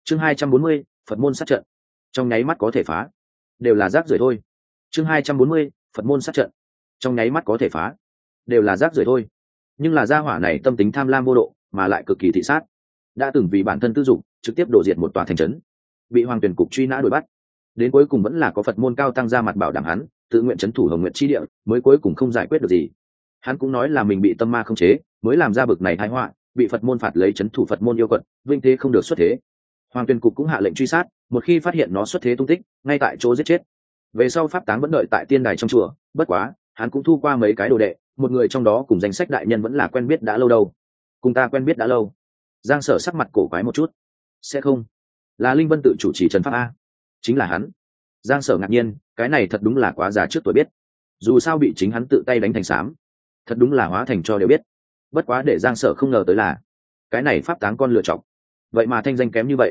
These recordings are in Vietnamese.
chương 240, Phật môn sát trận. Trong nháy mắt có thể phá, đều là rác rưởi thôi. chương 240, Phật môn sát trận. Trong nháy mắt có thể phá, đều là rác rưởi thôi. Nhưng là gia hỏa này tâm tính tham lam vô độ, mà lại cực kỳ thị sát, đã từng vì bản thân tư dục trực tiếp đổ diệt một tòa thành trấn, bị hoàng tuyển cục truy nã đuổi bắt, đến cuối cùng vẫn là có Phật môn cao tăng ra mặt bảo đảm hắn tự nguyện trấn thủ Hồng Nguyện chi địa, mới cuối cùng không giải quyết được gì. Hắn cũng nói là mình bị tâm ma khống chế, mới làm ra bực này tai họa, bị Phật môn phạt lấy trấn thủ Phật môn yêu quật, vinh thế không được xuất thế. Hoàng tuyển cục cũng hạ lệnh truy sát, một khi phát hiện nó xuất thế tung tích, ngay tại chỗ giết chết. Về sau pháp táng vẫn đợi tại tiên đài trong chùa, bất quá hắn cũng thu qua mấy cái đồ đệ, một người trong đó cùng danh sách đại nhân vẫn là quen biết đã lâu đâu. Cùng ta quen biết đã lâu? Giang Sở sắc mặt cổ quái một chút. Sẽ không là Linh Vân tự chủ trì trần pháp a? Chính là hắn. Giang Sở ngạc nhiên, cái này thật đúng là quá già trước tuổi biết. Dù sao bị chính hắn tự tay đánh thành xám, thật đúng là hóa thành cho đều biết. Bất quá để Giang Sở không ngờ tới là, cái này pháp táng con lựa chọc, vậy mà thanh danh kém như vậy,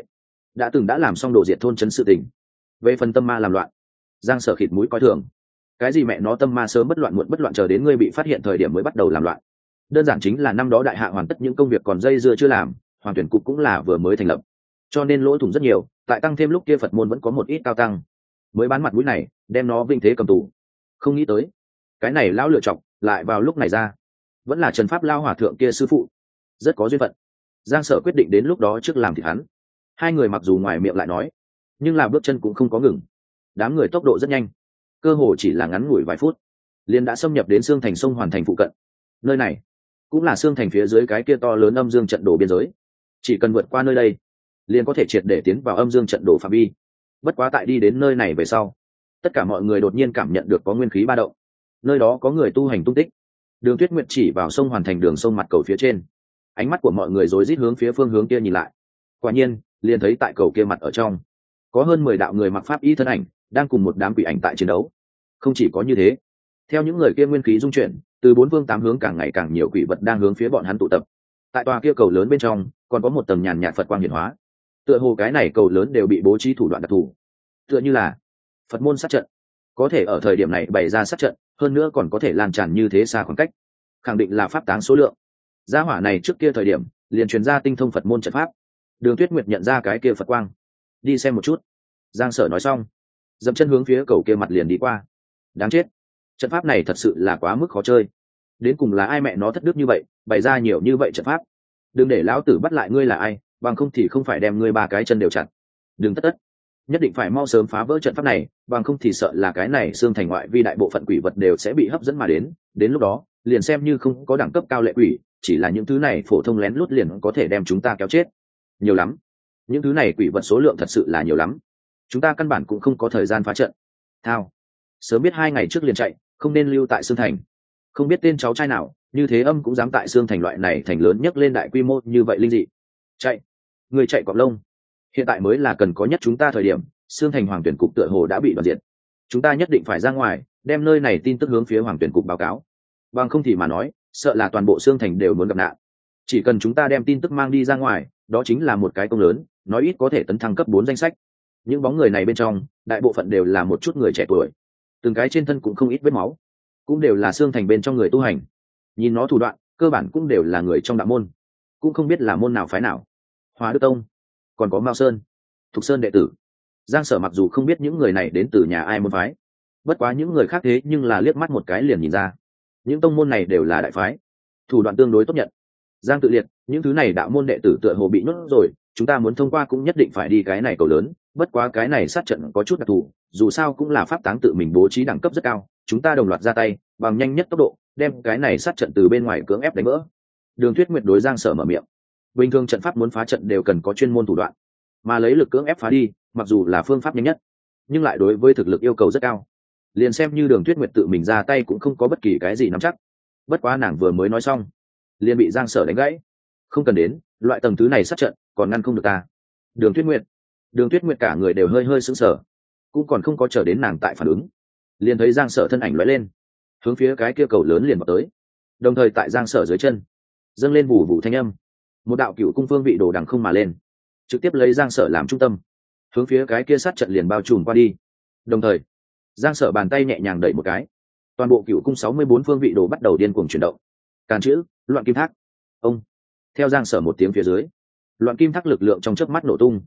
đã làm xong đồ diệt thôn trấn sự tình. Về phần tâm ma làm loạn, Giang Sở khịt mũi coi thường. Cái gì mẹ nó tâm ma sớm bất loạn muộn bất loạn, chờ đến ngươi bị phát hiện thời điểm mới bắt đầu làm loạn. Đơn giản chính là năm đó đại hạ hoàn tất những công việc còn dây dưa chưa làm, hoàng tuyển cục cũng là vừa mới thành lập, cho nên lỗ thủng rất nhiều. Tại tăng thêm lúc kia Phật môn vẫn có một ít cao tăng, mới bán mặt mũi này đem nó vinh thế cầm tù. Không nghĩ tới cái này lão lựa chọc lại vào lúc này ra, vẫn là Trần Pháp Lao hòa thượng kia sư phụ, rất có duyên phận. Giang Sở quyết định đến lúc đó trước làm thịt hắn. Hai người mặc dù ngoài miệng lại nói, nhưng là bước chân cũng không có ngừng. Đám người tốc độ rất nhanh, cơ hồ chỉ là ngắn ngủi vài phút liền đã xâm nhập đến Sương Thành sông Hoàn Thành phụ cận. Nơi này cũng là Sương Thành phía dưới cái kia to lớn âm dương trận đồ biên giới, chỉ cần vượt qua nơi đây liền có thể triệt để tiến vào âm dương trận đồ phạm vi. Bất quá tại đi đến nơi này về sau, tất cả mọi người đột nhiên cảm nhận được có nguyên khí ba động, nơi đó có người tu hành tung tích. Đường Tuyết Nguyệt chỉ vào sông Hoàn Thành đường sông mặt cầu phía trên, ánh mắt của mọi người rối rít hướng phía phương hướng kia nhìn lại. Quả nhiên liền thấy tại cầu kia mặt ở trong có hơn 10 đạo người mặc pháp y thân ảnh đang cùng một đám quỷ ảnh tại chiến đấu. Không chỉ có như thế, theo những người kia nguyên khí dung chuyển, từ bốn phương tám hướng càng ngày càng nhiều quỷ vật đang hướng phía bọn hắn tụ tập. Tại tòa kia cầu lớn bên trong còn có một tầng nhàn nhạt Phật quang hiển hóa, tựa hồ cái này cầu lớn đều bị bố trí thủ đoạn đặc thù, tựa như là Phật môn sát trận. Có thể ở thời điểm này bày ra sát trận, hơn nữa còn có thể lan tràn như thế xa khoảng cách, khẳng định là pháp táng số lượng. Gia hỏa này trước kia thời điểm liền truyền ra tinh thông Phật môn trận pháp. Đường Tuyết Nguyệt nhận ra cái kia Phật quang, đi xem một chút. Giang Sở nói xong, dậm chân hướng phía cầu kia mặt liền đi qua. Đáng chết, trận pháp này thật sự là quá mức khó chơi. Đến cùng là ai mẹ nó thất đức như vậy, bày ra nhiều như vậy trận pháp. Đừng để lão tử bắt lại ngươi là ai, bằng không thì không phải đem ngươi ba cái chân đều chặt. Đừng tất, nhất định phải mau sớm phá vỡ trận pháp này, bằng không thì sợ là cái này Sương Thành ngoại vi đại bộ phận quỷ vật đều sẽ bị hấp dẫn mà đến lúc đó liền xem như không có đẳng cấp cao lệ quỷ, chỉ là những thứ này phổ thông lén lút liền có thể đem chúng ta kéo chết. Nhiều lắm, những thứ này quỷ vật số lượng thật sự là nhiều lắm, chúng ta căn bản cũng không có thời gian phá trận. Thao, sớm biết 2 ngày trước liền chạy, không nên lưu tại Sương Thành. Không biết tên cháu trai nào như thế âm cũng dám tại Sương Thành loại này thành lớn nhất lên đại quy mô như vậy linh dị. Chạy, người chạy cọp lông. Hiện tại mới là cần có nhất chúng ta thời điểm. Sương Thành hoàng tuyển cục tựa hồ đã bị đoạt diệt, chúng ta nhất định phải ra ngoài đem nơi này tin tức hướng phía hoàng tuyển cục báo cáo, bằng không thì mà nói sợ là toàn bộ Sương Thành đều muốn gặp nạn. Chỉ cần chúng ta đem tin tức mang đi ra ngoài, đó chính là một cái công lớn, nói ít có thể tấn thăng cấp 4 danh sách. Những bóng người này bên trong đại bộ phận đều là một chút người trẻ tuổi, từng cái trên thân cũng không ít vết máu, cũng đều là Sương Thành bên trong người tu hành. Nhìn nó thủ đoạn cơ bản cũng đều là người trong đạo môn, cũng không biết là môn nào phái nào. Hóa Đức Tông, còn có Mao Sơn, Thục Sơn đệ tử. Giang Sở mặc dù không biết những người này đến từ nhà ai môn phái, bất quá những người khác thế nhưng là liếc mắt một cái liền nhìn ra, những tông môn này đều là đại phái, thủ đoạn tương đối tốt nhận. Giang Tự Liệt, những thứ này đạo môn đệ tử tựa hồ bị nhốt rồi, chúng ta muốn thông qua cũng nhất định phải đi cái này cầu lớn, bất quá cái này sát trận có chút đặc thù, dù sao cũng là pháp táng tự mình bố trí đẳng cấp rất cao, chúng ta đồng loạt ra tay, bằng nhanh nhất tốc độ, đem cái này sát trận từ bên ngoài cưỡng ép đánh vỡ. Đường Tuyết Nguyệt đối Giang Sở mở miệng. Bình thường trận pháp muốn phá trận đều cần có chuyên môn thủ đoạn, mà lấy lực cưỡng ép phá đi, mặc dù là phương pháp nhanh nhất, nhưng lại đối với thực lực yêu cầu rất cao. Liền xem như Đường Tuyết Nguyệt tự mình ra tay cũng không có bất kỳ cái gì nắm chắc. Bất quá nàng vừa mới nói xong, liền bị Giang Sở đánh gãy. Không cần đến, loại tầng thứ này sát trận còn ngăn không được ta. Đường Tuyết Nguyệt cả người đều hơi sững sờ, cũng còn không có chờ đến nàng tại phản ứng, liền thấy Giang Sở thân ảnh lóe lên, hướng phía cái kia cầu lớn liền vào tới. Đồng thời tại Giang Sở dưới chân dâng lên bù bù thanh âm, một đạo cựu cung phương vị đồ đằng không mà lên, trực tiếp lấy Giang Sở làm trung tâm, hướng phía cái kia sát trận liền bao trùm qua đi. Đồng thời Giang Sở bàn tay nhẹ nhàng đẩy một cái, toàn bộ cựu cung 64 phương vị đồ bắt đầu điên cuồng chuyển động. Càn chữ loạn kim thác. Ông, theo Giang Sở một tiếng phía dưới, loạn kim thác lực lượng trong chớp mắt nổ tung,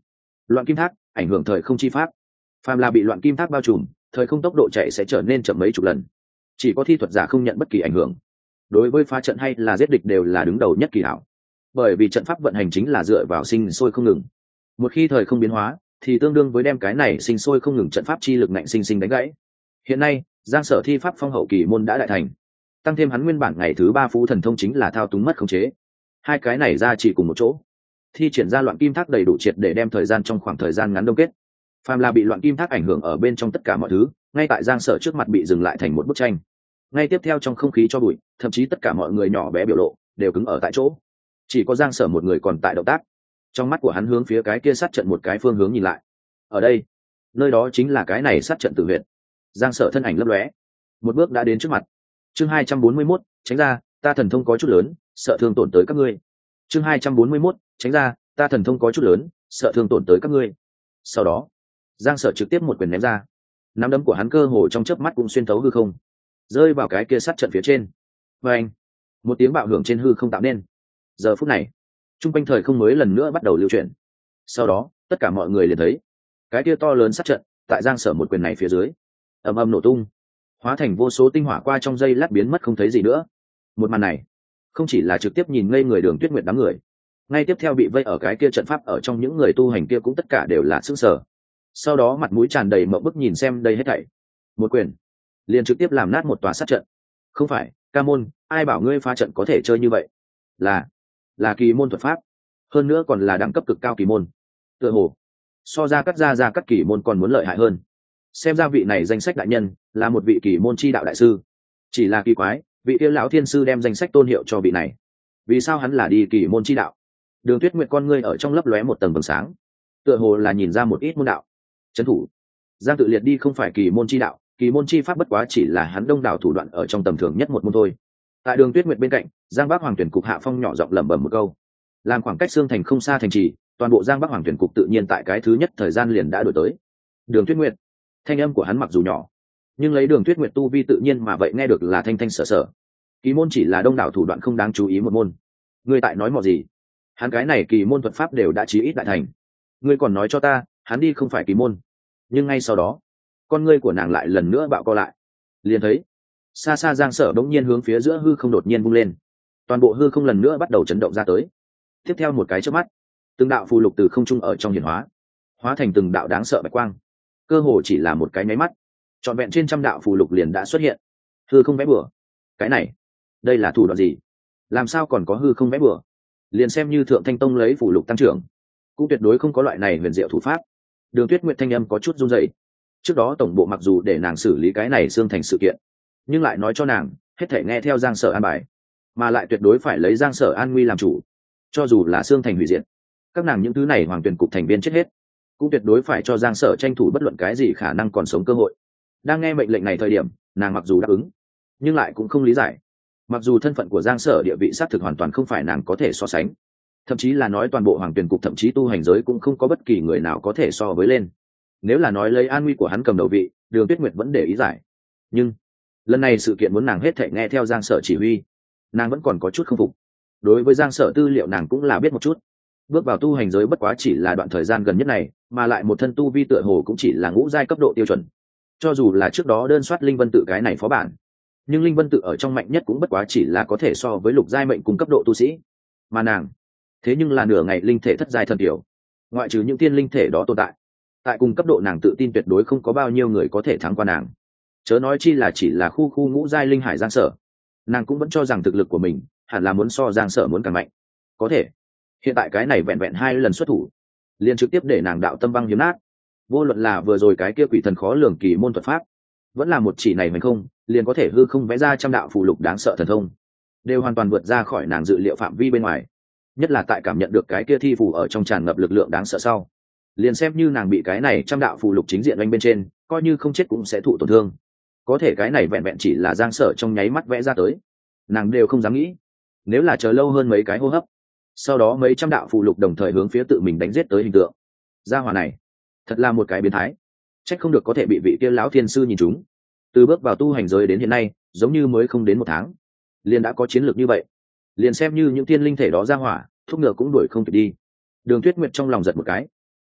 Loạn kim thác ảnh hưởng thời không chi pháp. Phàm là bị loạn kim thác bao trùm, thời không tốc độ chạy sẽ trở nên chậm mấy chục lần. Chỉ có thi thuật giả không nhận bất kỳ ảnh hưởng. Đối với phá trận hay là giết địch đều là đứng đầu nhất kỳ hảo. Bởi vì trận pháp vận hành chính là dựa vào sinh sôi không ngừng. Một khi thời không biến hóa, thì tương đương với đem cái này sinh sôi không ngừng trận pháp chi lực ngạnh sinh sinh đánh gãy. Hiện nay, Giang Sở thi pháp phong hậu kỳ môn đã đại thành, tăng thêm hắn nguyên bản ngày thứ 3 phú thần thông chính là thao túng mất khống chế. Hai cái này ra chỉ cùng một chỗ, thi triển ra loạn kim thác đầy đủ triệt để đem thời gian trong khoảng thời gian ngắn đông kết. Phàm là bị loạn kim thác ảnh hưởng ở bên trong tất cả mọi thứ, ngay tại Giang Sở trước mặt bị dừng lại thành một bức tranh. Ngay tiếp theo trong không khí cho bụi, thậm chí tất cả mọi người nhỏ bé biểu lộ đều cứng ở tại chỗ. Chỉ có Giang Sở một người còn tại động tác. Trong mắt của hắn hướng phía cái kia sát trận một cái phương hướng nhìn lại. Ở đây, nơi đó chính là cái này sát trận tử huyệt. Giang Sở thân ảnh lấp lóe, một bước đã đến trước mặt. Chương 241, tránh ra, ta thần thông có chút lớn, sợ thương tổn tới các ngươi. Chương 241, tránh ra, ta thần thông có chút lớn, sợ thương tổn tới các ngươi. Sau đó, Giang Sở trực tiếp một quyền ném ra. Nắm đấm của hắn cơ hồ trong chớp mắt cũng xuyên thấu hư không, rơi vào cái kia sát trận phía trên. Và anh, một tiếng bạo hưởng trên hư không tạo nên. Giờ phút này, trung quanh thời không mới lần nữa bắt đầu lưu chuyển. Sau đó, tất cả mọi người liền thấy cái kia to lớn sát trận tại Giang Sở một quyền này phía dưới ầm ầm nổ tung, hóa thành vô số tinh hỏa qua trong giây lát biến mất không thấy gì nữa. Một màn này không chỉ là trực tiếp nhìn ngây người Đường Tuyết Nguyệt đám người, ngay tiếp theo bị vây ở cái kia trận pháp ở trong những người tu hành kia cũng tất cả đều là sững sờ. Sau đó mặt mũi tràn đầy mộng bức nhìn xem đây hết thảy. Một quyền liền trực tiếp làm nát một tòa sát trận. Không phải, ca môn, ai bảo ngươi phá trận có thể chơi như vậy? Là kỳ môn thuật pháp, hơn nữa còn là đẳng cấp cực cao kỳ môn. Tựa hồ so ra cắt kỳ môn còn muốn lợi hại hơn. Xem ra vị này danh sách đại nhân là một vị kỳ môn chi đạo đại sư. Chỉ là kỳ quái, vị kia lão thiên sư đem danh sách tôn hiệu cho vị này, vì sao hắn là đi kỳ môn chi đạo? Đường Tuyết Nguyệt con ngươi ở trong lấp lóe một tầng vầng sáng, tựa hồ là nhìn ra một ít môn đạo. Trấn thủ Giang Tự Liệt đi không phải kỳ môn chi đạo, kỳ môn chi pháp bất quá chỉ là hắn đông đảo thủ đoạn ở trong tầm thường nhất một môn thôi. Tại Đường Tuyết Nguyệt bên cạnh, Giang Bắc Hoàng tuyển cục Hạ Phong nhỏ giọng lẩm bẩm một câu. Làm khoảng cách xương thành không xa thành trì, toàn bộ Giang Bắc Hoàng tuyển cục tự nhiên tại cái thứ nhất thời gian liền đã đổi tới. Đường Tuyết Nguyệt, thanh âm của hắn mặc dù nhỏ, nhưng lấy Đường Tuyết Nguyệt tu vi tự nhiên mà vậy nghe được là thanh thanh sở sở. Kỳ môn chỉ là đông đảo thủ đoạn không đáng chú ý một môn. Ngươi tại nói mò gì? Hắn cái này kỳ môn thuật pháp đều đã chí ít đại thành, ngươi còn nói cho ta hắn đi không phải kỳ môn? Nhưng ngay sau đó, con ngươi của nàng lại lần nữa bạo co lại, liền thấy xa xa Giang Sở đống nhiên hướng phía giữa hư không đột nhiên bung lên, toàn bộ hư không lần nữa bắt đầu chấn động ra tới. Tiếp theo một cái chớp mắt, từng đạo phù lục từ không trung ở trong hiển hóa thành từng đạo đáng sợ bạch quang, cơ hồ chỉ là một cái nháy mắt, trọn vẹn trên trăm đạo phù lục liền đã xuất hiện. Hư không vẽ bừa, cái này, đây là thủ đoạn gì? Làm sao còn có hư không vẽ bừa? Liền xem như Thượng Thanh Tông lấy phù lục tăng trưởng, cũng tuyệt đối không có loại này huyền diệu thủ pháp. Đường Tuyết Nguyệt thanh âm có chút run rẩy. Trước đó tổng bộ mặc dù để nàng xử lý cái này xương thành sự kiện, nhưng lại nói cho nàng hết thể nghe theo Giang Sở an bài, mà lại tuyệt đối phải lấy Giang Sở an nguy làm chủ. Cho dù là xương thành hủy diệt, các nàng những thứ này hoàng tuyển cục thành viên chết hết, cũng tuyệt đối phải cho Giang Sở tranh thủ bất luận cái gì khả năng còn sống cơ hội. Đang nghe mệnh lệnh này thời điểm, nàng mặc dù đáp ứng, nhưng lại cũng không lý giải. Mặc dù thân phận của Giang Sở địa vị xác thực hoàn toàn không phải nàng có thể so sánh, thậm chí là nói toàn bộ hoàng tuyển cục thậm chí tu hành giới cũng không có bất kỳ người nào có thể so với lên. Nếu là nói lấy an nguy của hắn cầm đầu vị, Đường Tuyết Nguyệt vẫn để ý giải. Nhưng lần này sự kiện muốn nàng hết thảy nghe theo Giang Sở chỉ huy, nàng vẫn còn có chút không phục. Đối với Giang Sở tư liệu nàng cũng là biết một chút. Bước vào tu hành giới bất quá chỉ là đoạn thời gian gần nhất này, mà lại một thân tu vi tựa hồ cũng chỉ là ngũ giai cấp độ tiêu chuẩn. Cho dù là trước đó đơn soát linh vân tự cái này phó bản, nhưng linh vân tự ở trong mạnh nhất cũng bất quá chỉ là có thể so với lục giai mệnh cùng cấp độ tu sĩ. Mà nàng, thế nhưng là nửa ngày linh thể thất giai thần tiểu, ngoại trừ những tiên linh thể đó tồn tại, tại cùng cấp độ nàng tự tin tuyệt đối không có bao nhiêu người có thể thắng qua nàng. Chớ nói chi là chỉ là khu ngũ giai linh hải Giang Sở, nàng cũng vẫn cho rằng thực lực của mình hẳn là muốn so Giang Sở muốn càng mạnh. Có thể hiện tại cái này vẹn vẹn 2 lần xuất thủ liền trực tiếp để nàng đạo tâm băng hiếm nát. Vô luận là vừa rồi cái kia quỷ thần khó lường kỳ môn thuật pháp, vẫn là một chỉ này mình không liền có thể hư không vẽ ra trăm đạo phù lục đáng sợ thần thông, đều hoàn toàn vượt ra khỏi nàng dự liệu phạm vi bên ngoài. Nhất là tại cảm nhận được cái kia thi phù ở trong tràn ngập lực lượng đáng sợ sau, liền xem như nàng bị cái này trăm đạo phù lục chính diện oanh bên trên, coi như không chết cũng sẽ thụ tổn thương. Có thể cái này vẹn vẹn chỉ là Giang Sở trong nháy mắt vẽ ra tới, nàng đều không dám nghĩ. Nếu là chờ lâu hơn mấy cái hô hấp, sau đó mấy trăm đạo phù lục đồng thời hướng phía tự mình đánh giết tới hình tượng, gia hỏa này thật là một cái biến thái. Trách không được có thể bị vị kia lão thiên sư nhìn trúng. Từ bước vào tu hành giới đến hiện nay, giống như mới không đến 1 tháng, liền đã có chiến lược như vậy. Liền xem như những tiên linh thể đó ra hỏa, thúc ngựa cũng đuổi không kịp đi. Đường Tuyết Nguyệt trong lòng giật một cái.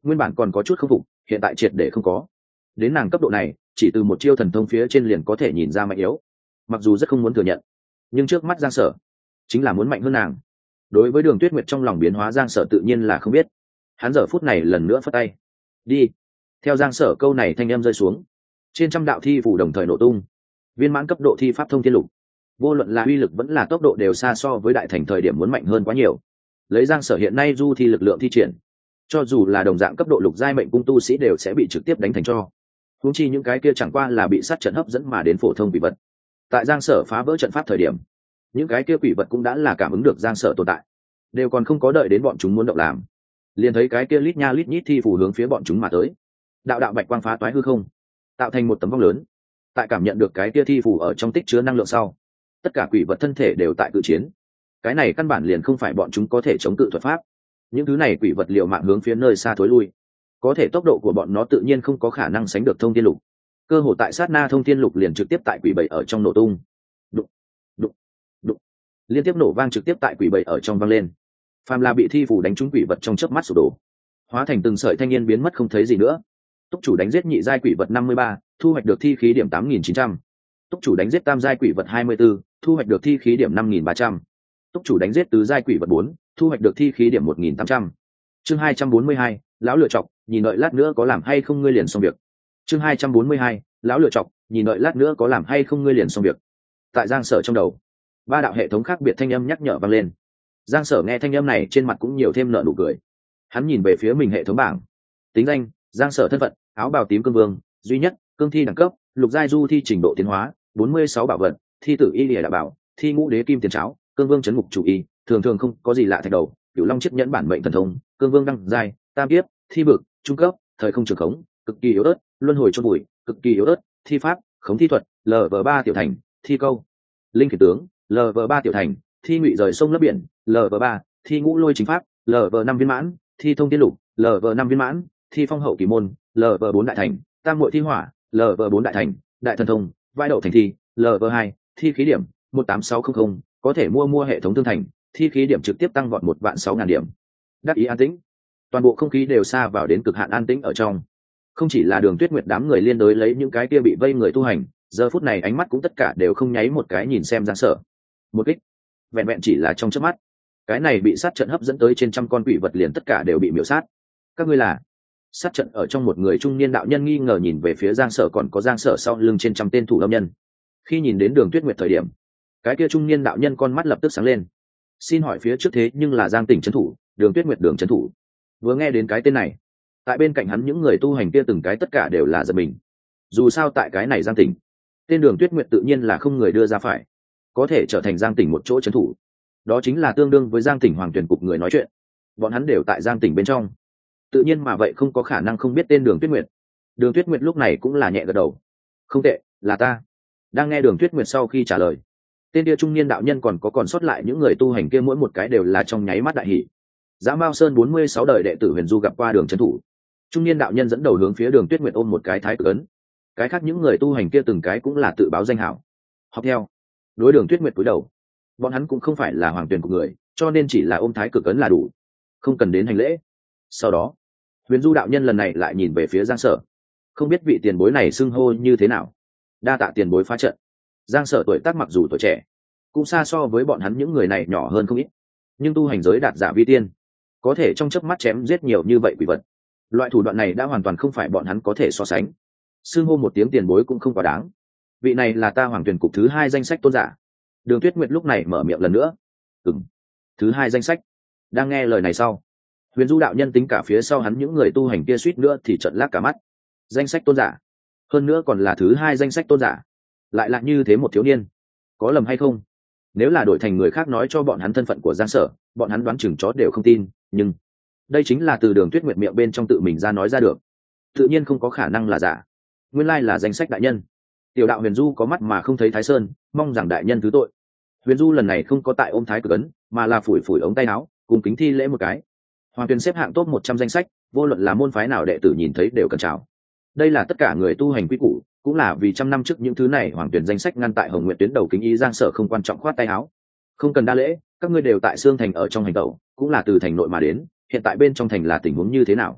nguyên bản còn có chút không phục, hiện tại triệt để không có. Đến nàng cấp độ này, chỉ từ một chiêu thần thông phía trên liền có thể nhìn ra mạnh yếu. Mặc dù rất không muốn thừa nhận, nhưng trước mắt Giang Sở chính là muốn mạnh hơn nàng. Đối với Đường Tuyết Nguyệt trong lòng biến hóa, Giang Sở tự nhiên là không biết. Hắn giờ phút này lần nữa phất tay, đi. Theo Giang Sở câu này, thanh âm rơi xuống, trên trăm đạo thi phủ đồng thời nổ tung. Viên mãn cấp độ thi pháp thông thiên lục, vô luận là uy lực vẫn là tốc độ đều xa so với đại thành thời điểm muốn mạnh hơn quá nhiều. Lấy Giang Sở hiện nay du thi lực lượng thi triển, cho dù là đồng dạng cấp độ lục giai mệnh cung tu sĩ đều sẽ bị trực tiếp đánh thành cho. Huống chi những cái kia chẳng qua là bị sát trận hấp dẫn mà đến phổ thông quỷ vật. Tại Giang Sở phá vỡ trận pháp thời điểm, những cái kia quỷ vật cũng đã là cảm ứng được Giang Sở tồn tại, đều còn không có đợi đến bọn chúng muốn động làm, liền thấy cái kia lít nha lít nhít thi phù hướng phía bọn chúng mà tới. Đạo đạo bạch quang phá toái hư không, tạo thành một tấm vong lớn. Tại cảm nhận được cái kia thi phù ở trong tích chứa năng lượng sau, tất cả quỷ vật thân thể đều tại cự chiến. Cái này căn bản liền không phải bọn chúng có thể chống cự thuật pháp. Những thứ này quỷ vật liều mạng hướng phía nơi xa thối lui, có thể tốc độ của bọn nó tự nhiên không có khả năng sánh được thông thiên lục. Cơ hồ tại sát na, thông thiên lục liền trực tiếp tại quỷ bầy ở trong nổ tung. Đụng, đụng, đụng. Liên tiếp nổ vang trực tiếp tại quỷ bầy ở trong vang lên. Phàm là bị thi phủ đánh trúng quỷ vật trong chớp mắt sụp đổ, hóa thành từng sợi thanh niên biến mất không thấy gì nữa. Túc chủ đánh giết nhị giai quỷ vật 53, thu hoạch được thi khí điểm 8.900. Túc chủ đánh giết tam giai quỷ vật 24, thu hoạch được thi khí điểm 5.300. Túc chủ đánh giết tứ giai quỷ vật 4, thu hoạch được thi khí điểm 1.800. Chương 242, lão lựa chọc, nhìn đợi lát nữa có làm hay không ngươi liền xong việc. Chương 242, lão lựa chọc, nhìn đợi lát nữa có làm hay không ngươi liền xong việc. Tại Giang Sở trong đầu, ba đạo hệ thống khác biệt thanh âm nhắc nhở vang lên. Giang Sở nghe thanh âm này, trên mặt cũng nhiều thêm nở nụ cười. Hắn nhìn về phía mình hệ thống bảng, tính danh Giang Sở, thân phận áo bào tím cương vương duy nhất, cương thi đẳng cấp lục giai du thi, trình độ tiến hóa 46 bảo vật, thi tử y lìa đạo bảo, thi ngũ đế kim tiền cháo, cương vương chấn ngục chủ y, thường thường không có gì lạ thạch đầu, cửu long chiếc nhẫn bản mệnh thần thông, cương vương đăng giai tam tiếp, thi bực trung cấp, thời không trường khống cực kỳ yếu ớt, luân hồi chôn bụi cực kỳ yếu ớt, thi pháp khống thi thuật LV3 tiểu thành, thi câu linh khiển tướng LV3 tiểu thành, thi ngụy rời sông lấp biển LV3, thi ngũ lôi chính pháp LV5 viên mãn, thi thông tiên lục LV5 viên mãn, thi phong hậu kỳ môn LV4 đại thành, tam muội thi hỏa LV4 đại thành, đại thần thông vai đậu thành thi LV2, thi khí điểm 18600, có thể mua hệ thống thương thành, thi khí điểm trực tiếp tăng vọt 1.600.000 điểm. Đắc ý an tĩnh, toàn bộ không khí đều xa vào đến cực hạn an tĩnh ở trong. Không chỉ là Đường Tuyết Nguyệt đám người liên đối lấy những cái kia bị vây người tu hành, giờ phút này ánh mắt cũng tất cả đều không nháy một cái nhìn xem Giang Sở. Một kích, vẹn vẹn chỉ là trong chớp mắt, cái này bị sát trận hấp dẫn tới trên trăm con quỷ vật liền tất cả đều bị miểu sát. Các ngươi là? Sát trận ở trong, một người trung niên đạo nhân nghi ngờ nhìn về phía Giang Sở, còn có Giang Sở sau lưng trên trăm tên thủ lâm nhân. Khi nhìn đến Đường Tuyết Nguyệt thời điểm, cái kia trung niên đạo nhân con mắt lập tức sáng lên. Xin hỏi phía trước thế nhưng là Giang Tỉnh trấn thủ, Đường Tuyết Nguyệt Đường trấn thủ. Vừa nghe đến cái tên này, tại bên cạnh hắn những người tu hành kia từng cái tất cả đều là giật mình. Dù sao tại cái này Giang Tỉnh, tên Đường Tuyết Nguyệt tự nhiên là không người đưa ra phải, có thể trở thành Giang Tỉnh một chỗ trấn thủ, đó chính là tương đương với Giang Tỉnh Hoàng Tuyển cục người nói chuyện. Bọn hắn đều tại Giang Tỉnh bên trong, tự nhiên mà vậy không có khả năng không biết tên Đường Tuyết Nguyệt. Đường Tuyết Nguyệt lúc này cũng là nhẹ gật đầu. Không tệ, là ta. Đang nghe Đường Tuyết Nguyệt sau khi trả lời, tên kia trung niên đạo nhân còn sót lại những người tu hành kia mỗi một cái đều là trong nháy mắt đại hỉ. Dã Mao Sơn 46 đời đệ tử Huyền Du gặp qua Đường trấn thủ. Trung niên đạo nhân dẫn đầu hướng phía Đường Tuyết Nguyệt ôm một cái thái cực ấn. Cái khác những người tu hành kia từng cái cũng là tự báo danh hảo. Học theo, đối Đường Tuyết Nguyệt cúi đầu. Bọn hắn cũng không phải là hoàng tuyển của người, cho nên chỉ là ôm thái cực ấn là đủ, không cần đến hành lễ. Sau đó, Huyền Du đạo nhân lần này lại nhìn về phía Giang Sở, không biết vị tiền bối này xưng hô như thế nào. Đa tạ tiền bối phá trận. Giang Sở tuổi tác mặc dù tuổi trẻ, cũng xa so với bọn hắn những người này nhỏ hơn không ít, nhưng tu hành giới đạt giả vi tiên, có thể trong chớp mắt chém giết nhiều như vậy quỷ vật. Loại thủ đoạn này đã hoàn toàn không phải bọn hắn có thể so sánh. Xưng hô một tiếng tiền bối cũng không quá đáng. Vị này là ta Hoàng Tuyển cục thứ 2 danh sách tôn giả. Đường Tuyết Nguyệt lúc này mở miệng lần nữa. Thứ 2 danh sách. Đang nghe lời này sau, Huyền Du đạo nhân tính cả phía sau hắn những người tu hành kia suýt nữa thì trợn lác cả mắt. Danh sách tôn giả, hơn nữa còn là thứ 2 danh sách tôn giả, lại là như thế một thiếu niên, có lầm hay không? Nếu là đổi thành người khác nói cho bọn hắn thân phận của Giang Sở, bọn hắn đoán chừng chó đều không tin, nhưng đây chính là từ Đường Tuyết Nguyệt miệng bên trong tự mình ra nói ra được, tự nhiên không có khả năng là giả. Nguyên lai là danh sách đại nhân. Tiểu đạo Huyền Du có mắt mà không thấy Thái Sơn, mong rằng đại nhân thứ tội. Huyền Du lần này không có tại ôm thái cực ấn, mà là phủi phủi ống tay áo, cùng kính thi lễ một cái. Hoàng Tuyền xếp hạng top 100 danh sách, vô luận là môn phái nào đệ tử nhìn thấy đều cần chào. Đây là tất cả người tu hành quy củ, cũng là vì trăm năm trước những thứ này Hoàng Tuyền danh sách ngăn tại Hồng Nguyệt tuyến đầu kính ý Giang Sở không quan trọng khoát tay áo. Không cần đa lễ, các ngươi đều tại Sương Thành ở trong hành tẩu, cũng là từ thành nội mà đến, hiện tại bên trong thành là tình huống như thế nào?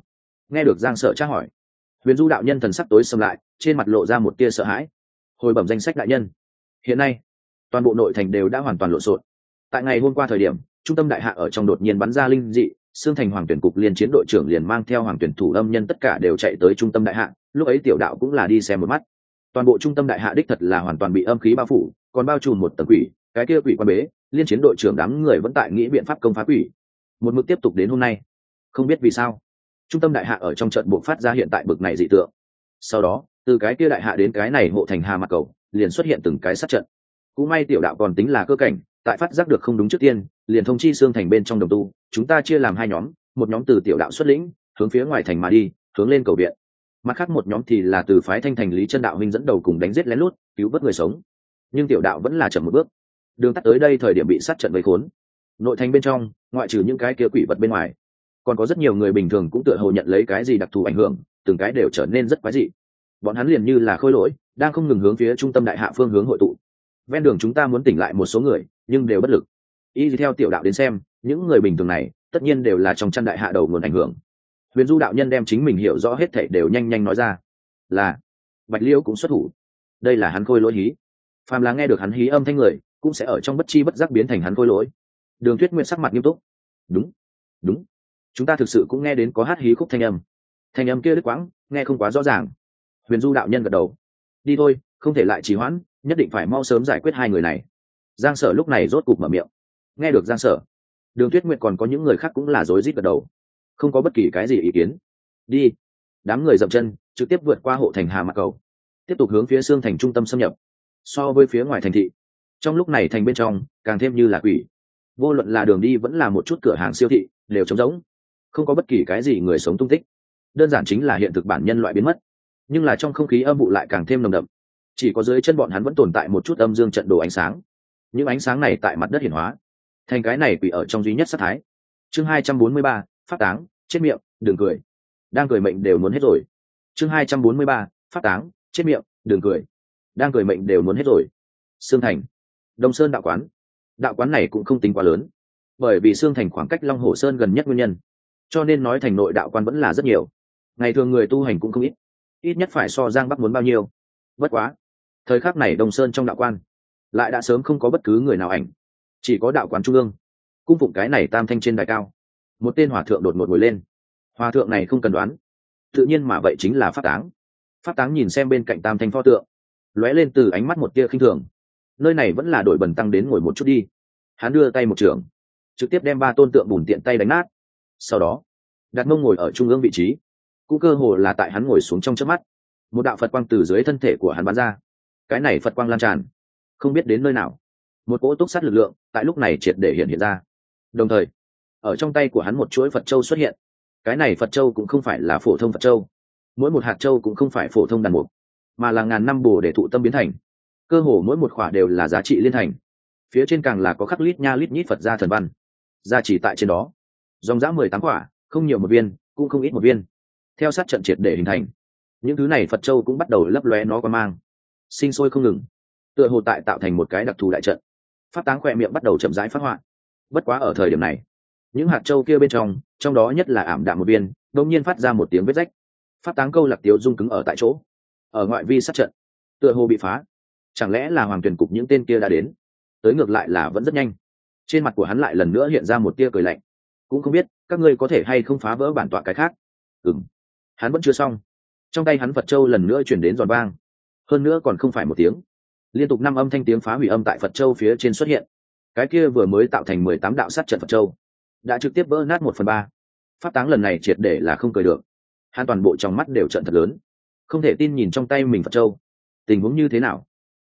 Nghe được Giang Sở tra hỏi, Huyền Du đạo nhân thần sắc tối sầm lại, trên mặt lộ ra một tia sợ hãi. Hồi bẩm danh sách đại nhân, hiện nay toàn bộ nội thành đều đã hoàn toàn lộn xộn. Tại ngày hôm qua thời điểm, trung tâm đại hạ ở trong đột nhiên bắn ra linh dị, Sương Thành Hoàng tuyển cục liên chiến đội trưởng liền mang theo Hoàng tuyển thủ âm nhân tất cả đều chạy tới trung tâm đại hạ, lúc ấy tiểu đạo cũng là đi xem một mắt. Toàn bộ trung tâm đại hạ đích thật là hoàn toàn bị âm khí bao phủ, còn bao trùm một tầng quỷ, cái kia quỷ quan bế, liên chiến đội trưởng đám người vẫn tại nghĩ biện pháp công phá quỷ. Một mực tiếp tục đến hôm nay. Không biết vì sao, trung tâm đại hạ ở trong trận buộc phát ra hiện tại bực này dị tượng. Sau đó, từ cái kia đại hạ đến cái này hộ thành Hà Mạc Cầu, liền xuất hiện từng cái sát trận. Cũng may tiểu đạo còn tính là cơ cảnh, tại phát giác được không đúng trước tiên, liền thông chi Sương Thành bên trong đồng tu, chúng ta chia làm hai nhóm, một nhóm từ tiểu đạo xuất lĩnh, hướng phía ngoài thành mà đi, hướng lên cầu viện. Mặt khác một nhóm thì là từ phái Thanh Thành Lý Chân đạo huynh dẫn đầu cùng đánh giết lén lút, cứu vớt người sống. Nhưng tiểu đạo vẫn là chậm một bước. Đường tắt tới đây thời điểm bị sát trận vây khốn. Nội thành bên trong, ngoại trừ những cái kia quỷ vật bên ngoài, còn có rất nhiều người bình thường cũng tựa hồ nhận lấy cái gì đặc thù ảnh hưởng, từng cái đều trở nên rất quái dị. Bọn hắn liền như là khôi lỗi, đang không ngừng hướng phía trung tâm đại hạ phương hướng hội tụ. Ven đường chúng ta muốn tỉnh lại một số người, nhưng đều bất lực. Y theo tiểu đạo đến xem, những người bình thường này, tất nhiên đều là trong chăn đại hạ đầu nguồn ảnh hưởng. Huyền Du đạo nhân đem chính mình hiểu rõ hết thảy đều nhanh nhanh nói ra. Là Bạch Liễu cũng xuất thủ. Đây là hắn khôi lỗi hí. Phàm là nghe được hắn hí âm thanh người, cũng sẽ ở trong bất chi bất giác biến thành hắn khôi lỗi. Đường Tuyết Nguyệt sắc mặt nghiêm túc. Đúng, đúng. Chúng ta thực sự cũng nghe đến có hát hí khúc thanh âm. Thanh âm kia đứt quãng, nghe không quá rõ ràng. Huyền Du đạo nhân gật đầu. Đi thôi, không thể lại trì hoãn, nhất định phải mau sớm giải quyết hai người này. Giang Sở lúc này rốt cục mở miệng. Nghe được Giang Sở, Đường Tuyết Nguyệt còn có những người khác cũng là rối rít gật đầu, không có bất kỳ cái gì ý kiến. Đi. Đám người dậm chân, trực tiếp vượt qua hộ thành Hà Mạc Cầu, tiếp tục hướng phía Sương Thành trung tâm xâm nhập. So với phía ngoài thành thị, trong lúc này thành bên trong càng thêm như là quỷ. Vô luận là đường đi vẫn là một chút cửa hàng siêu thị, đều trống rỗng, không có bất kỳ cái gì người sống tung tích. Đơn giản chính là hiện thực bản nhân loại biến mất. Nhưng là trong không khí âm vụ lại càng thêm nồng đậm. Chỉ có dưới chân bọn hắn vẫn tồn tại một chút âm dương trận đồ ánh sáng. Những ánh sáng này tại mặt đất hiển hóa, thành cái này quỷ ở trong duy nhất sát thái. Chương 243, phát táng, chết miệng, đừng cười. Đang cười mệnh đều muốn hết rồi. Chương 243, phát táng, chết miệng, đừng cười. Đang cười mệnh đều muốn hết rồi. Sương Thành, Đông Sơn đạo quán. Đạo quán này cũng không tính quá lớn, bởi vì Sương Thành khoảng cách Long Hồ Sơn gần nhất nguyên nhân, cho nên nói thành nội đạo quán vẫn là rất nhiều. Ngày thường người tu hành cũng không ít, ít nhất phải so Giang Bắc muốn bao nhiêu. Bất quá, thời khắc này Đông Sơn trong đạo quan lại đã sớm không có bất cứ người nào ảnh, chỉ có đạo quán trung ương cung phụng cái này tam thanh trên đài cao, một tên hòa thượng đột ngột ngồi lên. Hòa thượng này không cần đoán, tự nhiên mà vậy chính là Pháp Táng. Pháp Táng nhìn xem bên cạnh tam thanh pho tượng, lóe lên từ ánh mắt một tia khinh thường. Nơi này vẫn là đổi bần tăng đến ngồi một chút đi. Hắn đưa tay một trường, trực tiếp đem ba tôn tượng bùn tiện tay đánh nát. Sau đó đặt mông ngồi ở trung ương vị trí, cũng cơ hồ là tại hắn ngồi xuống trong chớp mắt, một đạo Phật quang từ dưới thân thể của hắn bắn ra. Cái này Phật quang lan tràn, không biết đến nơi nào. Một cỗ túc sát lực lượng tại lúc này triệt để hiện ra. Đồng thời, ở trong tay của hắn một chuỗi Phật châu xuất hiện. Cái này Phật châu cũng không phải là phổ thông Phật châu, mỗi một hạt châu cũng không phải phổ thông đàn mục, mà là ngàn năm bồ để thụ tâm biến thành. Cơ hồ mỗi một khỏa đều là giá trị liên thành. Phía trên càng là có khắc lít nha lít nhít Phật gia thần văn, gia chỉ tại trên đó. Dòng dã 18 quả, không nhiều một viên, cũng không ít một viên. Theo sát trận triệt để hình thành, những thứ này Phật châu cũng bắt đầu lấp lóe nó qua mang, sinh sôi không ngừng, tựa hồ tại tạo thành một cái đặc thù đại trận. Pháp Táng khỏe miệng bắt đầu chậm rãi phát họa. Bất quá ở thời điểm này, những hạt châu kia bên trong đó nhất là ảm đạm một viên, đột nhiên phát ra một tiếng vết rách. Pháp Táng câu lạc tiếu dung cứng ở tại chỗ. Ở ngoại vi sát trận, tựa hồ bị phá. Chẳng lẽ là Hoàng Tuyển cục những tên kia đã đến? Tới ngược lại là vẫn rất nhanh. Trên mặt của hắn lại lần nữa hiện ra một tia cười lạnh. Cũng không biết các ngươi có thể hay không phá vỡ bản tọa cái khác. Hắn vẫn chưa xong. Trong tay hắn Phật châu lần nữa chuyển đến giòn vang. Hơn nữa còn không phải một tiếng, liên tục 5 âm thanh tiếng phá hủy âm tại Phật châu phía trên xuất hiện. Cái kia vừa mới tạo thành 18 đạo sát trận Phật châu đã trực tiếp vỡ nát 1/3. Pháp Táng lần này triệt để là không cười được. Hắn toàn bộ trong mắt đều trợn thật lớn, không thể tin nhìn trong tay mình Phật châu. Tình huống như thế nào?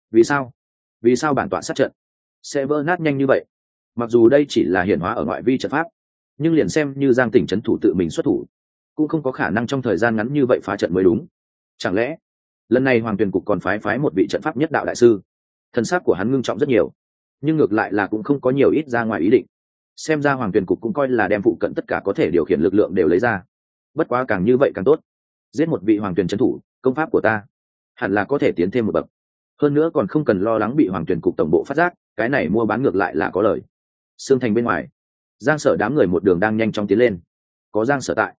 Vì sao bản tọa sát trận sẽ vỡ nát nhanh như vậy? Mặc dù đây chỉ là hiển hóa ở ngoại vi trận pháp, nhưng liền xem như Giang Tỉnh trấn thủ tự mình xuất thủ, cũng không có khả năng trong thời gian ngắn như vậy phá trận mới đúng. Chẳng lẽ lần này Hoàng Tuyền cục còn phái một vị trận pháp nhất đạo đại sư? Thân xác của hắn ngưng trọng rất nhiều, nhưng ngược lại là cũng không có nhiều ít ra ngoài ý định. Xem ra Hoàng Tuyền cục cũng coi là đem phụ cận tất cả có thể điều khiển lực lượng đều lấy ra. Bất quá càng như vậy càng tốt, giết một vị Hoàng Tuyền trấn thủ, công pháp của ta hẳn là có thể tiến thêm một bậc. Hơn nữa còn không cần lo lắng bị Hoàng Tuyền cục tổng bộ phát giác, cái này mua bán ngược lại là có lời. Sương Thành bên ngoài, Giang Sở đám người một đường đang nhanh chóng tiến lên. Có Giang Sở tại,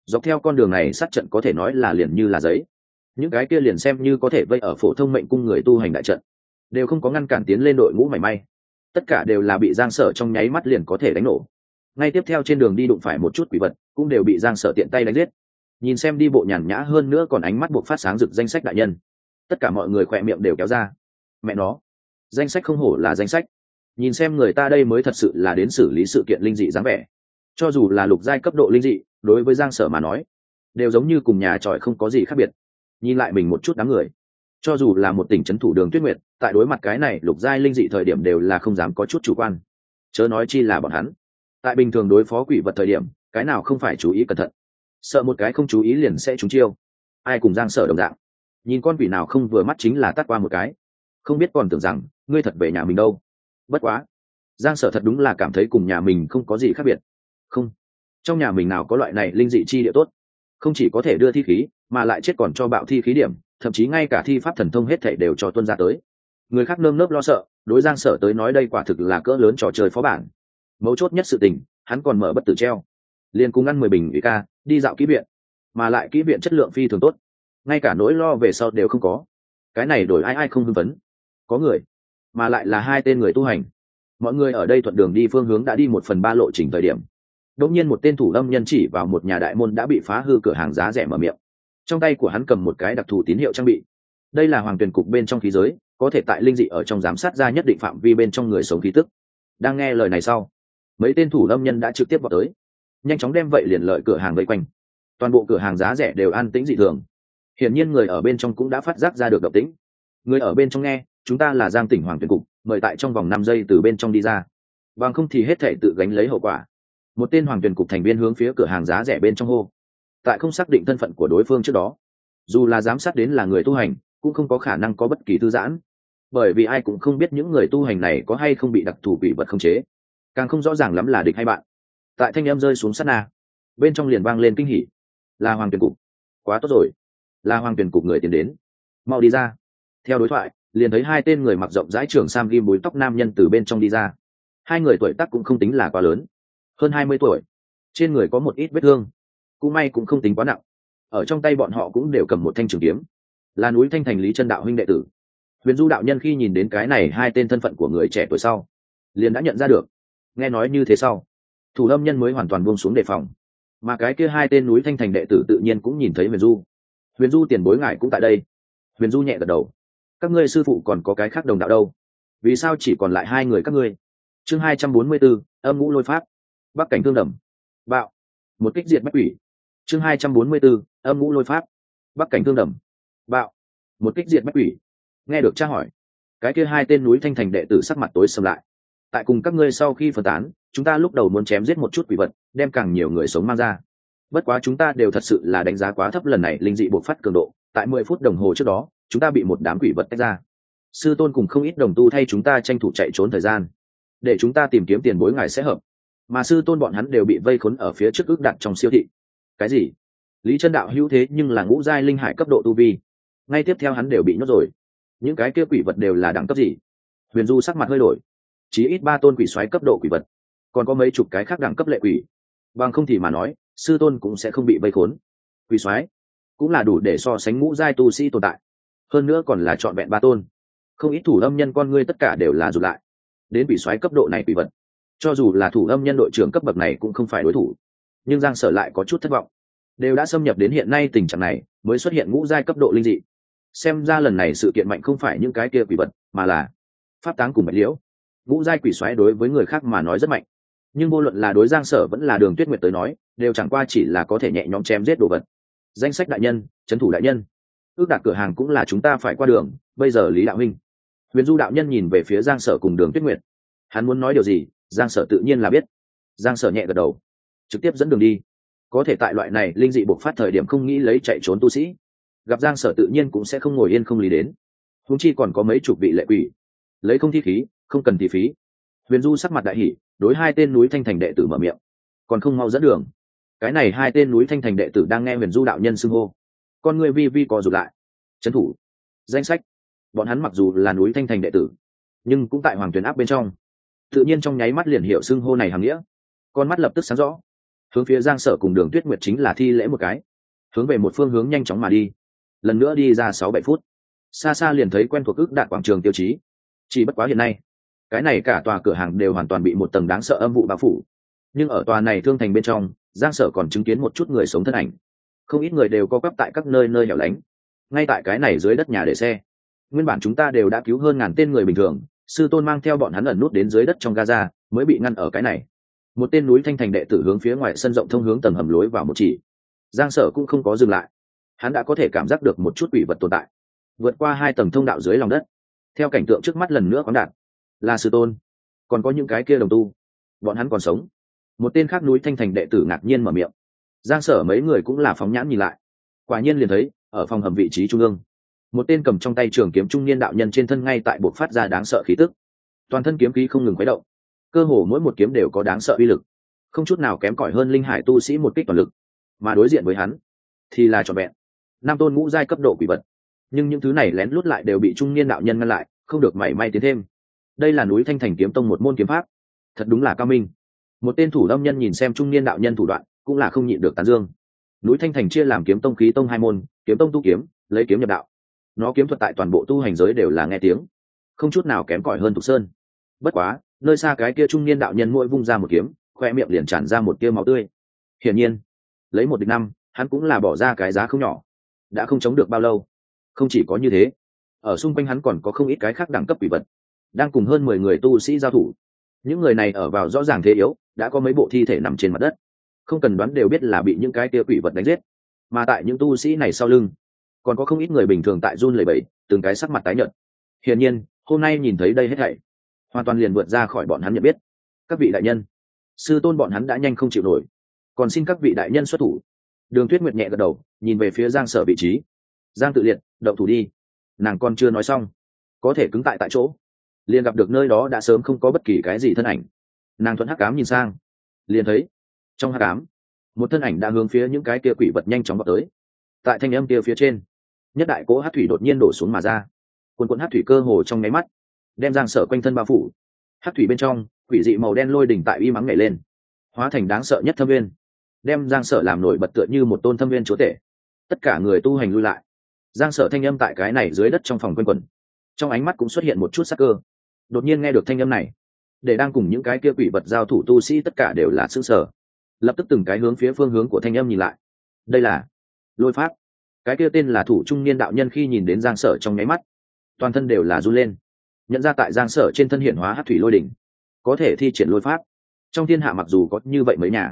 dọc theo con đường này sát trận có thể nói là liền như là giấy, những cái kia liền xem như có thể vây ở phổ thông mệnh cung người tu hành đại trận đều không có ngăn cản tiến lên đội ngũ mảy may, tất cả đều là bị Giang Sở trong nháy mắt liền có thể đánh nổ. Ngay tiếp theo trên đường đi đụng phải một chút quỷ vật cũng đều bị Giang Sở tiện tay đánh giết. Nhìn xem đi bộ nhàn nhã hơn nữa còn ánh mắt buộc phát sáng rực danh sách đại nhân, tất cả mọi người khỏe miệng đều kéo ra. Mẹ nó, danh sách không hổ là danh sách, nhìn xem người ta đây mới thật sự là đến xử lý sự kiện linh dị dáng vẻ. Cho dù là lục giai cấp độ linh dị, đối với Giang Sở mà nói đều giống như cùng nhà tròi không có gì khác biệt. Nhìn lại mình một chút đám người, cho dù là một tỉnh trấn thủ Đường Tuyết Nguyệt, tại đối mặt cái này lục giai linh dị thời điểm đều là không dám có chút chủ quan, chớ nói chi là bọn hắn tại bình thường đối phó quỷ vật thời điểm, cái nào không phải chú ý cẩn thận, sợ một cái không chú ý liền sẽ trúng chiêu. Ai cùng Giang Sở đồng dạng, nhìn con quỷ nào không vừa mắt chính là tát qua một cái, không biết còn tưởng rằng ngươi thật về nhà mình đâu. Bất quá Giang Sở thật đúng là cảm thấy cùng nhà mình không có gì khác biệt. Không, trong nhà mình nào có loại này linh dị chi địa tốt, không chỉ có thể đưa thi khí mà lại chết còn cho bạo thi khí điểm, thậm chí ngay cả thi pháp thần thông hết thảy đều cho tuân ra tới. Người khác nơm nớp lo sợ, đối Giang Sở tới nói đây quả thực là cỡ lớn trò chơi phó bản. Mấu chốt nhất sự tình, hắn còn mở bất tử treo, liền cùng ăn 10 bình ủy ca đi dạo kỹ viện, mà lại kỹ viện chất lượng phi thường tốt, ngay cả nỗi lo về sau đều không có. Cái này đổi ai không hưng phấn. Có người, mà lại là 2 tên người tu hành. Mọi người ở đây thuận đường đi phương hướng đã đi 1/3 lộ trình thời điểm, đột nhiên một tên thủ lâm nhân chỉ vào một nhà đại môn đã bị phá hư cửa hàng giá rẻ mở miệng. Trong tay của hắn cầm một cái đặc thù tín hiệu trang bị, đây là hoàng tuyển cục bên trong khí giới, có thể tại linh dị ở trong giám sát ra nhất định phạm vi bên trong người sống khí tức. Đang nghe lời này sau, mấy tên thủ lâm nhân đã trực tiếp vào tới, nhanh chóng đem vậy liền lợi cửa hàng vây quanh. Toàn bộ cửa hàng giá rẻ đều an tĩnh dị thường, hiển nhiên người ở bên trong cũng đã phát giác ra được động tĩnh. Người ở bên trong nghe, chúng ta là Giang tỉnh hoàng tuyển cục, mời tại trong vòng 5 giây từ bên trong đi ra, bằng không thì hết thể tự gánh lấy hậu quả. Một tên hoàng tuyển cục thành viên hướng phía cửa hàng giá rẻ bên trong hô. Tại không xác định thân phận của đối phương trước đó, dù là giám sát đến là người tu hành cũng không có khả năng có bất kỳ thư giãn, bởi vì ai cũng không biết những người tu hành này có hay không bị đặc thù quỷ vật khống chế, càng không rõ ràng lắm là địch hay bạn. Tại thanh em rơi xuống sát na, bên trong liền vang lên kinh hỉ. Là hoàng tuyển cục, quá tốt rồi, là hoàng tuyển cục người tiến đến, mau đi ra. Theo đối thoại, liền thấy 2 tên người mặc rộng rãi trường sam ghim búi tóc nam nhân từ bên trong đi ra. 2 người tuổi tác cũng không tính là quá lớn, hơn 20 tuổi, trên người có một ít vết thương, cũng may cũng không tính quá nặng. Ở trong tay bọn họ cũng đều cầm một thanh trường kiếm, là núi Thanh Thành Lý Chân đạo huynh đệ tử. Huyền Du đạo nhân khi nhìn đến cái này 2 tên thân phận của người trẻ tuổi sau, liền đã nhận ra được. Nghe nói như thế sau, thủ lâm nhân mới hoàn toàn buông xuống đề phòng, mà cái kia 2 tên núi Thanh Thành đệ tử tự nhiên cũng nhìn thấy Huyền Du. Huyền Du tiền bối ngài cũng tại đây. Huyền Du nhẹ gật đầu. Các ngươi sư phụ còn có cái khác đồng đạo đâu, vì sao chỉ còn lại 2 người các ngươi? Chương 244, âm ngũ lôi pháp. Bắc cảnh thương đầm. Bạo. Một kích diệt bách quỷ. Chương 244, âm ngũ lôi pháp. Bắc cảnh thương đầm. Bạo. Một kích diệt bách quỷ. Nghe được tra hỏi, cái kia 2 tên núi Thanh Thành đệ tử sắc mặt tối sầm lại. Tại cùng các ngươi sau khi phân tán, chúng ta lúc đầu muốn chém giết một chút quỷ vật, đem càng nhiều người sống mang ra. Bất quá chúng ta đều thật sự là đánh giá quá thấp lần này linh dị bộc phát cường độ. Tại 10 phút đồng hồ trước đó, chúng ta bị một đám quỷ vật tách ra. Sư tôn cùng không ít đồng tu thay chúng ta tranh thủ chạy trốn thời gian, để chúng ta tìm kiếm tiền bối ngài sẽ hợp, mà sư tôn bọn hắn đều bị vây khốn ở phía trước ước đặt trong siêu thị. Cái gì? Lý Chân đạo hữu thế nhưng là ngũ giai linh hải cấp độ tu vi, ngay tiếp theo hắn đều bị nhốt rồi. Những cái kia quỷ vật đều là đẳng cấp gì? Huyền Du sắc mặt hơi đổi. Chí ít 3 tôn quỷ soái cấp độ quỷ vật, còn có mấy chục cái khác đẳng cấp lệ quỷ, bằng không thì mà nói sư tôn cũng sẽ không bị vây khốn. Quỷ soái cũng là đủ để so sánh ngũ giai tu sĩ tồn tại, hơn nữa còn là trọn vẹn 3 tôn. Không ít thủ âm nhân con ngươi tất cả đều là rụt lại. Đến quỷ soái cấp độ này quỷ vật, cho dù là thủ âm nhân đội trưởng cấp bậc này cũng không phải đối thủ. Nhưng Giang Sở lại có chút thất vọng, đều đã xâm nhập đến hiện nay tình trạng này mới xuất hiện ngũ giai cấp độ linh dị. Xem ra lần này sự kiện mạnh không phải những cái kia quỷ vật, mà là pháp táng cùng mạch liễu. Ngũ giai quỷ xoáy đối với người khác mà nói rất mạnh, nhưng vô luận là đối Giang Sở vẫn là Đường Tuyết Nguyệt tới nói, đều chẳng qua chỉ là có thể nhẹ nhõm chém giết đồ vật. Danh sách đại nhân, trấn thủ đại nhân, ước đạt cửa hàng cũng là chúng ta phải qua đường, bây giờ Lý đạo huynh. Huyền Du đạo nhân nhìn về phía Giang Sở cùng Đường Tuyết Nguyệt, hắn muốn nói điều gì, Giang Sở tự nhiên là biết. Giang Sở nhẹ gật đầu, trực tiếp dẫn đường đi. Có thể tại loại này linh dị bộc phát thời điểm không nghĩ lấy chạy trốn tu sĩ, gặp Giang Sở tự nhiên cũng sẽ không ngồi yên không lý đến. Huống chi còn có mấy chục vị lệ quỷ, lấy không thi khí, không cần thi phí. Huyền Du sắc mặt đại hỉ, đối 2 tên núi Thanh Thành đệ tử mở miệng, còn không mau dẫn đường. Cái này 2 tên núi Thanh Thành đệ tử đang nghe Huyền Du đạo nhân xưng hô, con người vi vi co rụt lại. Trấn thủ, danh sách. Bọn hắn mặc dù là núi Thanh Thành đệ tử, nhưng cũng tại Hoàng Tuyển áp bên trong, tự nhiên trong nháy mắt liền hiểu xưng hô này hàm nghĩa, con mắt lập tức sáng rõ. hướng phía Giang Sở cùng Đường Tuyết Nguyệt chính là thi lễ một cái, hướng về một phương hướng nhanh chóng mà đi. Lần nữa đi ra 6-7 phút, xa xa liền thấy quen thuộc ước đạt quảng trường tiêu chí. Chỉ bất quá hiện nay cái này cả tòa cửa hàng đều hoàn toàn bị một tầng đáng sợ âm vụ bao phủ, nhưng ở tòa này thương thành bên trong, Giang Sở còn chứng kiến một chút người sống thân ảnh. Không ít người đều co quắp tại các nơi nơi hẻo lánh, ngay tại cái này dưới đất nhà để xe. Nguyên bản chúng ta đều đã cứu hơn ngàn tên người bình thường, sư tôn mang theo bọn hắn ẩn nút đến dưới đất trong Gaza, mới bị ngăn ở cái này. Một tên núi Thanh Thành đệ tử hướng phía ngoài sân rộng thông hướng tầng hầm lối vào một chỉ. Giang Sở cũng không có dừng lại, hắn đã có thể cảm giác được một chút quỷ vật tồn tại, vượt qua 2 tầng thông đạo dưới lòng đất. Theo cảnh tượng trước mắt lần nữa khoáng đạt, là sư tôn, còn có những cái kia đồng tu, bọn hắn còn sống. Một tên khác núi Thanh Thành đệ tử ngạc nhiên mở miệng. Giang Sở mấy người cũng là phóng nhãn nhìn lại, quả nhiên liền thấy ở phòng hầm vị trí trung ương, một tên cầm trong tay trường kiếm trung niên đạo nhân trên thân ngay tại buộc phát ra đáng sợ khí tức, toàn thân kiếm khí không ngừng khuấy động, cơ hồ mỗi một kiếm đều có đáng sợ uy lực, không chút nào kém cỏi hơn linh hải tu sĩ một kích toàn lực. Mà đối diện với hắn thì là trọn vẹn 5 tôn ngũ giai cấp độ quỷ vật, nhưng những thứ này lén lút lại đều bị trung niên đạo nhân ngăn lại, không được mảy may tiến thêm. Đây là núi Thanh Thành kiếm tông một môn kiếm pháp, thật đúng là cao minh. Một tên thủ lâm nhân nhìn xem trung niên đạo nhân thủ đoạn, cũng là không nhịn được tán dương. Núi Thanh Thành chia làm kiếm tông khí tông 2 môn, kiếm tông tu kiếm, lấy kiếm nhập đạo. Nó kiếm thuật tại toàn bộ tu hành giới đều là nghe tiếng, không chút nào kém cỏi hơn Tục Sơn. Bất quá, nơi xa cái kia trung niên đạo nhân mỗi vung ra một kiếm, khoe miệng liền tràn ra một tia máu tươi. Hiển nhiên, lấy 1 địch 5, hắn cũng là bỏ ra cái giá không nhỏ. Đã không chống được bao lâu. Không chỉ có như thế, ở xung quanh hắn còn có không ít cái khác đẳng cấp quỷ vật, đang cùng hơn 10 người tu sĩ giao thủ. Những người này ở vào rõ ràng thế yếu, đã có mấy bộ thi thể nằm trên mặt đất, không cần đoán đều biết là bị những cái kia quỷ vật đánh giết. Mà tại những tu sĩ này sau lưng, còn có không ít người bình thường tại run lẩy bẩy, từng cái sắc mặt tái nhợt. Hiển nhiên, hôm nay nhìn thấy đây hết thảy, hoàn toàn liền vượt ra khỏi bọn hắn nhận biết. Các vị đại nhân, sư tôn bọn hắn đã nhanh không chịu nổi, còn xin các vị đại nhân xuất thủ. Đường Tuyết Nguyệt nhẹ gật đầu, nhìn về phía Giang Sở vị trí. Giang Tự Liệt, động thủ đi. Nàng còn chưa nói xong, có thể cứng tại chỗ, liền gặp được nơi đó đã sớm không có bất kỳ cái gì thân ảnh. Nàng thuận hắc ám nhìn sang, liền thấy trong hắc ám, một thân ảnh đã hướng phía những cái kia quỷ vật nhanh chóng vọt tới. Tại thanh âm kia phía trên, nhất đại cỗ hắc thủy đột nhiên đổ xuống mà ra, cuồn cuộn hắc thủy cơ hồ trong nháy mắt đem Giang Sở quanh thân bao phủ. Hắc thủy bên trong, quỷ dị màu đen lôi đỉnh tại uy mắng nhảy lên, hóa thành đáng sợ nhất thâm viên, đem Giang Sở làm nổi bật tựa như một tôn thâm viên chúa tể. Tất cả người tu hành lui lại. Giang Sở thanh âm tại cái này dưới đất trong phòng quanh quẩn, trong ánh mắt cũng xuất hiện một chút sắc cơ. Đột nhiên nghe được thanh âm này, để đang cùng những cái kia quỷ vật giao thủ tu sĩ tất cả đều là sững sờ, lập tức từng cái hướng phía phương hướng của thanh âm nhìn lại. Đây là lôi pháp. Cái kia tên là thủ trung niên đạo nhân khi nhìn đến Giang Sở trong nháy mắt, toàn thân đều là run lên, nhận ra tại Giang Sở trên thân hiện hóa hắc thủy lôi đỉnh, có thể thi triển lôi pháp. Trong thiên hạ mặc dù có như vậy mấy nhà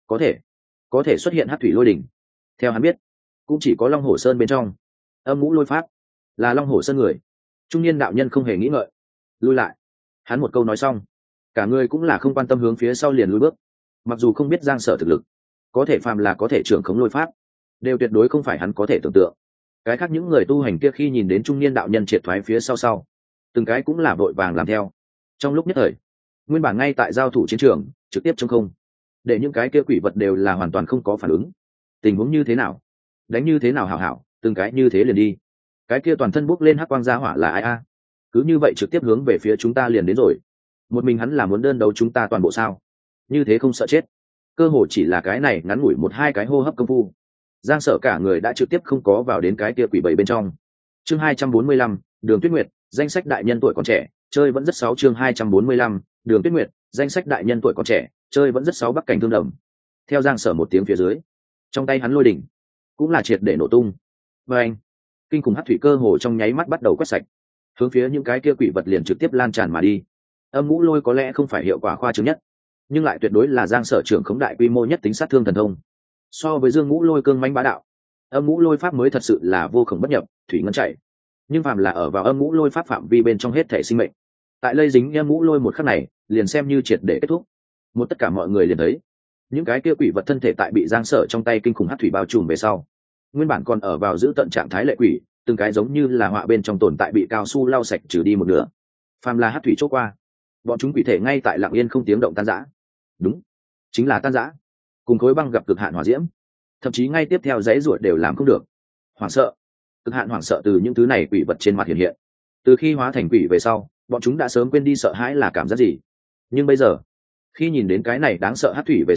có thể xuất hiện hắc thủy lôi đỉnh, theo hắn biết cũng chỉ có Long Hổ Sơn bên trong âm ngũ lôi pháp là Long Hổ Sơn người. Trung niên đạo nhân không hề nghĩ ngợi, lui lại. Hắn một câu nói xong, cả người cũng là không quan tâm hướng phía sau liền lùi bước. Mặc dù không biết Giang Sở thực lực, có thể phàm là có thể trưởng khống lôi pháp, đều tuyệt đối không phải hắn có thể tưởng tượng. Cái khác những người tu hành kia khi nhìn đến trung niên đạo nhân triệt thoái phía sau, từng cái cũng là vội vàng làm theo. Trong lúc nhất thời, nguyên bản ngay tại giao thủ chiến trường trực tiếp trống không, để những cái kia quỷ vật đều là hoàn toàn không có phản ứng. Tình huống như thế nào, đánh như thế nào, hảo hảo, từng cái như thế liền đi. Cái kia toàn thân bốc lên hắc quang gia hỏa là ai a? Cứ như vậy trực tiếp hướng về phía chúng ta liền đến rồi. Một mình hắn là muốn đơn đấu chúng ta toàn bộ sao? Như thế không sợ chết? Cơ hồ chỉ là cái này ngắn ngủi 1-2 cái hô hấp công phu, Giang Sở cả người đã trực tiếp không có vào đến cái kia quỷ bầy bên trong. Chương 245, Đường Tuyết Nguyệt, danh sách đại nhân tuổi còn trẻ, chơi vẫn rất sáu. Chương 245, Đường Tuyết Nguyệt, danh sách đại nhân tuổi còn trẻ, chơi vẫn rất sáu. Bắc cảnh thương đồng. Theo Giang Sở một tiếng phía dưới, trong tay hắn lôi đỉnh cũng là triệt để nổ tung. Và anh, kinh khủng hắc thủy cơ hồ trong nháy mắt bắt đầu quét sạch, hướng phía những cái kia quỷ vật liền trực tiếp lan tràn mà đi. Âm ngũ lôi có lẽ không phải hiệu quả khoa trương nhất, nhưng lại tuyệt đối là Giang Sở trưởng khống đại quy mô nhất tính sát thương thần thông. So với Dương Ngũ Lôi cương mãnh bá đạo, âm ngũ lôi pháp mới thật sự là vô khổng bất nhập, thủy ngân chảy. Nhưng phàm là ở vào âm ngũ lôi pháp phạm vi bên trong hết thể sinh mệnh, tại lây dính âm ngũ lôi một khắc này, liền xem như triệt để kết thúc. Một tất cả mọi người liền thấy, những cái kia quỷ vật thân thể tại bị Giang Sở trong tay kinh khủng hắc thủy bao trùm về sau, nguyên bản còn ở vào giữ tận trạng thái lệ quỷ, từng cái giống như là họa bên trong tồn tại bị cao su lau sạch trừ đi một nửa. Phàm là hắc thủy chỗ qua, bọn chúng quỷ thể ngay tại lặng yên không tiếng động tan rã. Đúng, chính là tan rã. Cùng khối băng gặp cực hạn hỏa diễm, thậm chí ngay tiếp theo giấy ruột đều làm không được. Hoảng sợ, cực hạn hoảng sợ từ những thứ này quỷ vật trên mặt hiện hiện. Từ khi hóa thành quỷ về sau, bọn chúng đã sớm quên đi sợ hãi là cảm giác gì. Nhưng bây giờ, khi nhìn đến cái này đáng sợ hắc thủy về sau,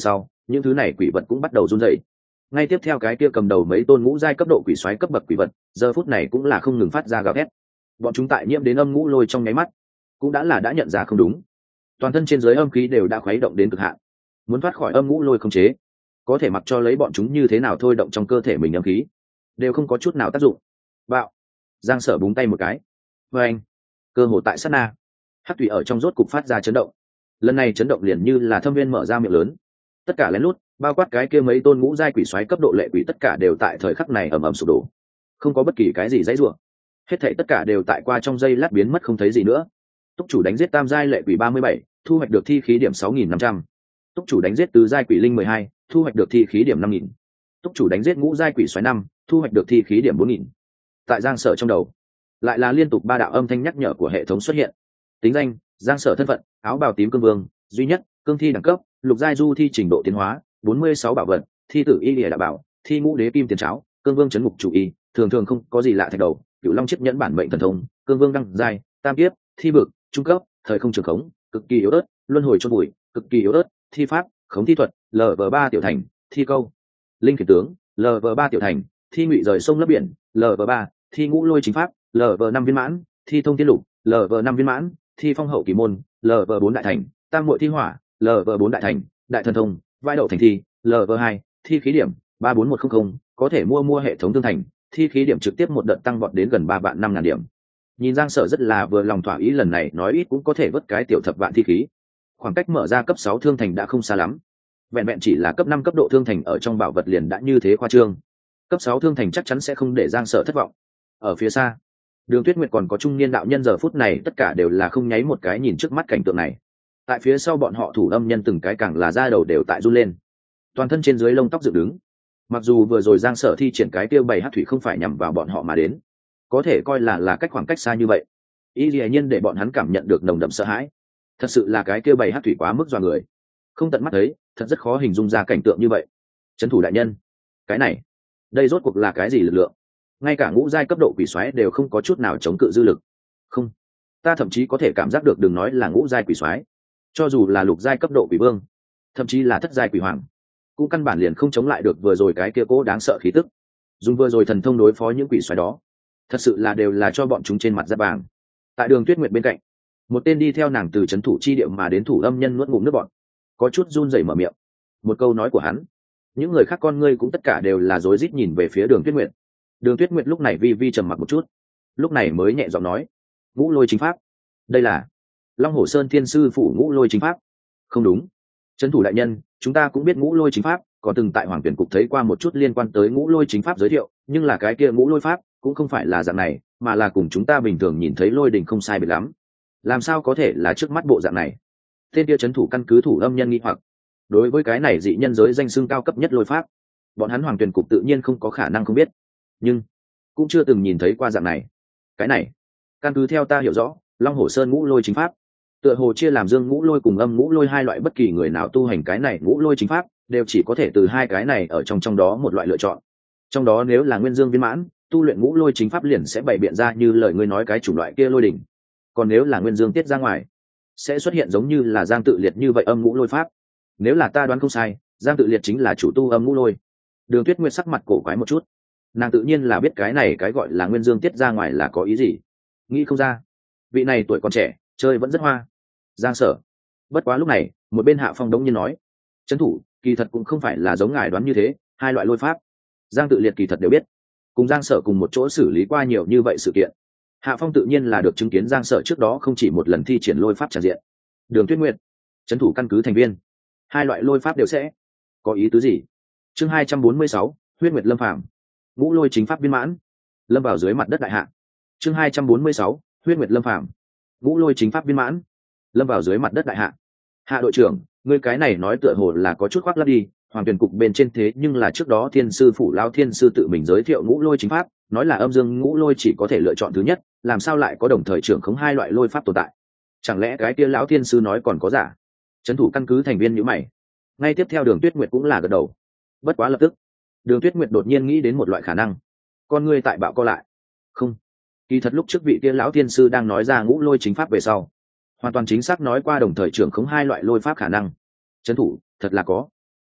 những thứ này quỷ vật cũng bắt đầu run rẩy. Ngay tiếp theo cái kia cầm đầu mấy tôn ngũ giai cấp độ quỷ xoáy cấp bậc quỷ vật giờ phút này cũng là không ngừng phát ra gào thét. Bọn chúng tại nhiễm đến âm ngũ lôi trong nháy mắt cũng đã nhận ra không đúng, toàn thân trên dưới âm khí đều đã khuấy động đến cực hạn, muốn thoát khỏi âm ngũ lôi không chế, có thể mặc cho lấy bọn chúng như thế nào thôi động trong cơ thể mình âm khí đều không có chút nào tác dụng. Bạo! Giang Sở búng tay một cái, và anh cơ hồ tại sát na, hắc thủy ở trong rốt cục phát ra chấn động. Lần này chấn động liền như là thâm viên mở ra miệng lớn, tất cả lén lút bao quát cái kia mấy tôn ngũ giai quỷ xoáy cấp độ lệ quỷ tất cả đều tại thời khắc này ầm ầm sụp đổ, không có bất kỳ cái gì dãy rủa, hết thảy tất cả đều tại qua trong giây lát biến mất không thấy gì nữa. Túc chủ đánh giết tam giai lệ quỷ 37, thu hoạch được thi khí điểm 6.500. Túc chủ đánh giết tứ giai quỷ linh 12, thu hoạch được thi khí điểm 5.000. Túc chủ đánh giết ngũ giai quỷ xoáy 5, thu hoạch được thi khí điểm 4.000. Tại Giang Sở trong đầu lại là liên tục 3 đạo âm thanh nhắc nhở của hệ thống xuất hiện. Tính danh: Giang Sở. Thân phận: áo bào tím cương vương duy nhất, cương thi đẳng cấp: lục giai du thi trình độ tiến hóa 46 bảo vật: thi tử y lìa đạo bảo, thi ngũ đế kim tiền cháo, cương vương chấn ngục chủ y, thường thường không có gì lạ thạch đầu, cựu long chiếc nhẫn bản mệnh thần thông, cương vương đăng giai tam kiếp, thi vực trung cấp, thời không trường khống cực kỳ yếu ớt, luân hồi chôn bụi cực kỳ yếu ớt, thi pháp khống thi thuật LV3 tiểu thành, thi câu linh khiển tướng LV3 tiểu thành, thi ngụy rời sông lấp biển LV3, thi ngũ lôi chính pháp LV5 viên mãn, thi thông tiên lục LV5 viên mãn, thi phong hậu kỳ môn LV4 đại thành, tam muội thi hỏa LV4 đại thành, đại thần thông vai đậu thành thi LV2, thi khí điểm 34100, có thể mua hệ thống tương thành, thi khí điểm trực tiếp một đợt tăng vọt đến gần 3.500.000 điểm. Nhìn Giang Sở rất là vừa lòng thỏa ý, lần này nói ít cũng có thể vớt cái tiểu thập vạn thi khí. Khoảng cách mở ra cấp 6 thương thành đã không xa lắm. Vẹn vẹn chỉ là cấp 5 cấp độ thương thành ở trong bảo vật liền đã như thế khoa trương. Cấp 6 thương thành chắc chắn sẽ không để Giang Sở thất vọng. Ở phía xa, Đường Tuyết Nguyệt còn có trung niên đạo nhân giờ phút này tất cả đều là không nháy một cái nhìn trước mắt cảnh tượng này. Tại phía sau bọn họ thủ âm nhân từng cái càng là da đầu đều tại run lên. Toàn thân trên dưới lông tóc dựng đứng. Mặc dù vừa rồi Giang Sở thi triển cái tiêu bày hắc thủy không phải nhằm vào bọn họ mà đến, có thể coi là cách khoảng cách xa như vậy, ý dĩ nhiên để bọn hắn cảm nhận được nồng đậm sợ hãi. Thật sự là cái tiêu bày hắc thủy quá mức dọa người, không tận mắt thấy thật rất khó hình dung ra cảnh tượng như vậy. Trấn thủ đại nhân, cái này đây rốt cuộc là cái gì lực lượng? Ngay cả ngũ giai cấp độ quỷ xoáy đều không có chút nào chống cự dư lực. Không, ta thậm chí có thể cảm giác được, đừng nói là ngũ giai quỷ xoáy, cho dù là lục giai cấp độ quỷ vương, thậm chí là thất giai quỷ hoàng, cũng căn bản liền không chống lại được vừa rồi cái kia cố đáng sợ khí tức. Dùng vừa rồi thần thông đối phó những quỷ xoáy đó, thật sự là đều là cho bọn chúng trên mặt da vàng. Tại Đường Tuyết Nguyệt bên cạnh, một tên đi theo nàng từ trấn thủ chi địa mà đến thủ âm nhân nuốt ngụm nước bọt, có chút run rẩy mở miệng. Một câu nói của hắn, những người khác con ngươi cũng tất cả đều là rối rít nhìn về phía Đường Tuyết Nguyệt. Đường Tuyết Nguyệt lúc này vi trầm mặc một chút, lúc này mới nhẹ giọng nói: ngũ lôi chính pháp, đây là Long Hổ Sơn Thiên Sư phủ ngũ lôi chính pháp. Không đúng, trấn thủ đại nhân, chúng ta cũng biết ngũ lôi chính pháp, còn từng tại Hoàng Tuyển cục thấy qua một chút liên quan tới ngũ lôi chính pháp giới thiệu, nhưng là cái kia ngũ lôi pháp cũng không phải là dạng này, mà là cùng chúng ta bình thường nhìn thấy lôi đỉnh không sai biệt lắm. Làm sao có thể là trước mắt bộ dạng này? Tên kia trấn thủ căn cứ thủ âm nhân nghi hoặc. Đối với cái này dị nhân giới danh xưng cao cấp nhất lôi pháp, bọn hắn Hoàng Tuyển cục tự nhiên không có khả năng không biết, nhưng cũng chưa từng nhìn thấy qua dạng này. Cái này, căn cứ theo ta hiểu rõ, Long Hổ Sơn ngũ lôi chính pháp tựa hồ chia làm dương ngũ lôi cùng âm ngũ lôi hai loại, bất kỳ người nào tu hành cái này ngũ lôi chính pháp đều chỉ có thể từ hai cái này ở trong đó một loại lựa chọn. Trong đó nếu là nguyên dương viên mãn, tu luyện ngũ lôi chính pháp liền sẽ bày biện ra như lời ngươi nói cái chủng loại kia lôi đỉnh. Còn nếu là nguyên dương tiết ra ngoài, sẽ xuất hiện giống như là Giang Tự Liệt như vậy âm ngũ lôi pháp. Nếu là ta đoán không sai, Giang Tự Liệt chính là chủ tu âm ngũ lôi. Đường Tuyết Nguyệt sắc mặt cổ quái một chút, nàng tự nhiên là biết cái này cái gọi là nguyên dương tiết ra ngoài là có ý gì. Nghĩ không ra, vị này tuổi còn trẻ, chơi vẫn rất hoa. Giang Sở. Bất quá lúc này, một bên Hạ Phong đống nhiên nói: trấn thủ, kỳ thật cũng không phải là giống ngài đoán như thế, hai loại lôi pháp Giang Tự Liệt kỳ thật đều biết, cùng Giang Sở cùng một chỗ xử lý qua nhiều như vậy sự kiện. Hạ Phong tự nhiên là được chứng kiến Giang Sở trước đó không chỉ một lần thi triển lôi pháp tràn diện. Đường Tuyết Nguyệt, trấn thủ căn cứ thành viên, hai loại lôi pháp đều sẽ có ý tứ gì? Chương 246, Huyết Nguyệt Lâm Phàm. Ngũ lôi chính pháp viên mãn, lâm vào dưới mặt đất đại hạ. Chương 246, Huyết Nguyệt Lâm Phàm. Ngũ lôi chính pháp viên mãn, lâm vào dưới mặt đất đại hạ. Hạ đội trưởng, ngươi cái này nói tựa hồ là có chút khoác lác đi. Hoàng Tuyển cục bên trên thế nhưng là trước đó Thiên Sư phủ Lão Thiên Sư tự mình giới thiệu ngũ lôi chính pháp, nói là âm dương ngũ lôi chỉ có thể lựa chọn thứ nhất, làm sao lại có đồng thời trưởng khống hai loại lôi pháp tồn tại? Chẳng lẽ cái kia Lão Thiên Sư nói còn có giả? Trấn thủ căn cứ thành viên nhíu mày. Ngay tiếp theo Đường Tuyết Nguyệt cũng là gật đầu. Bất quá lập tức, Đường Tuyết Nguyệt đột nhiên nghĩ đến một loại khả năng. Con ngươi tại bạo co lại. Không, kỳ thật lúc trước vị kia Lão Thiên Sư đang nói ra ngũ lôi chính pháp về sau, hoàn toàn chính xác nói qua đồng thời trưởng khống hai loại lôi pháp khả năng. Trấn thủ, thật là có.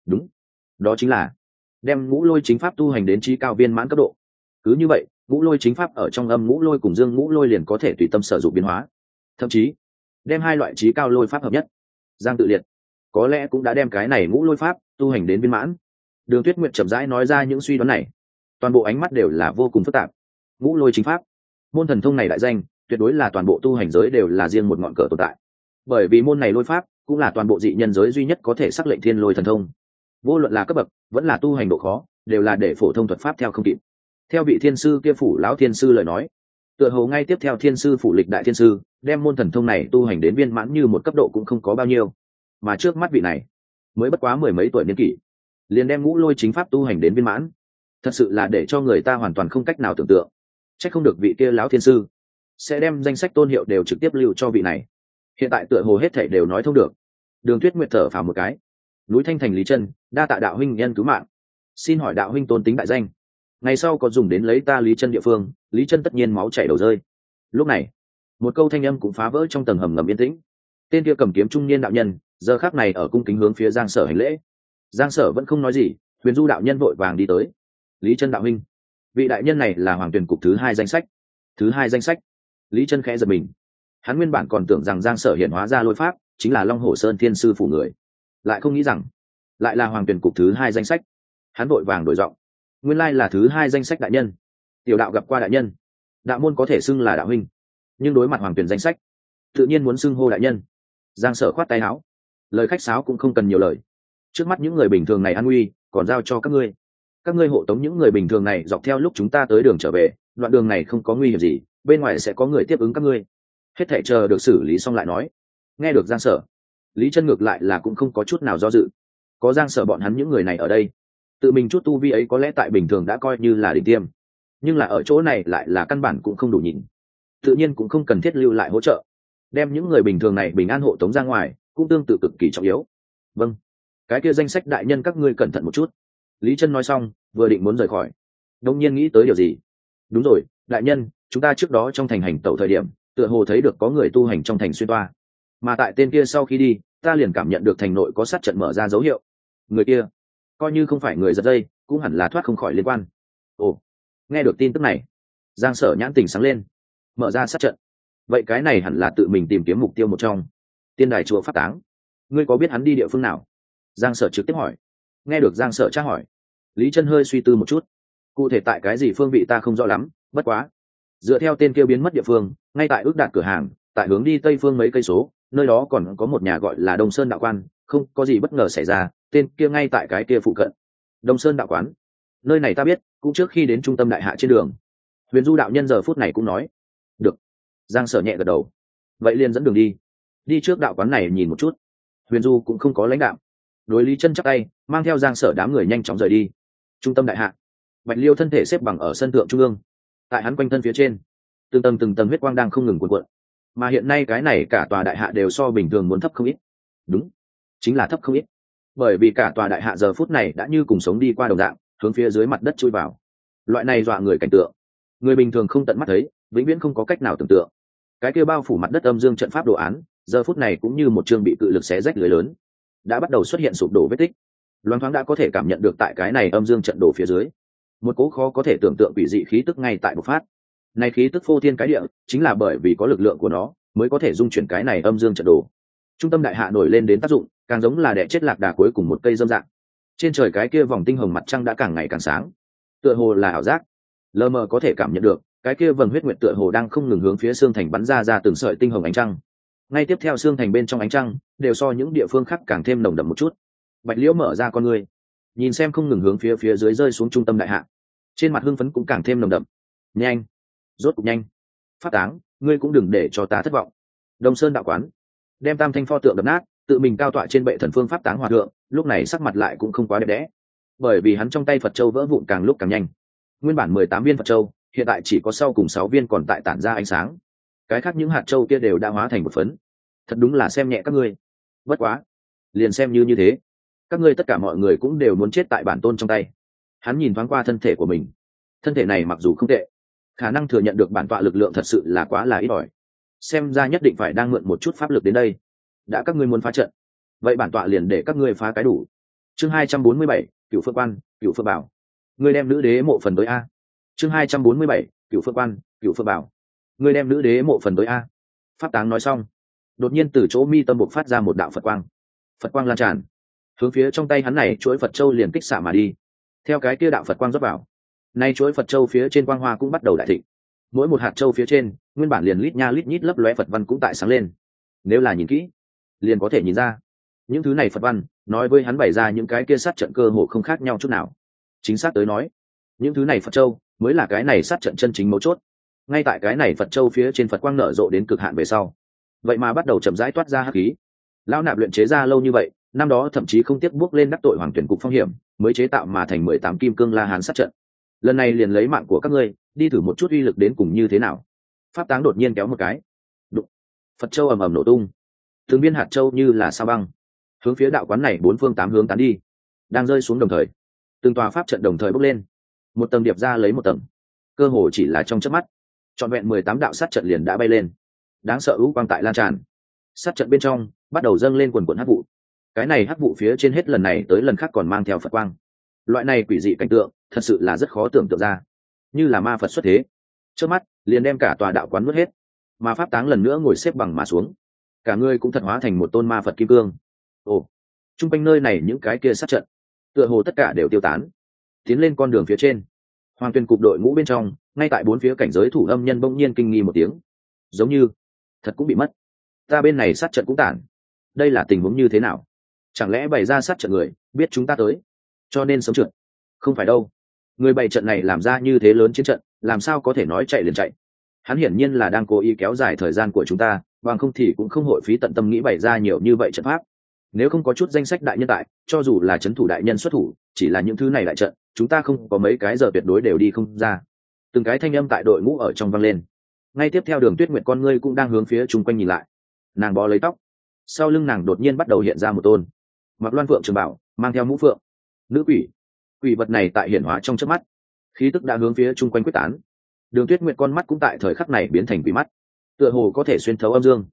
Đúng, đó chính là đem ngũ lôi chính pháp tu hành đến trí cao viên mãn cấp độ. Cứ như vậy, ngũ lôi chính pháp ở trong âm ngũ lôi cùng dương ngũ lôi liền có thể tùy tâm sử dụng biến hóa, thậm chí đem hai loại trí cao lôi pháp hợp nhất. Giang Tự Liệt có lẽ cũng đã đem cái này ngũ lôi pháp tu hành đến viên mãn. Đường Tuyết Nguyệt chậm rãi nói ra những suy đoán này, toàn bộ ánh mắt đều là vô cùng phức tạp. Ngũ lôi chính pháp, môn thần thông này đại danh tuyệt đối là toàn bộ tu hành giới đều là riêng một ngọn cờ tồn tại, bởi vì môn này lôi pháp cũng là toàn bộ dị nhân giới duy nhất có thể sắc lệnh thiên lôi thần thông. Vô luận là cấp bậc vẫn là tu hành độ khó, đều là để phổ thông thuật pháp theo không kịp. Theo vị thiên sư kia phủ lão thiên sư lời nói, tựa hồ ngay tiếp theo thiên sư phủ lịch đại thiên sư đem môn thần thông này tu hành đến viên mãn như một cấp độ cũng không có bao nhiêu, mà trước mắt vị này mới bất quá mười mấy tuổi niên kỷ liền đem ngũ lôi chính pháp tu hành đến viên mãn, thật sự là để cho người ta hoàn toàn không cách nào tưởng tượng. Chắc không được vị kia lão thiên sư sẽ đem danh sách tôn hiệu đều trực tiếp lưu cho vị này. Hiện tại tựa hồ hết thảy đều nói thông được. Đường Tuyết Nguyệt thở phào một cái. Núi Thanh Thành Lý Chân, đa tạ đạo huynh nhân cứu mạng, xin hỏi đạo huynh tôn tính đại danh, ngày sau có dùng đến lấy ta Lý Chân địa phương, Lý Chân tất nhiên máu chảy đầu rơi. Lúc này một câu thanh âm cũng phá vỡ trong tầng hầm ngầm yên tĩnh. Tên kia cầm kiếm trung niên đạo nhân giờ khắc này ở cung kính hướng phía Giang Sở hành lễ. Giang Sở vẫn không nói gì, Huyền Du đạo nhân vội vàng đi tới. Lý Chân đạo huynh, vị đại nhân này là Hoàng Tuyển cục thứ hai danh sách. Thứ hai danh sách? Lý Chân khẽ giật mình. Hắn nguyên bản còn tưởng rằng Giang Sở hiện hóa ra lôi pháp chính là Long Hổ Sơn Thiên sư phủ người, lại không nghĩ rằng lại là Hoàng Tuyển cục thứ hai danh sách. Hắn vội vàng đổi giọng, nguyên lai là thứ hai danh sách đại nhân. Tiểu đạo gặp qua đại nhân. Đạo môn có thể xưng là đạo huynh, nhưng đối mặt Hoàng Tuyển danh sách tự nhiên muốn xưng hô đại nhân. Giang Sở khoát tay áo, lời khách sáo cũng không cần nhiều lời. Trước mắt những người bình thường này an nguy còn giao cho các ngươi hộ tống những người bình thường này dọc theo lúc chúng ta tới đường trở về. Đoạn đường này không có nguy hiểm gì, bên ngoài sẽ có người tiếp ứng các ngươi, hết thảy chờ được xử lý xong lại nói. Nghe được Giang Sở, Lý Chân ngược lại là cũng không có chút nào do dự. Có Giang Sở bọn hắn những người này ở đây, tự mình chút tu vi ấy có lẽ tại bình thường đã coi như là đỉnh tiêm, nhưng là ở chỗ này lại là căn bản cũng không đủ nhìn, tự nhiên cũng không cần thiết lưu lại hỗ trợ. Đem những người bình thường này bình an hộ tống ra ngoài cũng tương tự cực kỳ trọng yếu. Vâng, cái kia danh sách đại nhân các ngươi cẩn thận một chút. Lý Chân nói xong vừa định muốn rời khỏi, đột nhiên nghĩ tới điều gì. Đúng rồi đại nhân, chúng ta trước đó trong thành hành tẩu thời điểm tựa hồ thấy được có người tu hành trong thành xuyên toa, mà tại tên kia sau khi đi ta liền cảm nhận được thành nội có sát trận mở ra dấu hiệu. Người kia coi như không phải người giật dây cũng hẳn là thoát không khỏi liên quan. Ồ, nghe được tin tức này, Giang Sở nhãn tình sáng lên. Mở ra sát trận, vậy cái này hẳn là tự mình tìm kiếm mục tiêu một trong. Tiên đài chùa Pháp Táng, ngươi có biết hắn đi địa phương nào? Giang Sở trực tiếp hỏi. Nghe được Giang Sở tra hỏi, Lý Chân hơi suy tư một chút. Cụ thể tại cái gì phương vị ta không rõ lắm, bất quá dựa theo tên kia biến mất địa phương, ngay tại ước đạt cửa hàng, tại hướng đi tây phương mấy cây số, nơi đó còn có một nhà gọi là Đông Sơn đạo quan, không có gì bất ngờ xảy ra, tên kia ngay tại cái kia phụ cận. Đông Sơn đạo quán, nơi này ta biết, cũng trước khi đến trung tâm đại hạ trên đường. Huyền Du đạo nhân giờ phút này cũng nói. Được. Giang Sở nhẹ gật đầu. Vậy liền dẫn đường đi. Đi trước đạo quán này nhìn một chút. Huyền Du cũng không có lãnh đạo, đối Lý Chân chắp tay, mang theo Giang Sở đám người nhanh chóng rời đi. Trung tâm đại hạ, Bạch Liêu thân thể xếp bằng ở sân thượng trung ương, tại hắn quanh thân phía trên từng tầng huyết quang đang không ngừng cuộn cuộn, mà hiện nay cái này cả tòa đại hạ đều so bình thường muốn thấp không ít. Đúng, chính là thấp không ít, bởi vì cả tòa đại hạ giờ phút này đã như cùng sống đi qua đồng dạng, hướng phía dưới mặt đất chui vào. Loại này dọa người cảnh tượng, người bình thường không tận mắt thấy, vĩnh viễn không có cách nào tưởng tượng. Cái kia bao phủ mặt đất âm dương trận pháp đồ án, giờ phút này cũng như một chương bị cự lực xé rách lưới lớn, đã bắt đầu xuất hiện sụp đổ vết tích. Loan thoáng đã có thể cảm nhận được tại cái này âm dương trận đồ phía dưới, một cỗ khó có thể tưởng tượng quỷ dị khí tức ngay tại bộc phát. Này khí tức phô thiên cái địa, chính là bởi vì có lực lượng của nó mới có thể dung chuyển cái này âm dương trận đồ. Trung tâm đại hạ nổi lên đến tác dụng, càng giống là đẻ chết lạc đà cuối cùng một cây dâm dạng. Trên trời cái kia vòng tinh hồng mặt trăng đã càng ngày càng sáng, tựa hồ là ảo giác. Lờ mờ có thể cảm nhận được, cái kia vầng huyết nguyệt tựa hồ đang không ngừng hướng phía xương thành bắn ra từng sợi tinh hồng ánh trăng. Ngay tiếp theo xương thành bên trong ánh trăng đều so những địa phương khác càng thêm nồng đậm một chút. Bạch Liễu mở ra con ngươi, nhìn xem không ngừng hướng phía dưới rơi xuống trung tâm đại hạ, trên mặt hưng phấn cũng càng thêm nồng đậm. Nhanh, rốt cục nhanh. Pháp Táng, ngươi cũng đừng để cho ta thất vọng. Đông Sơn đạo quán, đem tam thanh pho tượng đập nát, tự mình cao tọa trên bệ thần phương Pháp Táng hòa thượng, lúc này sắc mặt lại cũng không quá đẹp đẽ, bởi vì hắn trong tay Phật châu vỡ vụn càng lúc càng nhanh. Nguyên bản 18 viên Phật châu, hiện tại chỉ có sau cùng 6 viên còn tại tản ra ánh sáng, cái khác những hạt châu kia đều đã hóa thành một phấn. Thật đúng là xem nhẹ các ngươi. Bất quá, liền xem như thế, các ngươi tất cả mọi người cũng đều muốn chết tại bản tôn trong tay. Hắn nhìn thoáng qua thân thể của mình, thân thể này mặc dù không tệ, khả năng thừa nhận được bản tọa lực lượng thật sự là quá là ít ỏi, xem ra nhất định phải đang mượn một chút pháp lực đến đây. Đã các ngươi muốn phá trận, vậy bản tọa liền để các ngươi phá cái đủ. chương 247, cựu phượng quan, cựu phượng bảo. Ngươi đem nữ đế mộ phần tới a. chương 247, cựu phượng quan, cựu phượng bảo. Ngươi đem nữ đế mộ phần tới a. Pháp táng nói xong, đột nhiên từ chỗ mi tâm bộc phát ra một đạo phật quang. Phật quang lan tràn, hướng phía trong tay hắn này chuỗi Phật châu liền kích xạ mà đi. Theo cái kia đạo Phật quang rót vào, nay chuỗi Phật châu phía trên quang hoa cũng bắt đầu đại thịnh. Mỗi một hạt châu phía trên, nguyên bản liền lít nha lít nhít lấp lóe Phật văn cũng tại sáng lên. Nếu là nhìn kỹ, liền có thể nhìn ra, những thứ này Phật văn nói với hắn bày ra những cái kia sát trận cơ hồ không khác nhau chút nào. Chính xác tới nói, những thứ này Phật châu mới là cái này sát trận chân chính mấu chốt. Ngay tại cái này Phật châu phía trên Phật quang nở rộ đến cực hạn về sau, vậy mà bắt đầu chậm rãi toát ra hắc khí. Lão nạp luyện chế ra lâu như vậy, năm đó thậm chí không tiếc bước lên đắc tội hoàng tuyển cục phong hiểm, mới chế tạo mà thành 18 kim cương la hán sát trận. Lần này liền lấy mạng của các ngươi, đi thử một chút uy lực đến cùng như thế nào. Pháp táng đột nhiên kéo một cái, đụng, Phật châu ầm ầm nổ tung, từng viên hạt châu như là sao băng, hướng phía đạo quán này bốn phương tám hướng tán đi. Đang rơi xuống đồng thời, từng tòa pháp trận đồng thời bốc lên, một tầng điệp ra lấy một tầng, cơ hồ chỉ là trong chớp mắt, trọn vẹn 18 đạo sát trận liền đã bay lên. Đáng sợ ưu quang tại lan tràn, sát trận bên trong bắt đầu dâng lên quần quần hắc vụ. Cái này hắc vụ phía trên hết lần này tới lần khác còn mang theo Phật quang. Loại này quỷ dị cảnh tượng thật sự là rất khó tưởng tượng ra, như là ma Phật xuất thế, trước mắt liền đem cả tòa đạo quán nuốt hết. Mà pháp táng lần nữa ngồi xếp bằng mà xuống, cả người cũng thật hóa thành một tôn ma Phật kim cương. Ồ, trung quanh nơi này những cái kia sát trận tựa hồ tất cả đều tiêu tán, tiến lên con đường phía trên. Hoàng tuyên cục đội ngũ bên trong, ngay tại bốn phía cảnh giới thủ âm nhân bỗng nhiên kinh nghi một tiếng, giống như thật cũng bị mất. Ta bên này sát trận cũng tản, đây là tình huống như thế nào? Chẳng lẽ bày ra sát trận người biết chúng ta tới, cho nên sớm trượt? Không phải đâu, người bày trận này làm ra như thế lớn chiến trận, làm sao có thể nói chạy liền chạy? Hắn hiển nhiên là đang cố ý kéo dài thời gian của chúng ta, bằng không thì cũng không hội phí tận tâm nghĩ bày ra nhiều như vậy trận pháp. Nếu không có chút danh sách đại nhân tại, cho dù là trấn thủ đại nhân xuất thủ, chỉ là những thứ này đại trận, chúng ta không có mấy cái giờ tuyệt đối đều đi không ra. Từng cái thanh âm tại đội ngũ ở trong vang lên. Ngay tiếp theo Đường Tuyết Nguyệt con ngươi cũng đang hướng phía chung quanh nhìn lại. Nàng bó lấy tóc, sau lưng nàng đột nhiên bắt đầu hiện ra một tôn mặc loan phượng trường bảo, mang theo mũ phượng, nữ quỷ. Quỷ vật này tại hiển hóa trong chớp mắt, khí tức đã hướng phía chung quanh quyết tán. Đường Tuyết Nguyệt con mắt cũng tại thời khắc này biến thành quỷ mắt, tựa hồ có thể xuyên thấu âm dương.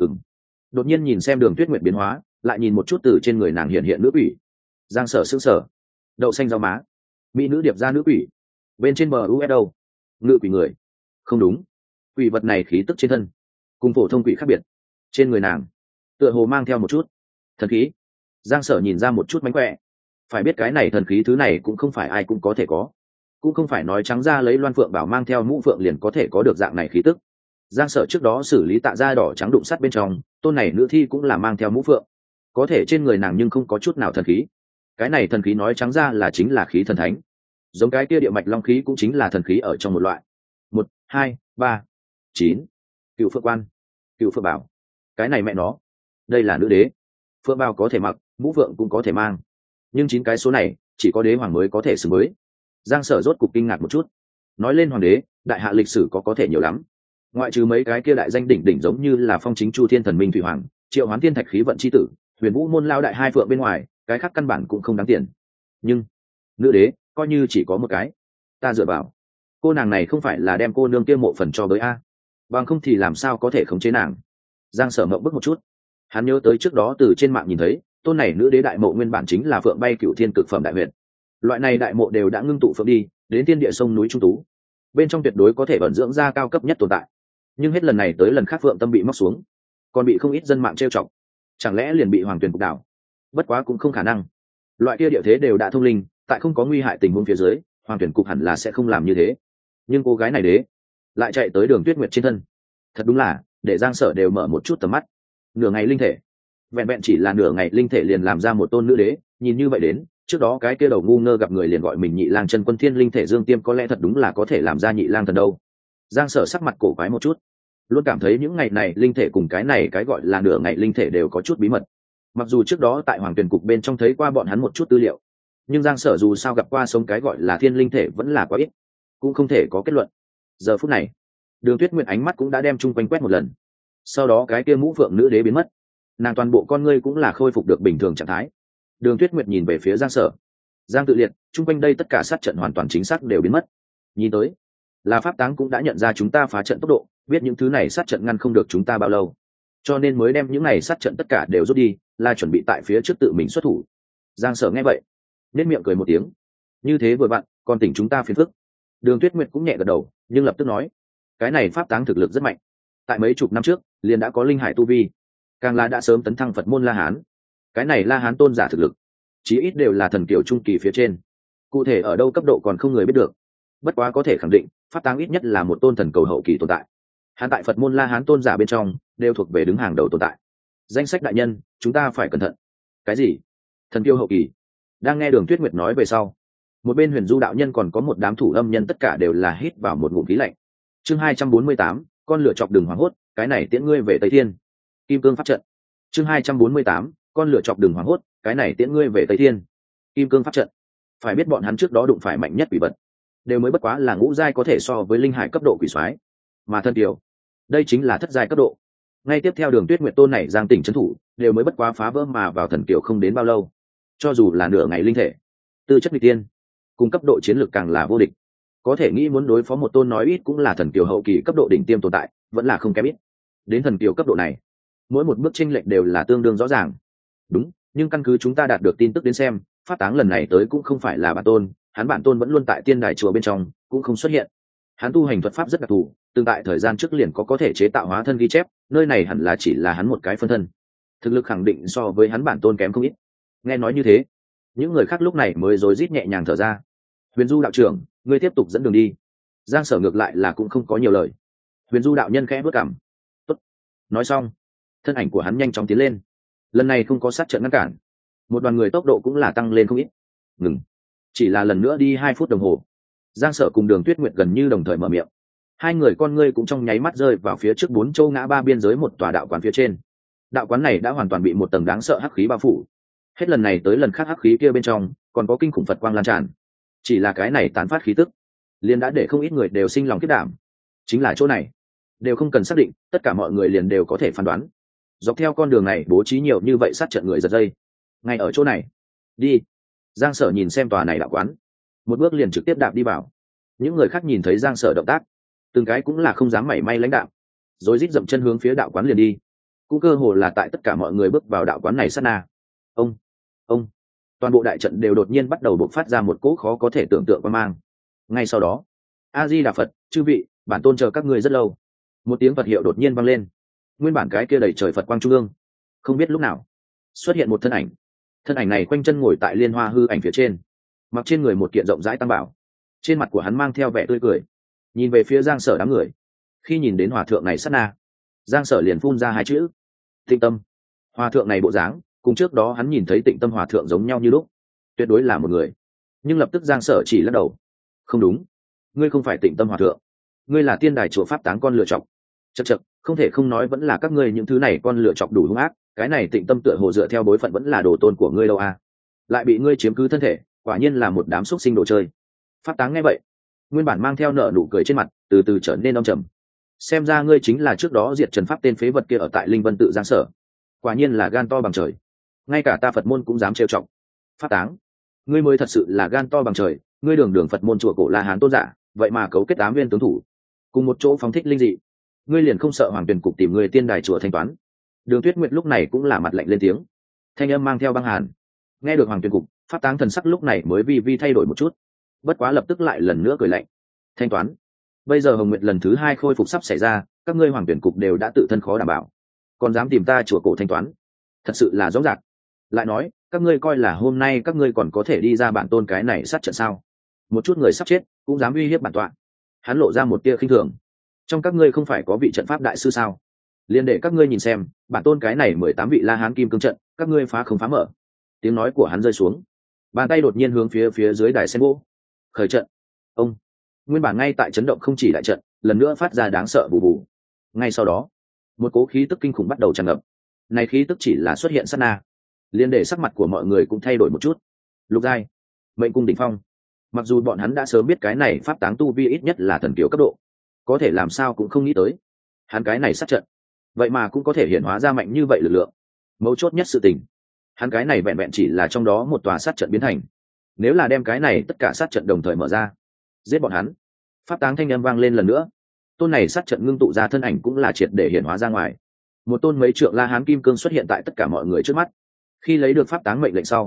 Đột nhiên nhìn xem Đường Tuyết Nguyệt biến hóa, lại nhìn một chút từ trên người nàng hiện hiện nữ quỷ. Giang Sở sững sờ, đậu xanh rau má, mỹ nữ điệp ra nữ quỷ, bên trên bờ US đâu? Ngự quỷ người? Không đúng, quỷ vật này khí tức trên thân cùng phổ thông quỷ khác biệt, trên người nàng tựa hồ mang theo một chút thần khí. Giang Sở nhìn ra một chút mánh khỏe, phải biết cái này thần khí thứ này cũng không phải ai cũng có thể có, cũng không phải nói trắng ra lấy loan phượng bảo mang theo mũ phượng liền có thể có được dạng này khí tức. Giang Sở trước đó xử lý Tạ Gia đỏ trắng đụng sắt bên trong, tôn này nữ thi cũng là mang theo mũ phượng, có thể trên người nàng nhưng không có chút nào thần khí. Cái này thần khí nói trắng ra là chính là khí thần thánh, giống cái kia địa mạch long khí cũng chính là thần khí ở trong một loại. 1, 2, 3, 9, cựu phượng quan, cựu phượng bảo. Cái này mẹ nó, đây là nữ đế. Phượng bào có thể mặc, mũ phượng cũng có thể mang, nhưng 9 cái số này chỉ có đế hoàng mới có thể xứng với. Giang Sở rốt cục kinh ngạc một chút. Nói lên hoàng đế, đại hạ lịch sử có thể nhiều lắm, ngoại trừ mấy cái kia đại danh đỉnh đỉnh giống như là Phong Chính Chu Thiên Thần Minh Thủy Hoàng, Triệu Hoán Thiên Thạch Khí Vận Chi Tử, Huyền Vũ Môn Lao Đại hai phượng bên ngoài, cái khác căn bản cũng không đáng tiền. Nhưng nữ đế coi như chỉ có một cái. Ta dựa vào, cô nàng này không phải là đem cô nương kia mộ phần cho với a? Bằng không thì làm sao có thể khống chế nàng? Giang Sở mộng bức một chút, hắn nhớ tới trước đó từ trên mạng nhìn thấy, tôn này nữ đế đại mộ nguyên bản chính là phượng bay cửu thiên cực phẩm đại huyệt. Loại này đại mộ đều đã ngưng tụ phượng đi đến thiên địa sông núi trung tú, bên trong tuyệt đối có thể vận dưỡng ra cao cấp nhất tồn tại. Nhưng hết lần này tới lần khác phượng tâm bị móc xuống, còn bị không ít dân mạng trêu chọc, chẳng lẽ liền bị hoàng tuyền cục đảo? Bất quá cũng không khả năng, loại kia địa thế đều đã thông linh, tại không có nguy hại tình huống phía dưới, hoàng tuyển cục hẳn là sẽ không làm như thế. Nhưng cô gái này đế lại chạy tới Đường Tuyết Nguyệt trên thân, thật đúng là để Giang Sở đều mở một chút tầm mắt. Nửa ngày linh thể, vẹn vẹn chỉ là nửa ngày linh thể liền làm ra một tôn nữ đế. Nhìn như vậy đến, trước đó cái kia đầu ngu ngơ gặp người liền gọi mình Nhị Lang Chân Quân Thiên linh thể Dương Tiêm có lẽ thật đúng là có thể làm ra Nhị Lang thần đâu. Giang Sở sắc mặt cổ quái một chút, luôn cảm thấy những ngày này linh thể cùng cái này cái gọi là nửa ngày linh thể đều có chút bí mật. Mặc dù trước đó tại hoàng tuyển cục bên trong thấy qua bọn hắn một chút tư liệu, nhưng Giang Sở dù sao gặp qua sống cái gọi là thiên linh thể vẫn là quá ít, cũng không thể có kết luận. Giờ phút này, Đường Tuyết Nguyệt ánh mắt cũng đã đem chung quanh quét một lần, sau đó cái kia mũ phượng nữ đế biến mất, nàng toàn bộ con ngươi cũng là khôi phục được bình thường trạng thái. Đường Tuyết Nguyệt nhìn về phía Giang Sở, Giang Tự Liệt, chung quanh đây tất cả sát trận hoàn toàn chính xác đều biến mất. Nhìn tới là pháp táng cũng đã nhận ra chúng ta phá trận tốc độ, biết những thứ này sát trận ngăn không được chúng ta bao lâu, cho nên mới đem những này sát trận tất cả đều rút đi, là chuẩn bị tại phía trước tự mình xuất thủ. Giang Sở nghe vậy nên miệng cười một tiếng, như thế vừa vặn còn tỉnh chúng ta phiền phức. Đường Tuyết Nguyệt cũng nhẹ gật đầu, nhưng lập tức nói, cái này pháp táng thực lực rất mạnh, tại mấy chục năm trước liền đã có linh hải tu vi, càng là đã sớm tấn thăng Phật môn La Hán. Cái này La Hán tôn giả thực lực chí ít đều là thần kiều trung kỳ phía trên, cụ thể ở đâu cấp độ còn không người biết được. Bất quá có thể khẳng định pháp táng ít nhất là một tôn thần cầu hậu kỳ tồn tại. Hắn tại Phật môn La Hán tôn giả bên trong đều thuộc về đứng hàng đầu tồn tại. Danh sách đại nhân, chúng ta phải cẩn thận. Cái gì? Thần kiêu hậu kỳ? Đang nghe Đường Tuyết Nguyệt nói về sau, một bên Huyền Du đạo nhân còn có một đám thủ âm nhân tất cả đều là hít vào một ngụm khí lạnh. Chương 248, con lửa chọc đừng hoảng hốt, cái này tiễn ngươi về Tây Thiên. Kim cương pháp trận. Chương 248, con lửa chọc đừng hoảng hốt, cái này tiễn ngươi về Tây Thiên. Kim cương pháp trận. Phải biết bọn hắn trước đó đụng phải mạnh nhất quỷ vật, đều mới bất quá là ngũ giai có thể so với linh hải cấp độ quỷ soái, mà thân kiều, đây chính là thất giai cấp độ. Ngay tiếp theo Đường Tuyết Nguyệt tôn này giang tỉnh trấn thủ, đều mới bất quá phá vỡ mà vào thần kiều không đến bao lâu. Cho dù là nửa ngày linh thể, tư chất nghịch tiên, cùng cấp độ chiến lược càng là vô địch. Có thể nghĩ muốn đối phó một tôn nói ít cũng là thần kiều hậu kỳ cấp độ đỉnh tiêm tồn tại, vẫn là không kém ít. Đến thần kiều cấp độ này, mỗi một bước chênh lệch đều là tương đương rõ ràng. Đúng, nhưng căn cứ chúng ta đạt được tin tức đến xem, pháp táng lần này tới cũng không phải là bản tôn, hắn bản tôn vẫn luôn tại tiên đài chùa bên trong, cũng không xuất hiện. Hắn tu hành thuật pháp rất đặc thù, tương tại thời gian trước liền có thể chế tạo hóa thân ghi chép, nơi này hẳn là chỉ là hắn một cái phân thân, thực lực khẳng định so với hắn bản tôn kém không ít. Nghe nói như thế, những người khác lúc này mới rối rít nhẹ nhàng thở ra. Huyền Du đạo trưởng, ngươi tiếp tục dẫn đường đi. Giang Sở ngược lại là cũng không có nhiều lời. Huyền Du đạo nhân khẽ bước cằm. Tốt. Nói xong, thân ảnh của hắn nhanh chóng tiến lên. Lần này không có sát trận ngăn cản, một đoàn người tốc độ cũng là tăng lên không ít. Ngừng. Chỉ là lần nữa đi 2 phút đồng hồ, Giang Sở cùng Đường Tuyết Nguyệt gần như đồng thời mở miệng. Hai người con ngươi cũng trong nháy mắt rơi vào phía trước 4 châu ngã ba biên giới một tòa đạo quán phía trên. Đạo quán này đã hoàn toàn bị một tầng đáng sợ hắc khí bao phủ. Hết lần này tới lần khác hắc khí kia bên trong còn có kinh khủng Phật quang lan tràn. Chỉ là cái này tán phát khí tức, liền đã để không ít người đều sinh lòng khiếp đảm. Chính là chỗ này, đều không cần xác định, tất cả mọi người liền đều có thể phán đoán. Dọc theo con đường này bố trí nhiều như vậy sát trận người giật dây. Ngay ở chỗ này, đi. Giang Sở nhìn xem tòa này đạo quán, một bước liền trực tiếp đạp đi vào. Những người khác nhìn thấy Giang Sở động tác, từng cái cũng là không dám mảy may lãnh đạo, rồi rít dậm chân hướng phía đạo quán liền đi. Cũng cơ hồ là tại tất cả mọi người bước vào đạo quán này sát na, ông toàn bộ đại trận đều đột nhiên bắt đầu bộc phát ra một cỗ khó có thể tưởng tượng qua mang. Ngay sau đó, A Di Đà Phật, chư vị, bản tôn chờ các ngươi rất lâu. Một tiếng Phật hiệu đột nhiên vang lên. Nguyên bản cái kia đầy trời Phật quang trung ương, không biết lúc nào xuất hiện một thân ảnh. Thân ảnh này quanh chân ngồi tại liên hoa hư ảnh phía trên, mặc trên người một kiện rộng rãi tam bảo, trên mặt của hắn mang theo vẻ tươi cười, nhìn về phía Giang Sở đám người. Khi nhìn đến hòa thượng này sát na, Giang Sở liền phun ra 2 chữ: Tịnh Tâm. Hòa thượng này bộ dáng cùng trước đó hắn nhìn thấy Tịnh Tâm hòa thượng giống nhau như lúc, tuyệt đối là một người. Nhưng lập tức Giang Sở chỉ lắc đầu: không đúng, ngươi không phải Tịnh Tâm hòa thượng, ngươi là tiên đài chùa pháp táng con lựa chọc. Chậc chậc, không thể không nói vẫn là các ngươi những thứ này con lựa chọc đủ hung ác. Cái này Tịnh Tâm tựa hồ dựa theo bối phận vẫn là đồ tôn của ngươi đâu à, lại bị ngươi chiếm cứ thân thể, quả nhiên là một đám xúc sinh đồ chơi. Pháp táng nghe vậy, nguyên bản mang theo nợ nụ cười trên mặt từ từ trở nên âm trầm. Xem ra ngươi chính là trước đó diệt trần pháp tên phế vật kia ở tại Linh Vân tự Giang Sở, quả nhiên là gan to bằng trời, ngay cả ta Phật môn cũng dám trêu chọc. Pháp táng, ngươi mới thật sự là gan to bằng trời. Ngươi đường đường Phật môn chùa cổ La Hán tôn giả, vậy mà cấu kết 8 viên tướng thủ cùng một chỗ phóng thích linh dị, ngươi liền không sợ Hoàng Tuyền cục tìm người tiên đài chùa thanh toán? Đường Tuyết Nguyệt lúc này cũng là mặt lạnh lên tiếng, thanh âm mang theo băng hàn. Nghe được Hoàng Tuyền cục, pháp táng thần sắc lúc này mới vi vi thay đổi một chút, bất quá lập tức lại lần nữa cười lạnh. Thanh toán? Bây giờ Hồng Nguyệt lần thứ 2 khôi phục sắp xảy ra, các ngươi Hoàng Tuyền cục đều đã tự thân khó đảm bảo, còn dám tìm ta chùa cổ thanh toán, thật sự là rõ ràng. Lại nói, các ngươi coi là hôm nay các ngươi còn có thể đi ra bản tôn cái này sát trận sao? Một chút người sắp chết cũng dám uy hiếp bản tọa. Hắn lộ ra một tia khinh thường. Trong các ngươi không phải có vị trận pháp đại sư sao? Liên để các ngươi nhìn xem, bản tôn cái này 18 vị La Hán kim cương trận, các ngươi phá không phá mở. Tiếng nói của hắn rơi xuống, bàn tay đột nhiên hướng phía dưới đài sen gỗ khởi trận. Ông, nguyên bản ngay tại chấn động không chỉ đại trận, lần nữa phát ra đáng sợ bù bù. Ngay sau đó, một cố khí tức kinh khủng bắt đầu tràn ngập. Này khí tức chỉ là xuất hiện sát na, liên để sắc mặt của mọi người cũng thay đổi một chút. Lục giai, mệnh cung đỉnh phong. Mặc dù bọn hắn đã sớm biết cái này pháp táng tu vi ít nhất là thần kiều cấp độ, có thể làm sao cũng không nghĩ tới, hắn cái này sát trận, vậy mà cũng có thể hiện hóa ra mạnh như vậy lực lượng. Mấu chốt nhất sự tình, hắn cái này vẹn vẹn chỉ là trong đó một tòa sát trận biến thành. Nếu là đem cái này tất cả sát trận đồng thời mở ra, giết bọn hắn. Pháp táng thanh âm vang lên lần nữa. Tôn này sát trận ngưng tụ ra thân ảnh cũng là triệt để hiện hóa ra ngoài. Một tôn mấy trượng La Hán kim cương xuất hiện tại tất cả mọi người trước mắt. Khi lấy được pháp táng mệnh lệnh sau,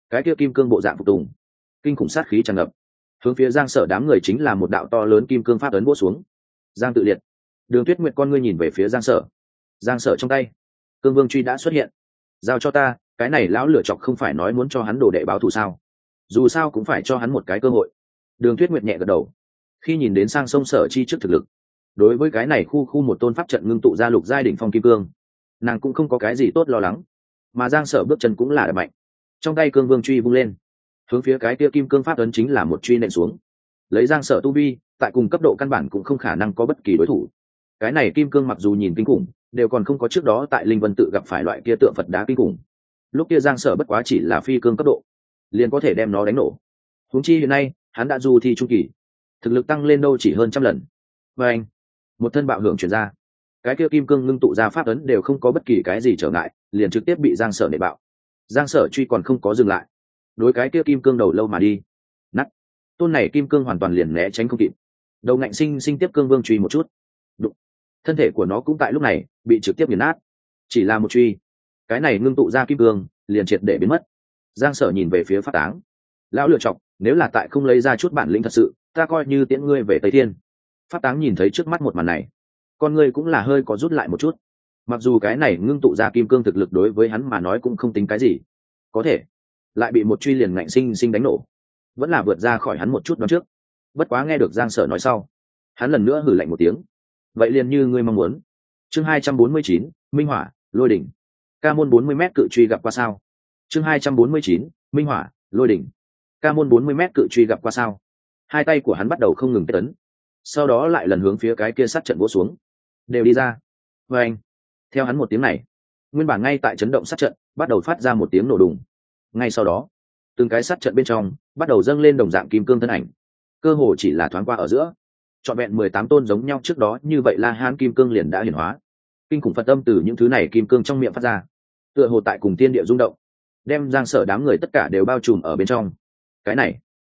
cái kia kim cương bộ dạng phục tùng, kinh khủng sát khí tràn ngập, hướng phía Giang Sở đám người chính là một đạo to lớn kim cương pháp ấn vỗ xuống. Giang tự liệt, Đường Tuyết Nguyệt con ngươi nhìn về phía Giang Sở. Giang Sở trong tay cương vương truy đã xuất hiện. Giao cho ta, cái này lão lửa chọc không phải nói muốn cho hắn đồ đệ báo thù sao? Dù sao cũng phải cho hắn một cái cơ hội. Đường Tuyết Nguyệt nhẹ gật đầu. Khi nhìn đến sang sông Sở chi trước thực lực, đối với cái này khu một tôn pháp trận ngưng tụ ra lục giai đỉnh phong kim cương, nàng cũng không có cái gì tốt lo lắng. Mà Giang Sở bước chân cũng là mạnh, trong tay cương vương truy vung lên, hướng phía cái kia kim cương pháp ấn chính là một truy nện xuống. Lấy Giang Sở tu vi, tại cùng cấp độ căn bản cũng không khả năng có bất kỳ đối thủ. Cái này kim cương mặc dù nhìn kinh khủng, đều còn không có trước đó tại Linh Vân tự gặp phải loại kia tượng Phật đá kinh khủng. Lúc kia Giang Sở bất quá chỉ là phi cương cấp độ, liền có thể đem nó đánh nổ. Huống chi hiện nay, hắn đã du thi trung kỳ, thực lực tăng lên đâu chỉ hơn trăm lần. Và anh, một thân bạo hưởng truyền ra, cái kia kim cương ngưng tụ ra pháp ấn đều không có bất kỳ cái gì trở ngại, liền trực tiếp bị Giang Sở nệ bạo. Giang Sở truy còn không có dừng lại, đối cái kia kim cương đầu lâu mà đi. Nắt, tôn này kim cương hoàn toàn liền né tránh không kịp, đầu ngạnh sinh tiếp cương vương truy một chút. Đụng. Thân thể của nó cũng tại lúc này bị trực tiếp nghiền nát. Chỉ là một truy, cái này ngưng tụ ra kim cương liền triệt để biến mất. Giang Sở nhìn về phía pháp táng. Lão lựa chọc, nếu là tại không lấy ra chút bản lĩnh thật sự, ta coi như tiễn ngươi về Tây Thiên. Pháp táng nhìn thấy trước mắt một màn này, con ngươi cũng là hơi có rút lại một chút. Mặc dù cái này ngưng tụ ra kim cương thực lực đối với hắn mà nói cũng không tính cái gì, có thể lại bị một truy liền ngạnh sinh đánh nổ, vẫn là vượt ra khỏi hắn một chút đoán trước. Bất quá nghe được Giang Sở nói sau, hắn lần nữa hử lạnh một tiếng. Vậy liền như ngươi mong muốn. Chương 249, Minh Hỏa, Lôi đỉnh. Ca môn 40m cự truy gặp qua sao? Chương 249, Minh Hỏa, Lôi đỉnh. Ca môn 40m cự truy gặp qua sao? Hai tay của hắn bắt đầu không ngừng kết ấn, sau đó lại lần hướng phía cái kia sát trận vỗ xuống. Đều đi ra. Và anh, theo hắn một tiếng này, nguyên bản ngay tại chấn động sát trận bắt đầu phát ra một tiếng nổ đùng. Ngay sau đó, từng cái sát trận bên trong bắt đầu dâng lên đồng dạng kim cương thân ảnh, cơ hồ chỉ là thoáng qua ở giữa, trọn vẹn 18 tôn giống nhau trước đó như vậy La Hán kim cương liền đã hiển hóa. Kinh khủng Phật âm từ những thứ này kim cương trong miệng phát ra, tựa hồ tại cùng thiên địa rung động, đem Giang Sở đám người tất cả đều bao trùm ở bên trong. Cái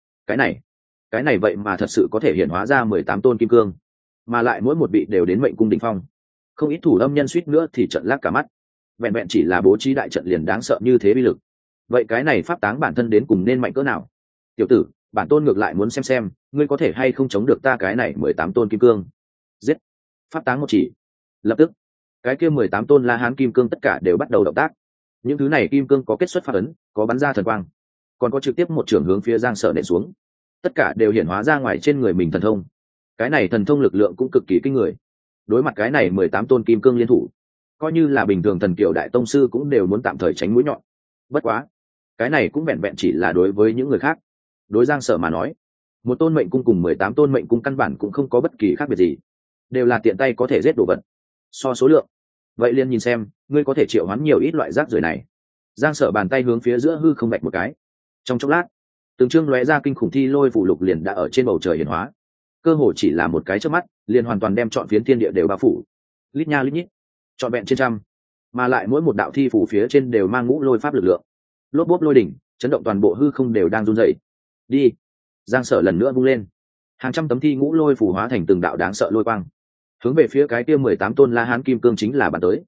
này vậy mà thật sự có thể hiển hóa ra 18 tôn kim cương, mà lại mỗi một vị đều đến mệnh cung đỉnh phong. Không ít thủ âm nhân suýt nữa thì trận lác cả mắt. Vẹn vẹn chỉ là bố trí đại trận liền đáng sợ như thế bi lực. Vậy cái này pháp táng bản thân đến cùng nên mạnh cỡ nào? Tiểu tử, bản tôn ngược lại muốn xem ngươi có thể hay không chống được ta cái này 18 tôn kim cương. Giết! Pháp táng một chỉ, lập tức cái kia 18 tôn La Hán kim cương tất cả đều bắt đầu động tác. Những thứ này kim cương có kết xuất pháp ấn, có bắn ra thần quang, còn có trực tiếp một trường hướng phía Giang Sở nện xuống. Tất cả đều hiển hóa ra ngoài trên người mình thần thông. Cái này thần thông lực lượng cũng cực kỳ kinh người. Đối mặt cái này 18 tôn kim cương liên thủ, coi như là bình thường thần kiều đại tông sư cũng đều muốn tạm thời tránh mũi nhọn. Bất quá, cái này cũng vẹn vẹn chỉ là đối với những người khác. Đối Giang Sở mà nói, một tôn mệnh cung cùng 18 tôn mệnh cung căn bản cũng không có bất kỳ khác biệt gì, đều là tiện tay có thể giết đồ vật. So số lượng, vậy liền nhìn xem ngươi có thể triệu hoán nhiều ít loại rác rưởi này. Giang Sở bàn tay hướng phía giữa hư không vạch một cái, trong chốc lát, từng chương lóe ra kinh khủng thi lôi phù lục liền đã ở trên bầu trời hiển hóa. Cơ hồ chỉ là một cái chớp mắt, liền hoàn toàn đem trọn phiến thiên địa đều bao phủ. Lít nha lít nhít, trọn vẹn trên trăm, mà lại mỗi một đạo thi phù phía trên đều mang ngũ lôi pháp lực lượng. Lốp bốp lôi đỉnh, chấn động toàn bộ hư không đều đang run rẩy. Đi! Giang Sở lần nữa vung lên, hàng trăm tấm thi ngũ lôi phù hóa thành từng đạo đáng sợ lôi quang, hướng về phía cái kia 18 tôn La Hán kim cương chính là bắn tới.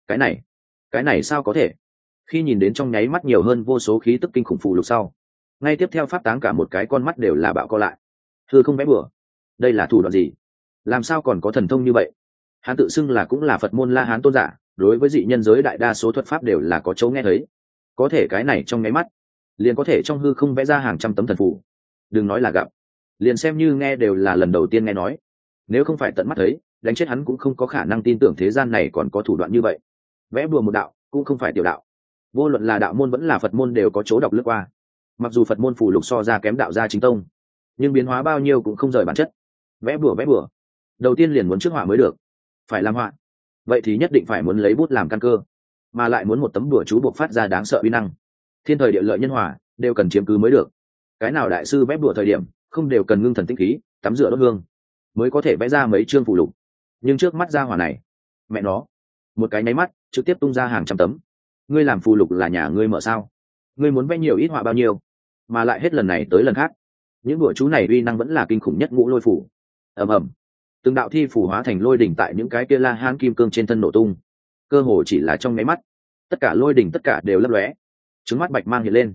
Cái này sao có thể? Khi nhìn đến trong nháy mắt nhiều hơn vô số khí tức kinh khủng phù lục sau, ngay tiếp theo pháp táng cả một cái con mắt đều là bạo co lại. Hư không vẽ bừa, đây là thủ đoạn gì? Làm sao còn có thần thông như vậy? Hắn tự xưng là cũng là Phật môn La Hán tôn giả, đối với dị nhân giới đại đa số thuật pháp đều là có chỗ nghe thấy. Có thể cái này trong nháy mắt, liền có thể trong hư không vẽ ra hàng trăm tấm thần phù. Đừng nói là gặp, liền xem như nghe đều là lần đầu tiên nghe nói. Nếu không phải tận mắt thấy, đánh chết hắn cũng không có khả năng tin tưởng thế gian này còn có thủ đoạn như vậy. Vẽ bùa một đạo cũng không phải tiểu đạo, vô luận là đạo môn vẫn là Phật môn đều có chỗ đọc lướt qua. Mặc dù Phật môn phù lục so ra kém đạo gia chính tông, nhưng biến hóa bao nhiêu cũng không rời bản chất. Vẽ bùa đầu tiên liền muốn trước họa mới được. Phải làm họa, vậy thì nhất định phải muốn lấy bút làm căn cơ, mà lại muốn một tấm bùa chú buộc phát ra đáng sợ uy năng. Thiên thời địa lợi nhân hòa đều cần chiếm cứ mới được. Cái nào đại sư vẽ bùa thời điểm không đều cần ngưng thần tinh khí, tắm rửa đốt hương mới có thể vẽ ra mấy chương phù lục. Nhưng trước mắt ra hỏa này, mẹ nó, một cái nháy mắt trực tiếp tung ra hàng trăm tấm. Ngươi làm phù lục là nhà ngươi mở sao? Ngươi muốn vẽ nhiều ít họa bao nhiêu? Mà lại hết lần này tới lần khác, những bùa chú này uy năng vẫn là kinh khủng nhất ngũ lôi phủ. Ầm ầm, từng đạo thi phủ hóa thành lôi đỉnh tại những cái kia La Hán kim cương trên thân nổ tung. Cơ hồ chỉ là trong nháy mắt, tất cả lôi đỉnh tất cả đều lấp lóe, trứng mắt bạch mang hiện lên,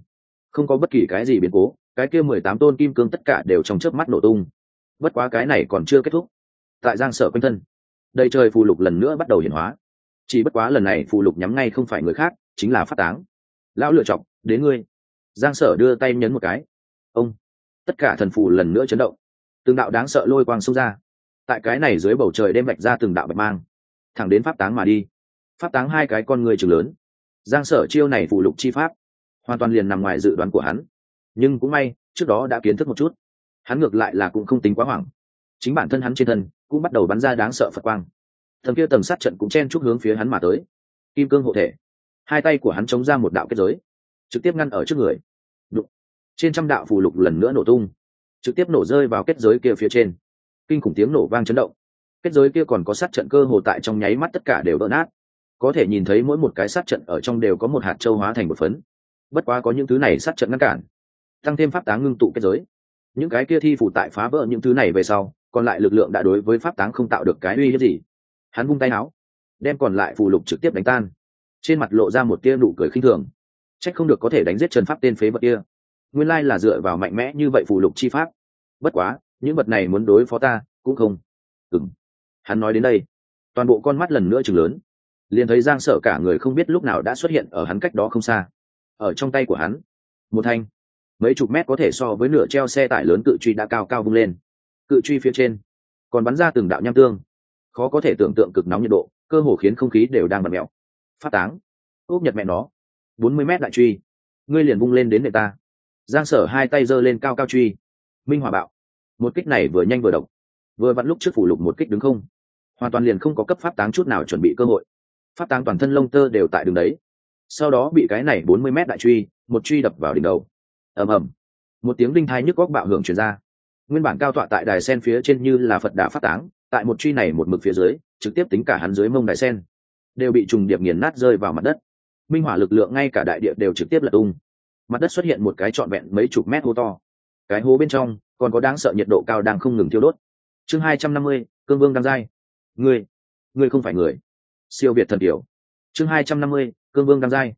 không có bất kỳ cái gì biến cố, cái kia 18 tôn kim cương tất cả đều trong chớp mắt nổ tung. Bất quá cái này còn chưa kết thúc. Tại Giang Sở quanh thân, đầy trời phù lục lần nữa bắt đầu hiển hóa. Chỉ bất quá lần này phù lục nhắm ngay không phải người khác, chính là Pháp Táng. Lão lựa chọc, đến ngươi. Giang Sở đưa tay nhấn một cái. Ông, tất cả thần phù lần nữa chấn động. Từng đạo đáng sợ lôi quang xông ra. Tại cái này dưới bầu trời đêm vạch ra từng đạo bạch mang, thẳng đến Pháp Táng mà đi. Pháp Táng hai cái con người trừng lớn. Giang Sở chiêu này phù lục chi pháp, hoàn toàn liền nằm ngoài dự đoán của hắn. Nhưng cũng may, trước đó đã kiến thức một chút. Hắn ngược lại là cũng không tính quá hoảng. Chính bản thân hắn trên thân cũng bắt đầu bắn ra đáng sợ Phật quang. Tầng kia tầng sát trận cũng chen chúc hướng phía hắn mà tới. Kim cương hộ thể, hai tay của hắn chống ra một đạo kết giới, trực tiếp ngăn ở trước người. Đụng. Trên trăm đạo phù lục lần nữa nổ tung, trực tiếp nổ rơi vào kết giới kia phía trên. Kinh khủng tiếng nổ vang chấn động. Kết giới kia còn có sát trận cơ hồ tại trong nháy mắt tất cả đều vỡ nát. Có thể nhìn thấy mỗi một cái sát trận ở trong đều có một hạt châu hóa thành một phấn. Bất quá có những thứ này sát trận ngăn cản, tăng thêm Pháp Táng ngưng tụ kết giới. Những cái kia thi phù tại phá vỡ những thứ này về sau, còn lại lực lượng đã đối với Pháp Táng không tạo được cái uy hiếp gì. Hắn vung tay áo, đem còn lại phù lục trực tiếp đánh tan. Trên mặt lộ ra một tia nụ cười khinh thường. Trách không được có thể đánh giết Trần Pháp tên phế vật kia. Nguyên lai là dựa vào mạnh mẽ như vậy phù lục chi pháp. Bất quá, những vật này muốn đối phó ta, cũng không. Hắn nói đến đây, toàn bộ con mắt lần nữa trừng lớn. Liền thấy Giang Sở cả người không biết lúc nào đã xuất hiện ở hắn cách đó không xa. Ở trong tay của hắn, một thanh mấy chục mét có thể so với nửa treo xe tải lớn cự truy đã cao cao vung lên. Cự truy phía trên còn bắn ra từng đạo nham tương, khó có thể tưởng tượng cực nóng nhiệt độ, cơ hồ khiến không khí đều đang bật mẹo. Phát táng, úp nhật mẹ nó, 40 mét đại truy, ngươi liền vung lên đến để ta. Giang Sở hai tay giơ lên cao cao truy, minh hỏa bạo. Một kích này vừa nhanh vừa độc, vừa vặn lúc trước phủ lục một kích đứng không, hoàn toàn liền không có cấp pháp táng chút nào chuẩn bị cơ hội. Pháp táng toàn thân lông tơ đều tại đường đấy, sau đó bị cái này 40 mét đại truy một truy đập vào đỉnh đầu. Ầm ầm, một tiếng đinh thai nhức góc bạo hưởng truyền ra. Nguyên bản cao tọa tại đài sen phía trên như là Phật đà phát táng, tại một truy này một mực phía dưới, trực tiếp tính cả hắn dưới mông đài sen đều bị trùng điệp nghiền nát rơi vào mặt đất. Minh hỏa lực lượng ngay cả đại địa đều trực tiếp lật tung. Mặt đất xuất hiện một cái trọn vẹn mấy chục mét hố to. Cái hố bên trong còn có đáng sợ nhiệt độ cao đang không ngừng thiêu đốt. Chương 250, Cương Vương đang giai. Ngươi không phải người. Siêu việt thần tiểu. Chương 250, Cương Vương đang giai.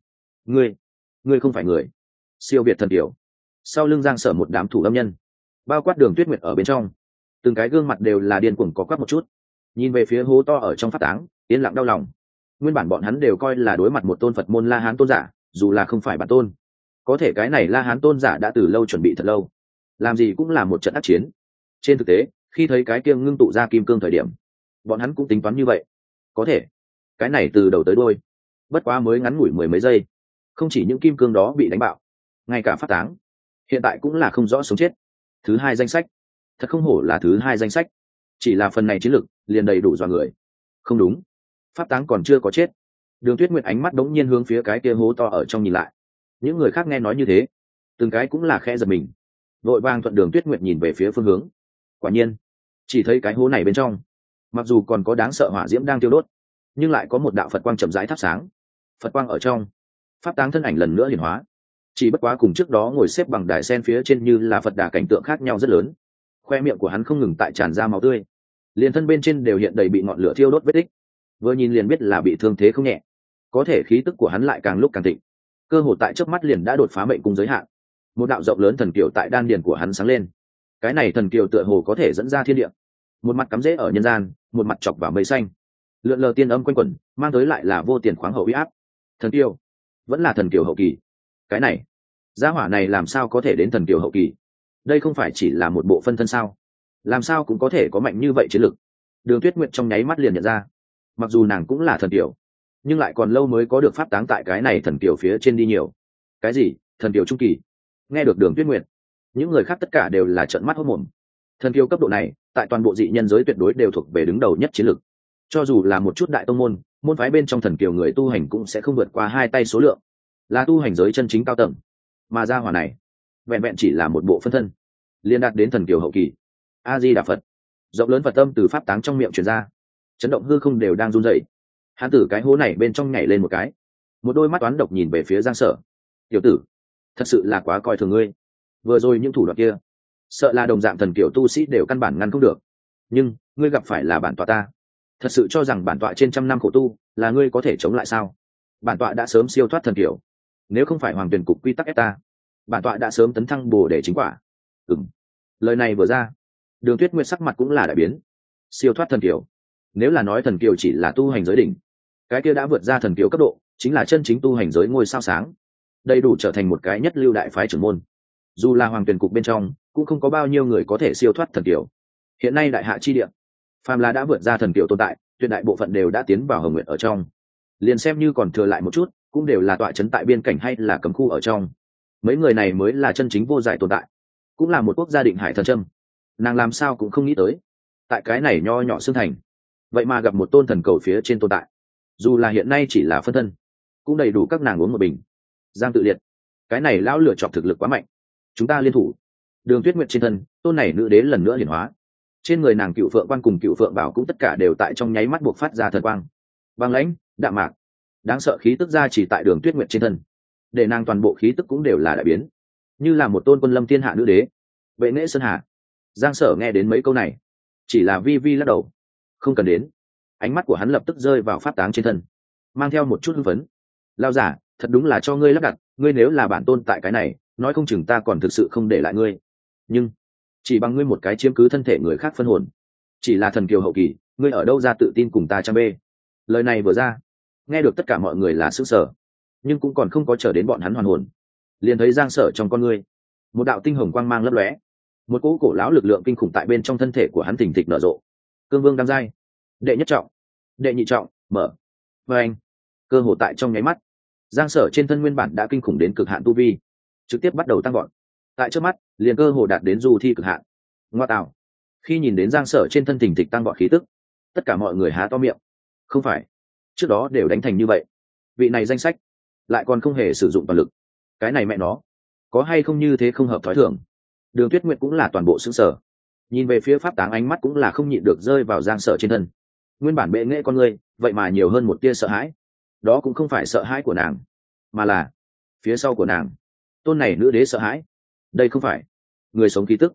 Ngươi không phải người. Siêu việt thần tiểu. Sau lưng Giang Sở một đám thủ âm nhân, bao quát Đường Tuyết Nguyệt ở bên trong, từng cái gương mặt đều là điên cuồng có quắc một chút, nhìn về phía hố to ở trong phát táng, yên lặng đau lòng. Nguyên bản bọn hắn đều coi là đối mặt một tôn Phật môn La Hán tôn giả, dù là không phải bản tôn, có thể cái này La Hán tôn giả đã từ lâu chuẩn bị thật lâu, làm gì cũng là một trận ác chiến. Trên thực tế, khi thấy cái kia ngưng tụ ra kim cương thời điểm, bọn hắn cũng tính toán như vậy, có thể cái này từ đầu tới đuôi, bất quá mới ngắn ngủi mười mấy giây, không chỉ những kim cương đó bị đánh bạo, ngay cả phát táng hiện tại cũng là không rõ sống chết. Thứ hai danh sách, thật không hổ là thứ hai danh sách, chỉ là phần này chiến lực liền đầy đủ dọa người. Không đúng, pháp táng còn chưa có chết. Đường Tuyết Nguyệt ánh mắt đống nhiên hướng phía cái kia hố to ở trong nhìn lại. Những người khác nghe nói như thế, từng cái cũng là khẽ giật mình, vội vàng thuận Đường Tuyết Nguyệt nhìn về phía phương hướng. Quả nhiên, chỉ thấy cái hố này bên trong, mặc dù còn có đáng sợ hỏa diễm đang tiêu đốt, nhưng lại có một đạo Phật quang chậm rãi thắp sáng. Phật quang ở trong, pháp táng thân ảnh lần nữa hiển hóa. Chỉ bất quá cùng trước đó ngồi xếp bằng đài sen phía trên như là Phật đà cảnh tượng khác nhau rất lớn. Khoe miệng của hắn không ngừng tại tràn ra máu tươi, liền thân bên trên đều hiện đầy bị ngọn lửa thiêu đốt vết tích, vừa nhìn liền biết là bị thương thế không nhẹ. Có thể khí tức của hắn lại càng lúc càng thịnh, cơ hồ tại chớp mắt liền đã đột phá mệnh cung giới hạn. Một đạo rộng lớn thần kiều tại đan điền của hắn sáng lên. Cái này thần kiều tựa hồ có thể dẫn ra thiên địa, một mặt cắm rễ ở nhân gian, một mặt chọc vào mây xanh, lượn lờ tiên âm quanh quẩn, mang tới lại là vô tiền khoáng hậu uy áp. Thần kiều vẫn là thần kiều hậu kỳ. Cái này gia hỏa này làm sao có thể đến thần kiều hậu kỳ? Đây không phải chỉ là một bộ phân thân sao? Làm sao cũng có thể có mạnh như vậy chiến lực? Đường Tuyết Nguyệt trong nháy mắt liền nhận ra, mặc dù nàng cũng là thần kiều, nhưng lại còn lâu mới có được pháp táng tại cái này thần kiều phía trên đi nhiều. Cái gì? Thần kiều trung kỳ? Nghe được Đường Tuyết Nguyệt, những người khác tất cả đều là trợn mắt hốt mồm. Thần kiều cấp độ này, tại toàn bộ dị nhân giới tuyệt đối đều thuộc về đứng đầu nhất chiến lực. Cho dù là một chút đại tông môn, môn phái bên trong thần kiều người tu hành cũng sẽ không vượt qua hai tay số lượng, là tu hành giới chân chính cao tầng. Mà gia hỏa này vẹn vẹn chỉ là một bộ phân thân, liên đạt đến thần kiều hậu kỳ. A Di Đà Phật. Rộng lớn Phật tâm từ pháp táng trong miệng truyền ra, chấn động hư không đều đang run rẩy. Hắn từ cái hố này bên trong nhảy lên một cái, một đôi mắt toán độc nhìn về phía Giang Sở. Tiểu tử, thật sự là quá coi thường ngươi. Vừa rồi những thủ đoạn kia, sợ là đồng dạng thần kiều tu sĩ đều căn bản ngăn không được. Nhưng ngươi gặp phải là bản tọa ta, thật sự cho rằng bản tọa trên trăm năm khổ tu là ngươi có thể chống lại sao? Bản tọa đã sớm siêu thoát thần kiều, nếu không phải hoàng tuyển cục quy tắc ép ta, bản tọa đã sớm tấn thăng bồ để chính quả. Lời này vừa ra, Đường Tuyết Nguyệt sắc mặt cũng là đại biến. Siêu thoát thần kiều, nếu là nói thần kiều chỉ là tu hành giới đỉnh, cái kia đã vượt ra thần kiều cấp độ, chính là chân chính tu hành giới ngôi sao sáng, đầy đủ trở thành một cái nhất lưu đại phái trưởng môn. Dù là hoàng tuyển cục bên trong, cũng không có bao nhiêu người có thể siêu thoát thần kiều. Hiện nay đại hạ chi địa, phàm là đã vượt ra thần kiều tồn tại, tuyệt đại bộ phận đều đã tiến vào hồng nguyện ở trong. Liền xem như còn thừa lại một chút, cũng đều là tọa trấn tại biên cảnh hay là cấm khu ở trong. Mấy người này mới là chân chính vô giải tồn tại, cũng là một quốc gia định hải thần trâm. Nàng làm sao cũng không nghĩ tới, tại cái này nho nhỏ xương thành, vậy mà gặp một tôn thần cầu phía trên tồn tại. Dù là hiện nay chỉ là phân thân, cũng đầy đủ các nàng uống một bình. Giang Tự Liệt, cái này lão lựa chọn thực lực quá mạnh, chúng ta liên thủ. Đường Tuyết Nguyệt trên thân, tôn này nữ đế lần nữa hiển hóa. Trên người nàng Cựu Phượng Quan cùng Cựu Phượng Bảo cũng tất cả đều tại trong nháy mắt buộc phát ra thần quang. Băng lãnh, đạm mạc, đáng sợ khí tức ra chỉ tại Đường Tuyết Nguyệt trên thân, để nàng toàn bộ khí tức cũng đều là đại biến, như là một tôn quân lâm thiên hạ nữ đế. Vệ Nghệ Sơn Hà, Giang Sở nghe đến mấy câu này, chỉ là vi vi lắc đầu. Không cần đến. Ánh mắt của hắn lập tức rơi vào pháp táng trên thân, mang theo một chút hưng phấn. Lao giả, thật đúng là cho ngươi lắp đặt, ngươi nếu là bản tôn tại cái này, nói không chừng ta còn thực sự không để lại ngươi. Nhưng chỉ bằng ngươi một cái chiếm cứ thân thể người khác phân hồn, chỉ là thần kiều hậu kỳ, ngươi ở đâu ra tự tin cùng ta trăm bê? Lời này vừa ra, nghe được tất cả mọi người là sững sờ, nhưng cũng còn không có chờ đến bọn hắn hoàn hồn, liền thấy Giang Sở trong con ngươi một đạo tinh hồng quang mang lấp lóe, một cỗ cổ lão lực lượng kinh khủng tại bên trong thân thể của hắn thình thịch nở rộ. Cương Vương đăng giai, đệ nhất trọng, đệ nhị trọng, mở. Và anh, cơ hồ tại trong nháy mắt, Giang Sở trên thân nguyên bản đã kinh khủng đến cực hạn tu vi, trực tiếp bắt đầu tăng vọt. Tại trước mắt, liền cơ hồ đạt đến du thi cực hạn. Ngoa tạo. Khi nhìn đến Giang Sở trên thân thình thịch tăng vọt khí tức, tất cả mọi người há to miệng. Không phải, trước đó đều đánh thành như vậy, vị này danh sách lại còn không hề sử dụng toàn lực. Cái này mẹ nó, có hay không như thế không hợp thói thường. Đường Tuyết Nguyệt cũng là toàn bộ sững sờ, nhìn về phía pháp táng ánh mắt cũng là không nhịn được rơi vào Giang Sở trên thân. Nguyên bản bệ nghệ con người, vậy mà nhiều hơn một tia sợ hãi. Đó cũng không phải sợ hãi của nàng, mà là phía sau của nàng, tôn này nữ đế sợ hãi. Đây không phải người sống khí tức,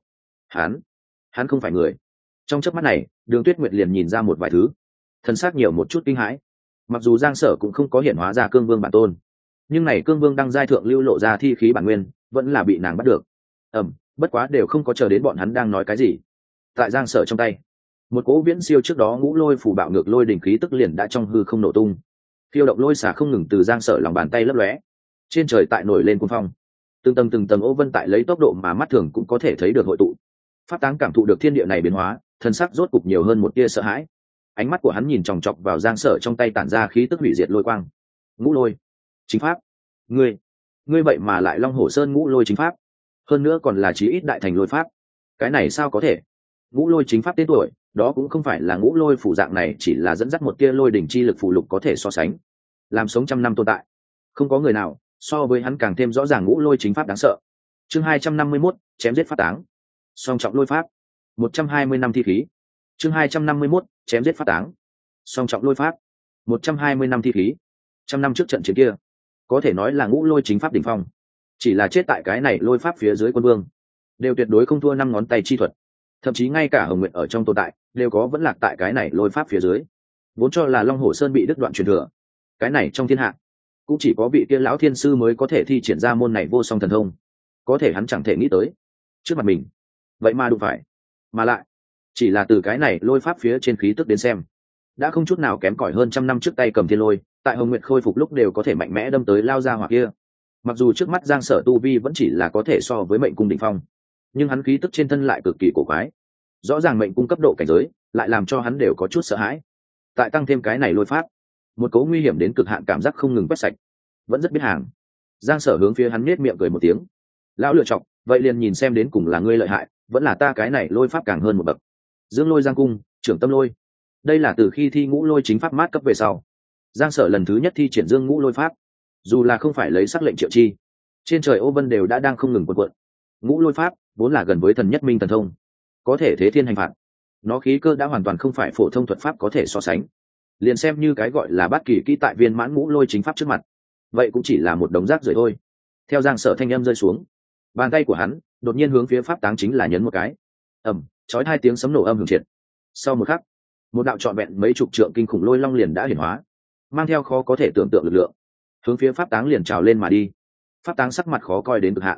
hắn không phải người. Trong chớp mắt này, Đường Tuyết Nguyệt liền nhìn ra một vài thứ, thân xác nhiều một chút kinh hãi. Mặc dù Giang Sở cũng không có hiện hóa ra cương vương bản tôn, nhưng này cương vương đang giai thượng lưu lộ ra thi khí bản nguyên, vẫn là bị nàng bắt được. Bất quá đều không có chờ đến bọn hắn đang nói cái gì. Tại Giang Sở trong tay, một cỗ viễn siêu trước đó ngũ lôi phủ bạo ngược lôi đỉnh khí tức liền đã trong hư không nổ tung. Phiêu động lôi xả không ngừng từ Giang Sở lòng bàn tay lấp lóe, trên trời tại nổi lên cuồng phong. Từng tầng ô vân tại lấy tốc độ mà mắt thường cũng có thể thấy được hội tụ. Pháp táng cảm thụ được thiên địa này biến hóa, thân sắc rốt cục nhiều hơn một tia sợ hãi. Ánh mắt của hắn nhìn chòng chọc vào Giang Sở trong tay tản ra khí tức hủy diệt lôi quang. Ngũ lôi chính pháp, ngươi vậy mà lại Long Hổ Sơn ngũ lôi chính pháp, hơn nữa còn là chí ít đại thành lôi pháp. Cái này sao có thể? Ngũ lôi chính pháp tên tuổi, đó cũng không phải là ngũ lôi phủ dạng này chỉ là dẫn dắt một tia lôi đỉnh chi lực phù lục có thể so sánh. Làm sống trăm năm tồn tại, không có người nào so với hắn càng thêm rõ ràng ngũ lôi chính pháp đáng sợ. Chương 251, chém giết pháp táng. Song trọng lôi pháp, 120 năm thi khí. Chương 251, chém giết pháp táng. Song trọng lôi pháp, 120 năm thi khí. Trăm năm trước trận chiến kia, có thể nói là ngũ lôi chính pháp đỉnh phong. Chỉ là chết tại cái này lôi pháp phía dưới quân vương, đều tuyệt đối không thua năm ngón tay chi thuật. Thậm chí ngay cả Hồng Nguyệt ở trong tồn tại, đều có vẫn lạc tại cái này lôi pháp phía dưới. Vốn cho là Long Hổ Sơn bị đứt đoạn truyền thừa, cái này trong thiên hạ cũng chỉ có vị kia lão thiên sư mới có thể thi triển ra môn này vô song thần thông. Có thể hắn chẳng thể nghĩ tới, trước mặt mình vậy mà đụng phải, mà lại chỉ là từ cái này lôi pháp phía trên khí tức đến xem, đã không chút nào kém cỏi hơn trăm năm trước tay cầm thiên lôi, tại Hồng Nguyệt khôi phục lúc đều có thể mạnh mẽ đâm tới lao ra hoặc kia. Mặc dù trước mắt Giang Sở tu vi vẫn chỉ là có thể so với mệnh cung đỉnh phong, nhưng hắn khí tức trên thân lại cực kỳ cổ quái. Rõ ràng mệnh cung cấp độ cảnh giới, lại làm cho hắn đều có chút sợ hãi. Tại tăng thêm cái này lôi pháp, một cỗ nguy hiểm đến cực hạn cảm giác không ngừng quét sạch. Vẫn rất biết hàng. Giang Sở hướng phía hắn nhếch miệng cười một tiếng. Lão lựa chọc, vậy liền nhìn xem đến cùng là ngươi lợi hại, vẫn là ta cái này lôi pháp càng hơn một bậc. Dương lôi giang cung, trưởng tâm lôi. Đây là từ khi thi ngũ lôi chính pháp mát cấp về sau, Giang Sở lần thứ nhất thi triển dương ngũ lôi pháp. Dù là không phải lấy sắc lệnh triệu chi, trên trời ô vân đều đã đang không ngừng cuộn cuộn. Ngũ lôi pháp vốn là gần với thần nhất minh thần thông, có thể thế thiên hành phạt. Nó khí cơ đã hoàn toàn không phải phổ thông thuật pháp có thể so sánh. Liền xem như cái gọi là bát kỳ kỹ tại viên mãn ngũ lôi chính pháp trước mặt, vậy cũng chỉ là một đống rác rưởi thôi. Theo Giang Sở thanh âm rơi xuống, bàn tay của hắn đột nhiên hướng phía pháp táng chính là nhấn một cái. Chói hai tiếng sấm nổ âm hưởng triệt. Sau một khắc, một đạo trọn vẹn mấy chục trượng kinh khủng lôi long liền đã hiển hóa, mang theo khó có thể tưởng tượng lực lượng, hướng phía pháp táng liền trào lên mà đi. Pháp táng sắc mặt khó coi đến cực hạn,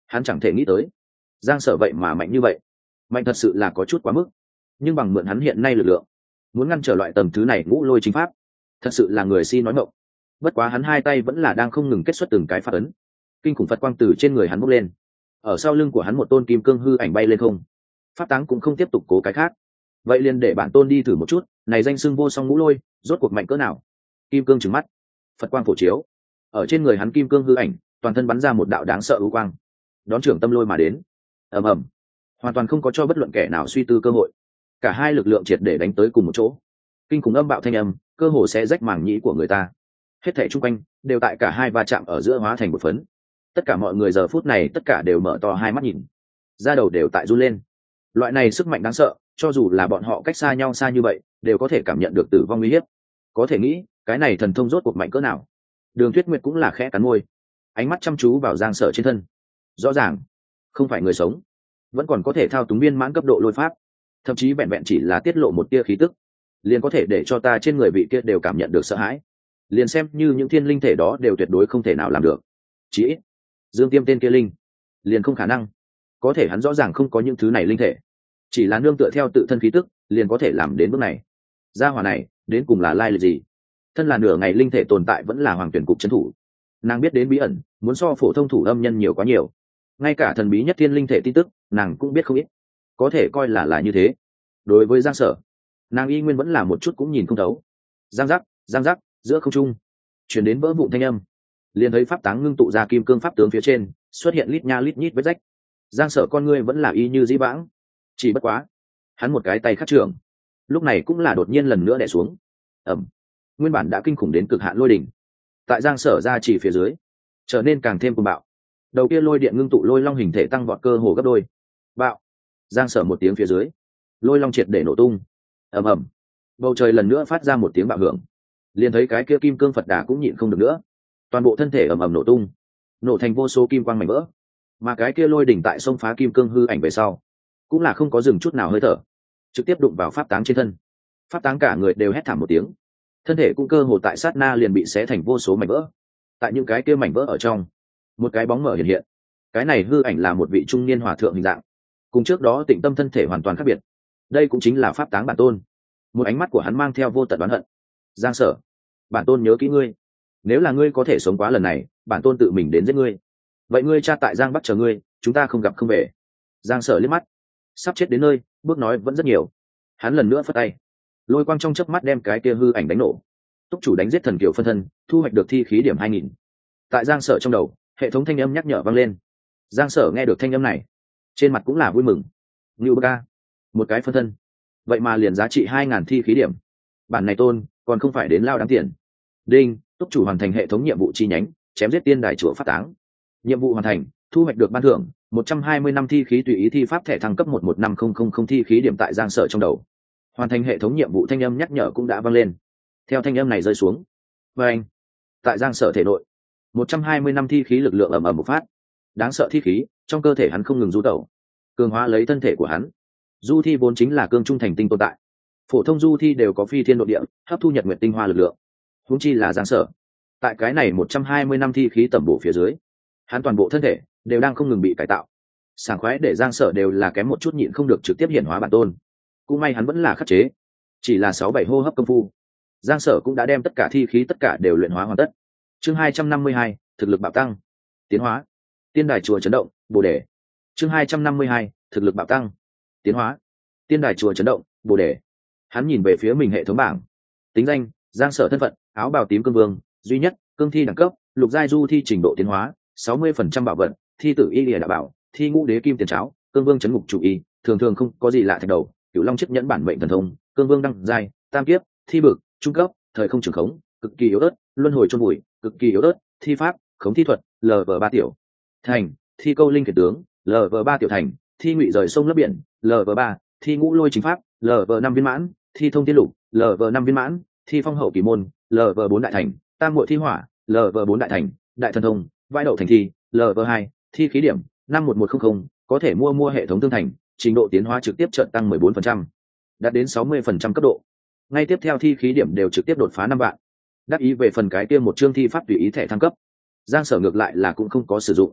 Hắn chẳng thể nghĩ tới giang sở vậy mà mạnh như vậy, mạnh thật sự là có chút quá mức. Nhưng bằng mượn hắn hiện nay lực lượng, muốn ngăn trở loại tầm thứ này ngũ lôi chính pháp, thật sự là người si nói ngọng. Bất quá hắn hai tay vẫn là đang không ngừng kết xuất từng cái pháp ấn, kinh khủng phật quang từ trên người hắn bốc lên. Ở sau lưng của hắn một tôn kim cương hư ảnh bay lên không. Pháp táng cũng không tiếp tục cố cái khác, vậy liền để bản tôn đi thử một chút, này danh xưng vô song ngũ lôi rốt cuộc mạnh cỡ nào. Kim cương trừng mắt, phật quang phổ chiếu, ở trên người hắn kim cương hư ảnh toàn thân bắn ra một đạo đáng sợ ưu quang, đón trưởng tâm lôi mà đến. Ầm ầm, hoàn toàn không có cho bất luận kẻ nào suy tư cơ hội, cả hai lực lượng triệt để đánh tới cùng một chỗ. Kinh khủng âm bạo thanh âm cơ hồ sẽ rách màng nhĩ của người ta, hết thảy chung quanh đều tại cả hai va chạm ở giữa hóa thành một phấn. Tất cả mọi người giờ phút này tất cả đều mở to hai mắt nhìn, da đầu đều tại run lên. Loại này sức mạnh đáng sợ, cho dù là bọn họ cách xa nhau xa như vậy đều có thể cảm nhận được tử vong uy hiếp. Có thể nghĩ cái này thần thông rốt cuộc mạnh cỡ nào. Đường Tuyết Nguyệt cũng là khẽ cắn môi, ánh mắt chăm chú vào Giang Sở trên thân. Rõ ràng không phải người sống, vẫn còn có thể thao túng viên mãn cấp độ lôi pháp, thậm chí vẹn vẹn chỉ là tiết lộ một tia khí tức liền có thể để cho ta trên người vị kia đều cảm nhận được sợ hãi. Liền xem như những thiên linh thể đó đều tuyệt đối không thể nào làm được. Chỉ ít Dương Tiêm tên kia linh liền không khả năng. Có thể hắn rõ ràng không có những thứ này linh thể, chỉ là nương tựa theo tự thân khí tức liền có thể làm đến bước này. Gia hỏa này đến cùng là lai lịch gì? Thân là nửa ngày linh thể tồn tại vẫn là hoàng tuyển cục trấn thủ, nàng biết đến bí ẩn muốn so phổ thông thủ âm nhân nhiều quá nhiều. Ngay cả thần bí nhất thiên linh thể tin tức nàng cũng biết không ít. Có thể coi là như thế. Đối với Giang Sở, nàng y nguyên vẫn là một chút cũng nhìn không thấu. Giang giác giữa không trung chuyển đến vỡ vụn thanh âm, liền thấy pháp táng ngưng tụ ra kim cương pháp tướng phía trên xuất hiện lít nha lít nhít vết rách. Giang Sở con ngươi vẫn là y như dĩ vãng, chỉ bất quá hắn một cái tay khắc trường lúc này cũng là đột nhiên lần nữa đè xuống. Ẩm, nguyên bản đã kinh khủng đến cực hạn lôi đỉnh tại Giang Sở ra chỉ phía dưới trở nên càng thêm cuồng bạo. Đầu kia lôi điện ngưng tụ lôi long hình thể tăng vọt cơ hồ gấp đôi. Bạo. Giang Sở một tiếng phía dưới, lôi long triệt để nổ tung. Ầm ầm, bầu trời lần nữa phát ra một tiếng bạo hưởng, liền thấy cái kia kim cương Phật Đà cũng nhịn không được nữa, toàn bộ thân thể ầm ầm nổ tung, nổ thành vô số kim quang mảnh vỡ. Mà cái kia lôi đỉnh tại sông phá kim cương hư ảnh về sau cũng là không có dừng chút nào hơi thở, trực tiếp đụng vào pháp táng trên thân. Pháp táng cả người đều hét thảm một tiếng, thân thể cũng cơ hồ tại sát na liền bị xé thành vô số mảnh vỡ. Tại những cái kia mảnh vỡ ở trong, một cái bóng mở hiện hiện. Cái này hư ảnh là một vị trung niên hòa thượng hình dạng, cùng trước đó Tịnh Tâm thân thể hoàn toàn khác biệt. Đây cũng chính là pháp táng bản tôn. Một ánh mắt của hắn mang theo vô tận oán hận. Giang Sở, bản tôn nhớ kỹ ngươi, nếu là ngươi có thể sống quá lần này, bản tôn tự mình đến giết ngươi. Vậy ngươi cha tại Giang Bắc chờ ngươi, chúng ta không gặp không về. Giang Sở liếc mắt, sắp chết đến nơi, bước nói vẫn rất nhiều. Hắn lần nữa phất tay, lôi quang trong chớp mắt đem cái kia hư ảnh đánh nổ. Túc chủ đánh giết thần kiều phân thân, thu hoạch được thi khí điểm 2000. Tại Giang Sở trong đầu, hệ thống thanh âm nhắc nhở vang lên. Giang Sở nghe được thanh âm này, trên mặt cũng là vui mừng. Ngưu Bca, một cái phân thân, vậy mà liền giá trị 2000 thi khí điểm. Bản này tôn, còn không phải đến lao đáng tiền. Đinh, túc chủ hoàn thành hệ thống nhiệm vụ chi nhánh, chém giết tiên đài chùa phát táng. Nhiệm vụ hoàn thành, thu hoạch được ban thưởng 120 năm thi khí tùy ý thi pháp thẻ thăng cấp 115000 thi khí điểm. Tại Giang Sở trong đầu, hoàn thành hệ thống nhiệm vụ thanh âm nhắc nhở cũng đã vang lên. Theo thanh âm này rơi xuống, và anh, tại Giang Sở thể nội, 120 năm thi khí lực lượng ầm ầm một phát. Đáng sợ thi khí trong cơ thể hắn không ngừng du tẩu, cường hóa lấy thân thể của hắn. Du thi vốn chính là cương trung thành tinh tồn tại, phổ thông du thi đều có phi thiên nội địa, hấp thu nhật nguyệt tinh hoa lực lượng. Huống chi là Giang Sở, tại cái này 120 năm thi khí tẩm bổ phía dưới, hắn toàn bộ thân thể đều đang không ngừng bị cải tạo. Sảng khoái để Giang Sở đều là kém một chút nhịn không được trực tiếp hiển hóa bản tôn. Cũng may hắn vẫn là khắc chế, chỉ là 6-7 hô hấp công phu, Giang Sở cũng đã đem tất cả thi khí tất cả đều luyện hóa hoàn tất. Chương 252, thực lực bạo tăng. Tiến hóa. Tiên đài chùa chấn động, Bồ đề. Chương 252, thực lực bạo tăng. Tiến hóa. Tiên đài chùa chấn động, Bồ đề. Hắn nhìn về phía mình hệ thống bảng. Tính danh: Giang Sở. Thân phận: áo bào tím cương vương, duy nhất, cương thi đẳng cấp, lục giai du thi. Trình độ tiến hóa: 60% bảo vận, thi tử y lìa đạo bảo, thi ngũ đế kim tiền cháo, cương vương chấn ngục chủ y, thường thường không có gì lạ thạch đầu, cửu long chiếc nhẫn bản mệnh thần thông, cương vương đăng giai, tam kiếp, thi bực, trung cấp, thời không trường khống, cực kỳ yếu ớt, luân hồi chôn bụi, cực kỳ yếu ớt, thi pháp, khống thi thuật, LV3 tiểu thành, thi câu linh kiệt tướng, LV3 tiểu thành, thi ngụy rời sông lấp biển, LV3, thi ngũ lôi chính pháp, LV5 viên mãn, thi thông tiên lục, LV5 viên mãn, thi phong hậu kỳ môn, LV4 đại thành, tam muội thi hỏa, LV4 đại thành, đại thần thông, vai đậu thành thi, LV2, thi khí điểm 51100, có thể mua hệ thống tương thành, trình độ tiến hóa trực tiếp chợt tăng 14%, đạt đến 60% cấp độ. Ngay tiếp theo thi khí điểm đều trực tiếp đột phá 5 vạn. Đáp ý về phần cái kia một chương thi pháp tùy ý thẻ thăng cấp, Giang Sở ngược lại là cũng không có sử dụng.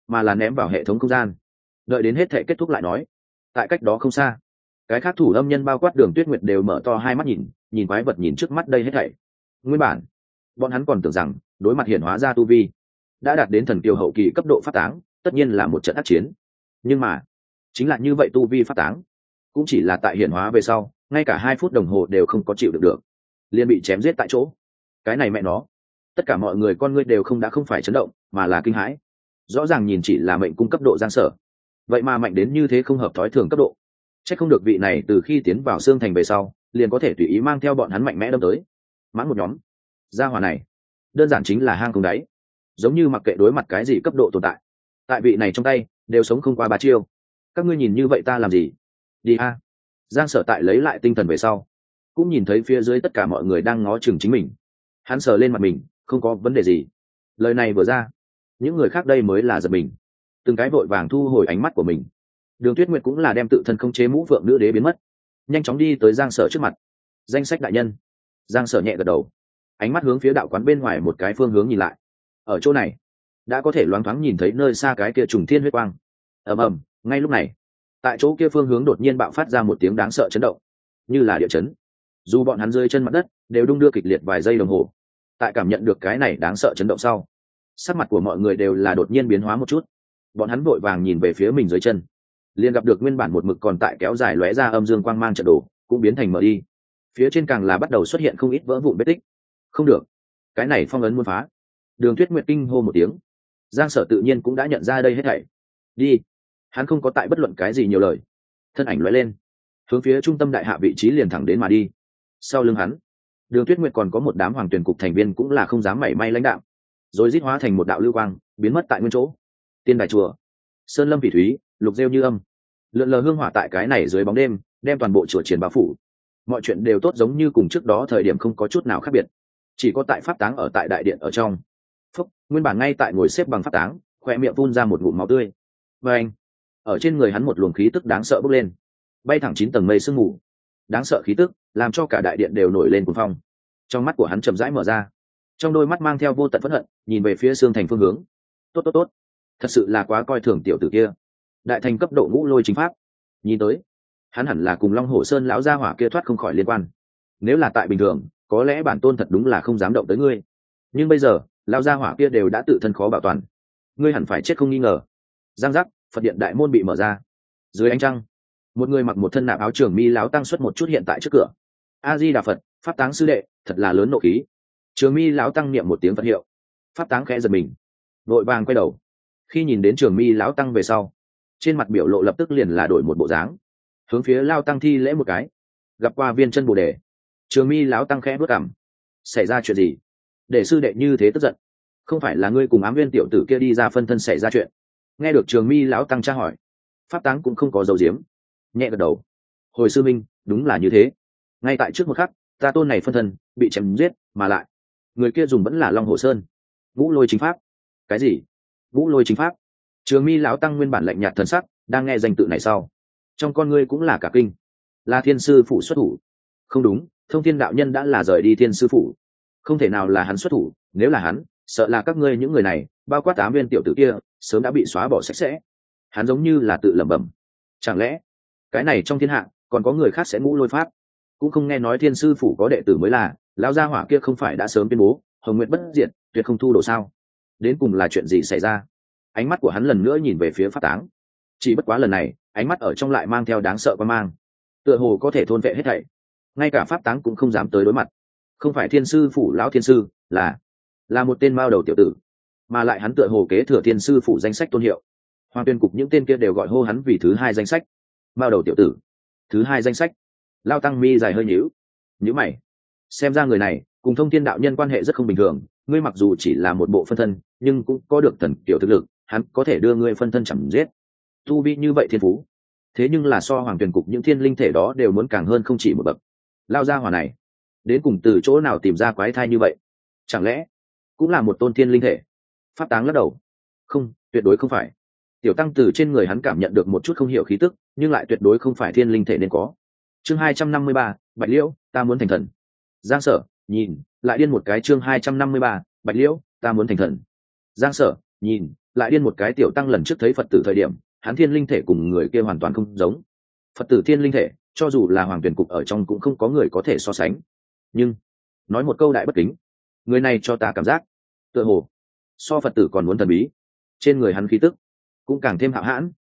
mà là ném vào hệ thống không gian, đợi đến hết thể kết thúc lại nói. Tại cách đó không xa, cái khác thủ âm nhân bao quát Đường Tuyết Nguyệt đều mở to hai mắt nhìn quái vật nhìn trước mắt đây hết thảy. Nguyên bản bọn hắn còn tưởng rằng đối mặt hiển hóa ra tu vi đã đạt đến thần kiều hậu kỳ cấp độ phát táng, tất nhiên là một trận ác chiến. Nhưng mà chính là như vậy, tu vi phát táng cũng chỉ là tại hiển hóa về sau, ngay cả 2 phút đồng hồ đều không có chịu được liền bị chém giết tại chỗ. Cái này mẹ nó, tất cả mọi người con ngươi đều không phải chấn động mà là kinh hãi. Rõ ràng nhìn chỉ là mệnh cung cấp độ Giang Sở, vậy mà mạnh đến như thế, không hợp thói thường cấp độ. Chắc không được vị này từ khi tiến vào xương thành về sau liền có thể tùy ý mang theo bọn hắn mạnh mẽ đâm tới. Mãn một nhóm gia hỏa này đơn giản chính là hang không đáy, giống như mặc kệ đối mặt cái gì cấp độ tồn tại, tại vị này trong tay đều sống không qua 3 chiêu. Các ngươi nhìn như vậy ta làm gì? Đi a. Giang Sở tại lấy lại tinh thần về sau cũng nhìn thấy phía dưới tất cả mọi người đang ngó chừng chính mình. Hắn sờ lên mặt mình, không có vấn đề gì. Lời này vừa ra, những người khác đây mới là giật mình, từng cái vội vàng thu hồi ánh mắt của mình. Đường Tuyết Nguyệt cũng là đem tự thân không chế mũ phượng nữ đế biến mất, nhanh chóng đi tới Giang Sở trước mặt. Danh sách đại nhân. Giang Sở nhẹ gật đầu, ánh mắt hướng phía đạo quán bên ngoài một cái phương hướng nhìn lại. Ở chỗ này đã có thể loáng thoáng nhìn thấy nơi xa cái kia trùng thiên huyết quang. Ầm ầm, ngay lúc này, tại chỗ kia phương hướng đột nhiên bạo phát ra một tiếng đáng sợ chấn động, như là địa chấn. Dù bọn hắn rơi chân mặt đất đều đung đưa kịch liệt vài giây đồng hồ. Tại cảm nhận được cái này đáng sợ chấn động sau, sắc mặt của mọi người đều là đột nhiên biến hóa một chút. Bọn hắn vội vàng nhìn về phía mình dưới chân, liền gặp được nguyên bản một mực còn tại kéo dài lóe ra âm dương quang mang trận đồ cũng biến thành mờ đi. Phía trên càng là bắt đầu xuất hiện không ít vỡ vụn vết tích. Không được, cái này phong ấn muốn phá. Đường Tuyết Nguyệt kinh hô một tiếng. Giang Sở tự nhiên cũng đã nhận ra đây hết thảy. Đi. Hắn không có tại bất luận cái gì nhiều lời, thân ảnh lóe lên hướng phía trung tâm đại hạ vị trí liền thẳng đến mà đi. Sau lưng hắn, Đường Tuyết Nguyệt còn có một đám hoàng tuyển cục thành viên cũng là không dám mảy may lãnh đạo, rồi rít hóa thành một đạo lưu quang biến mất tại nguyên chỗ. Tiên đài chùa, sơn lâm vị thúy, lục rêu như âm, lượn lờ hương hỏa tại cái này dưới bóng đêm đem toàn bộ chùa triển bao phủ. Mọi chuyện đều tốt giống như cùng trước đó thời điểm không có chút nào khác biệt, chỉ có tại pháp táng ở tại đại điện ở trong. Phúc, nguyên bản ngay tại ngồi xếp bằng pháp táng, khoe miệng phun ra một ngụm máu tươi. Và anh, ở trên người hắn một luồng khí tức đáng sợ bốc lên, bay thẳng 9 tầng mây sương mù. Đáng sợ khí tức làm cho cả đại điện đều nổi lên cuồng phong. Trong mắt của hắn chậm rãi mở ra, trong đôi mắt mang theo vô tận phẫn hận, nhìn về phía xương thành phương hướng. Tốt tốt tốt, thật sự là quá coi thường tiểu tử kia. Đại thành cấp độ ngũ lôi chính pháp, nhìn tới hắn hẳn là cùng Long Hổ Sơn lão gia hỏa kia thoát không khỏi liên quan. Nếu là tại bình thường, có lẽ bản tôn thật đúng là không dám động tới ngươi, nhưng bây giờ lão gia hỏa kia đều đã tự thân khó bảo toàn, ngươi hẳn phải chết không nghi ngờ. Giang giác, Phật điện đại môn bị mở ra. Dưới ánh trăng, một người mặc một thân nạp áo trường mi láo tăng xuất một chút hiện tại trước cửa. A Di Đà Phật, pháp táng sư đệ, thật là lớn nộ khí. Trường mi láo tăng niệm một tiếng Phật hiệu. Pháp táng khẽ giật mình, vội vàng quay đầu. Khi nhìn đến trường mi láo tăng về sau, trên mặt biểu lộ lập tức liền là đổi một bộ dáng, hướng phía lao tăng thi lễ một cái. Gặp qua viên chân bồ đề. Trường mi láo tăng khẽ bước cằm. Xảy ra chuyện gì để sư đệ như thế tức giận? Không phải là ngươi cùng ám viên tiểu tử kia đi ra phân thân xảy ra chuyện? Nghe được trường mi lão tăng tra hỏi, pháp táng cũng không có dấu diếm, nhẹ gật đầu. Hồi sư minh, đúng là như thế. Ngay tại trước một khắc, ta tôn này phân thân bị chém giết, mà lại người kia dùng vẫn là Long Hổ Sơn Ngũ Lôi chính pháp. Cái gì? Ngũ Lôi chính pháp? Trường mi lão tăng nguyên bản lạnh nhạt thần sắc, đang nghe danh tự này sau, trong con ngươi cũng là cả kinh. Là thiên sư phụ xuất thủ? Không đúng, Thông Thiên đạo nhân đã là rời đi thiên sư phụ, không thể nào là hắn xuất thủ. Nếu là hắn, sợ là các ngươi những người này, bao quát 8 viên tiểu tử kia, sớm đã bị xóa bỏ sạch sẽ. Hắn giống như là tự lẩm bẩm, chẳng lẽ cái này trong thiên hạ còn có người khác sẽ ngũ lôi pháp? Cũng không nghe nói thiên sư phủ có đệ tử mới là, lão gia hỏa kia không phải đã sớm tuyên bố Hồng Nguyệt bất diệt, tuyệt không thu đồ sao? Đến cùng là chuyện gì xảy ra? Ánh mắt của hắn lần nữa nhìn về phía pháp táng, chỉ bất quá lần này ánh mắt ở trong lại mang theo đáng sợ quan mang, tựa hồ có thể thôn vệ hết thảy. Ngay cả pháp táng cũng không dám tới đối mặt. Không phải thiên sư phủ lão thiên sư, là một tên mao đầu tiểu tử, mà lại hắn tựa hồ kế thừa thiên sư phủ danh sách tôn hiệu. Hoàng tuyên cục những tên kia đều gọi hô hắn vì thứ 2 danh sách. Mao đầu tiểu tử, thứ 2 danh sách. Lao tăng mi dài hơi nhíu mày. Xem ra người này cùng Thông Thiên đạo nhân quan hệ rất không bình thường. Ngươi mặc dù chỉ là một bộ phân thân, nhưng cũng có được thần kiểu thực lực, hắn có thể đưa ngươi phân thân chẳng giết. Tu vi như vậy thiên phú, thế nhưng là so hoàng tuyển cục những thiên linh thể đó đều muốn càng hơn không chỉ một bậc. Lao gia hỏa này đến cùng từ chỗ nào tìm ra quái thai như vậy? Chẳng lẽ cũng là một tôn thiên linh thể? Pháp táng lắc đầu. Không, tuyệt đối không phải. Tiểu tăng từ trên người hắn cảm nhận được một chút không hiểu khí tức, nhưng lại tuyệt đối không phải thiên linh thể nên có. Chương 253, Bạch Liễu, ta muốn thành thần. Giang Sở nhìn lại điên một cái. Chương 253, Bạch Liễu, ta muốn thành thần. Giang Sở nhìn lại điên một cái tiểu tăng lần trước thấy phật tử thời điểm hắn thiên linh thể cùng người kia hoàn toàn không giống. Phật tử thiên linh thể cho dù là hoàng tuyển cục ở trong cũng không có người có thể so sánh. Nhưng nói một câu đại bất kính, người này cho ta cảm giác tựa hồ so Phật tử còn muốn thần bí. Trên người hắn khí tức cũng càng thêm hạo hãn.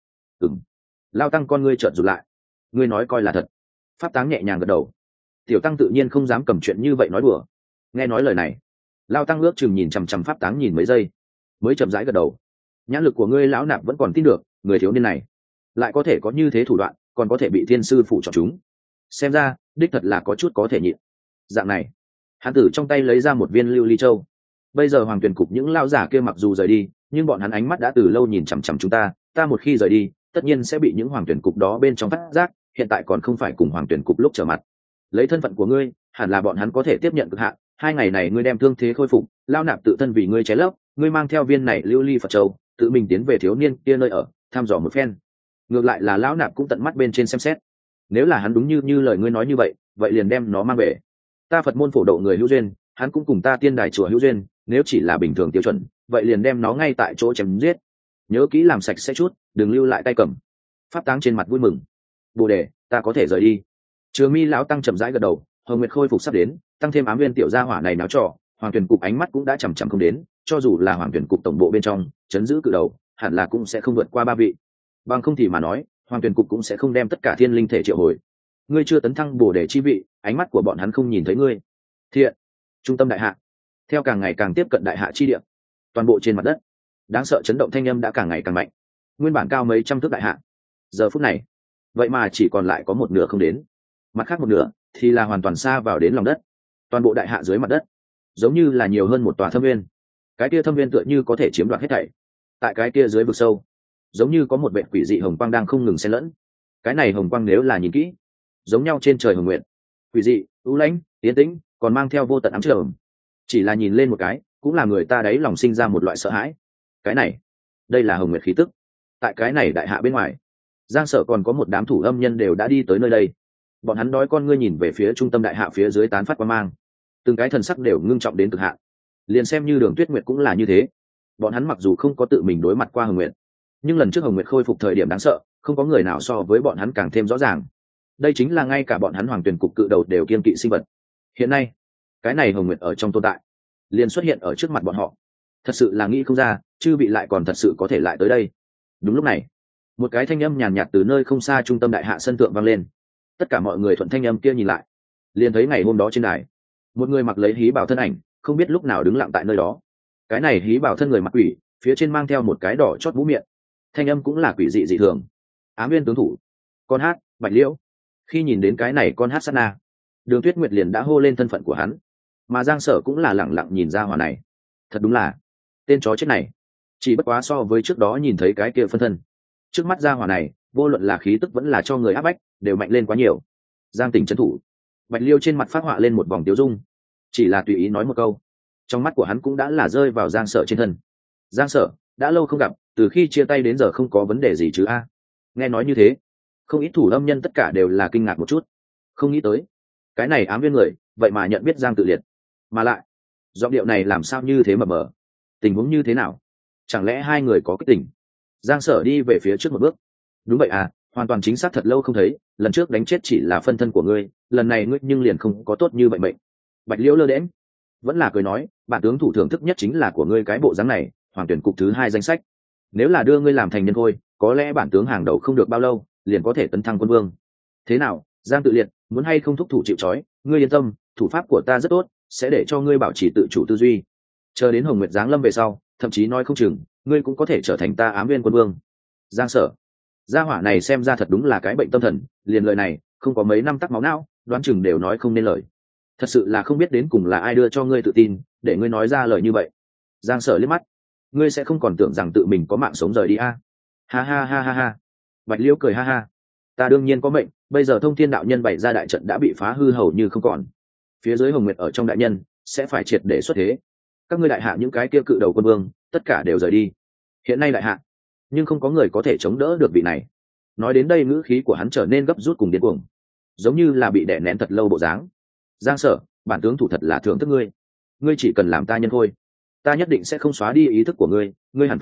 Lao tăng con ngươi trợn rụt lại. Ngươi nói coi là thật. Pháp táng nhẹ nhàng gật đầu. Tiểu tăng tự nhiên không dám cầm chuyện như vậy nói đùa. Nghe nói lời này, Lao tăng ước chừng nhìn chằm chằm pháp táng nhìn mấy giây, mới chậm rãi gật đầu. Nhãn lực của ngươi lão nạp vẫn còn tin được, người thiếu niên này lại có thể có như thế thủ đoạn, còn có thể bị thiên sư phụ chọn chúng. Xem ra đích thật là có chút có thể nhịn. Dạng này, hắn tử trong tay lấy ra một viên lưu ly châu. Bây giờ hoàng tuyển cục những lao giả kia mặc dù rời đi, nhưng bọn hắn ánh mắt đã từ lâu nhìn chằm chằm chúng ta. Ta một khi rời đi, tất nhiên sẽ bị những hoàng tuyển cục đó bên trong phát giác. Hiện tại còn không phải cùng hoàng tuyển cục lúc trở mặt. Lấy thân phận của ngươi, hẳn là bọn hắn có thể tiếp nhận cực hạn. 2 ngày này ngươi đem thương thế khôi phục, lao nạp tự thân vì ngươi cháy lấp, ngươi mang theo viên này lưu ly Phật châu, tự mình tiến về thiếu niên kia nơi ở, thăm dò một phen. Ngược lại là lão nạp cũng tận mắt bên trên xem xét. Nếu là hắn đúng như lời ngươi nói như vậy, vậy liền đem nó mang về. Ta Phật môn phổ độ người hữu duyên, hắn cũng cùng ta tiên đài chùa hữu duyên, nếu chỉ là bình thường tiêu chuẩn, vậy liền đem nó ngay tại chỗ chém giết. Nhớ kỹ làm sạch sẽ chút, đừng lưu lại tay cầm. Pháp táng trên mặt vui mừng. Bồ đề, ta có thể rời đi. Trường Mi lão tăng chậm rãi gật đầu. Hồng Nguyệt khôi phục sắp đến, tăng thêm ám nguyên tiểu gia hỏa này náo trò, hoàng tuyển cục ánh mắt cũng đã chằm chằm không đến. Cho dù là hoàng tuyển cục tổng bộ bên trong chấn giữ cự đầu, hẳn là cũng sẽ không vượt qua 3 vị. Bằng không thì mà nói, hoàng tuyển cục cũng sẽ không đem tất cả thiên linh thể triệu hồi. Ngươi chưa tấn thăng bồ đề chi vị, ánh mắt của bọn hắn không nhìn thấy ngươi. Thiện, trung tâm đại hạ. Theo càng ngày càng tiếp cận đại hạ chi địa, toàn bộ trên mặt đất đáng sợ chấn động thanh âm đã càng ngày càng mạnh. Nguyên bản cao mấy trăm thước đại hạ, giờ phút này vậy mà chỉ còn lại có một nửa không đến, mặt khác một nửa thì là hoàn toàn xa vào đến lòng đất. Toàn bộ đại hạ dưới mặt đất giống như là nhiều hơn một tòa thâm viên. Cái kia thâm viên tựa như có thể chiếm đoạt hết thảy. Tại cái kia dưới vực sâu giống như có một vệt quỷ dị hồng quang đang không ngừng xen lẫn. Cái này hồng quang nếu là nhìn kỹ, giống nhau trên trời hồng nguyện, quỷ dị, u lãnh, tiến tĩnh, còn mang theo vô tận ám trầm. Chỉ là nhìn lên một cái, cũng là người ta đấy lòng sinh ra một loại sợ hãi. Cái này, đây là hồng nguyệt khí tức. Tại cái này đại hạ bên ngoài, Giang Sở còn có một đám thủ âm nhân đều đã đi tới nơi đây. Bọn hắn đói con ngươi nhìn về phía trung tâm đại hạ phía dưới tán phát quang mang, từng cái thần sắc đều ngưng trọng đến cực hạn. Liền xem như Đường Tuyết Nguyệt cũng là như thế. Bọn hắn mặc dù không có tự mình đối mặt qua hồng nguyệt, nhưng lần trước hồng nguyệt khôi phục thời điểm đáng sợ, không có người nào so với bọn hắn càng thêm rõ ràng. Đây chính là ngay cả bọn hắn hoàng tuyển cục cự đầu đều kiên kỵ sinh vật. Hiện nay, cái này hồng nguyệt ở trong tồn tại, liền xuất hiện ở trước mặt bọn họ. Thật sự là nghĩ không ra, chư vị lại còn thật sự có thể lại tới đây. Đúng lúc này, một cái thanh âm nhàn nhạt từ nơi không xa trung tâm đại hạ sân thượng vang lên. Tất cả mọi người thuận thanh âm kia nhìn lại, liền thấy ngày hôm đó trên đài, một người mặc lấy hí bảo thân ảnh, không biết lúc nào đứng lặng tại nơi đó. Cái này hí bảo thân người mặc quỷ, phía trên mang theo một cái đỏ chót mũ miệng. Thanh âm cũng là quỷ dị dị thường. Ám Viên tướng thủ, con hát, Bạch Liễu. Khi nhìn đến cái này con hát sát na, Đường Tuyết Nguyệt liền đã hô lên thân phận của hắn, mà Giang Sở cũng là lẳng lặng nhìn ra hỏa này. Thật đúng là tên chó chết này, chỉ bất quá so với trước đó nhìn thấy cái kia phân thân, trước mắt ra hỏa này vô luận là khí tức vẫn là cho người áp bách đều mạnh lên quá nhiều. Giang Tỉnh trấn thủ, Bạch Liêu trên mặt phát họa lên một vòng tiêu dung, chỉ là tùy ý nói một câu, trong mắt của hắn cũng đã là rơi vào Giang Sở trên thân. Giang Sở, đã lâu không gặp, từ khi chia tay đến giờ không có vấn đề gì chứ a? Nghe nói như thế, không ít thủ âm nhân tất cả đều là kinh ngạc một chút, không nghĩ tới cái này ám viên người vậy mà nhận biết Giang Tự Liệt, mà lại giọng điệu này làm sao như thế mờ mờ, tình huống như thế nào, chẳng lẽ hai người có cái tình? Giang Sở đi về phía trước một bước. Đúng vậy à, hoàn toàn chính xác, thật lâu không thấy, lần trước đánh chết chỉ là phân thân của ngươi, lần này ngươi nhưng liền không có tốt như vậy mệnh. Bạch Liễu lơ đễnh, vẫn là cười nói, bản tướng thủ thưởng thức nhất chính là của ngươi cái bộ dáng này, hoàng tuyển cục thứ 2 danh sách. Nếu là đưa ngươi làm thành nhân thôi, có lẽ bản tướng hàng đầu không được bao lâu, liền có thể tấn thăng quân vương. Thế nào, Giang Tự Liệt, muốn hay không thúc thủ chịu trói? Ngươi yên tâm, thủ pháp của ta rất tốt, sẽ để cho ngươi bảo trì tự chủ tư duy. Chờ đến Hồng Nguyệt giáng lâm về sau, thậm chí nói không chừng, ngươi cũng có thể trở thành ta Ám Viên quân vương. Giang Sở, gia hỏa này xem ra thật đúng là cái bệnh tâm thần, liền lời này, không có mấy năm tắc máu não, đoán chừng đều nói không nên lời. Thật sự là không biết đến cùng là ai đưa cho ngươi tự tin, để ngươi nói ra lời như vậy. Giang Sở liếc mắt, ngươi sẽ không còn tưởng rằng tự mình có mạng sống rời đi a? Ha ha ha ha ha. Bạch Liễu cười ha ha. Ta đương nhiên có mệnh, bây giờ Thông Thiên đạo nhân bày ra đại trận đã bị phá hư hầu như không còn. Phía dưới Hồng Nguyệt ở trong đại nhân sẽ phải triệt để xuất thế. Các ngươi đại hạ những cái kia cự đầu quân vương, tất cả đều rời đi. Hiện nay đại hạ, nhưng không có người có thể chống đỡ được vị này. Nói đến đây ngữ khí của hắn trở nên gấp rút cùng điên cuồng, giống như là bị đè nén thật lâu bộ dáng. Giang Sở, bản tướng thủ thật là thưởng thức ngươi. Ngươi chỉ cần làm ta nhân thôi, ta nhất định sẽ không xóa đi ý thức của ngươi. Ngươi hẳn phải biết,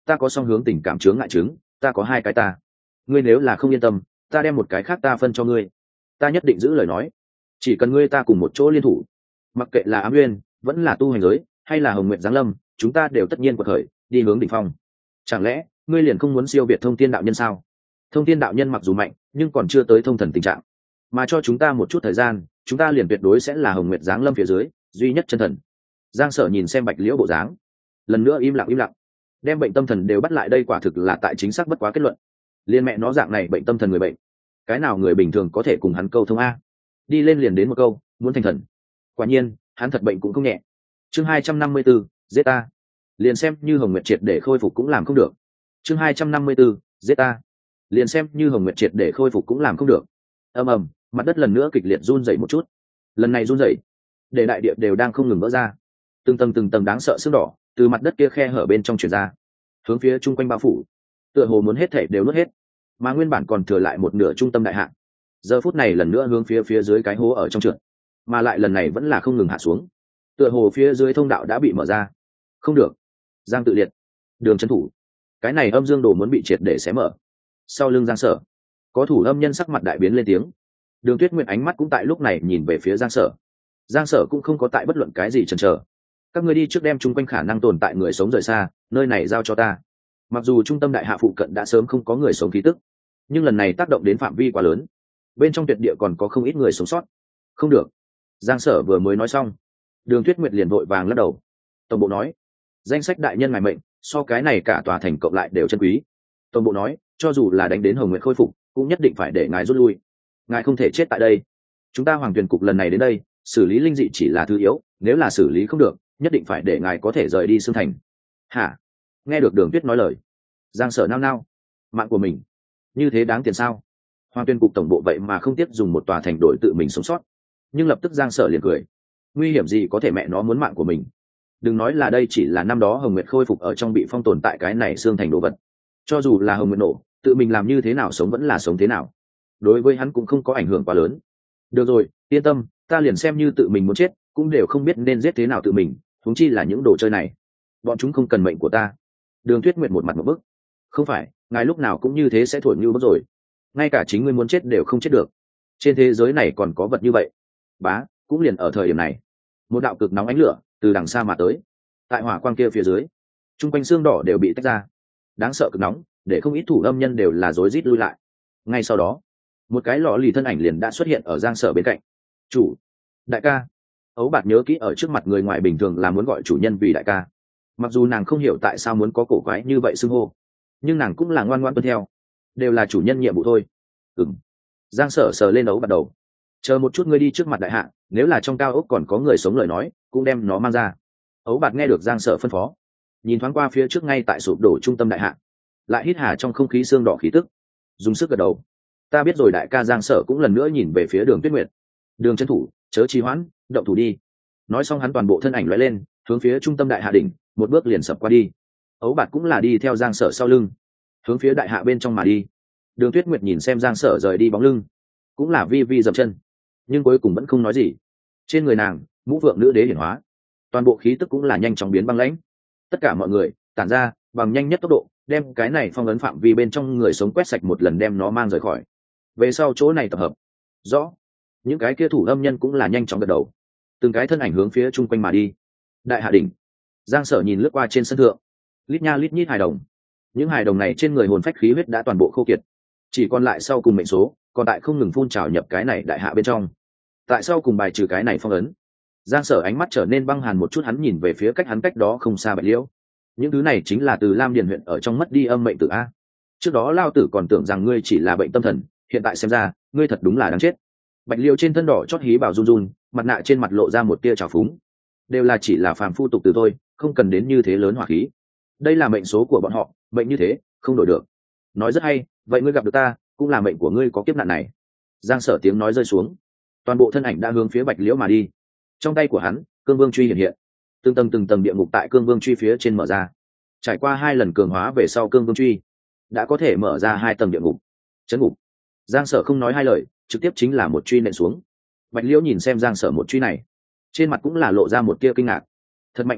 ta có song hướng tình cảm chướng ngại chứng, ta có hai cái ta. Ngươi nếu là không yên tâm, ta đem một cái khác ta phân cho ngươi. Ta nhất định giữ lời nói, chỉ cần ngươi ta cùng một chỗ liên thủ, mặc kệ là ám nguyên vẫn là tu hành giới hay là hồng nguyện giáng lâm, chúng ta đều tất nhiên quật khởi đi hướng đỉnh phong. Chẳng lẽ ngươi liền không muốn siêu việt thông thiên đạo nhân sao? Thông thiên đạo nhân mặc dù mạnh nhưng còn chưa tới thông thần tình trạng, mà cho chúng ta một chút thời gian, chúng ta liền tuyệt đối sẽ là hồng nguyệt giáng lâm phía dưới duy nhất chân thần. Giang Sở nhìn xem Bạch Liễu bộ dáng, lần nữa im lặng, đem bệnh tâm thần đều bắt lại đây, quả thực là tại chính xác bất quá kết luận. Liên mẹ nó dạng này bệnh tâm thần người bệnh, cái nào người bình thường có thể cùng hắn câu thông a? Đi lên liền đến một câu, muốn thành thần. Quả nhiên, hắn thật bệnh cũng không nhẹ. Chương 254, giết ta. Liền xem như Hồng Nguyệt triệt để khôi phục cũng làm không được. Chương 254, giết ta. Liền xem như Hồng Nguyệt triệt để khôi phục cũng làm không được. Ầm ầm, mặt đất lần nữa kịch liệt run rẩy một chút. Lần này run rẩy, để đại địa đều đang không ngừng vỡ ra. Từng tầng đáng sợ xương đỏ từ mặt đất kia khe hở bên trong truyền ra, hướng phía chung quanh bao phủ, tựa hồ muốn hết thảy đều nuốt hết. Mà nguyên bản còn thừa lại một nửa trung tâm đại hạ, giờ phút này lần nữa hướng phía dưới cái hố ở trong trượt, mà lại lần này vẫn là không ngừng hạ xuống, tựa hồ phía dưới thông đạo đã bị mở ra. Không được, Giang Tự Liệt, Đường trấn thủ, cái này âm dương đồ muốn bị triệt để xé mở. Sau lưng Giang Sở, có thủ âm nhân sắc mặt đại biến lên tiếng. Đường Tuyết Nguyệt ánh mắt cũng tại lúc này nhìn về phía Giang Sở. Giang Sở cũng không có tại bất luận cái gì chần chờ. Các ngươi đi trước đem chung quanh khả năng tồn tại người sống rời xa, nơi này giao cho ta. Mặc dù trung tâm đại hạ phụ cận đã sớm không có người sống khí tức, nhưng lần này tác động đến phạm vi quá lớn, bên trong tuyệt địa còn có không ít người sống sót. Không được. Giang Sở vừa mới nói xong, Đường Tuyết Nguyệt liền vội vàng lắc đầu. Tổng bộ nói, danh sách đại nhân ngài mệnh so cái này cả tòa thành cộng lại đều chân quý. Tổng bộ nói, cho dù là đánh đến Hồng Nguyệt khôi phục cũng nhất định phải để ngài rút lui, ngài không thể chết tại đây. Chúng ta Hoàng Tuyền cục lần này đến đây xử lý linh dị chỉ là thứ yếu, nếu là xử lý không được nhất định phải để ngài có thể rời đi Sương Thành. Hả? Nghe được Đường Tuyết nói lời, Giang Sở nao nao. Mạng của mình như thế đáng tiền sao? Hoàng Tuyền cục tổng bộ vậy mà không tiếc dùng một tòa thành đổi tự mình sống sót. Nhưng lập tức Giang Sở liền cười, nguy hiểm gì có thể mẹ nó muốn mạng của mình. Đừng nói là đây chỉ là năm đó Hồng Nguyệt khôi phục ở trong bị phong tồn tại cái này Sương Thành đồ vật, cho dù là Hồng Nguyệt nổ, tự mình làm như thế nào sống vẫn là sống thế nào, đối với hắn cũng không có ảnh hưởng quá lớn. Được rồi, yên tâm, ta liền xem như tự mình muốn chết cũng đều không biết nên giết thế nào tự mình, huống chi là những đồ chơi này, bọn chúng không cần mệnh của ta. Đường Tuyết Nguyệt một mặt một bức. Không phải, ngài lúc nào cũng như thế sẽ thổi như bức rồi, ngay cả chính ngươi muốn chết đều không chết được. Trên thế giới này còn có vật như vậy. Bá, cũng liền ở thời điểm này, một đạo cực nóng ánh lửa từ đằng xa mà tới. Tại hỏa quang kia phía dưới, trung quanh xương đỏ đều bị tách ra. Đáng sợ cực nóng để không ít thủ âm nhân đều là rối rít lui lại. Ngay sau đó, một cái lọ lì thân ảnh liền đã xuất hiện ở Giang Sở bên cạnh. Chủ, đại ca. Ấu Bạt nhớ kỹ ở trước mặt người ngoài bình thường là muốn gọi chủ nhân vì đại ca, mặc dù nàng không hiểu tại sao muốn có cổ quái như vậy xưng hô, nhưng nàng cũng là ngoan ngoãn tuân theo, đều là chủ nhân nhiệm vụ thôi. Giang Sở sờ lên Ấu Bạt đầu. Chờ một chút, ngươi đi trước mặt đại hạ, nếu là trong cao ốc còn có người sống lời nói cũng đem nó mang ra. Ấu Bạt nghe được Giang Sở phân phó, nhìn thoáng qua phía trước ngay tại sụp đổ trung tâm đại hạ, lại hít hà trong không khí xương đỏ khí tức, dùng sức gật đầu. Ta biết rồi đại ca. Giang Sở cũng lần nữa nhìn về phía Đường Tuyết Nguyệt. Đường trấn thủ, chớ trì hoãn, động thủ đi. Nói xong hắn toàn bộ thân ảnh lóe lên, hướng phía trung tâm đại hạ đỉnh một bước liền sập qua đi. Ấu Bạt cũng là đi theo Giang Sở sau lưng, hướng phía đại hạ bên trong mà đi. Đường Tuyết Nguyệt nhìn xem Giang Sở rời đi bóng lưng, cũng là vi vi dậm chân, nhưng cuối cùng vẫn không nói gì. Trên người nàng mũ vượng nữ đế hiển hóa, toàn bộ khí tức cũng là nhanh chóng biến băng lãnh. Tất cả mọi người tản ra bằng nhanh nhất tốc độ, đem cái này phong ấn phạm vi bên trong người sống quét sạch một lần, đem nó mang rời khỏi. Về sau chỗ này tập hợp. Rõ. Những cái kia thủ âm nhân cũng là nhanh chóng gật đầu, từng cái thân ảnh hướng phía chung quanh mà đi. Đại hạ đỉnh, Giang Sở nhìn lướt qua trên sân thượng, lít nha lít nhít hài đồng. Những hài đồng này trên người hồn phách khí huyết đã toàn bộ khô kiệt, chỉ còn lại sau cùng mệnh số còn tại không ngừng phun trào nhập cái này đại hạ bên trong. Tại sao cùng bài trừ cái này phong ấn? Giang Sở ánh mắt trở nên băng hàn một chút, hắn nhìn về phía cách đó không xa Bạch Liễu. Những thứ này chính là từ Lam Điền huyện ở trong mất đi âm mệnh tử a. Trước đó lao tử còn tưởng rằng ngươi chỉ là bệnh tâm thần, hiện tại xem ra ngươi thật đúng là đáng chết. Bạch Liễu trên thân đỏ chót hí bảo run run, mặt nạ trên mặt lộ ra một tia trào phúng. Đều là chỉ là phàm phu tục tử thôi, không cần đến như thế lớn hỏa khí. Đây là mệnh số của bọn họ, mệnh như thế không đổi được. Nói rất hay, vậy ngươi gặp được ta cũng là mệnh của ngươi có kiếp nạn này. Giang Sở tiếng nói rơi xuống, toàn bộ thân ảnh đã hướng phía Bạch Liễu mà đi. Trong tay của hắn cương vương truy hiện hiện, từng tầng địa ngục tại cương vương truy phía trên mở ra. Trải qua 2 lần cường hóa về sau, cương vương truy đã có thể mở ra 2 tầng địa ngục, chấn ngục. Giang Sở không nói hai lời, trực tiếp chính là một truy nện xuống. Bạch Liễu nhìn xem Giang Sở một truy này, trên mặt cũng là lộ ra một tia kinh ngạc. Thật mạnh khí tức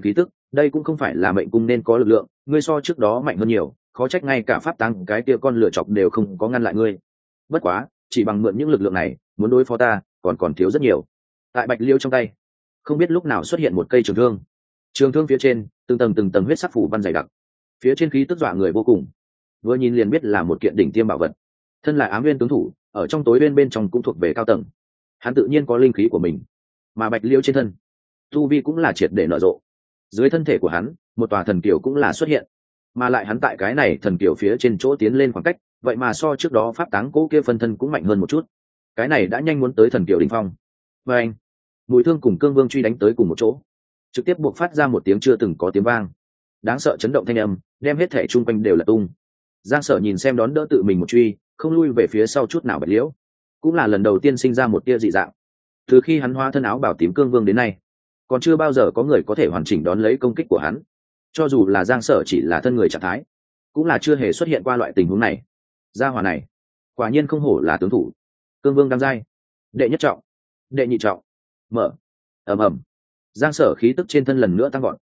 đây cũng không phải là mệnh cung nên có lực lượng, ngươi so trước đó mạnh hơn nhiều, khó trách ngay cả pháp tăng cái kia con lửa chọc đều không có ngăn lại ngươi. Bất quá chỉ bằng mượn những lực lượng này muốn đối phó ta còn thiếu rất nhiều. Tại bạch liêu trong tay không biết lúc nào xuất hiện một cây trường thương, trường thương phía trên từng tầng huyết sắc phủ văn dày đặc, phía trên khí tức dọa người vô cùng, vừa nhìn liền biết là một kiện đỉnh tiêm bảo vật. Thân là ám viên tướng thủ, ở trong tối bên trong cũng thuộc về cao tầng, hắn tự nhiên có linh khí của mình, mà bạch liêu trên thân tu vi cũng là triệt để nở rộ. Dưới thân thể của hắn một tòa thần kiều cũng là xuất hiện, mà lại hắn tại cái này thần kiều phía trên chỗ tiến lên khoảng cách vậy mà so trước đó pháp táng cố kia phân thân cũng mạnh hơn một chút. Cái này đã nhanh muốn tới thần kiều đỉnh phong. Và anh mùi thương cùng cương vương truy đánh tới cùng một chỗ, trực tiếp buộc phát ra một tiếng chưa từng có tiếng vang, đáng sợ chấn động thanh âm đem hết thể chung quanh đều là tung. Giang Sở nhìn xem đón đỡ tự mình một truy, không lui về phía sau chút nào. Bạch liễu cũng là lần đầu tiên sinh ra một tia dị dạng. Từ khi hắn hóa thân áo bảo tím cương vương đến nay, còn chưa bao giờ có người có thể hoàn chỉnh đón lấy công kích của hắn. Cho dù là Giang Sở chỉ là thân người trạng thái, cũng là chưa hề xuất hiện qua loại tình huống này. Gia hỏa này quả nhiên không hổ là tướng thủ. Cương vương đăng giai đệ nhất trọng, đệ nhị trọng, mở. Ầm ầm, Giang Sở khí tức trên thân lần nữa tăng gọn,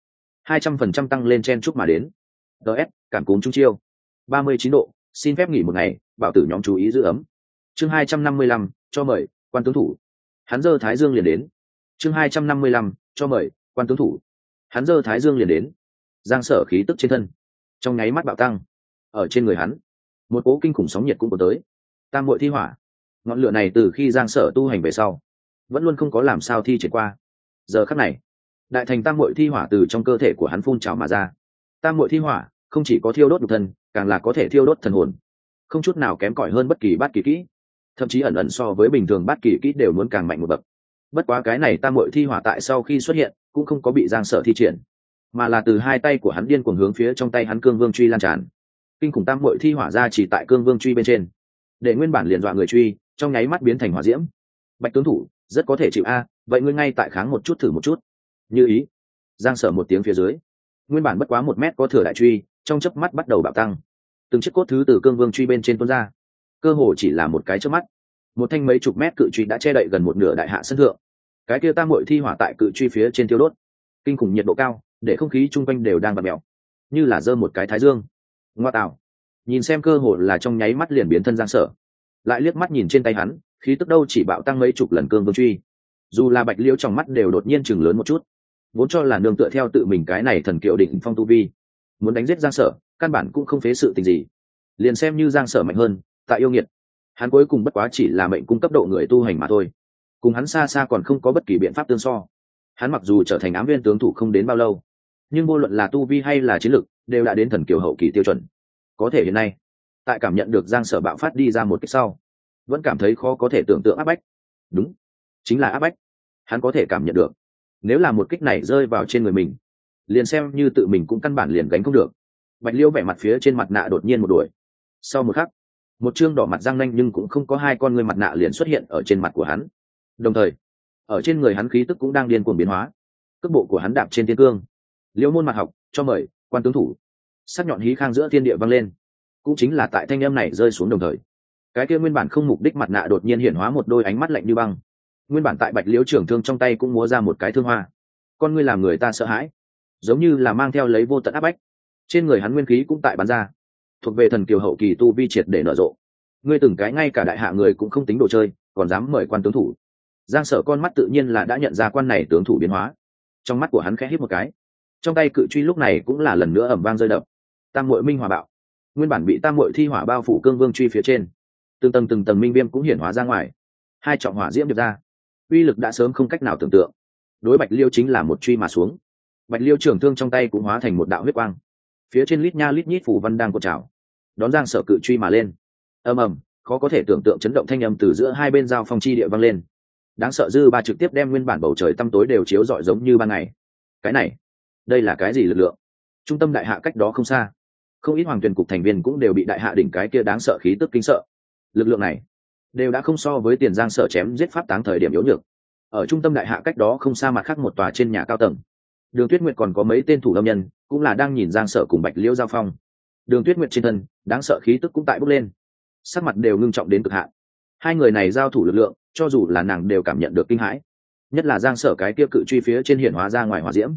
200% tăng lên, chen chúc mà đến. DS cảm cúm trung chiêu 39 độ, xin phép nghỉ một ngày, bảo tử nhóm chú ý giữ ấm. Chương 255, cho mời quan tướng thủ. Hắn giơ thái dương liền đến. Chương 255, cho mời quan tướng thủ. Hắn giơ thái dương liền đến. Giang Sở khí tức trên thân trong nháy mắt bạo tăng, ở trên người hắn một cỗ kinh khủng sóng nhiệt cũng có tới. Tam muội thi hỏa, ngọn lửa này từ khi Giang Sở tu hành về sau vẫn luôn không có làm sao thi triển qua. Giờ khắc này đại thành tam muội thi hỏa từ trong cơ thể của hắn phun trào mà ra. Tam muội thi hỏa không chỉ có thiêu đốt nhục thân, càng là có thể thiêu đốt thần hồn, không chút nào kém cỏi hơn bất kỳ bát kỳ kỹ, thậm chí ẩn ẩn so với bình thường bát kỳ kỹ đều muốn càng mạnh một bậc. Bất quá cái này tam muội thi hỏa tại sau khi xuất hiện cũng không có bị Giang Sở thi triển, mà là từ hai tay của hắn điên cuồng hướng phía trong tay hắn cương vương truy lan tràn. Kinh khủng tam muội thi hỏa ra chỉ tại cương vương truy bên trên, để nguyên bản liền dọa người truy trong nháy mắt biến thành hỏa diễm. Bạch tướng thủ rất có thể chịu a, vậy ngươi ngay tại kháng một chút thử một chút. Như ý. Giang Sở một tiếng phía dưới, nguyên bản bất quá 1 mét có thừa đại truy trong chớp mắt bắt đầu bạo tăng, từng chiếc cốt thứ từ cương vương truy bên trên tuôn ra. Cơ hồ chỉ là một cái chớp mắt, một thanh mấy chục mét cự truy đã che đậy gần một nửa đại hạ sân thượng. Cái kia tam muội thi hỏa tại cự truy phía trên tiêu đốt, kinh khủng nhiệt độ cao để không khí chung quanh đều đang bật mèo, như là giơ một cái thái dương. Ngoa tạo, nhìn xem cơ hồ là trong nháy mắt liền biến thân Giang Sở, lại liếc mắt nhìn trên tay hắn, khí tức đâu chỉ bạo tăng mấy chục lần cương vương truy, dù là bạch liễu trong mắt đều đột nhiên chừng lớn một chút. Vốn cho là nương tựa theo tự mình cái này thần kiệu đỉnh phong tu vi, muốn đánh giết Giang Sở căn bản cũng không phế sự tình gì. Liền xem như Giang Sở mạnh hơn, tại yêu nghiệt, hắn cuối cùng bất quá chỉ là mệnh cung cấp độ người tu hành mà thôi, cùng hắn xa xa còn không có bất kỳ biện pháp tương so. Hắn mặc dù trở thành ám viên tướng thủ không đến bao lâu, nhưng vô luận là tu vi hay là chiến lực đều đã đến thần kiều hậu kỳ tiêu chuẩn. Có thể hiện nay tại cảm nhận được Giang Sở bạo phát đi ra một kích sau, vẫn cảm thấy khó có thể tưởng tượng áp bách. Đúng, chính là áp bách. Hắn có thể cảm nhận được, nếu là một kích này rơi vào trên người mình, liền xem như tự mình cũng căn bản liền gánh không được. Bạch Liêu vẻ mặt phía trên mặt nạ đột nhiên một đuổi, sau một khắc một chương đỏ mặt răng nanh nhưng cũng không có hai con ngươi mặt nạ liền xuất hiện ở trên mặt của hắn, đồng thời ở trên người hắn khí tức cũng đang điên cuồng biến hóa. Cước bộ của hắn đạp trên thiên cương. Liễu môn mặt học, cho mời quan tướng thủ. Sắc nhọn hí khang giữa thiên địa vang lên, cũng chính là tại thanh âm này rơi xuống đồng thời, cái kia nguyên bản không mục đích mặt nạ đột nhiên hiển hóa một đôi ánh mắt lạnh như băng. Nguyên bản tại bạch liễu trưởng thương trong tay cũng múa ra một cái thương hoa, con ngươi làm người ta sợ hãi, giống như là mang theo lấy vô tận áp bách. Trên người hắn nguyên khí cũng tại bắn ra, thuộc về thần kiều hậu kỳ tu vi triệt để nở rộ. Ngươi từng cái ngay cả đại hạ người cũng không tính đồ chơi, còn dám mời quan tướng thủ. Giang Sở con mắt tự nhiên là đã nhận ra quan này tướng thủ biến hóa, trong mắt của hắn khẽ híp một cái, trong tay cự truy lúc này cũng là lần nữa ầm vang rơi đập. Tam muội minh hỏa bạo, nguyên bản bị tam muội thi hỏa bao phủ cương vương truy phía trên, từng tầng minh viêm cũng hiển hóa ra ngoài, hai trọng hỏa diễm điệp ra, uy lực đã sớm không cách nào tưởng tượng. Đối bạch liêu chính là một truy mà xuống, bạch liêu trường thương trong tay cũng hóa thành một đạo huyết quang, phía trên lít nha lít nhít phủ văn đang cột trào, đón Giang Sở cự truy mà lên. Ầm ầm, khó có thể tưởng tượng chấn động thanh âm từ giữa hai bên giao phong chi địa vang lên, đáng sợ dư ba trực tiếp đem nguyên bản bầu trời tăm tối đều chiếu rọi giống như ban ngày. Cái này, đây là cái gì lực lượng? Trung tâm đại hạ cách đó không xa, không ít hoàng tuyển cục thành viên cũng đều bị đại hạ đỉnh cái kia đáng sợ khí tức kinh sợ. Lực lượng này đều đã không so với Tiền Giang Sở chém giết pháp táng thời điểm yếu nhược. Ở trung tâm đại hạ cách đó không xa mặt khác một tòa trên nhà cao tầng, Đường Tuyết Nguyệt còn có mấy tên thủ lâm nhân cũng là đang nhìn Giang Sở cùng Bạch Liễu giao phong. Đường Tuyết Nguyệt trên thân đáng sợ khí tức cũng tại bốc lên, sắc mặt đều ngưng trọng đến cực hạn. Hai người này giao thủ lực lượng, cho dù là nàng đều cảm nhận được kinh hãi, nhất là Giang Sở cái kia cự truy phía trên hiển hóa ra ngoài hỏa diễm,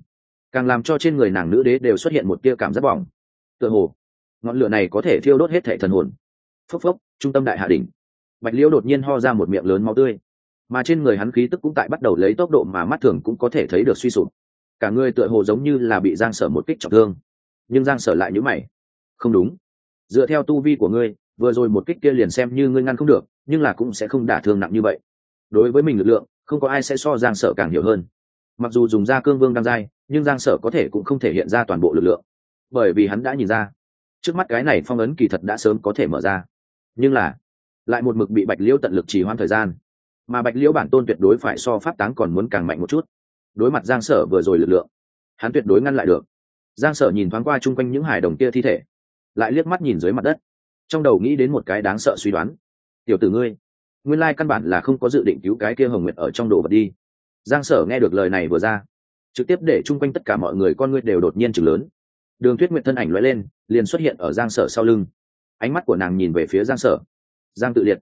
càng làm cho trên người nàng nữ đế đều xuất hiện một tia cảm giác bỏng. Tựa hồ ngọn lửa này có thể thiêu đốt hết thảy thần hồn. Phốc phốc, trung tâm đại hạ đỉnh, Bạch Liễu đột nhiên ho ra một miệng lớn máu tươi, mà trên người hắn khí tức cũng tại bắt đầu lấy tốc độ mà mắt thường cũng có thể thấy được suy sụp. Cả người tựa hồ giống như là bị Giang Sở một kích trọng thương. Nhưng Giang Sở lại nhíu mày. Không đúng, dựa theo tu vi của ngươi, vừa rồi một kích kia liền xem như ngươi ngăn không được, nhưng là cũng sẽ không đả thương nặng như vậy. Đối với mình lực lượng, không có ai sẽ so Giang Sở càng hiểu hơn. Mặc dù dùng ra cương vương đăng giai, nhưng Giang Sở có thể cũng không thể hiện ra toàn bộ lực lượng, bởi vì hắn đã nhìn ra trước mắt cái này phong ấn kỳ thật đã sớm có thể mở ra, nhưng là lại một mực bị Bạch Liễu tận lực trì hoãn thời gian, mà Bạch Liễu bản tôn tuyệt đối phải so pháp táng còn muốn càng mạnh một chút. Đối mặt Giang Sở vừa rồi lực lượng, hắn tuyệt đối ngăn lại được. Giang Sở nhìn thoáng qua chung quanh những hài đồng kia thi thể, lại liếc mắt nhìn dưới mặt đất, trong đầu nghĩ đến một cái đáng sợ suy đoán. Tiểu tử ngươi, nguyên lai căn bản là không có dự định cứu cái kia Hồng Nguyệt ở trong đồ vật đi. Giang Sở nghe được lời này vừa ra, trực tiếp để chung quanh tất cả mọi người con ngươi đều đột nhiên chừng lớn. Đường Tuyết Nguyệt thân ảnh lóe lên, liền xuất hiện ở Giang Sở sau lưng. Ánh mắt của nàng nhìn về phía Giang Sở. Giang Tự Liệt,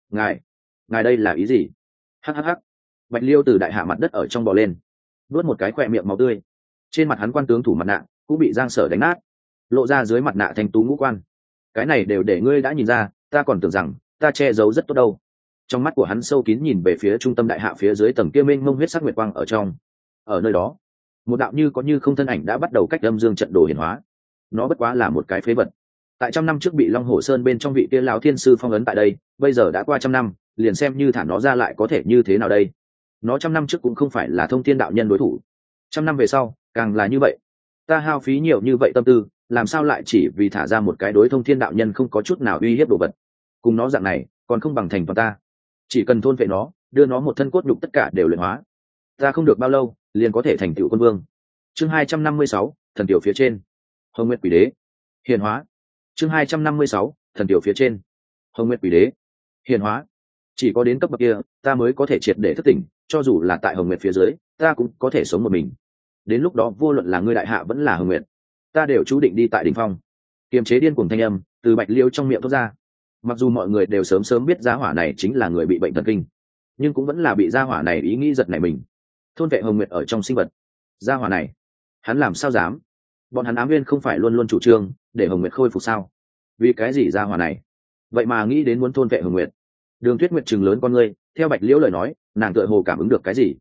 ngài đây là ý gì? Hắc. Bạch Liêu từ đại hạ mặt đất ở trong bò lên, nuốt một cái khỏe miệng máu tươi. Trên mặt hắn quan tướng thủ mặt nạ cũng bị Giang Sở đánh nát, lộ ra dưới mặt nạ thanh tú ngũ quan. Cái này đều để ngươi đã nhìn ra, ta còn tưởng rằng ta che giấu rất tốt đâu. Trong mắt của hắn sâu kín nhìn về phía trung tâm đại hạ phía dưới tầng kia mênh mông huyết sắc nguyệt quang ở trong. Ở nơi đó, một đạo như có như không thân ảnh đã bắt đầu cách âm dương trận đồ hiển hóa. Nó bất quá là một cái phế vật. Tại trăm năm trước bị Long Hổ Sơn bên trong vị kia lão thiên sư phong ấn tại đây, bây giờ đã qua trăm năm, liền xem như thả nó ra lại có thể như thế nào đây? Nó trăm năm trước cũng không phải là Thông Thiên đạo nhân đối thủ, trăm năm về sau càng là như vậy. Ta hao phí nhiều như vậy tâm tư, làm sao lại chỉ vì thả ra một cái đối Thông Thiên đạo nhân không có chút nào uy hiếp đồ vật? Cùng nó dạng này, còn không bằng thành toàn ta. Chỉ cần thôn vệ nó, đưa nó một thân cốt nhục tất cả đều luyện hóa, ta không được bao lâu liền có thể thành tựu quân vương. Chương 256, thần tiểu phía trên. Hồng Nguyệt Quỷ Đế hiển hóa. Chương 256, thần tiểu phía trên. Hồng Nguyệt Quỷ Đế hiển hóa. Chỉ có đến cấp bậc kia, ta mới có thể triệt để thức tỉnh, cho dù là tại Hồng Nguyệt phía dưới, ta cũng có thể sống một mình. Đến lúc đó vô luận là ngươi đại hạ vẫn là Hồng Nguyệt, ta đều chú định đi tại đỉnh phong. Kiềm chế điên cuồng thanh âm từ Bạch Liêu trong miệng thoát ra. Mặc dù mọi người đều sớm sớm biết gia hỏa này chính là người bị bệnh thần kinh, nhưng cũng vẫn là bị gia hỏa này ý nghĩ giật nảy mình. Thôn vệ Hồng Nguyệt ở trong sinh vật, gia hỏa này hắn làm sao dám? Bọn hắn Ám Nguyên không phải luôn luôn chủ trương để Hồng Nguyệt khôi phục sao? Vì cái gì gia hỏa này vậy mà nghĩ đến muốn thôn vệ Hồng Nguyệt? Đường Tuyết Nguyệt trừng lớn con ngươi, theo Bạch Liễu lời nói, nàng tựa hồ cảm ứng được cái gì.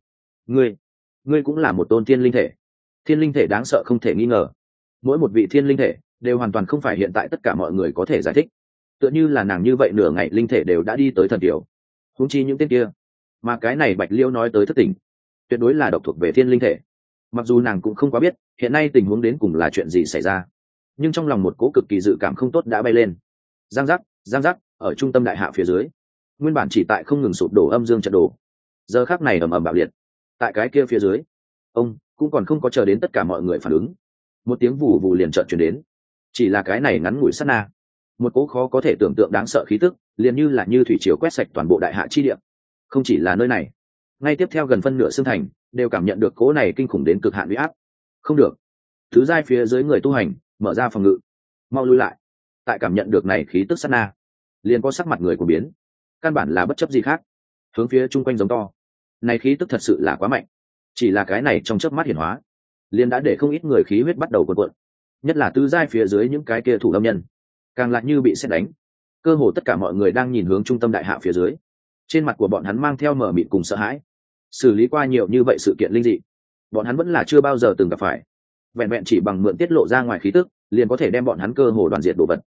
Ngươi cũng là một tôn thiên linh thể. Thiên linh thể đáng sợ không thể nghi ngờ. Mỗi một vị thiên linh thể đều hoàn toàn không phải hiện tại tất cả mọi người có thể giải thích. Tựa như là nàng như vậy nửa ngày linh thể đều đã đi tới thần tiểu, huống chi những tên kia. Mà cái này Bạch Liễu nói tới thất tỉnh, tuyệt đối là độc thuộc về thiên linh thể. Mặc dù nàng cũng không quá biết hiện nay tình huống đến cùng là chuyện gì xảy ra, nhưng trong lòng một cố cực kỳ dự cảm không tốt đã bay lên. Giang giác, ở trung tâm đại hạ phía dưới, nguyên bản chỉ tại không ngừng sụp đổ âm dương trận đồ, giờ khắc này ầm ầm bạo liệt. Tại cái kia phía dưới, ông cũng còn không có chờ đến tất cả mọi người phản ứng, một tiếng vù vù liền chợt truyền đến. Chỉ là cái này ngắn ngủi sát na, một cỗ khó có thể tưởng tượng đáng sợ khí tức liền như là như thủy triều quét sạch toàn bộ đại hạ chi địa. Không chỉ là nơi này, ngay tiếp theo gần phân nửa xương thành đều cảm nhận được cỗ này kinh khủng đến cực hạn uy áp. Không được, thứ giai phía dưới người tu hành mở ra phòng ngự, mau lui lại. Tại cảm nhận được này khí tức sát na, liền có sắc mặt người của biến, căn bản là bất chấp gì khác, hướng phía chung quanh giống to. Này khí tức thật sự là quá mạnh, chỉ là cái này trong chớp mắt hiển hóa, liền đã để không ít người khí huyết bắt đầu cuộn cuộn. Nhất là tứ giai phía dưới những cái kia thủ lâm nhân, càng lại như bị sét đánh. Cơ hồ tất cả mọi người đang nhìn hướng trung tâm đại hạ phía dưới, trên mặt của bọn hắn mang theo mờ mịt cùng sợ hãi. Xử lý qua nhiều như vậy sự kiện linh dị, bọn hắn vẫn là chưa bao giờ từng gặp phải. Vẹn vẹn chỉ bằng mượn tiết lộ ra ngoài khí tức, liền có thể đem bọn hắn cơ hồ đoàn diệt đồ vật.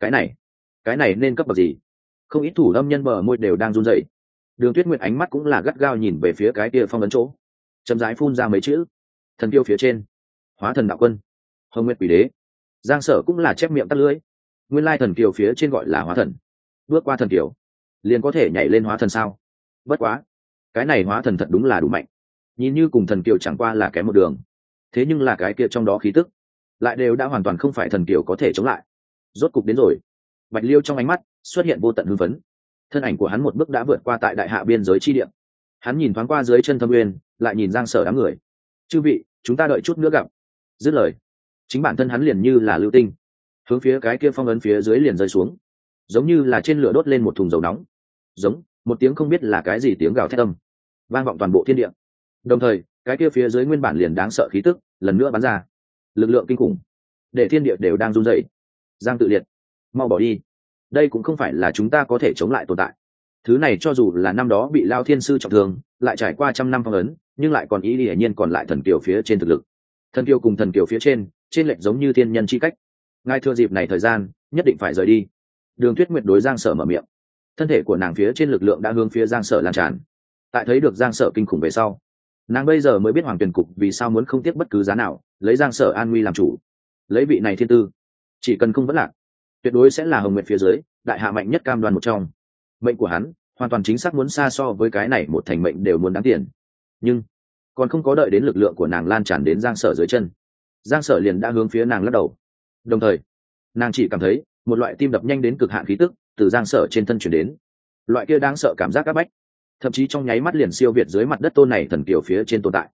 Cái này nên cấp bậc gì? Không ít thủ lâm nhân bờ môi đều đang run rẩy. Đường Tuyết Nguyệt ánh mắt cũng là gắt gao nhìn về phía cái kia phong ấn chỗ, chậm rãi phun ra mấy chữ: thần kiêu phía trên, hóa thần đạo quân, Hồng Nguyệt Quỷ Đế. Giang Sở cũng là chép miệng tắt lưỡi. Nguyên lai thần kiều phía trên gọi là hóa thần, bước qua thần kiều liền có thể nhảy lên hóa thần sao? Bất quá, cái này hóa thần thật đúng là đủ mạnh, nhìn như cùng thần kiều chẳng qua là kém một đường, thế nhưng là cái kia trong đó khí tức lại đều đã hoàn toàn không phải thần kiều có thể chống lại. Rốt cục đến rồi. Bạch Liêu trong ánh mắt xuất hiện vô tận hưng phấn, thân ảnh của hắn một bước đã vượt qua tại đại hạ biên giới chi địa. Hắn nhìn thoáng qua dưới chân Thâm Nguyên, lại nhìn Giang Sở đám người. Chư vị, chúng ta đợi chút nữa gặp. Dứt lời, chính bản thân hắn liền như là lưu tinh, hướng phía cái kia phong ấn phía dưới liền rơi xuống, giống như là trên lửa đốt lên một thùng dầu nóng. Giống một tiếng không biết là cái gì tiếng gào thét âm vang vọng toàn bộ thiên địa. Đồng thời, cái kia phía dưới nguyên bản liền đáng sợ khí tức lần nữa bắn ra, lực lượng kinh khủng để thiên địa đều đang run rẩy. Giang Tự Liệt, mau bỏ đi, đây cũng không phải là chúng ta có thể chống lại tồn tại. Thứ này cho dù là năm đó bị Lao Thiên Sư trọng thương, lại trải qua trăm năm phong ấn, nhưng lại còn ý hiển nhiên còn lại thần kiều phía trên thực lực. Thần kiều cùng thần kiều phía trên lệch giống như thiên nhân chi cách. Ngài thừa dịp này thời gian, nhất định phải rời đi. Đường Tuyết Nguyệt đối Giang Sở mở miệng. Thân thể của nàng phía trên lực lượng đã hướng phía Giang Sở lan tràn. Tại thấy được Giang Sở kinh khủng về sau, nàng bây giờ mới biết Hoàng Tuyền cục vì sao muốn không tiếc bất cứ giá nào lấy Giang Sở an nguy làm chủ. Lấy vị này thiên tư, chỉ cần không vẫn lạc, tuyệt đối sẽ là Hồng Nguyệt phía dưới đại hạ mạnh nhất cam đoan một trong. Mệnh của hắn hoàn toàn chính xác muốn xa so với cái này một thành mệnh đều muốn đáng tiền. Nhưng còn không có đợi đến lực lượng của nàng lan tràn đến Giang Sở dưới chân, Giang Sở liền đã hướng phía nàng lắc đầu. Đồng thời nàng chỉ cảm thấy một loại tim đập nhanh đến cực hạn khí tức từ Giang Sở trên thân chuyển đến, loại kia đáng sợ cảm giác áp bách, thậm chí trong nháy mắt liền siêu việt dưới mặt đất tôn này thần kiều phía trên tồn tại.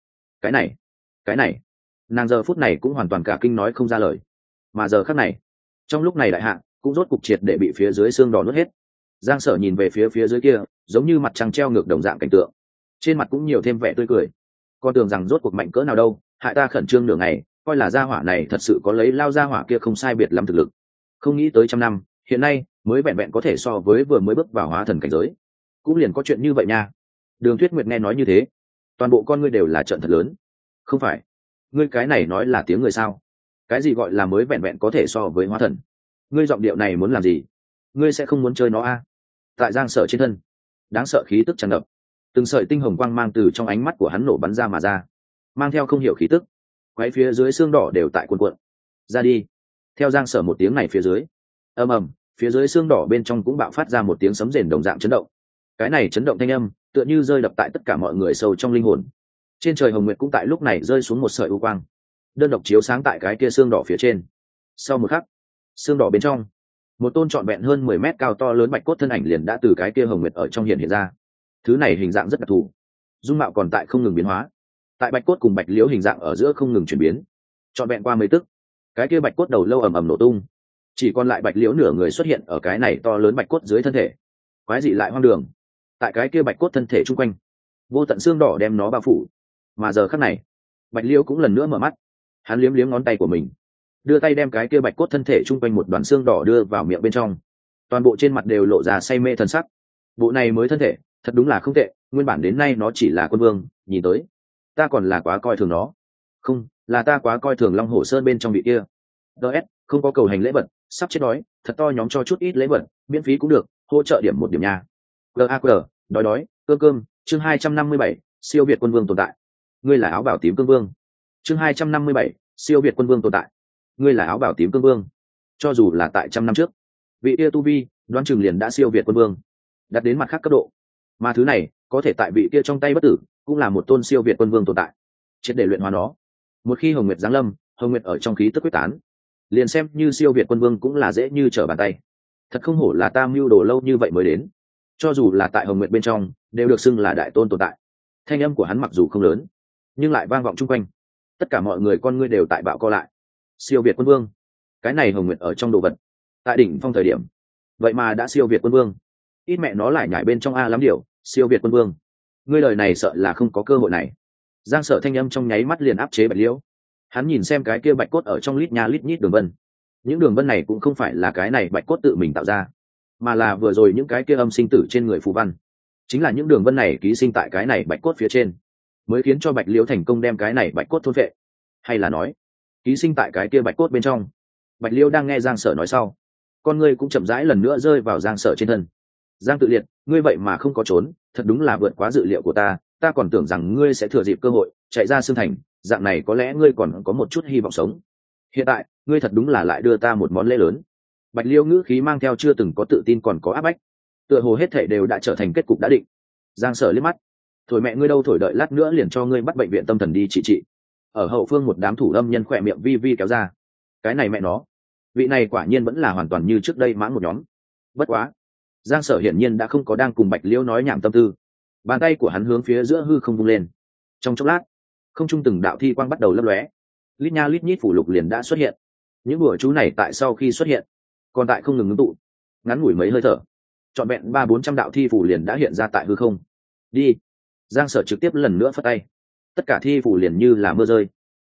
Cái này nàng giờ phút này cũng hoàn toàn cả kinh nói không ra lời. Mà giờ khắc này, trong lúc này đại hạ cũng rốt cục triệt để bị phía dưới xương đỏ nuốt hết. Giang Sở nhìn về phía dưới kia, giống như mặt trăng treo ngược đồng dạng cảnh tượng, trên mặt cũng nhiều thêm vẻ tươi cười. Con tưởng rằng rốt cuộc mạnh cỡ nào đâu, hại ta khẩn trương nửa ngày, coi là gia hỏa này thật sự có lấy Lao gia hỏa kia không sai biệt lắm thực lực. Không nghĩ tới trăm năm, hiện nay mới vẹn vẹn có thể so với vừa mới bước vào hóa thần cảnh giới. Cũng liền có chuyện như vậy nha. Đường Tuyết Nguyệt nghe nói như thế, toàn bộ con ngươi đều là trợn thật lớn. Không phải, ngươi cái này nói là tiếng người sao? Cái gì gọi là mới vẹn vẹn có thể so với hóa thần? Ngươi giọng điệu này muốn làm gì? Ngươi sẽ không muốn chơi nó à? Tại Giang Sở trên thân, đáng sợ khí tức tràn ngập, từng sợi tinh hồng quang mang từ trong ánh mắt của hắn nổ bắn ra mà ra, mang theo không hiểu khí tức, quấy phía dưới xương đỏ đều tại cuộn cuộn. Ra đi. Theo Giang Sở một tiếng này phía dưới, ầm ầm, phía dưới xương đỏ bên trong cũng bạo phát ra một tiếng sấm rền đồng dạng chấn động. Cái này chấn động thanh âm, tựa như rơi đập tại tất cả mọi người sâu trong linh hồn. Trên trời hồng nguyệt cũng tại lúc này rơi xuống một sợi u quang, đơn độc chiếu sáng tại cái kia xương đỏ phía trên. Sau một khắc, xương đỏ bên trong, một tôn trọn vẹn hơn 10 mét cao to lớn bạch cốt thân ảnh liền đã từ cái kia hồng nguyệt ở trong hiện ra. Thứ này hình dạng rất đặc thù, dung mạo còn tại không ngừng biến hóa, tại bạch cốt cùng bạch liễu hình dạng ở giữa không ngừng chuyển biến. Trọn vẹn qua mấy tức, cái kia bạch cốt đầu lâu ầm ầm nổ tung, chỉ còn lại bạch liễu nửa người xuất hiện ở cái này to lớn bạch cốt dưới thân thể. Quái dị lại hoang đường, tại cái kia bạch cốt thân thể chung quanh, vô tận xương đỏ đem nó bao phủ. Mà giờ khắc này, bạch liễu cũng lần nữa mở mắt, hắn liếm liếm ngón tay của mình, đưa tay đem cái kia bạch cốt thân thể chung quanh một đoàn xương đỏ đưa vào miệng bên trong. Toàn bộ trên mặt đều lộ ra say mê thần sắc. Bộ này mới thân thể thật đúng là không tệ, nguyên bản đến nay nó chỉ là quân vương, nhìn tới ta còn là quá coi thường nó. Không, là ta quá coi thường Long Hổ Sơn bên trong vị kia. DS, không có cầu hành lễ vật, sắp chết đói, thật to nhóm cho chút ít lễ vật, miễn phí cũng được, hỗ trợ điểm một điểm nha. GAQ, đói, cơm, chương 257, siêu việt quân vương tồn tại. Ngươi là áo bảo tím cương vương. Chương 257, siêu việt quân vương tồn tại. Ngươi là áo bảo tím cương vương. Cho dù là tại trăm năm trước, vị kia tu vi, đoán chừng liền đã siêu việt quân vương, đặt đến mặt khác cấp độ. Mà thứ này, có thể tại vị kia trong tay bất tử, cũng là một tôn siêu việt quân vương tồn tại. Triệt để luyện hóa nó. Một khi Hồng Nguyệt giáng lâm, Hồng Nguyệt ở trong khí tức quyết tán, liền xem như siêu việt quân vương cũng là dễ như trở bàn tay. Thật không hổ là ta mưu đồ lâu như vậy mới đến. Cho dù là tại Hồng Nguyệt bên trong, đều được xưng là đại tôn tồn tại. Thanh âm của hắn mặc dù không lớn, nhưng lại vang vọng chung quanh. Tất cả mọi người con ngươi đều tại bạo co lại. Siêu việt quân vương, cái này Hồng Nguyệt ở trong đồ vật, tại đỉnh phong thời điểm, vậy mà đã siêu việt quân vương. Ít mẹ nó lại nhảy bên trong a lắm điều, siêu việt quân vương. Ngươi lời này sợ là không có cơ hội này. Giang Sở thanh âm trong nháy mắt liền áp chế bạch liễu. Hắn nhìn xem cái kia bạch cốt ở trong lít nha lít nhít đường vân. Những đường vân này cũng không phải là cái này bạch cốt tự mình tạo ra, mà là vừa rồi những cái kia âm sinh tử trên người phù văn. Chính là những đường vân này ký sinh tại cái này bạch cốt phía trên, mới khiến cho bạch liễu thành công đem cái này bạch cốt thôn phệ. Hay là nói, ký sinh tại cái kia bạch cốt bên trong. Bạch liễu đang nghe Giang Sở nói sau, con ngươi cũng chậm rãi lần nữa rơi vào Giang Sở trên thân. Giang Tự Liệt, ngươi vậy mà không có trốn, thật đúng là vượt quá dự liệu của ta. Ta còn tưởng rằng ngươi sẽ thừa dịp cơ hội chạy ra xương thành, dạng này có lẽ ngươi còn có một chút hy vọng sống. Hiện tại ngươi thật đúng là lại đưa ta một món lễ lớn. Bạch liêu ngữ khí mang theo chưa từng có tự tin còn có áp bách, tựa hồ hết thảy đều đã trở thành kết cục đã định. Giang Sở liếc mắt, thổi mẹ ngươi đâu thổi, đợi lát nữa liền cho ngươi bắt bệnh viện tâm thần đi trị. Ở hậu phương một đám thủ âm nhân khỏe miệng vi vi kéo ra. Cái này mẹ nó, vị này quả nhiên vẫn là hoàn toàn như trước đây mãn một nhóm. Bất quá, Giang Sở hiển nhiên đã không có đang cùng bạch liêu nói nhảm tâm tư. Bàn tay của hắn hướng phía giữa hư không vung lên. Trong chốc lát, không trung từng đạo thi quang bắt đầu lấp lóe, lít nha lít nhít phủ lục liền đã xuất hiện. Những bùa chú này tại sau khi xuất hiện, còn tại không ngừng ngưng tụ, ngắn ngủi mấy hơi thở, trọn vẹn 300-400 đạo thi phủ liền đã hiện ra tại hư không. Đi. Giang Sở trực tiếp lần nữa phất tay, tất cả thi phủ liền như là mưa rơi,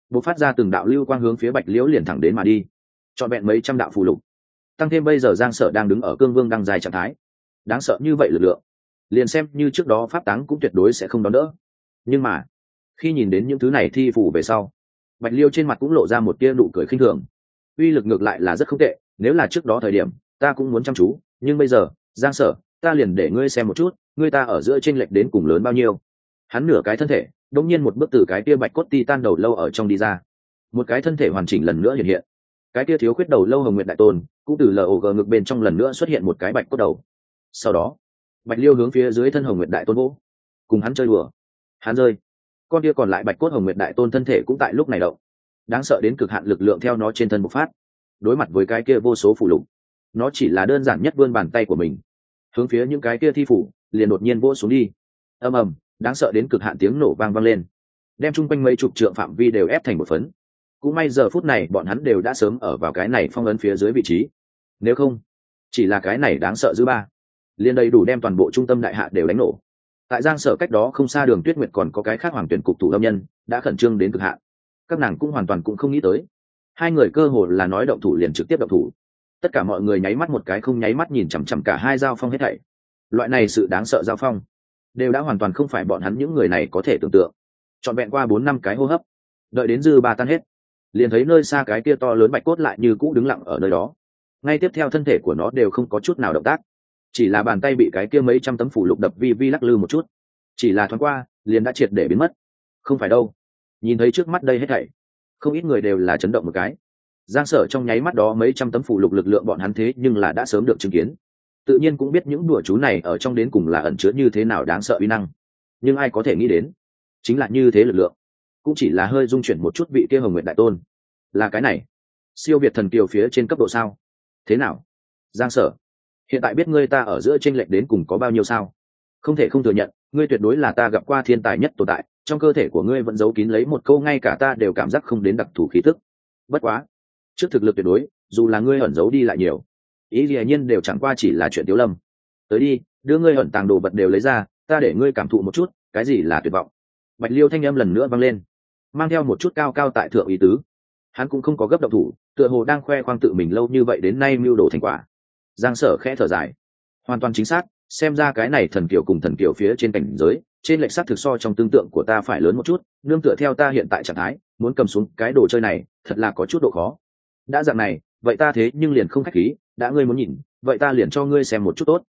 bộc phát ra từng đạo lưu quang hướng phía Bạch Liễu liền thẳng đến mà đi, trọn vẹn mấy trăm đạo phù lục. Tăng thêm bây giờ Giang Sở đang đứng ở cương vương đăng dài trạng thái, đáng sợ như vậy lực lượng, liền xem như trước đó pháp táng cũng tuyệt đối sẽ không đón đỡ. Nhưng mà khi nhìn đến những thứ này thi phù về sau, Bạch Liêu trên mặt cũng lộ ra một tia nụ cười khinh thường. Uy lực ngược lại là rất không tệ, nếu là trước đó thời điểm ta cũng muốn chăm chú, nhưng bây giờ Giang Sở, ta liền để ngươi xem một chút ngươi ta ở giữa chênh lệch đến cùng lớn bao nhiêu. Hắn nửa cái thân thể đột nhiên một bước từ cái kia bạch cốt titan đầu lâu ở trong đi ra, một cái thân thể hoàn chỉnh lần nữa hiện hiện. Cái kia thiếu khuyết đầu lâu Hồng Nguyệt Đại Tôn cũng từ log ngực bên trong lần nữa xuất hiện một cái bạch cốt đầu. Sau đó Bạch Liêu hướng phía dưới thân Hồng Nguyệt Đại Tôn vỗ, cùng hắn chơi đùa. Hắn rơi, con kia còn lại bạch cốt Hồng Nguyệt Đại Tôn thân thể cũng tại lúc này động, đáng sợ đến cực hạn lực lượng theo nó trên thân bộc phát. Đối mặt với cái kia vô số phù lục, nó chỉ là đơn giản nhất vươn bàn tay của mình hướng phía những cái kia thi phủ liền đột nhiên vỗ xuống đi. Ầm ầm, đáng sợ đến cực hạn tiếng nổ vang vang lên, đem chung quanh mấy chục trượng phạm vi đều ép thành một phấn. Cũng may giờ phút này bọn hắn đều đã sớm ở vào cái này phong ấn phía dưới vị trí, nếu không chỉ là cái này đáng sợ dư ba liền đầy đủ đem toàn bộ trung tâm đại hạ đều đánh nổ. Tại Giang Sở cách đó không xa Đường Tuyết Nguyệt còn có cái khác hoàng tuyển cục thủ lâm nhân đã khẩn trương đến cực hạn, các nàng cũng hoàn toàn cũng không nghĩ tới hai người cơ hồ là nói động thủ liền trực tiếp động thủ. Tất cả mọi người nháy mắt một cái không nháy mắt nhìn chằm chằm cả hai giao phong hết thảy. Loại này sự đáng sợ giao phong đều đã hoàn toàn không phải bọn hắn những người này có thể tưởng tượng. Trọn vẹn qua 4-5 cái hô hấp, đợi đến dư ba tan hết, liền thấy nơi xa cái kia to lớn bạch cốt lại như cũ đứng lặng ở nơi đó. Ngay tiếp theo thân thể của nó đều không có chút nào động tác, chỉ là bàn tay bị cái kia mấy trăm tấm phủ lục đập vi vi lắc lư một chút, chỉ là thoáng qua liền đã triệt để biến mất. Không phải đâu, nhìn thấy trước mắt đây hết thảy, không ít người đều là chấn động một cái. Giang Sở trong nháy mắt đó mấy trăm tấm phủ lục lực lượng bọn hắn thế nhưng là đã sớm được chứng kiến, tự nhiên cũng biết những đùa chú này ở trong đến cùng là ẩn chứa như thế nào đáng sợ uy năng. Nhưng ai có thể nghĩ đến chính là như thế lực lượng cũng chỉ là hơi dung chuyển một chút vị kia Hồng Nguyệt Đại Tôn. Là cái này siêu việt thần kiều phía trên cấp độ sao? Thế nào Giang Sở, hiện tại biết ngươi ta ở giữa chênh lệch đến cùng có bao nhiêu sao? Không thể không thừa nhận, ngươi tuyệt đối là ta gặp qua thiên tài nhất tồn tại, trong cơ thể của ngươi vẫn giấu kín lấy một câu ngay cả ta đều cảm giác không đến đặc thù khí tức. Bất quá trước thực lực tuyệt đối, dù là ngươi ẩn giấu đi lại nhiều, ý gì nhiên đều chẳng qua chỉ là chuyện tiếu lâm. Tới đi, đưa ngươi ẩn tàng đồ vật đều lấy ra, ta để ngươi cảm thụ một chút cái gì là tuyệt vọng. Bạch Liêu thanh âm lần nữa vang lên, mang theo một chút cao cao tại thượng ý tứ. Hắn cũng không có gấp động thủ, tựa hồ đang khoe khoang tự mình lâu như vậy đến nay mưu đồ thành quả. Giang Sở khẽ thở dài, hoàn toàn chính xác, xem ra cái này thần kiều cùng thần kiều phía trên cảnh giới trên lệch xác thực so trong tương tượng của ta phải lớn một chút. Nương tựa theo ta hiện tại trạng thái, muốn cầm xuống cái đồ chơi này thật là có chút độ khó. Đã dạng này, vậy ta thế nhưng liền không khách khí, đã ngươi muốn nhìn, vậy ta liền cho ngươi xem một chút tốt.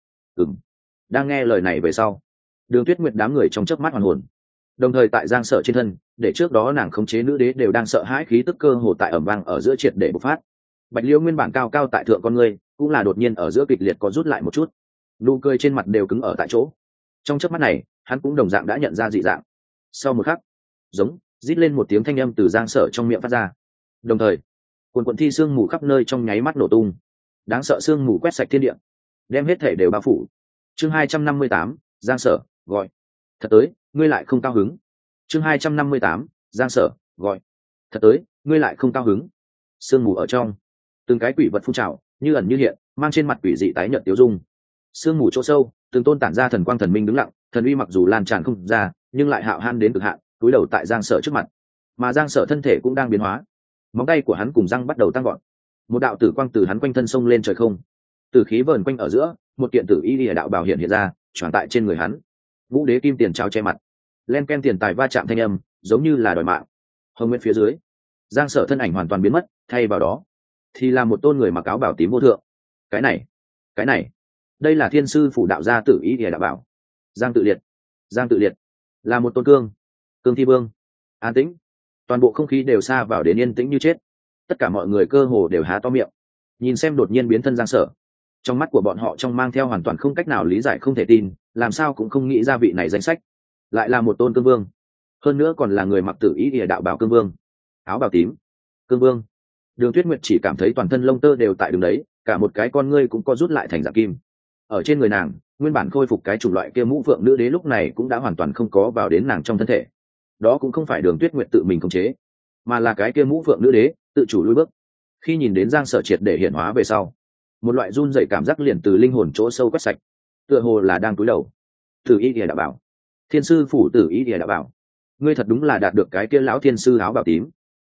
Đang nghe lời này về sau, Đường Tuyết Nguyệt đám người trong chớp mắt hoàn hồn, đồng thời tại Giang Sở trên thân, để trước đó nàng khống chế nữ đế đều đang sợ hãi khí tức cơ hồ tại ẩm vang ở giữa triệt để bộc phát. Bạch Liễu nguyên bản cao cao tại thượng con người cũng là đột nhiên ở giữa kịch liệt có rút lại một chút, nụ cười trên mặt đều cứng ở tại chỗ. Trong chớp mắt này, hắn cũng đồng dạng đã nhận ra dị dạng. Sau một khắc, giống rít lên một tiếng thanh âm từ Giang Sở trong miệng phát ra, đồng thời quần quần thi sương mù khắp nơi trong nháy mắt nổ tung, đáng sợ sương mù quét sạch thiên địa, đem hết thể đều bao phủ. Chương 258, Giang Sở gọi thật tới, ngươi lại không cao hứng. Chương 258, Giang Sở gọi thật tới, ngươi lại không cao hứng. Sương mù ở trong, từng cái quỷ vật phun trào, như ẩn như hiện, mang trên mặt quỷ dị tái nhợt tiêu dung. Sương mù chỗ sâu, từng tôn tản ra thần quang thần minh đứng lặng, thần uy mặc dù lan tràn không ra, nhưng lại hạo han đến cực hạn, cúi đầu tại Giang Sở trước mặt. Mà Giang Sở thân thể cũng đang biến hóa, móng tay của hắn cùng răng bắt đầu tăng gọn, một đạo tử quang từ hắn quanh thân sông lên trời không, tử khí vờn quanh ở giữa, một kiện tử y lìa đạo bảo hiện ra, tròn tại trên người hắn. Vũ đế kim tiền trao che mặt, len ken tiền tài va chạm thanh âm, giống như là đòi mạng. Hồng Nguyên phía dưới, Giang Sở thân ảnh hoàn toàn biến mất, thay vào đó thì là một tôn người mặc áo bảo tím vô thượng. Cái này, đây là thiên sư phủ đạo gia tử y lìa đạo bảo. Giang Tự Liệt là một tôn cương thi vương. An tĩnh, toàn bộ không khí đều xa vào đến yên tĩnh như chết. Tất cả mọi người cơ hồ đều há to miệng, nhìn xem đột nhiên biến thân Giang Sở. Trong mắt của bọn họ trong mang theo hoàn toàn không cách nào lý giải, không thể tin, làm sao cũng không nghĩ ra vị này danh sách lại là một tôn cương vương, hơn nữa còn là người mặc tử ý địa đạo bảo cương vương, áo bào tím cương vương. Đường Tuyết Nguyệt chỉ cảm thấy toàn thân lông tơ đều tại đường đấy, cả một cái con ngươi cũng co rút lại thành dạng kim. Ở trên người nàng, nguyên bản khôi phục cái chủng loại kia mũ phượng nữ đế lúc này cũng đã hoàn toàn không có vào đến nàng trong thân thể. Đó cũng không phải Đường Tuyết Nguyệt tự mình khống chế, mà là cái kia mũ phượng nữ đế tự chủ lùi bước. Khi nhìn đến Giang Sở triệt để hiển hóa về sau, một loại run rẩy cảm giác liền từ linh hồn chỗ sâu quét sạch, tựa hồ là đang cúi đầu. Tử y địa đạo bảo, thiên sư phủ tử y địa đạo bảo, ngươi thật đúng là đạt được cái kia lão thiên sư áo bào tím.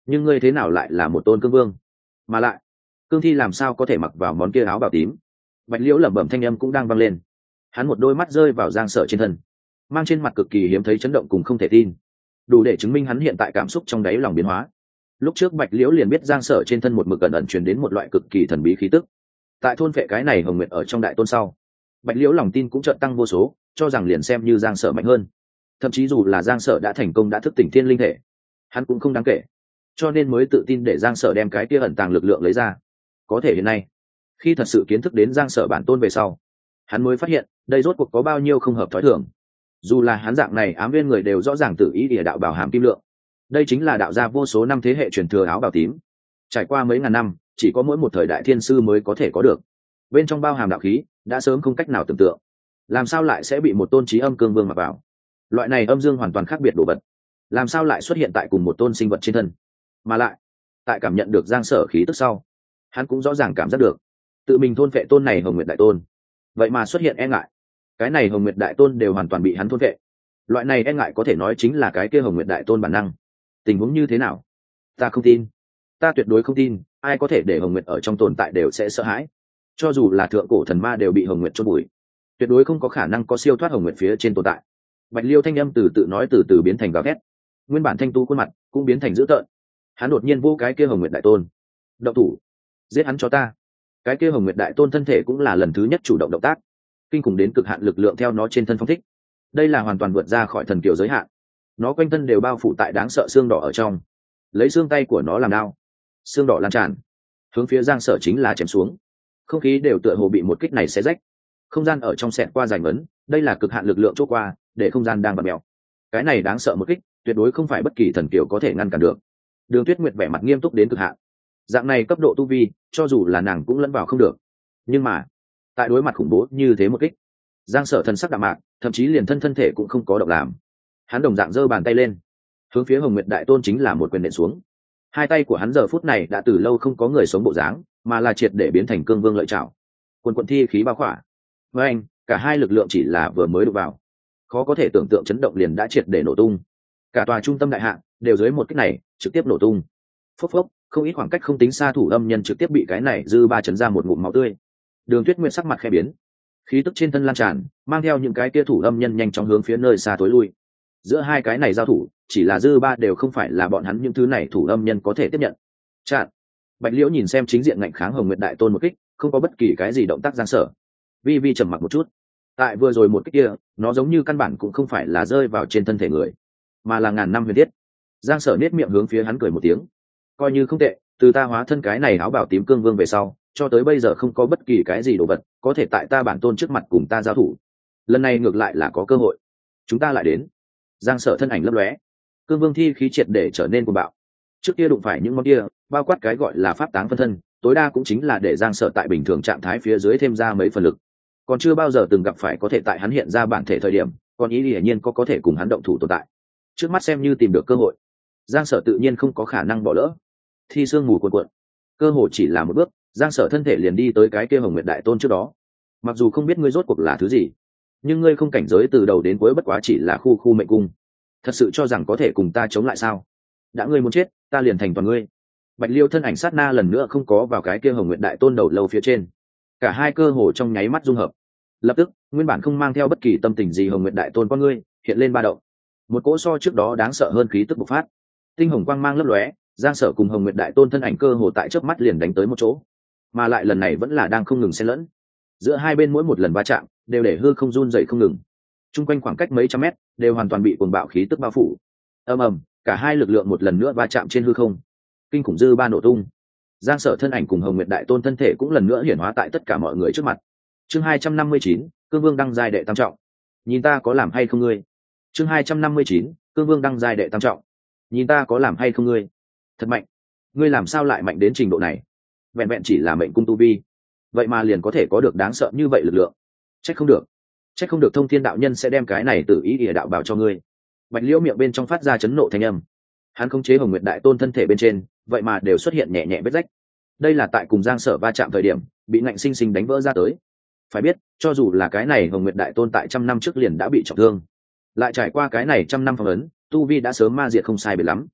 nhưng ngươi thế nào lại là một tôn cương vương? Mà lại cương thi làm sao có thể mặc vào món kia áo bào tím? Bạch liễu lẩm bẩm thanh âm cũng đang vang lên. Hắn một đôi mắt rơi vào Giang Sở trên thân, mang trên mặt cực kỳ hiếm thấy chấn động cùng không thể tin, đủ để chứng minh hắn hiện tại cảm xúc trong đáy lòng biến hóa. Lúc trước Bạch liễu liền biết Giang Sở trên thân một mực ẩn ẩn truyền đến một loại cực kỳ thần bí khí tức. Tại thôn phệ cái này hồng nguyệt ở trong đại tôn sau, Bạch liễu lòng tin cũng chợt tăng vô số, cho rằng liền xem như Giang Sở mạnh hơn, thậm chí dù là Giang Sở đã thành công đã thức tỉnh thiên linh thể, hắn cũng không đáng kể, cho nên mới tự tin để Giang Sở đem cái kia ẩn tàng lực lượng lấy ra. Có thể hiện nay, khi thật sự kiến thức đến Giang Sở bản tôn về sau, hắn mới phát hiện đây rốt cuộc có bao nhiêu không hợp thói thường. Dù là hắn dạng này ám viên người đều rõ ràng tự ý địa đạo bảo hàm kim lượng, đây chính là đạo gia vô số năm thế hệ truyền thừa áo bào tím, trải qua mấy ngàn năm chỉ có mỗi một thời đại thiên sư mới có thể có được, bên trong bao hàm đạo khí đã sớm không cách nào tưởng tượng, làm sao lại sẽ bị một tôn trí âm cương vương mặc vào? Loại này âm dương hoàn toàn khác biệt đồ vật, làm sao lại xuất hiện tại cùng một tôn sinh vật trên thân? Mà lại tại cảm nhận được Giang Sở khí tức sau, hắn cũng rõ ràng cảm giác được tự mình thôn vệ tôn này hồng nguyệt đại tôn, vậy mà xuất hiện e ngại. Cái này hồng nguyệt đại tôn đều hoàn toàn bị hắn thôn vệ, loại này e ngại có thể nói chính là cái kia hồng nguyệt đại tôn bản năng. Tình huống như thế nào? Ta không tin, ta tuyệt đối không tin ai có thể để hồng nguyệt ở trong tồn tại đều sẽ sợ hãi. Cho dù là thượng cổ thần ma đều bị hồng nguyệt chôn bụi, tuyệt đối không có khả năng có siêu thoát hồng nguyệt phía trên tồn tại. Bạch liêu thanh âm từ tự nói từ từ biến thành gào thét, nguyên bản thanh tu khuôn mặt cũng biến thành dữ tợn. Hắn đột nhiên vô cái kia hồng nguyệt đại tôn, động thủ, giết hắn cho ta. Cái kia hồng nguyệt đại tôn thân thể cũng là lần thứ nhất chủ động động tác, kinh khủng đến cực hạn lực lượng theo nó trên thân phong thích. Đây là hoàn toàn vượt ra khỏi thần kiều giới hạn, nó quanh thân đều bao phủ tại đáng sợ xương đỏ ở trong, lấy xương tay của nó làm đao, xương đỏ lan tràn hướng phía Giang Sở chính là chém xuống. Không khí đều tựa hồ bị một kích này xé rách, không gian ở trong xẹt qua rành ấn. Đây là cực hạn lực lượng chỗ qua để không gian đang bật mèo. Cái này đáng sợ một kích tuyệt đối không phải bất kỳ thần kiều có thể ngăn cản được. Đường Tuyết Nguyệt vẻ mặt nghiêm túc đến cực hạn, dạng này cấp độ tu vi cho dù là nàng cũng lẫn vào không được. Nhưng mà tại đối mặt khủng bố như thế một kích, Giang Sở thần sắc đạm mạc, thậm chí liền thân thể cũng không có động làm. Hắn đồng dạng giơ bàn tay lên, hướng phía hồng nguyệt đại tôn chính là một quyền nện xuống. Hai tay của hắn giờ phút này đã từ lâu không có người sống bộ dáng, mà là triệt để biến thành cương vương lợi trảo, quần quần thi khí bao khỏa. Với anh, cả hai lực lượng chỉ là vừa mới đụng vào, khó có thể tưởng tượng chấn động liền đã triệt để nổ tung. Cả tòa trung tâm đại hạ đều dưới một kích này trực tiếp nổ tung. Phốc phốc, không ít khoảng cách không tính xa thủ âm nhân trực tiếp bị cái này dư ba chấn ra một ngụm máu tươi. Đường Tuyết Nguyệt sắc mặt khẽ biến, khí tức trên thân lan tràn, mang theo những cái kia thủ âm nhân nhanh chóng hướng phía nơi xa tối lui. Giữa hai cái này giao thủ, chỉ là dư ba đều không phải là bọn hắn những thứ này thủ âm nhân có thể tiếp nhận. Chặn. Bạch Liễu nhìn xem chính diện ngạnh kháng hồng nguyệt đại tôn một kích, không có bất kỳ cái gì động tác Giang Sở. Vi vi trầm mặc một chút. Tại vừa rồi một kích kia, nó giống như căn bản cũng không phải là rơi vào trên thân thể người, mà là ngàn năm huyền thiết. Giang Sở nét miệng hướng phía hắn cười một tiếng, coi như không tệ. Từ ta hóa thân cái này áo bảo tím cương vương về sau, cho tới bây giờ không có bất kỳ cái gì đồ vật có thể tại ta bản tôn trước mặt cùng ta giao thủ. Lần này ngược lại là có cơ hội, chúng ta lại đến. Giang Sở thân ảnh lấp lóe, cương vương thi khí triệt để trở nên cuồng bạo. Trước kia đụng phải những món kia, bao quát cái gọi là pháp táng phân thân, tối đa cũng chính là để Giang Sở tại bình thường trạng thái phía dưới thêm ra mấy phần lực, còn chưa bao giờ từng gặp phải có thể tại hắn hiện ra bản thể thời điểm còn ý hiển nhiên có thể cùng hắn động thủ tồn tại. Trước mắt xem như tìm được cơ hội, Giang Sở tự nhiên không có khả năng bỏ lỡ. Thi sương mù cuồn cuộn, cơ hội chỉ là một bước, Giang Sở thân thể liền đi tới cái kia hồng nguyệt đại tôn trước đó. Mặc dù không biết ngươi rốt cuộc là thứ gì, nhưng ngươi không cảnh giới từ đầu đến cuối bất quá chỉ là khu khu mệnh cung, thật sự cho rằng có thể cùng ta chống lại sao? Đã ngươi muốn chết, ta liền thành toàn ngươi. Bạch Liêu thân ảnh sát na lần nữa không có vào cái kia hồng nguyệt đại tôn đầu lâu phía trên, cả hai cơ hồ trong nháy mắt dung hợp. Lập tức nguyên bản không mang theo bất kỳ tâm tình gì hồng nguyệt đại tôn con ngươi hiện lên ba động, một cỗ so trước đó đáng sợ hơn khí tức bộc phát, tinh hồng quang mang lấp lóe. Giang Sở cùng hồng nguyệt đại tôn thân ảnh cơ hồ tại chớp mắt liền đánh tới một chỗ, mà lại lần này vẫn là đang không ngừng xen lẫn. Giữa hai bên mỗi một lần va chạm đều để hư không run dậy không ngừng, chung quanh khoảng cách mấy trăm mét đều hoàn toàn bị cuồng bạo khí tức bao phủ. Ầm ầm, cả hai lực lượng một lần nữa va chạm trên hư không, kinh khủng dư ba nổ tung. Giang Sở thân ảnh cùng hồng nguyệt đại tôn thân thể cũng lần nữa hiển hóa tại tất cả mọi người trước mặt. Chương 259, cương vương đăng giai đệ tam trọng. Nhìn ta có làm hay không ngươi? Chương 259, cương vương đăng giai đệ tam trọng. Nhìn ta có làm hay không ngươi? Thật mạnh. Ngươi làm sao lại mạnh đến trình độ này? Vẹn vẹn chỉ là mệnh cung tu vi, vậy mà liền có thể có được đáng sợ như vậy lực lượng. Trách không được Thông Thiên đạo nhân sẽ đem cái này tự ý địa đạo bảo cho ngươi. Bạch Liễu miệng bên trong phát ra chấn nộ thanh âm. Hắn khống chế hồng nguyệt đại tôn thân thể bên trên, vậy mà đều xuất hiện nhẹ nhẹ vết rách. Đây là tại cùng Giang Sở va chạm thời điểm bị ngạnh sinh sinh đánh vỡ ra tới. Phải biết, cho dù là cái này hồng nguyệt đại tôn tại trăm năm trước liền đã bị trọng thương, lại trải qua cái này trăm năm phong ấn, tu vi đã sớm ma diệt không sai biệt lắm.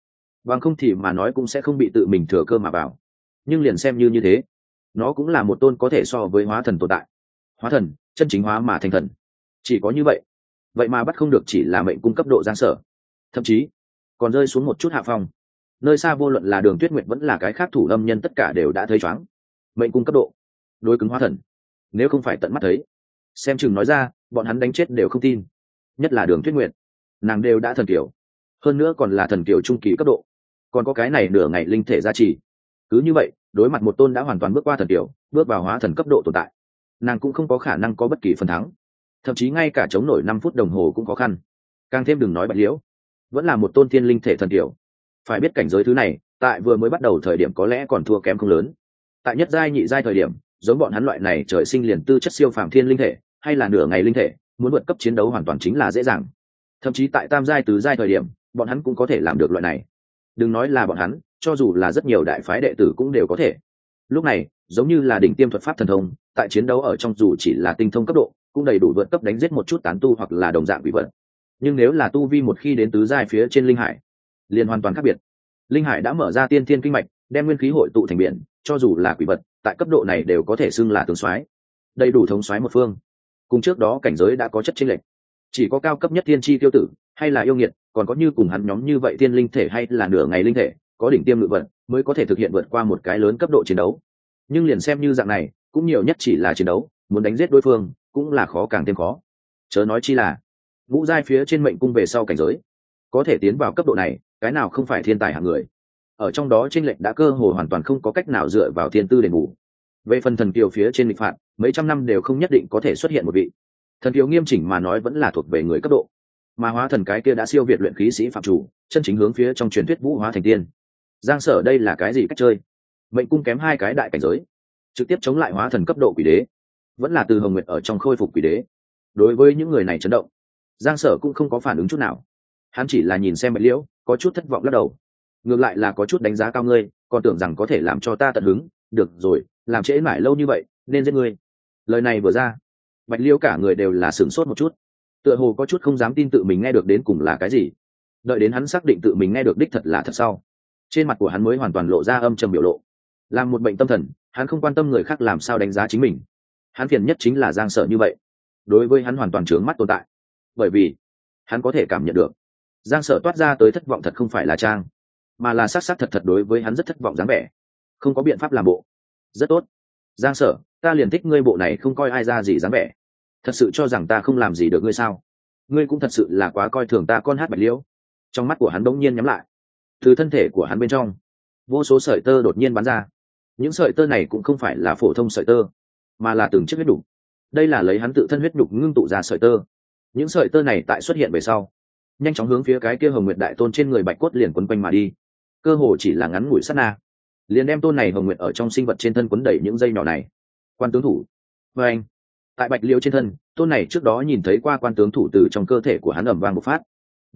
bằng không thì mà nói cũng sẽ không bị tự mình thừa cơ mà vào. Nhưng liền xem như thế, nó cũng là một tôn có thể so với hóa thần tồn tại. Hóa thần chân chính hóa mà thành thần, chỉ có như vậy. Vậy mà bắt không được chỉ là mệnh cung cấp độ Giang Sở, thậm chí còn rơi xuống một chút hạ phong. Nơi xa vô luận là Đường Tuyết Nguyệt vẫn là cái khác thủ âm nhân tất cả đều đã thấy choáng. Mệnh cung cấp độ đối cứng hóa thần, nếu không phải tận mắt thấy, xem chừng nói ra bọn hắn đánh chết đều không tin. Nhất là Đường Tuyết Nguyệt, nàng đều đã thần kiều, hơn nữa còn là thần kiều trung kỳ cấp độ, còn có cái này nửa ngày linh thể gia trì. Cứ như vậy, đối mặt một tôn đã hoàn toàn bước qua thần kiều, bước vào hóa thần cấp độ tồn tại, nàng cũng không có khả năng có bất kỳ phần thắng, thậm chí ngay cả chống nổi 5 phút đồng hồ cũng khó khăn. Càng thêm đừng nói Bạch Liễu, vẫn là một tôn thiên linh thể thần kiều. Phải biết cảnh giới thứ này, tại vừa mới bắt đầu thời điểm có lẽ còn thua kém không lớn. Tại nhất giai nhị giai thời điểm, giống bọn hắn loại này trời sinh liền tư chất siêu phàm thiên linh thể, hay là nửa ngày linh thể, muốn vượt cấp chiến đấu hoàn toàn chính là dễ dàng. Thậm chí tại tam giai tứ giai thời điểm, bọn hắn cũng có thể làm được loại này. Đừng nói là bọn hắn, cho dù là rất nhiều đại phái đệ tử cũng đều có thể. Lúc này, giống như là đỉnh tiêm thuật pháp thần thông, tại chiến đấu ở trong dù chỉ là tinh thông cấp độ, cũng đầy đủ vượt cấp đánh giết một chút tán tu hoặc là đồng dạng bị vật. Nhưng nếu là tu vi một khi đến tứ giai phía trên linh hải, liền hoàn toàn khác biệt. Linh hải đã mở ra tiên thiên kinh mạch, đem nguyên khí hội tụ thành biển, cho dù là quỷ vật, tại cấp độ này đều có thể xưng là tướng soái, đầy đủ thống soái một phương. Cùng trước đó cảnh giới đã có chất chênh lệch, chỉ có cao cấp nhất tiên tri tiêu tử, hay là yêu nghiệt, còn có như cùng hắn nhóm như vậy tiên linh thể hay là nửa ngày linh thể, có đỉnh tiêm ngự vật, mới có thể thực hiện vượt qua một cái lớn cấp độ chiến đấu. Nhưng liền xem như dạng này, cũng nhiều nhất chỉ là chiến đấu, muốn đánh giết đối phương, cũng là khó càng thêm khó. Chớ nói chi là ngũ giai phía trên mệnh cung về sau cảnh giới, có thể tiến vào cấp độ này, cái nào không phải thiên tài hạng người. Ở trong đó chênh lệch đã cơ hồ hoàn toàn không có cách nào dựa vào thiên tư đền bù. Về phần thần kiều phía trên lịch phạt, mấy trăm năm đều không nhất định có thể xuất hiện một vị. Thần kiều nghiêm chỉnh mà nói vẫn là thuộc về người cấp độ, mà hóa thần cái kia đã siêu việt luyện khí sĩ phạm chủ, chân chính hướng phía trong truyền thuyết vũ hóa thành tiên. Giang Sở đây là cái gì cách chơi? Mệnh cung kém 2 cái đại cảnh giới, trực tiếp chống lại hóa thần cấp độ quỷ đế, vẫn là từ Hồng Nguyệt ở trong khôi phục quỷ đế. Đối với những người này chấn động, Giang Sở cũng không có phản ứng chút nào. Hắn chỉ là nhìn xem Bạch Liễu, có chút thất vọng lắc đầu. Ngược lại là có chút đánh giá cao ngươi, còn tưởng rằng có thể làm cho ta tận hứng. Được rồi, làm trễ mãi lâu như vậy, nên giết ngươi. Lời này vừa ra, Bạch Liễu cả người đều là sửng sốt một chút, tựa hồ có chút không dám tin tự mình nghe được đến cùng là cái gì. Đợi đến hắn xác định tự mình nghe được đích thật là thật sau, trên mặt của hắn mới hoàn toàn lộ ra âm trầm biểu lộ. Làm một bệnh tâm thần, hắn không quan tâm người khác làm sao đánh giá chính mình. Hắn phiền nhất chính là Giang Sở như vậy, đối với hắn hoàn toàn trướng mắt tồn tại. Bởi vì hắn có thể cảm nhận được, Giang Sở toát ra tới thất vọng thật không phải là trang, mà là xác xác thật thật đối với hắn rất thất vọng dáng vẻ. Không có biện pháp làm bộ. Rất tốt, Giang Sở, ta liền thích ngươi bộ này không coi ai ra gì dáng vẻ. Thật sự cho rằng ta không làm gì được ngươi sao? Ngươi cũng thật sự là quá coi thường ta con hát Bạch Liễu. Trong mắt của hắn đống nhiên nhắm lại, từ thân thể của hắn bên trong vô số sợi tơ đột nhiên bắn ra. Những sợi tơ này cũng không phải là phổ thông sợi tơ, mà là từng chiếc huyết đục. Đây là lấy hắn tự thân huyết đục ngưng tụ ra sợi tơ. Những sợi tơ này tại xuất hiện về sau, nhanh chóng hướng phía cái kia Hồng Nguyệt đại tôn trên người Bạch Cốt liền quấn quanh mà đi. Cơ hồ chỉ là ngắn ngủi sát na, liền đem tôn này Hồng Nguyệt ở trong sinh vật trên thân quấn đẩy những dây nhỏ này. Quan tướng thủ. Và anh, tại Bạch Liễu trên thân, tôn này trước đó nhìn thấy qua quan tướng thủ từ trong cơ thể của hắn ầm vang bộc phát.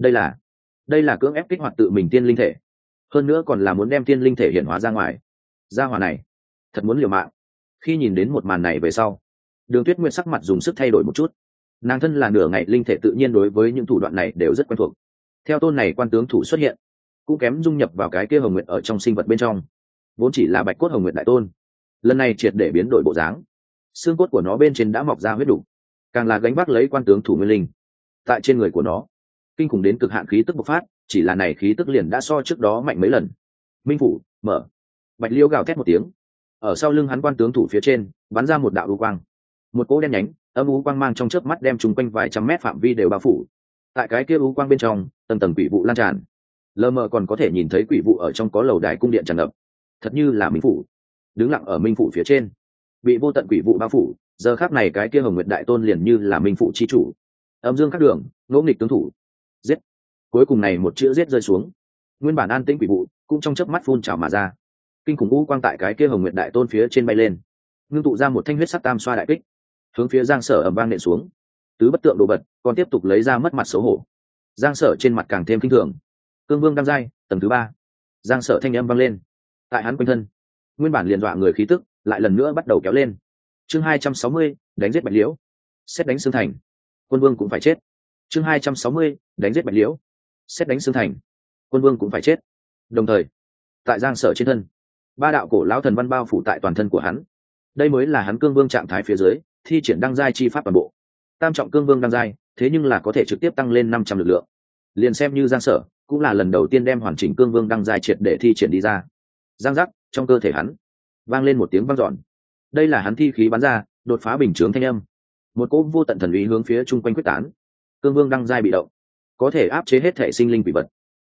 Đây là cưỡng ép kích hoạt tự mình tiên linh thể, hơn nữa còn là muốn đem tiên linh thể hiện hóa ra ngoài. Gia hỏa này thật muốn liều mạng. Khi nhìn đến một màn này về sau, Đường Tuyết Nguyệt sắc mặt dùng sức thay đổi một chút. Nàng thân là nửa ngày linh thể tự nhiên đối với những thủ đoạn này đều rất quen thuộc. Theo tôn này quan tướng thủ xuất hiện, cũng kém dung nhập vào cái kia Hồng Nguyệt ở trong sinh vật bên trong, vốn chỉ là Bạch Cốt Hồng Nguyệt đại tôn, lần này triệt để biến đổi bộ dáng. Xương cốt của nó bên trên đã mọc ra huyết đủ, càng là gánh vác lấy quan tướng thủ nguyên linh. Tại trên người của nó, kinh khủng đến cực hạn khí tức bộc phát, chỉ là này khí tức liền đã so trước đó mạnh mấy lần. Minh phủ mở. Bạch Liễu gào thét một tiếng, ở sau lưng hắn quan tướng thủ phía trên bắn ra một đạo u quang, một cỗ đen nhánh âm u quang mang trong chớp mắt đem chung quanh vài trăm mét phạm vi đều bao phủ. Tại cái kia u quang bên trong, tầng tầng quỷ vụ lan tràn, lờ mờ còn có thể nhìn thấy quỷ vụ ở trong có lầu đài cung điện tràn ngập, thật như là Minh phủ. Đứng lặng ở Minh phủ phía trên, bị vô tận quỷ vụ bao phủ, giờ khắc này cái kia Hồng Nguyệt đại tôn liền như là Minh phủ chi chủ. Âm dương các đường, ngỗ nghịch tướng thủ, giết. Cuối cùng này một chữ giết rơi xuống, nguyên bản an tĩnh quỷ vụ cũng trong chớp mắt phun trào mà ra. Kinh khủng u quang tại cái kia Hồng Nguyệt đại tôn phía trên bay lên, ngưng tụ ra một thanh huyết sắc tam xoa đại kích, hướng phía Giang Sở ầm vang nện xuống. Tứ bất tượng đồ vật còn tiếp tục lấy ra mất mặt xấu hổ. Giang Sở trên mặt càng thêm kinh thường. Cương Vương đăng giai tầng thứ 3. Giang Sở thanh âm vang lên. Tại hắn quanh thân, nguyên bản liền dọa người khí tức lại lần nữa bắt đầu kéo lên. Chương 260, đánh giết Bạch Liễu. Xét đánh xương thành. Quân Vương cũng phải chết. Chương 260, đánh giết Bạch Liễu. Xét đánh xương thành. Quân Vương cũng phải chết. Đồng thời tại giang sở trên thân, ba đạo cổ lão thần văn bao phủ tại toàn thân của hắn. Đây mới là hắn cương vương trạng thái phía dưới thi triển đăng giai chi pháp toàn bộ. Tam trọng cương vương đăng giai, thế nhưng là có thể trực tiếp tăng lên 500 lực lượng. Liền xem như giang sở cũng là lần đầu tiên đem hoàn chỉnh cương vương đăng giai triệt để thi triển đi ra. Giang giác, trong cơ thể hắn vang lên một tiếng vang dọn. Đây là hắn thi khí bắn ra, đột phá bình chướng thanh âm. Một cỗ vô tận thần uy hướng phía chung quanh quyết tán. Cương vương đăng giai bị động, có thể áp chế hết thể sinh linh quỷ vật.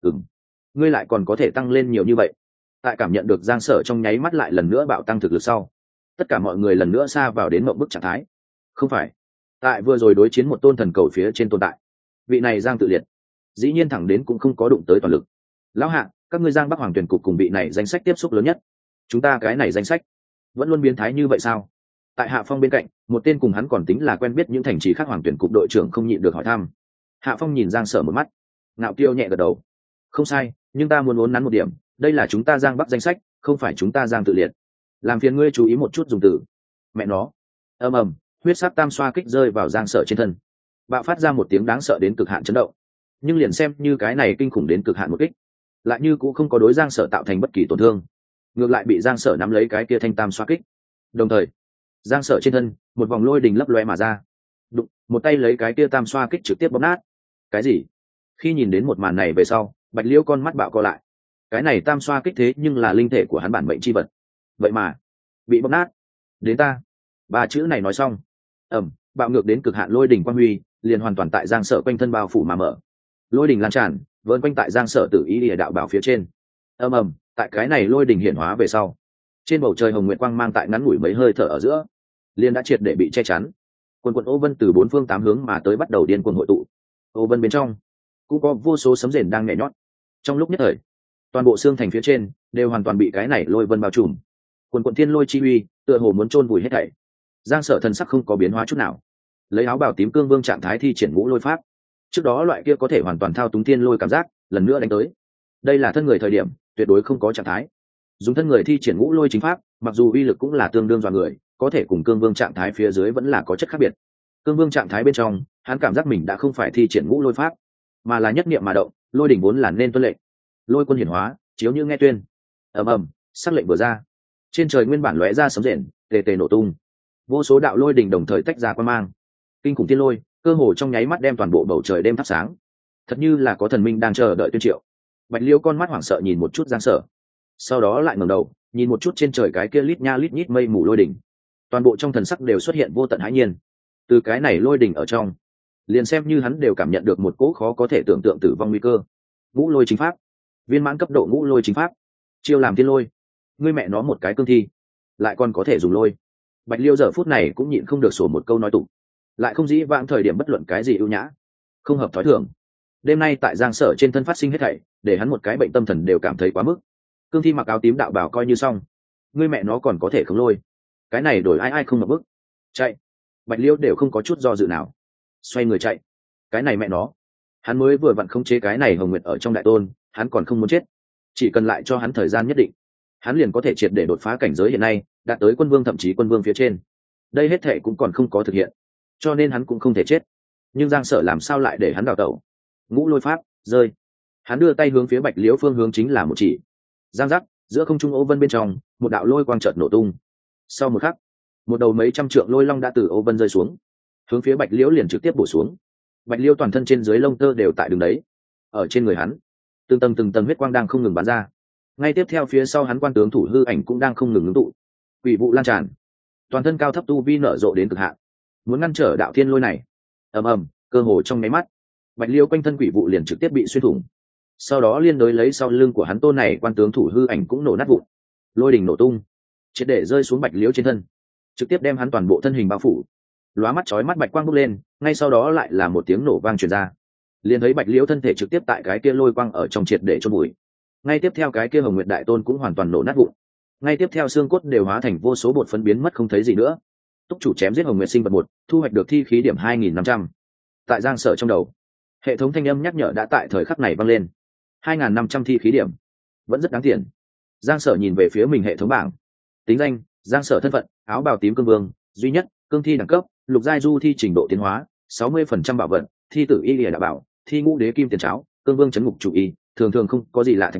Ngươi lại còn có thể tăng lên nhiều như vậy. Tại cảm nhận được giang sở trong nháy mắt lại lần nữa bạo tăng thực lực sau, tất cả mọi người lần nữa xa vào đến mộng bức trạng thái. Không phải, tại vừa rồi đối chiến một tôn thần cầu phía trên tồn tại, vị này giang tự liệt dĩ nhiên thẳng đến cũng không có đụng tới toàn lực. Lão hạ, các ngươi giang bắc hoàng tuyển cục cùng vị này danh sách tiếp xúc lớn nhất, chúng ta cái này danh sách vẫn luôn biến thái như vậy sao? Tại Hạ Phong bên cạnh, một tên cùng hắn còn tính là quen biết những thành trì khác hoàng tuyển cục đội trưởng không nhịn được hỏi thăm. Hạ Phong nhìn giang sở một mắt, ngạo kiêu nhẹ gật đầu. Không sai, nhưng ta muốn uốn nắn một điểm, đây là chúng ta giang bắc danh sách, không phải chúng ta giang tự liệt. Làm phiền ngươi chú ý một chút dùng từ. Mẹ nó. Ầm ầm, huyết sắc tam xoa kích rơi vào giang sở trên thân, bạo phát ra một tiếng đáng sợ đến cực hạn chấn động. Nhưng liền xem như cái này kinh khủng đến cực hạn một kích, lại như cũng không có đối giang sở tạo thành bất kỳ tổn thương, ngược lại bị giang sở nắm lấy cái kia thanh tam xoa kích. Đồng thời giang sở trên thân một vòng lôi đình lấp loe mà ra, đụng một tay lấy cái kia tam xoa kích trực tiếp bóp nát. Cái gì? Khi nhìn đến một màn này về sau, Bạch Liễu con mắt bạo co lại. Cái này tam xoa kích thế nhưng là linh thể của hắn bản mệnh chi vật, vậy mà bị bóp nát. Đến ta. Ba chữ này nói xong, bạo ngược đến cực hạn lôi đình quang huy liền hoàn toàn tại giang sở quanh thân bao phủ mà mở. Lôi đình lan tràn vơn quanh tại giang sở tự ý địa đạo bảo phía trên. Tại cái này lôi đình hiển hóa về sau, trên bầu trời hồng nguyệt quang mang tại ngắn ngủi mấy hơi thở ở giữa liền đã triệt để bị che chắn. Quần ô vân từ bốn phương tám hướng mà tới bắt đầu điên cuồng hội tụ. Ô vân bên trong cũng có vô số sấm rền đang nhảy nhót. Trong lúc nhất thời, toàn bộ xương thành phía trên đều hoàn toàn bị cái này lôi vân bao trùm. Quần thiên lôi chi uy tựa hồ muốn chôn vùi hết thảy. Giang sở thần sắc không có biến hóa chút nào, lấy áo bào tím cương vương trạng thái thi triển ngũ lôi pháp. Trước đó loại kia có thể hoàn toàn thao túng thiên lôi cảm giác lần nữa đánh tới. Đây là thân người thời điểm tuyệt đối không có trạng thái. Dùng thân người thi triển ngũ lôi chính pháp, mặc dù uy lực cũng là tương đương dọa người, có thể cùng cương vương trạng thái phía dưới vẫn là có chất khác biệt. Cương vương trạng thái bên trong, hắn cảm giác mình đã không phải thi triển ngũ lôi pháp, mà là nhất niệm mà động, lôi đỉnh vốn là nên tuân lệnh. Lôi quân hiển hóa, chiếu như nghe tuyên. Sắc lệnh vừa ra, trên trời nguyên bản lóe ra sấm rền, tề tề nổ tung. Vô số đạo lôi đỉnh đồng thời tách ra quang mang. Kinh khủng thiên lôi, cơ hồ trong nháy mắt đem toàn bộ bầu trời đêm thắp sáng. Thật như là có thần minh đang chờ đợi tuyên triệu. Bạch Liêu con mắt hoảng sợ nhìn một chút giang sở, sau đó lại ngẩng đầu nhìn một chút trên trời cái kia lít nha lít nhít mây mù lôi đỉnh. Toàn bộ trong thần sắc đều xuất hiện vô tận hãi nhiên. Từ cái này lôi đỉnh ở trong, liền xem như hắn đều cảm nhận được một cỗ khó có thể tưởng tượng tử vong nguy cơ. Ngũ lôi chính pháp, viên mãn cấp độ ngũ lôi chính pháp, chiêu làm thiên lôi. Ngươi mẹ nó một cái cương thi, lại còn có thể dùng lôi. Bạch Liêu giờ phút này cũng nhịn không được sổ một câu nói tụng, lại không dĩ vãng thời điểm bất luận cái gì ưu nhã, không hợp thói thường. Đêm nay tại giang sở trên thân phát sinh hết thảy, để hắn một cái bệnh tâm thần đều cảm thấy quá mức. Cương thi mặc áo tím đạo bảo coi như xong, ngươi mẹ nó còn có thể không lôi. Cái này đổi ai không ngập bức. Chạy. Bạch Liêu đều không có chút do dự nào, xoay người chạy. Cái này mẹ nó, hắn mới vừa vặn khống chế cái này hồng nguyệt ở trong đại tôn, hắn còn không muốn chết. Chỉ cần lại cho hắn thời gian nhất định, hắn liền có thể triệt để đột phá cảnh giới hiện nay, đạt tới quân vương thậm chí quân vương phía trên. Đây hết thệ cũng còn không có thực hiện, cho nên hắn cũng không thể chết. Nhưng giang sở làm sao lại để hắn đào tẩu? Ngũ lôi pháp rơi, hắn đưa tay hướng phía Bạch Liễu phương hướng chính là một chỉ. Giang giác, giữa không trung ô vân bên trong một đạo lôi quang chợt nổ tung. Sau một khắc, một đầu mấy trăm trượng lôi long đã từ ô vân rơi xuống, hướng phía Bạch Liễu liền trực tiếp bổ xuống. Bạch Liễu toàn thân trên dưới lông tơ đều tại đường đấy, ở trên người hắn từng tầng huyết quang đang không ngừng bắn ra. Ngay tiếp theo phía sau hắn quan tướng thủ hư ảnh cũng đang không ngừng ngưng tụ, quỷ vụ lan tràn, toàn thân cao thấp tu vi nở rộ đến cực hạn, muốn ngăn trở đạo thiên lôi này. Cơ hồ trong nháy mắt, Bạch Liêu quanh thân quỷ vụ liền trực tiếp bị xuyên thủng. Sau đó liên đối lấy sau lưng của hắn tôn này quan tướng thủ hư ảnh cũng nổ nát vụn, lôi đình nổ tung, triệt để rơi xuống Bạch Liêu trên thân, trực tiếp đem hắn toàn bộ thân hình bao phủ. Lóa mắt chói mắt bạch quang bốc lên, ngay sau đó lại là một tiếng nổ vang truyền ra. Liền thấy Bạch Liêu thân thể trực tiếp tại cái kia lôi quang ở trong triệt để chôn bụi. Ngay tiếp theo cái kia Hồng Nguyệt đại tôn cũng hoàn toàn nổ nát vụn. Ngay tiếp theo xương cốt đều hóa thành vô số bột phấn biến mất không thấy gì nữa. Túc chủ chém giết Hồng Nguyệt sinh vật 1, thu hoạch được thi khí điểm 2.500. Tại giang sở trong đầu, hệ thống thanh âm nhắc nhở đã tại thời khắc này vang lên. 2.500 thi khí điểm, vẫn rất đáng tiền. Giang sở nhìn về phía mình hệ thống bảng. Tính danh: Giang sở. Thân phận: áo bào tím cương vương duy nhất, cương thi đẳng cấp: lục giai du thi trình độ tiến hóa 60% bảo vận, thi tử y lìa đạo bảo, thi ngũ đế kim tiền cháo, cương vương chấn ngục chủ y, thường thường không có gì lạ thạch đầu,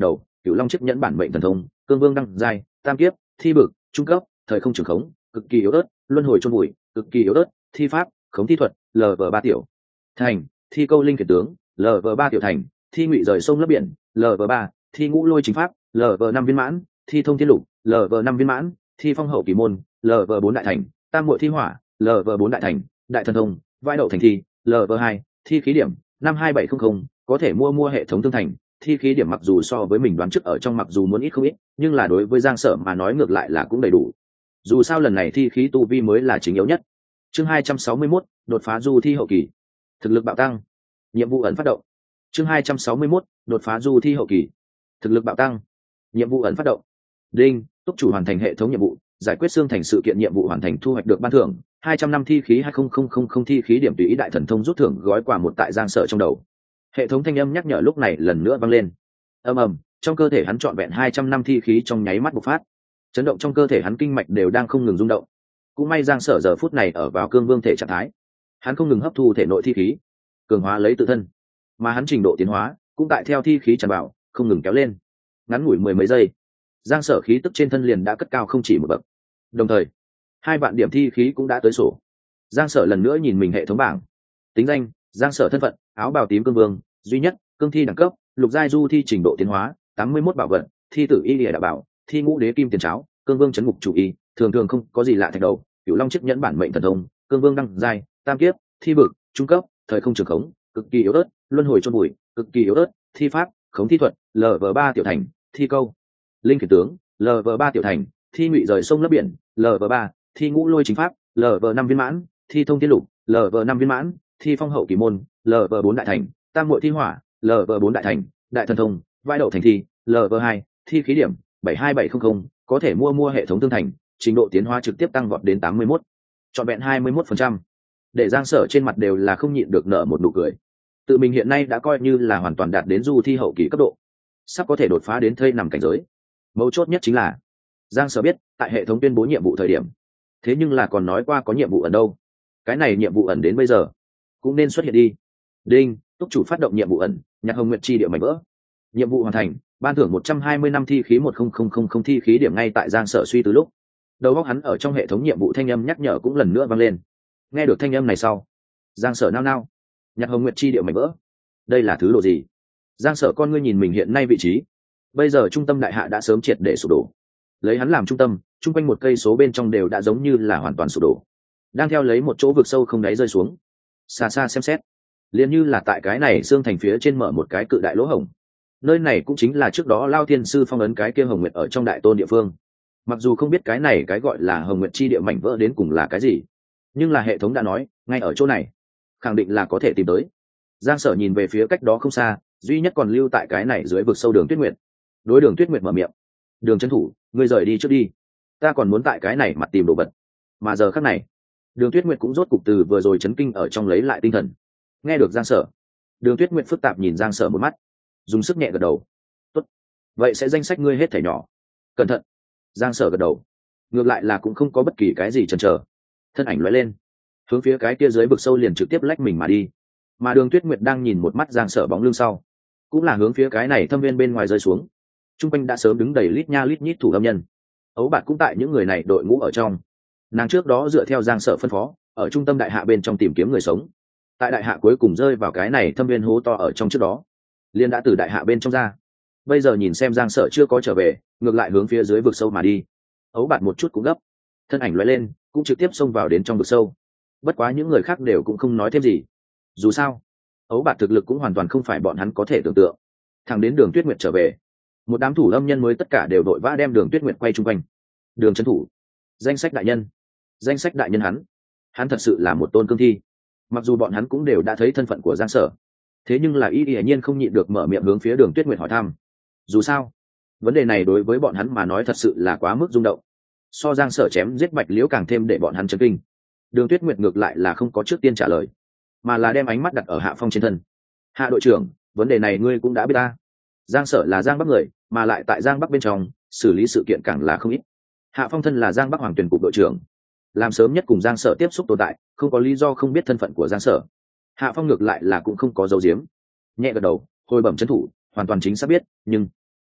cửu long chiếc nhẫn bản mệnh thần thông, cương vương đăng giai, tam kiếp, thi bực, trung cấp, thời không trường khống, cực kỳ yếu ớt, luân hồi chôn bụi, cực kỳ yếu ớt, thi pháp, khống thi thuật, lv 3 tiểu thành, thi câu linh kiệt tướng, lv 3 tiểu thành, thi ngụy rời sông lấp biển, lv 3, thi ngũ lôi chính pháp, lv 5 viên mãn, thi thông thiên lục, lv 5 viên mãn, thi phong hậu kỳ môn, lv 4 đại thành, tam muội thi hỏa, lv 4 đại thành, đại thần thông, vai đậu thành thi, lv 2, thi khí điểm 52700, có thể mua hệ thống tương thành. Thi khí điểm mặc dù so với mình đoán trước ở trong mặc dù muốn ít không ít, nhưng là đối với Giang Sở mà nói ngược lại là cũng đầy đủ. Dù sao lần này thi khí tu vi mới là chính yếu nhất. Chương 261, đột phá du thi hậu kỳ. Thực lực bạo tăng. Nhiệm vụ ẩn phát động. Chương 261, đột phá du thi hậu kỳ. Thực lực bạo tăng. Nhiệm vụ ẩn phát động. Đinh, túc chủ hoàn thành hệ thống nhiệm vụ, giải quyết xương thành sự kiện nhiệm vụ hoàn thành, thu hoạch được ban thưởng 200 năm thi khí 20000 thi khí điểm, tùy ý đại thần thông rút thưởng gói quà một tại Giang Sở trong đầu. Hệ thống thanh âm nhắc nhở lúc này lần nữa vang lên. Ầm ầm, trong cơ thể hắn trọn vẹn 200 năm thi khí trong nháy mắt bộc phát. Chấn động trong cơ thể hắn, kinh mạch đều đang không ngừng rung động. Cũng may Giang Sở giờ phút này ở vào cương vương thể trạng thái, hắn không ngừng hấp thu thể nội thi khí, cường hóa lấy tự thân, mà hắn trình độ tiến hóa cũng tại theo thi khí tràn vào không ngừng kéo lên. Ngắn ngủi mười mấy giây, Giang Sở khí tức trên thân liền đã cất cao không chỉ một bậc. Đồng thời 2 vạn điểm thi khí cũng đã tới sổ. Giang Sở lần nữa nhìn mình hệ thống bảng, tính danh Giang Sở, thân phận áo bào tím cương vương duy nhất, cương thi đẳng cấp lục giai, du thi trình độ tiến hóa 81, bảo vật thi tử y lìa đạo bảo, thi ngũ đế kim tiền cháo, cương vương chấn ngục chủ y, thường thường không có gì lạ thạch đầu, cửu long chiếc nhẫn bản mệnh thần thông, cương vương đăng giai, tam kiếp, thi bực, trung cấp, thời không trường khống, cực kỳ yếu ớt, luân hồi chôn bụi, cực kỳ yếu ớt, thi pháp, khống thi thuật, lv 3 tiểu thành, thi câu linh kiệt tướng, lv 3 tiểu thành, thi ngụy rời sông lấp biển, lv 3, thi ngũ lôi chính pháp, lv 5 viên mãn, thi thông thiên lục, lv 5 viên mãn, thi phong hậu kỳ môn, lv 4 đại thành, tam muội thi hỏa, lv 4 đại thành, đại thần thông, vai đậu thành thi, lv 2, thi khí điểm 72700, có thể mua hệ thống tương thành, trình độ tiến hóa trực tiếp tăng vọt đến 81, trọn vẹn 21%. Để Giang Sở trên mặt đều là không nhịn được nở một nụ cười. Tự mình hiện nay đã coi như là hoàn toàn đạt đến du thi hậu kỳ cấp độ, sắp có thể đột phá đến thây nằm cảnh giới. Mấu chốt nhất chính là Giang Sở biết tại hệ thống tuyên bố nhiệm vụ thời điểm, thế nhưng là còn nói qua có nhiệm vụ ẩn đâu. Cái này nhiệm vụ ẩn đến bây giờ cũng nên xuất hiện đi. Đinh, túc chủ phát động nhiệm vụ ẩn, nhặt hồng nguyệt chi địa mảnh vỡ. Nhiệm vụ hoàn thành, ban thưởng 120 năm thi khí 10000 thi khí điểm. Ngay tại Giang Sở suy tư lúc, đầu óc hắn ở trong hệ thống nhiệm vụ thanh âm nhắc nhở cũng lần nữa vang lên. Nghe được thanh âm này sau, Giang Sở nao nao. Nhặt hồng nguyệt chi địa mảnh vỡ, đây là thứ đồ gì? Giang Sở con ngươi nhìn mình hiện nay vị trí, bây giờ trung tâm đại hạ đã sớm triệt để sụp đổ. Lấy hắn làm trung tâm, chung quanh một cây số bên trong đều đã giống như là hoàn toàn sụp đổ, đang theo lấy một chỗ vực sâu không đáy rơi xuống. Xa xa xem xét, liền như là tại cái này xương thành phía trên mở một cái cự đại lỗ hổng. Nơi này cũng chính là trước đó Lao Thiên Sư phong ấn cái kia hồng nguyệt ở trong đại tôn địa phương. Mặc dù không biết cái này cái gọi là hồng nguyệt chi địa mảnh vỡ đến cùng là cái gì, nhưng là hệ thống đã nói ngay ở chỗ này, khẳng định là có thể tìm tới. Giang Sở nhìn về phía cách đó không xa, duy nhất còn lưu tại cái này dưới vực sâu Đường Tuyết Nguyệt. Đối Đường Tuyết Nguyệt mở miệng: Đường trấn thủ, ngươi rời đi trước đi, ta còn muốn tại cái này mặt tìm đồ vật. Mà giờ khắc này, Đường Tuyết Nguyệt cũng rốt cục từ vừa rồi chấn kinh ở trong lấy lại tinh thần. Nghe được Giang Sở, Đường Tuyết Nguyệt phức tạp nhìn Giang Sở một mắt, dùng sức nhẹ gật đầu. Tốt, vậy sẽ danh sách ngươi hết thảy nhỏ. Cẩn thận. Giang Sở gật đầu, ngược lại là cũng không có bất kỳ cái gì chần chờ, thân ảnh lóe lên, hướng phía cái kia dưới vực sâu liền trực tiếp lách mình mà đi. Mà Đường Tuyết Nguyệt đang nhìn một mắt Giang Sở bóng lưng sau, cũng là hướng phía cái này thâm viên bên ngoài rơi xuống. Trung quanh đã sớm đứng đầy lít nha lít nhít thủ lâm nhân, ấu bạt cũng tại những người này đội ngũ ở trong. Nàng trước đó dựa theo Giang Sở phân phó, ở trung tâm đại hạ bên trong tìm kiếm người sống. Tại đại hạ cuối cùng rơi vào cái này thâm viên hố to ở trong trước đó, liên đã từ đại hạ bên trong ra. Bây giờ nhìn xem Giang Sở chưa có trở về, ngược lại hướng phía dưới vực sâu mà đi, ấu bạt một chút cũng gấp, thân ảnh lóe lên, cũng trực tiếp xông vào đến trong vực sâu. Bất quá những người khác đều cũng không nói thêm gì. Dù sao, ấu bạt thực lực cũng hoàn toàn không phải bọn hắn có thể tưởng tượng. Thẳng đến Đường Tuyết Nguyệt trở về, một đám thủ lâm nhân mới tất cả đều đội vã đem Đường Tuyết Nguyệt quay chung quanh. Đường trấn thủ, danh sách đại nhân, danh sách đại nhân, hắn thật sự là một tôn cương thi. Mặc dù bọn hắn cũng đều đã thấy thân phận của Giang Sở, thế nhưng là y hiển nhiên không nhịn được mở miệng hướng phía Đường Tuyết Nguyệt hỏi thăm. Dù sao, vấn đề này đối với bọn hắn mà nói thật sự là quá mức rung động, so Giang Sở chém giết Bạch Liễu càng thêm để bọn hắn chấn kinh. Đường Tuyết Nguyệt ngược lại là không có trước tiên trả lời, mà là đem ánh mắt đặt ở Hạ Phong trên thân. Hạ đội trưởng, vấn đề này ngươi cũng đã biết ta. Giang Sở là Giang Bắc người, mà lại tại Giang Bắc bên trong xử lý sự kiện càng là không ít. Hạ Phong thân là Giang Bắc Hoàng Tuyển cục đội trưởng, làm sớm nhất cùng Giang Sở tiếp xúc tồn tại, không có lý do không biết thân phận của Giang Sở. Hạ Phong ngược lại là cũng không có dấu diếm, nhẹ gật đầu, hồi bẩm trấn thủ, hoàn toàn chính xác biết, nhưng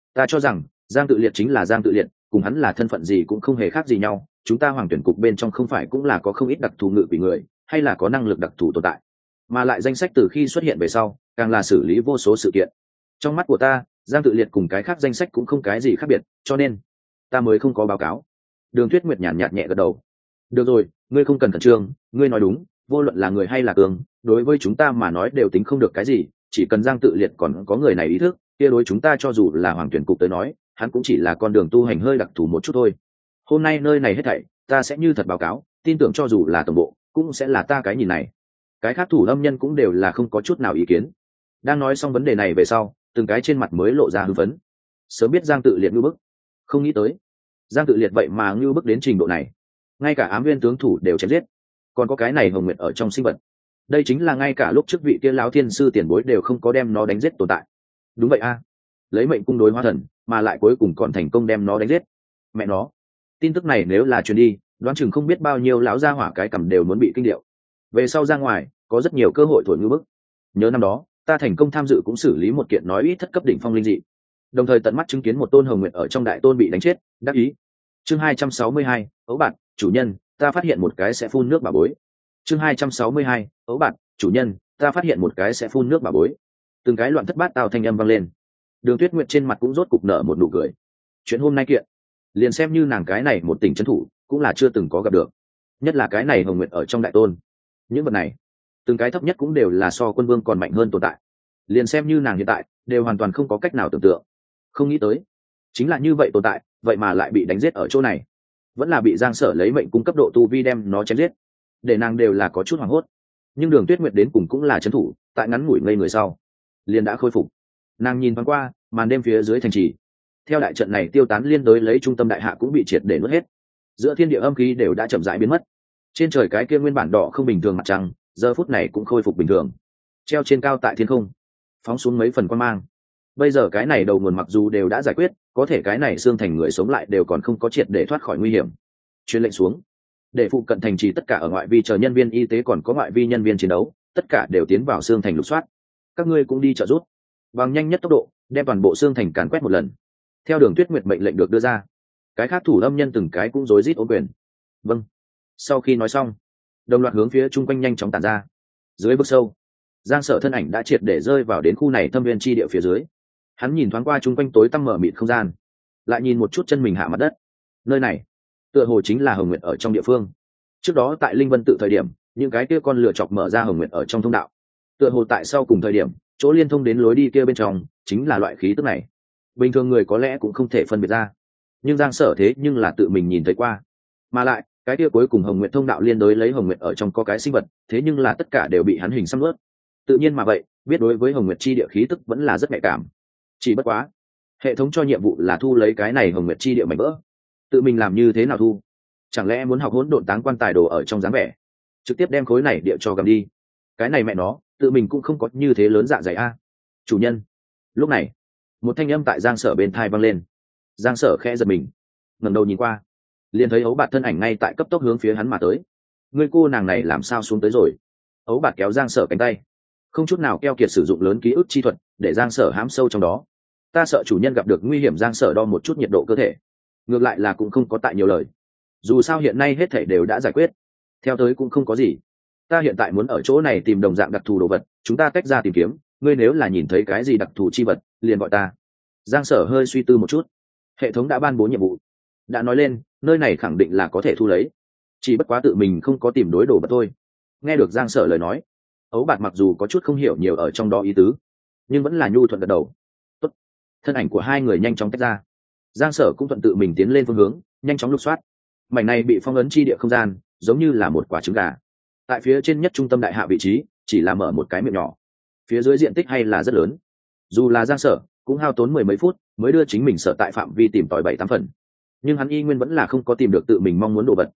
Ta cho rằng Giang Tự Liệt chính là Giang Tự Liệt, cùng hắn là thân phận gì cũng không hề khác gì nhau. Chúng ta hoàng tuyển cục bên trong không phải cũng là có không ít đặc thù ngự quỷ người, hay là có năng lực đặc thù tồn tại, mà lại danh sách từ khi xuất hiện về sau càng là xử lý vô số sự kiện. Trong mắt của ta, Giang Tự Liệt cùng cái khác danh sách cũng không cái gì khác biệt, cho nên ta mới không có báo cáo. Đường Tuyết Nguyệt nhàn nhạt nhẹ gật đầu. Được rồi, ngươi không cần khẩn trương, ngươi nói đúng, vô luận là người hay là cường, đối với chúng ta mà nói đều tính không được cái gì, chỉ cần Giang Tự Liệt còn có người này ý thức, kia đối chúng ta cho dù là hoàng tuyển cục tới nói, hắn cũng chỉ là con đường tu hành hơi đặc thù một chút thôi. Hôm nay nơi này hết thảy ta sẽ như thật báo cáo, tin tưởng cho dù là tổng bộ cũng sẽ là ta cái nhìn này. Cái khác thủ lâm nhân cũng đều là không có chút nào ý kiến. Đang nói xong vấn đề này về sau, từng cái trên mặt mới lộ ra hưng phấn. Sớm biết Giang Tự Liệt ngưu bức, không nghĩ tới Giang Tự Liệt vậy mà ngưu bức đến trình độ này, ngay cả ám viên tướng thủ đều chém giết, còn có cái này hồng nguyệt ở trong sinh vật. Đây chính là ngay cả lúc trước vị kia lão thiên sư tiền bối đều không có đem nó đánh giết tồn tại. Đúng vậy a, lấy mệnh cung đối hóa thần mà lại cuối cùng còn thành công đem nó đánh giết. Mẹ nó, tin tức này nếu là truyền đi, đoán chừng không biết bao nhiêu lão gia hỏa cái cầm đều muốn bị kinh điệu. Về sau ra ngoài có rất nhiều cơ hội thổi ngưu bức. Nhớ năm đó ta thành công tham dự cũng xử lý một kiện nói ít thất cấp đỉnh phong linh dị, đồng thời tận mắt chứng kiến một tôn hồng nguyệt ở trong đại tôn bị đánh chết, đắc ý. Chương 262, ấu bạn, chủ nhân, ta phát hiện một cái sẽ phun nước bà bối. Chương 262, ấu bạn, chủ nhân, ta phát hiện một cái sẽ phun nước bà bối. Từng cái loạn thất bát tao thanh âm vang lên. Đường Tuyết Nguyệt trên mặt cũng rốt cục nở một nụ cười. Chuyện hôm nay kiện, liền xem như nàng cái này một tỉnh trấn thủ cũng là chưa từng có gặp được, nhất là cái này hồng nguyệt ở trong đại tôn. Những vật này từng cái thấp nhất cũng đều là so quân vương còn mạnh hơn tồn tại, liền xem như nàng hiện tại đều hoàn toàn không có cách nào tưởng tượng. Không nghĩ tới chính là như vậy tồn tại, vậy mà lại bị đánh giết ở chỗ này, vẫn là bị Giang Sở lấy mệnh cung cấp độ tu vi đem nó chém giết, để nàng đều là có chút hoảng hốt. Nhưng Đường Tuyết Nguyệt đến cùng cũng là trấn thủ, tại ngắn ngủi ngây người sau liền đã khôi phục. Nàng nhìn thoáng qua màn đêm phía dưới thành trì, theo đại trận này tiêu tán, liên đối lấy trung tâm đại hạ cũng bị triệt để nuốt hết, giữa thiên địa âm khí đều đã chậm rãi biến mất. Trên trời cái kia nguyên bản đỏ không bình thường mặt trăng giờ phút này cũng khôi phục bình thường, treo trên cao tại thiên không, phóng xuống mấy phần quang mang. Bây giờ cái này đầu nguồn mặc dù đều đã giải quyết, có thể cái này xương thành người sống lại đều còn không có triệt để thoát khỏi nguy hiểm. Truyền lệnh xuống, để phụ cận thành trì tất cả ở ngoại vi chờ nhân viên y tế còn có ngoại vi nhân viên chiến đấu, tất cả đều tiến vào xương thành lục soát. Các ngươi cũng đi trợ giúp, bằng nhanh nhất tốc độ đem toàn bộ xương thành càn quét một lần. Theo Đường Tuyết Nguyệt mệnh lệnh được đưa ra, cái khác thủ lâm nhân từng cái cũng rối rít ôm quyền. Vâng. Sau khi nói xong, đồng loạt hướng phía chung quanh nhanh chóng tản ra. Dưới vực sâu, Giang Sở thân ảnh đã triệt để rơi vào đến khu này thâm viên chi địa phía dưới. Hắn nhìn thoáng qua chung quanh tối tăm mở mịt không gian, lại nhìn một chút chân mình hạ mặt đất. Nơi này tựa hồ chính là hồng nguyệt ở trong địa phương. Trước đó tại Linh Vân tự thời điểm, những cái kia con lửa chọc mở ra hồng nguyệt ở trong thông đạo, tựa hồ tại sau cùng thời điểm chỗ liên thông đến lối đi kia bên trong chính là loại khí tức này. Bình thường người có lẽ cũng không thể phân biệt ra, nhưng Giang Sở thế nhưng là tự mình nhìn thấy qua. Mà lại cái kia cuối cùng hồng nguyệt thông đạo liên đối lấy hồng nguyệt ở trong có cái sinh vật, thế nhưng là tất cả đều bị hắn hình xăm ướt. Tự nhiên mà vậy, biết đối với hồng nguyệt chi địa khí tức vẫn là rất nhạy cảm. Chỉ bất quá hệ thống cho nhiệm vụ là thu lấy cái này hồng nguyệt chi địa mảnh vỡ, tự mình làm như thế nào thu? Chẳng lẽ muốn học hỗn độn táng quan tài đồ ở trong dáng vẻ, trực tiếp đem khối này địa cho gầm đi? Cái này mẹ nó, tự mình cũng không có như thế lớn dạ dày a. Chủ nhân. Lúc này một thanh âm tại Giang Sở bên thai vang lên. Giang Sở khẽ giật mình, ngẩng đầu nhìn qua, liền thấy ấu bạt thân ảnh ngay tại cấp tốc hướng phía hắn mà tới. Người cô nàng này làm sao xuống tới rồi? Ấu bạt kéo Giang Sở cánh tay, không chút nào keo kiệt sử dụng lớn ký ức chi thuật để Giang Sở hãm sâu trong đó. Ta sợ chủ nhân gặp được nguy hiểm. Giang Sở đo một chút nhiệt độ cơ thể, ngược lại là cũng không có tại nhiều lời. Dù sao hiện nay hết thảy đều đã giải quyết, theo tới cũng không có gì. Ta hiện tại muốn ở chỗ này tìm đồng dạng đặc thù đồ vật, chúng ta tách ra tìm kiếm. Ngươi nếu là nhìn thấy cái gì đặc thù chi vật liền gọi ta. Giang Sở hơi suy tư một chút, hệ thống đã ban bố nhiệm vụ, đã nói lên nơi này khẳng định là có thể thu lấy, chỉ bất quá tự mình không có tìm đối đồ vật thôi. Nghe được Giang Sở lời nói, ấu bạt mặc dù có chút không hiểu nhiều ở trong đó ý tứ, nhưng vẫn là nhu thuận gật đầu. Tốt. Thân ảnh của hai người nhanh chóng tách ra, Giang Sở cũng thuận tự mình tiến lên phương hướng nhanh chóng lục soát. Mảnh này bị phong ấn chi địa không gian giống như là một quả trứng gà, tại phía trên nhất trung tâm đại hạ vị trí chỉ là mở một cái miệng nhỏ, phía dưới diện tích hay là rất lớn. Dù là Giang Sở cũng hao tốn mười mấy phút mới đưa chính mình sở tại phạm vi tìm tòi 7-8 phần, nhưng hắn y nguyên vẫn là không có tìm được tự mình mong muốn đồ vật.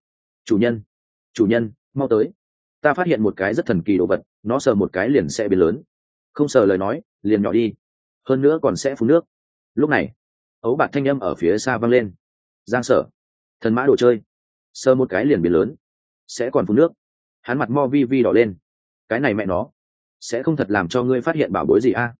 Chủ nhân, mau tới, ta phát hiện một cái rất thần kỳ đồ vật, nó sờ một cái liền sẽ biến lớn, không sờ lời nói liền nhỏ đi, hơn nữa còn sẽ phun nước. Lúc này ấu bạt thanh âm ở phía xa vang lên. Giang Sở, thần mã đồ chơi, sờ một cái liền biến lớn, sẽ còn phun nước. Hắn mặt mo vi vi đỏ lên. Cái này mẹ nó sẽ không thật làm cho ngươi phát hiện bảo bối gì a?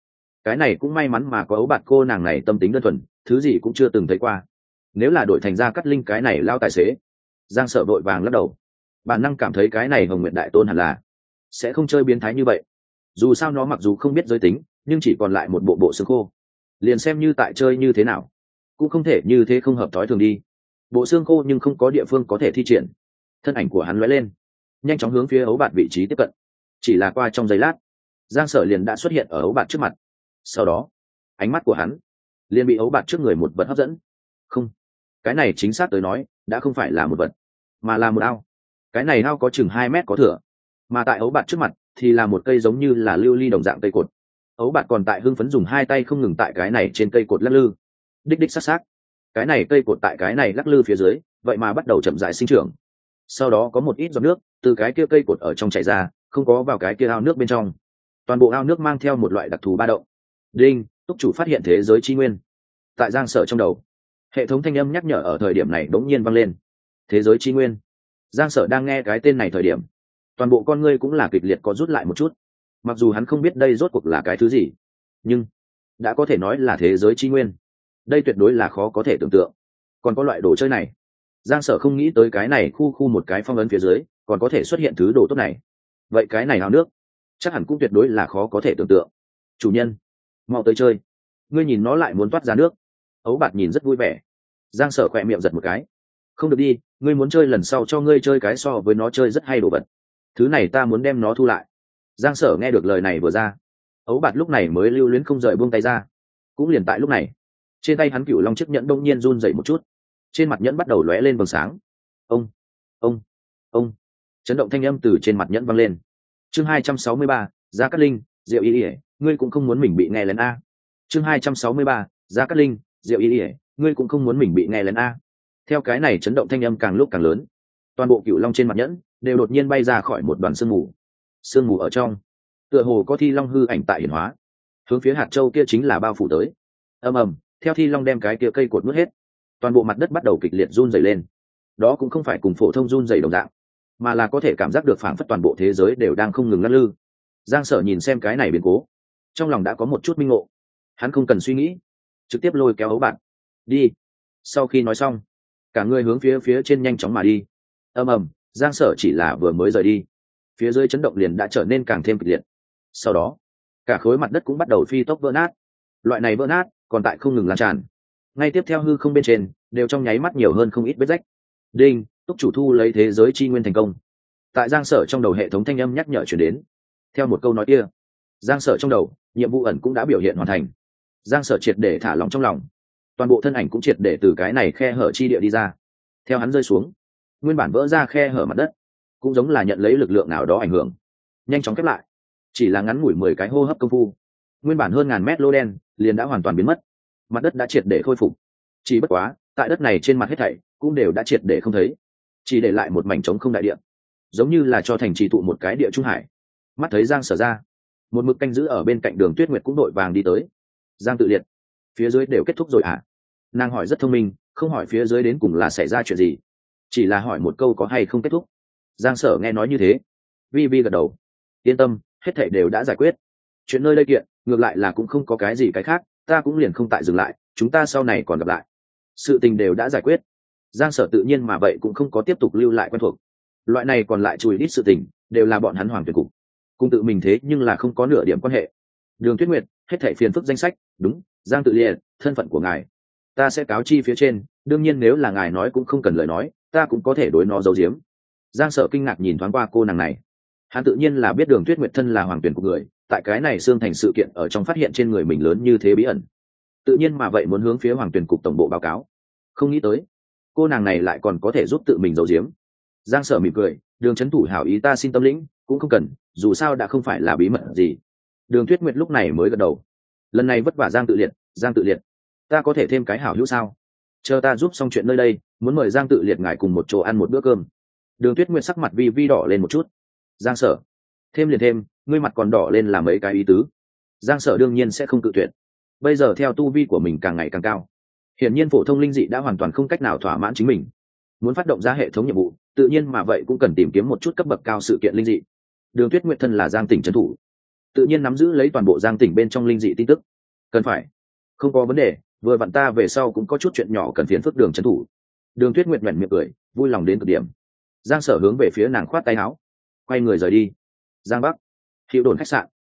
cái này cũng may mắn mà có ấu bạt cô nàng này tâm tính đơn thuần, thứ gì cũng chưa từng thấy qua. Nếu là đổi thành Gia Cát Linh cái này lao tài xế, Giang Sở vội vàng lắc đầu, bản năng cảm thấy cái này Hồng Nguyện đại tôn hẳn là sẽ không chơi biến thái như vậy. Dù sao nó mặc dù không biết giới tính, nhưng chỉ còn lại một bộ bộ xương khô, liền xem như tại chơi như thế nào cũng không thể như thế không hợp thói thường đi. Bộ xương khô nhưng không có địa phương có thể thi triển. Thân ảnh của hắn lóe lên, nhanh chóng hướng phía ấu bạt vị trí tiếp cận. Chỉ là qua trong giây lát, Giang Sở liền đã xuất hiện ở ấu bạt trước mặt. Sau đó ánh mắt của hắn liền bị ấu bạt trước người một vật hấp dẫn. Không, cái này chính xác tới nói đã không phải là một vật, mà là một ao. Cái này ao có chừng 2 mét có thửa, mà tại ấu bạt trước mặt thì là một cây giống như là lưu ly đồng dạng cây cột. Ấu bạt còn tại hưng phấn dùng 2 tay không ngừng tại cái này trên cây cột lắc lư, đích đích sát sát. Cái này cây cột tại cái này lắc lư phía dưới vậy mà bắt đầu chậm rãi sinh trưởng. Sau đó có một ít giọt nước từ cái kia cây cột ở trong chảy ra, không có vào cái kia ao nước bên trong. Toàn bộ ao nước mang theo một loại đặc thù ba động. Đinh, túc chủ phát hiện thế giới chi nguyên. Tại Giang Sở trong đầu, hệ thống thanh âm nhắc nhở ở thời điểm này đống nhiên vang lên. Thế giới chi nguyên. Giang Sở đang nghe cái tên này thời điểm, toàn bộ con ngươi cũng là kịch liệt có rút lại một chút. Mặc dù hắn không biết đây rốt cuộc là cái thứ gì, nhưng đã có thể nói là thế giới chi nguyên, đây tuyệt đối là khó có thể tưởng tượng. Còn có loại đồ chơi này, Giang Sở không nghĩ tới cái này khu một cái phong ấn phía dưới còn có thể xuất hiện thứ đồ tốt này. Vậy cái này ao nước chắc hẳn cũng tuyệt đối là khó có thể tưởng tượng. Chủ nhân, mau tới chơi. Ngươi nhìn nó lại muốn toát ra nước. Ấu bạt nhìn rất vui vẻ. Giang Sở khỏe miệng giật một cái. Không được đi, ngươi muốn chơi lần sau cho ngươi chơi cái so với nó chơi rất hay đồ vật. Thứ này ta muốn đem nó thu lại. Giang Sở nghe được lời này vừa ra, ấu bạt lúc này mới lưu luyến không rời buông tay ra. Cũng liền tại lúc này, trên tay hắn cửu long chiếc nhẫn đông nhiên run dậy một chút, trên mặt nhẫn bắt đầu lóe lên vầng sáng. Ông chấn động thanh âm từ trên mặt nhẫn vang lên. Chương 263, Gia Cát Linh, Diệu Y Y, ngươi cũng không muốn mình bị nghe lén a. Chương 263, Gia Cát Linh, Diệu Y Y, ngươi cũng không muốn mình bị nghe lén a. Theo cái này chấn động thanh âm càng lúc càng lớn, toàn bộ cửu long trên mặt nhẫn đều đột nhiên bay ra khỏi một đoàn sương mù. Sương mù ở trong, tựa hồ có thi long hư ảnh tại hiển hóa, hướng phía hạt châu kia chính là bao phủ tới. Ầm ầm, theo thi long đem cái kia cây cột nuốt hết, toàn bộ mặt đất bắt đầu kịch liệt run rẩy lên. Đó cũng không phải cùng phổ thông run rẩy đồng dạng, mà là có thể cảm giác được phảng phất toàn bộ thế giới đều đang không ngừng lắc lư. Giang Sở nhìn xem cái này biến cố, trong lòng đã có một chút minh ngộ. Hắn không cần suy nghĩ, trực tiếp lôi kéo ấu bạt đi. Sau khi nói xong, cả người hướng phía trên nhanh chóng mà đi. Ầm ầm, Giang Sở chỉ là vừa mới rời đi, phía dưới chấn động liền đã trở nên càng thêm kịch liệt. Sau đó cả khối mặt đất cũng bắt đầu phi tốc vỡ nát. Loại này vỡ nát còn tại không ngừng lan tràn, ngay tiếp theo hư không bên trên đều trong nháy mắt nhiều hơn không ít vết rách. Đinh, túc chủ thu lấy thế giới chi nguyên thành công. Tại Giang Sở trong đầu hệ thống thanh âm nhắc nhở chuyển đến. Theo một câu nói kia, Giang Sở trong đầu nhiệm vụ ẩn cũng đã biểu hiện hoàn thành. Giang Sở triệt để thả lòng trong lòng, toàn bộ thân ảnh cũng triệt để từ cái này khe hở chi địa đi ra. Theo hắn rơi xuống, nguyên bản vỡ ra khe hở mặt đất cũng giống là nhận lấy lực lượng nào đó ảnh hưởng, nhanh chóng khép lại. Chỉ là ngắn ngủi 10 cái hô hấp công phu, nguyên bản hơn ngàn mét lô đen liền đã hoàn toàn biến mất. Mặt đất đã triệt để khôi phục. Chỉ bất quá tại đất này trên mặt hết thảy cũng đều đã triệt để không thấy, chỉ để lại một mảnh trống không đại địa, giống như là cho thành trì tụ một cái địa trung hải. Mắt thấy Giang Sở ra, một mực canh giữ ở bên cạnh Đường Tuyết Nguyệt cũng đội vàng đi tới. Giang Tự Liệt, phía dưới đều kết thúc rồi à? Nàng hỏi rất thông minh, không hỏi phía dưới đến cùng là xảy ra chuyện gì, chỉ là hỏi một câu có hay không kết thúc. Giang Sở nghe nói như thế, vi vi gật đầu. Yên tâm, hết thảy đều đã giải quyết. Chuyện nơi đây kiện ngược lại là cũng không có cái gì cái khác, ta cũng liền không tại dừng lại, chúng ta sau này còn gặp lại. Sự tình đều đã giải quyết. Giang Sở tự nhiên mà vậy cũng không có tiếp tục lưu lại quen thuộc. Loại này còn lại chùi ít sự tình đều là bọn hắn Hoàng Tuyển cục cùng tự mình thế, nhưng là không có nửa điểm quan hệ. Đường Tuyết Nguyệt, hết thảy phiền phức danh sách, đúng, Giang Tự Liệt, thân phận của ngài ta sẽ cáo chi phía trên, đương nhiên nếu là ngài nói cũng không cần lời nói, ta cũng có thể đối nó giấu giếm. Giang Sở kinh ngạc nhìn thoáng qua cô nàng này, hắn tự nhiên là biết Đường Tuyết Nguyệt thân là Hoàng Tuyển của người, tại cái này xương thành sự kiện ở trong phát hiện trên người mình lớn như thế bí ẩn, tự nhiên mà vậy muốn hướng phía Hoàng Tuyển cục tổng bộ báo cáo. Không nghĩ tới cô nàng này lại còn có thể giúp tự mình giấu giếm. Giang Sở mỉm cười, Đường trấn thủ hảo ý ta xin tâm lĩnh, cũng không cần, dù sao đã không phải là bí mật gì. Đường Tuyết Nguyệt lúc này mới gật đầu. Lần này vất vả Giang Tự Liệt, ta có thể thêm cái hảo hữu sao? Chờ ta giúp xong chuyện nơi đây, muốn mời Giang Tự Liệt ngài cùng một chỗ ăn một bữa cơm. Đường Tuyết Nguyệt sắc mặt vi vi đỏ lên một chút. Giang Sở, thêm liền thêm, ngươi mặt còn đỏ lên là mấy cái ý tứ. Giang Sở đương nhiên sẽ không cự tuyệt. Bây giờ theo tu vi của mình càng ngày càng cao, hiển nhiên phổ thông linh dị đã hoàn toàn không cách nào thỏa mãn chính mình. Muốn phát động ra hệ thống nhiệm vụ, tự nhiên mà vậy cũng cần tìm kiếm một chút cấp bậc cao sự kiện linh dị. Đường Tuyết Nguyệt thân là Giang tỉnh trấn thủ, tự nhiên nắm giữ lấy toàn bộ Giang tỉnh bên trong linh dị tin tức. cần phải, không có vấn đề, vừa vặn ta về sau cũng có chút chuyện nhỏ cần phiền phức Đường trấn thủ. Đường Tuyết Nguyệt nhoẻn miệng cười, vui lòng đến cực điểm. Giang Sở hướng về phía nàng khoát tay áo, quay người rời đi. Giang Bắc, Hiệu Đồn khách sạn,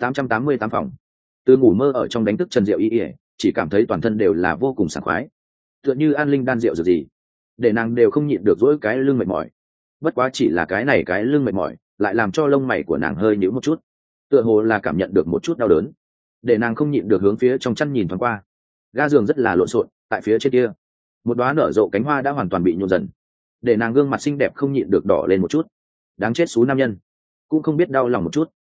888 phòng. Từ ngủ mơ ở trong đánh thức Trần Diệu Y Y, chỉ cảm thấy toàn thân đều là vô cùng sảng khoái, tựa như an linh đan rượu rồi gì, để nàng đều không nhịn được dỗi cái lưng mệt mỏi. Bất quá chỉ là cái này cái lưng mệt mỏi, lại làm cho lông mày của nàng hơi nhíu một chút, tựa hồ là cảm nhận được một chút đau đớn, để nàng không nhịn được hướng phía trong chăn nhìn thoáng qua. Ga giường rất là lộn xộn, tại phía trên kia, một đóa nở rộ cánh hoa đã hoàn toàn bị nhuộm dần, để nàng gương mặt xinh đẹp không nhịn được đỏ lên một chút. Đáng chết xú nam nhân, cũng không biết đau lòng một chút.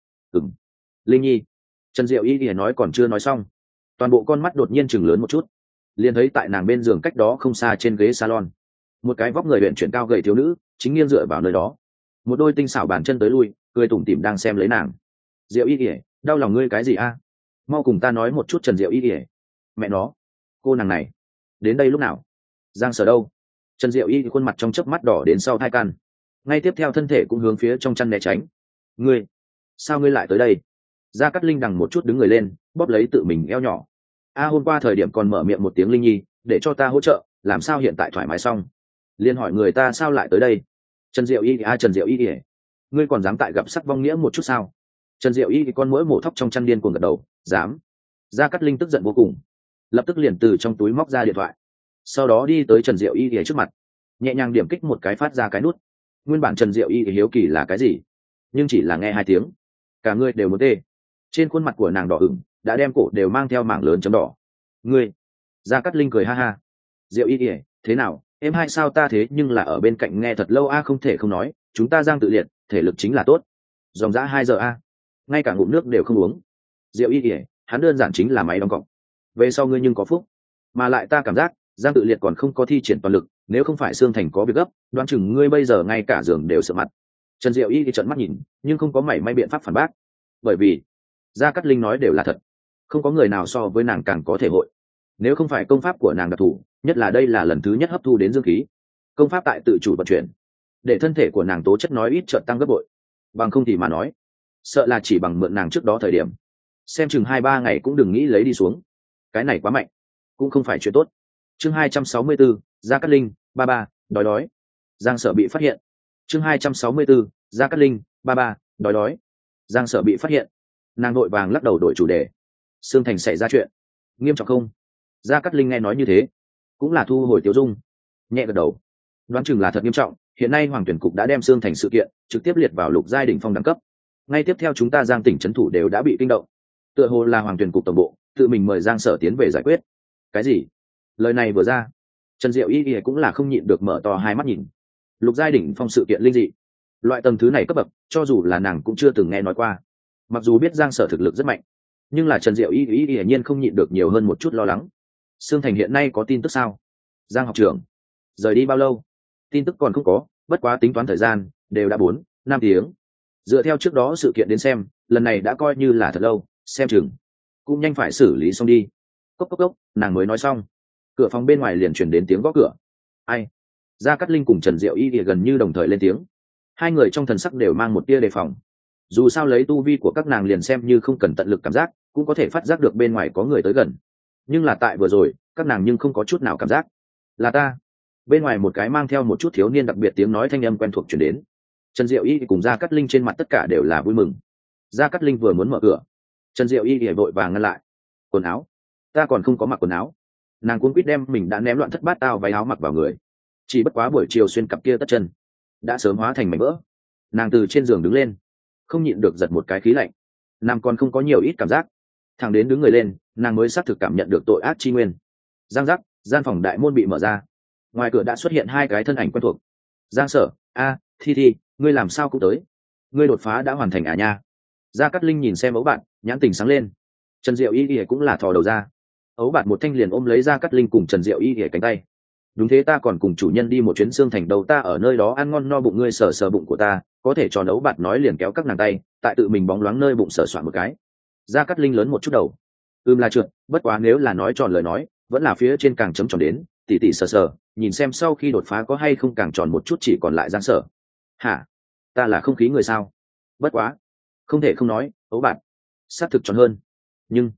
Linh Nhi. Trần Diệu Y thì nói còn chưa nói xong, toàn bộ con mắt đột nhiên chừng lớn một chút, liền thấy tại nàng bên giường cách đó không xa trên ghế salon, một cái vóc người luyện chuyển cao gầy thiếu nữ chính nghiêng dựa vào nơi đó, một đôi tinh xảo bàn chân tới lui, cười tủm tỉm đang xem lấy nàng. Diệu Y ỉa, đau lòng ngươi cái gì a? Mau cùng ta nói một chút. Trần Diệu Y ỉa, mẹ nó, cô nàng này đến đây lúc nào? Giang Sở đâu? Trần Diệu Y khuôn mặt trong chớp mắt đỏ đến sau thai căn, ngay tiếp theo thân thể cũng hướng phía trong chăn né tránh. Ngươi, sao ngươi lại tới đây? Gia Cát Linh đằng một chút đứng người lên, bóp lấy tự mình eo nhỏ. Hôm qua thời điểm còn mở miệng một tiếng Linh Nhi, để cho ta hỗ trợ, làm sao hiện tại thoải mái xong, liền hỏi người ta sao lại tới đây? Trần Diệu Y, Trần Diệu Y, ngươi còn dám tại gặp sắc vong nghĩa một chút sao? Trần Diệu Y con mũi mổ thóc trong chăn điên cuồng gật đầu, dám. Gia Cát Linh tức giận vô cùng, lập tức liền từ trong túi móc ra điện thoại, sau đó đi tới Trần Diệu Y trước mặt, nhẹ nhàng điểm kích một cái phát ra cái nút. Nguyên bản Trần Diệu Y hiếu kỳ là cái gì, nhưng chỉ là nghe 2 tiếng, cả người đều muốn tê. Trên khuôn mặt của nàng đỏ ửng, đã đem cổ đều mang theo mảng lớn chấm đỏ. Ngươi? Gia Cát Linh cười ha ha. Diệu Y, thế nào, em hai sao ta thế nhưng là ở bên cạnh nghe thật lâu không thể không nói, chúng ta Giang tự liệt, thể lực chính là tốt. Dòng dã 2 giờ ngay cả ngụm nước đều không uống. Diệu Y, hắn đơn giản chính là máy đóng cọc. Về sau ngươi nhưng có phúc, mà lại ta cảm giác Giang tự liệt còn không có thi triển toàn lực, nếu không phải Sương Thành có việc gấp, đoán chừng ngươi bây giờ ngay cả giường đều sợ mặt. Trần Diệu Y trợn mắt nhìn, nhưng không có mảy may biện pháp phản bác, bởi vì Gia Cát Linh nói đều là thật, không có người nào so với nàng càng có thể hội. Nếu không phải công pháp của nàng đặc thù, nhất là đây là lần thứ nhất hấp thu đến dương khí, công pháp tại tự chủ vận chuyển, để thân thể của nàng tố chất nói ít chợt tăng gấp bội, bằng không thì mà nói, sợ là chỉ bằng mượn nàng trước đó thời điểm, xem chừng 2-3 ngày cũng đừng nghĩ lấy đi xuống. Cái này quá mạnh, cũng không phải chuyện tốt. Chương 264, Gia Cát Linh, ba, đói. Giang Sở bị phát hiện. Chương 264, Gia Cát Linh, ba, đói. Giang Sở bị phát hiện. Nàng vội vàng lắc đầu đổi chủ đề. Sương Thành xảy ra chuyện nghiêm trọng không? Gia Cát Linh nghe nói như thế, cũng là thu hồi tiêu dung, nhẹ gật đầu, đoán chừng là thật nghiêm trọng. Hiện nay Hoàng tuyển cục đã đem Sương Thành sự kiện trực tiếp liệt vào lục giai đỉnh phong đẳng cấp. Ngay tiếp theo chúng ta Giang tỉnh trấn thủ đều đã bị kinh động, tựa hồ là Hoàng tuyển cục tổng bộ tự mình mời Giang Sở tiến về giải quyết. Cái gì? Lời này vừa ra, Trần Diệu Y cũng là không nhịn được mở to hai mắt nhìn. Lục giai đỉnh phong sự kiện linh dị, loại tầng thứ này cấp bậc, cho dù là nàng cũng chưa từng nghe nói qua. Mặc dù biết Giang Sở thực lực rất mạnh, nhưng là Trần Diệu Y hiển nhiên không nhịn được nhiều hơn một chút lo lắng. Sương Thành hiện nay có tin tức sao? Giang học trưởng rời đi bao lâu? Tin tức còn không có, bất quá tính toán thời gian đều đã 4-5 tiếng. Dựa theo trước đó sự kiện đến xem, lần này đã coi như là thật lâu, xem chừng cũng nhanh phải xử lý xong đi. Cốc cốc cốc, nàng mới nói xong, cửa phòng bên ngoài liền truyền đến tiếng gõ cửa. Ai? Gia Cát Linh cùng Trần Diệu Y gần như đồng thời lên tiếng. Hai người trong thần sắc đều mang một tia đề phòng. Dù sao lấy tu vi của các nàng liền xem như không cần tận lực cảm giác, cũng có thể phát giác được bên ngoài có người tới gần. Nhưng là tại vừa rồi, các nàng nhưng không có chút nào cảm giác. Là ta. Bên ngoài một cái mang theo một chút thiếu niên đặc biệt tiếng nói thanh âm quen thuộc truyền đến. Trần Diệu Y cùng Gia Cát Linh trên mặt tất cả đều là vui mừng. Gia Cát Linh vừa muốn mở cửa, Trần Diệu Y vội vàng ngăn lại. Quần áo? Ta còn không có mặc quần áo. Nàng cuống quýt đem mình đã ném loạn thất bát tao váy áo mặc vào người, chỉ bất quá buổi chiều xuyên cặp kia tất chân đã sớm hóa thành mảnh vỡ. Nàng từ trên giường đứng lên, không nhịn được giật một cái khí lạnh. Nàng còn không có nhiều ít cảm giác, thằng đến đứng người lên, nàng mới xác thực cảm nhận được tội ác chi nguyên. Giang giác, gian phòng đại môn bị mở ra, ngoài cửa đã xuất hiện 2 cái thân ảnh quen thuộc. Giang Sở, Thi, ngươi làm sao cũng tới? Ngươi đột phá đã hoàn thành à nha? Gia Cát Linh nhìn xem ấu bạn, nhãn tình sáng lên. Trần Diệu Y cũng là thò đầu ra, ấu bạn một thanh liền ôm lấy Gia Cát Linh cùng Trần Diệu Y cánh tay. Đúng thế, ta còn cùng chủ nhân đi một chuyến Sương Thành đâu, ta ở nơi đó ăn ngon no bụng, ngươi sờ bụng của ta, có thể tròn. Ấu bạn nói liền kéo các nàng tay, tại tự mình bóng loáng nơi bụng sờ soạn một cái. Gia Cát Linh lớn một chút đầu, là trượt, bất quá nếu là nói tròn lời nói, vẫn là phía trên càng chấm tròn đến, tỉ sờ, nhìn xem sau khi đột phá có hay không càng tròn một chút. Chỉ còn lại Giang Sở. Hả? Ta là không khí người sao? Bất quá, không thể không nói, ấu bạn xác thực tròn hơn, nhưng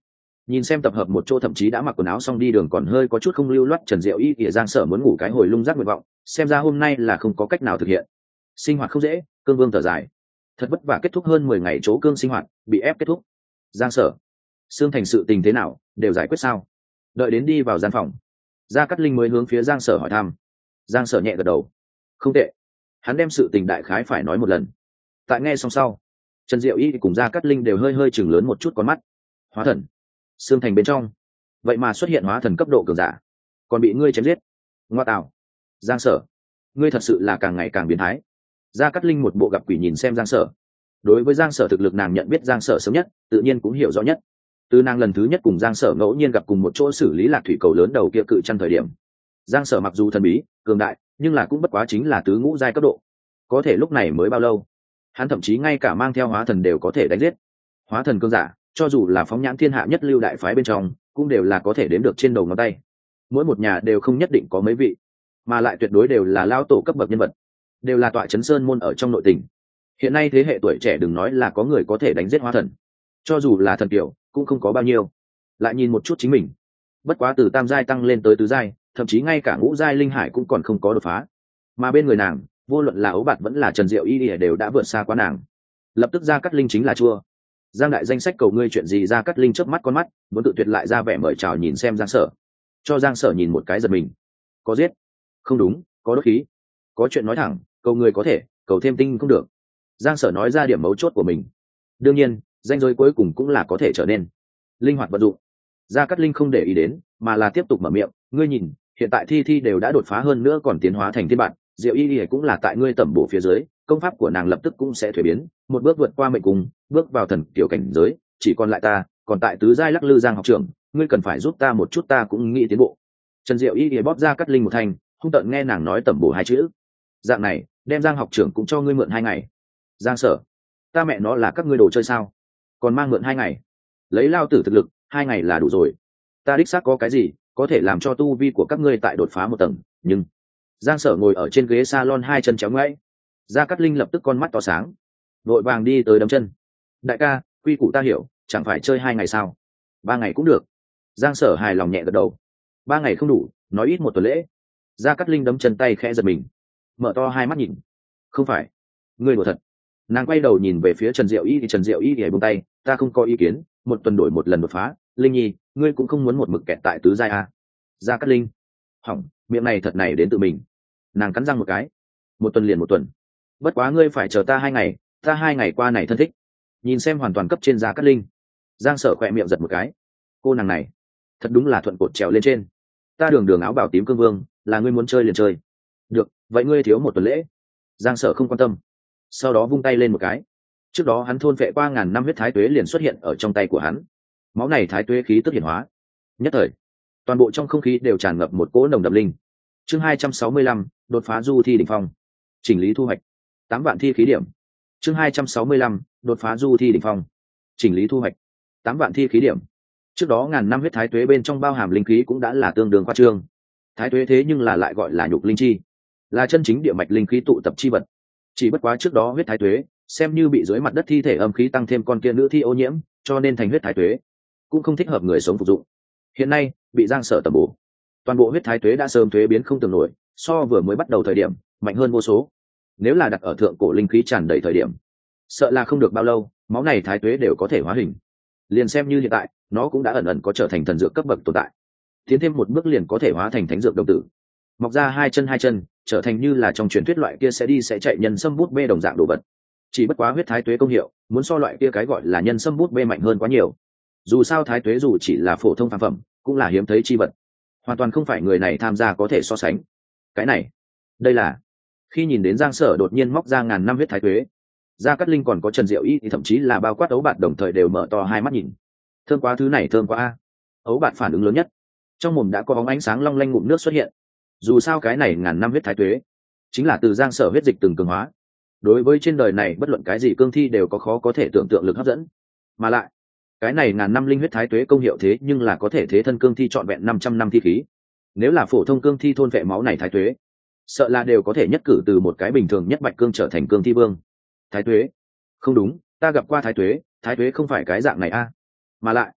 Nhìn xem tập hợp một chỗ thậm chí đã mặc quần áo xong đi đường còn hơi có chút không lưu loát Trần Diệu Y ỉa Giang Sở muốn ngủ cái hồi lung rác nguyện vọng, xem ra hôm nay là không có cách nào thực hiện. Sinh hoạt không dễ, Cương Vương thở dài. Thật vất vả kết thúc hơn 10 ngày chỗ cương sinh hoạt, bị ép kết thúc. Giang Sở, Sương Thành sự tình thế nào, đều giải quyết sao? Đợi đến đi vào gian phòng, Gia Cát Linh mới hướng phía Giang Sở hỏi thăm. Giang Sở nhẹ gật đầu. Không tệ. Hắn đem sự tình đại khái phải nói một lần. Tại nghe xong sau, Trần Diệu Y cùng Gia Cát Linh đều hơi hơi chừng lớn một chút con mắt. Hóa thần, Sương Thành bên trong, vậy mà xuất hiện hóa thần cấp độ cường giả, còn bị ngươi chém giết. Ngoa tạo. Giang Sở, ngươi thật sự là càng ngày càng biến thái. Gia Cát Linh một bộ gặp quỷ nhìn xem Giang Sở. Đối với Giang Sở thực lực nàng nhận biết Giang Sở sớm nhất, tự nhiên cũng hiểu rõ nhất. Từ nàng lần thứ nhất cùng Giang Sở ngẫu nhiên gặp cùng một chỗ xử lý lạc thủy cầu lớn đầu kia cự chăn thời điểm, Giang Sở mặc dù thần bí cường đại, nhưng là cũng bất quá chính là tứ ngũ giai cấp độ. Có thể lúc này mới bao lâu, hắn thậm chí ngay cả mang theo hóa thần đều có thể đánh giết. Hóa thần cường giả, cho dù là phóng nhãn thiên hạ nhất lưu đại phái bên trong, cũng đều là có thể đếm được trên đầu ngón tay. Mỗi một nhà đều không nhất định có mấy vị, mà lại tuyệt đối đều là lao tổ cấp bậc nhân vật, đều là tọa chấn sơn môn ở trong nội tình. Hiện nay thế hệ tuổi trẻ đừng nói là có người có thể đánh giết hóa thần, cho dù là thần tiểu cũng không có bao nhiêu. Lại nhìn một chút chính mình, bất quá từ tam giai tăng lên tới tứ giai, thậm chí ngay cả ngũ giai linh hải cũng còn không có đột phá. Mà bên người nàng, vô luận là Ấu Bạt vẫn là Trần Diệu Y đều đã vượt xa quá nàng. Lập tức Gia Cát Linh chính là chua. Giang đại danh sách cầu ngươi chuyện gì? Gia Cát Linh chớp mắt con mắt, muốn tự tuyệt lại ra vẻ mời chào nhìn xem Giang Sở. Cho Giang Sở nhìn một cái giật mình. Có giết? Không đúng, có đốt khí. Có chuyện nói thẳng, cầu người có thể, cầu thêm tinh không được. Giang Sở nói ra điểm mấu chốt của mình. Đương nhiên, danh giới cuối cùng cũng là có thể trở nên linh hoạt vận dụng. Gia Cát Linh không để ý đến, mà là tiếp tục mở miệng, ngươi nhìn, hiện tại Thi Thi đều đã đột phá hơn nữa còn tiến hóa thành thiên bản, Diệu Y Y cũng là tại ngươi tẩm bổ phía dưới, công pháp của nàng lập tức cũng sẽ thuế biến, một bước vượt qua mệnh cung, bước vào thần kiểu cảnh giới, chỉ còn lại ta, còn tại tứ giai lắc lư Giang học trưởng, ngươi cần phải giúp ta một chút, ta cũng nghĩ tiến bộ. Trần Diệu Y Y bóp Gia Cát Linh một thanh, hung tợn nghe nàng nói tẩm bổ hai chữ. Dạng này, đem Giang học trưởng cũng cho ngươi mượn 2 ngày. Giang Sở, ta mẹ nó là các ngươi đồ chơi sao? Còn mang mượn 2 ngày? Lấy lao tử thực lực, 2 ngày là đủ rồi. Ta đích xác có cái gì có thể làm cho tu vi của các ngươi tại đột phá một tầng, nhưng Giang Sở ngồi ở trên ghế salon hai chân chéo ngoáy. Gia Cát Linh lập tức con mắt to sáng, vội vàng đi tới đấm chân. Đại ca, quy củ ta hiểu, chẳng phải chơi 2 ngày sao? 3 ngày cũng được. Giang Sở hài lòng nhẹ gật đầu. 3 ngày không đủ, nói ít 1 tuần lễ. Gia Cát Linh đấm chân tay khẽ giật mình, mở to hai mắt nhìn. Không phải, ngươi đùa thật? Nàng quay đầu nhìn về phía Trần Diệu Y thì Trần Diệu Y thì buông tay, ta không có ý kiến, 1 tuần đổi 1 lần đột phá. Linh nhi, ngươi cũng không muốn một mực kẹt tại tứ giai a? Gia Cát Linh, hỏng, miệng này thật này đến tự mình. Nàng cắn răng một cái, 1 tuần liền 1 tuần. Bất quá ngươi phải chờ ta 2 ngày, ta 2 ngày qua này thân thích. Nhìn xem hoàn toàn cấp trên Gia Cát Linh, Giang Sở khỏe miệng giật một cái. Cô nàng này, thật đúng là thuận cột trèo lên trên. Ta đường đường áo bào tím cương vương, là ngươi muốn chơi liền chơi. Được, vậy ngươi thiếu 1 tuần lễ. Giang Sở không quan tâm, sau đó vung tay lên một cái. Trước đó hắn thôn phệ qua ngàn năm huyết thái tuế liền xuất hiện ở trong tay của hắn. Máu này thái tuế khí tức hiển hóa, nhất thời toàn bộ trong không khí đều tràn ngập một cỗ nồng đậm linh. Chương 265, đột phá du thi đỉnh phong. Chỉnh lý thu hoạch 8 vạn thi khí điểm. Chương 265, đột phá du thi đỉnh phong. Chỉnh lý thu hoạch 8 vạn thi khí điểm. Trước đó ngàn năm huyết thái tuế bên trong bao hàm linh khí cũng đã là tương đương khoa trương. Thái tuế thế nhưng là lại gọi là nhục linh chi, là chân chính địa mạch linh khí tụ tập chi vật. Chỉ bất quá trước đó huyết thái tuế xem như bị dưới mặt đất thi thể âm khí tăng thêm con kia nữ thi ô nhiễm, cho nên thành huyết thái tuế cũng không thích hợp người sống phục dụng. Hiện nay bị Giang Sở tầm bổ, toàn bộ huyết thái tuế đã sớm tuế biến không tưởng nổi, so vừa mới bắt đầu thời điểm mạnh hơn vô số. Nếu là đặt ở thượng cổ linh khí tràn đầy thời điểm, sợ là không được bao lâu máu này thái tuế đều có thể hóa hình. Liền xem như hiện tại nó cũng đã ẩn ẩn có trở thành thần dược cấp bậc tồn tại, tiến thêm một bước liền có thể hóa thành thánh dược đồng tử, mọc ra hai chân trở thành như là trong truyền thuyết loại kia sẽ đi sẽ chạy nhân sâm bút bê đồng dạng đồ vật. Chỉ bất quá huyết thái tuế công hiệu muốn so loại kia cái gọi là nhân sâm bút bê mạnh hơn quá nhiều. Dù sao thái tuế dù chỉ là phổ thông phàm phẩm cũng là hiếm thấy chi vật, hoàn toàn không phải người này tham gia có thể so sánh. Cái này, đây là khi nhìn đến Giang Sở đột nhiên móc ra ngàn năm huyết thái tuế, Gia Cát Linh còn có Trần Diệu Y thì thậm chí là bao quát Ấu Bạt đồng thời đều mở to hai mắt nhìn. Thơm quá, thứ này thơm quá a. Ấu Bạt phản ứng lớn nhất, trong mồm đã có bóng ánh sáng long lanh ngụm nước xuất hiện. Dù sao cái này ngàn năm huyết thái tuế chính là từ Giang Sở huyết dịch từng cường hóa, đối với trên đời này bất luận cái gì cương thi đều có khó có thể tưởng tượng lực hấp dẫn. Mà lại cái này ngàn năm linh huyết thái tuế công hiệu thế nhưng là có thể thế thân cương thi trọn vẹn 500 năm thi khí. Nếu là phổ thông cương thi thôn vệ máu này thái tuế, sợ là đều có thể nhất cử từ một cái bình thường nhất bạch cương trở thành cương thi vương. Thái tuế? Không đúng, ta gặp qua thái tuế không phải cái dạng này a. Mà lại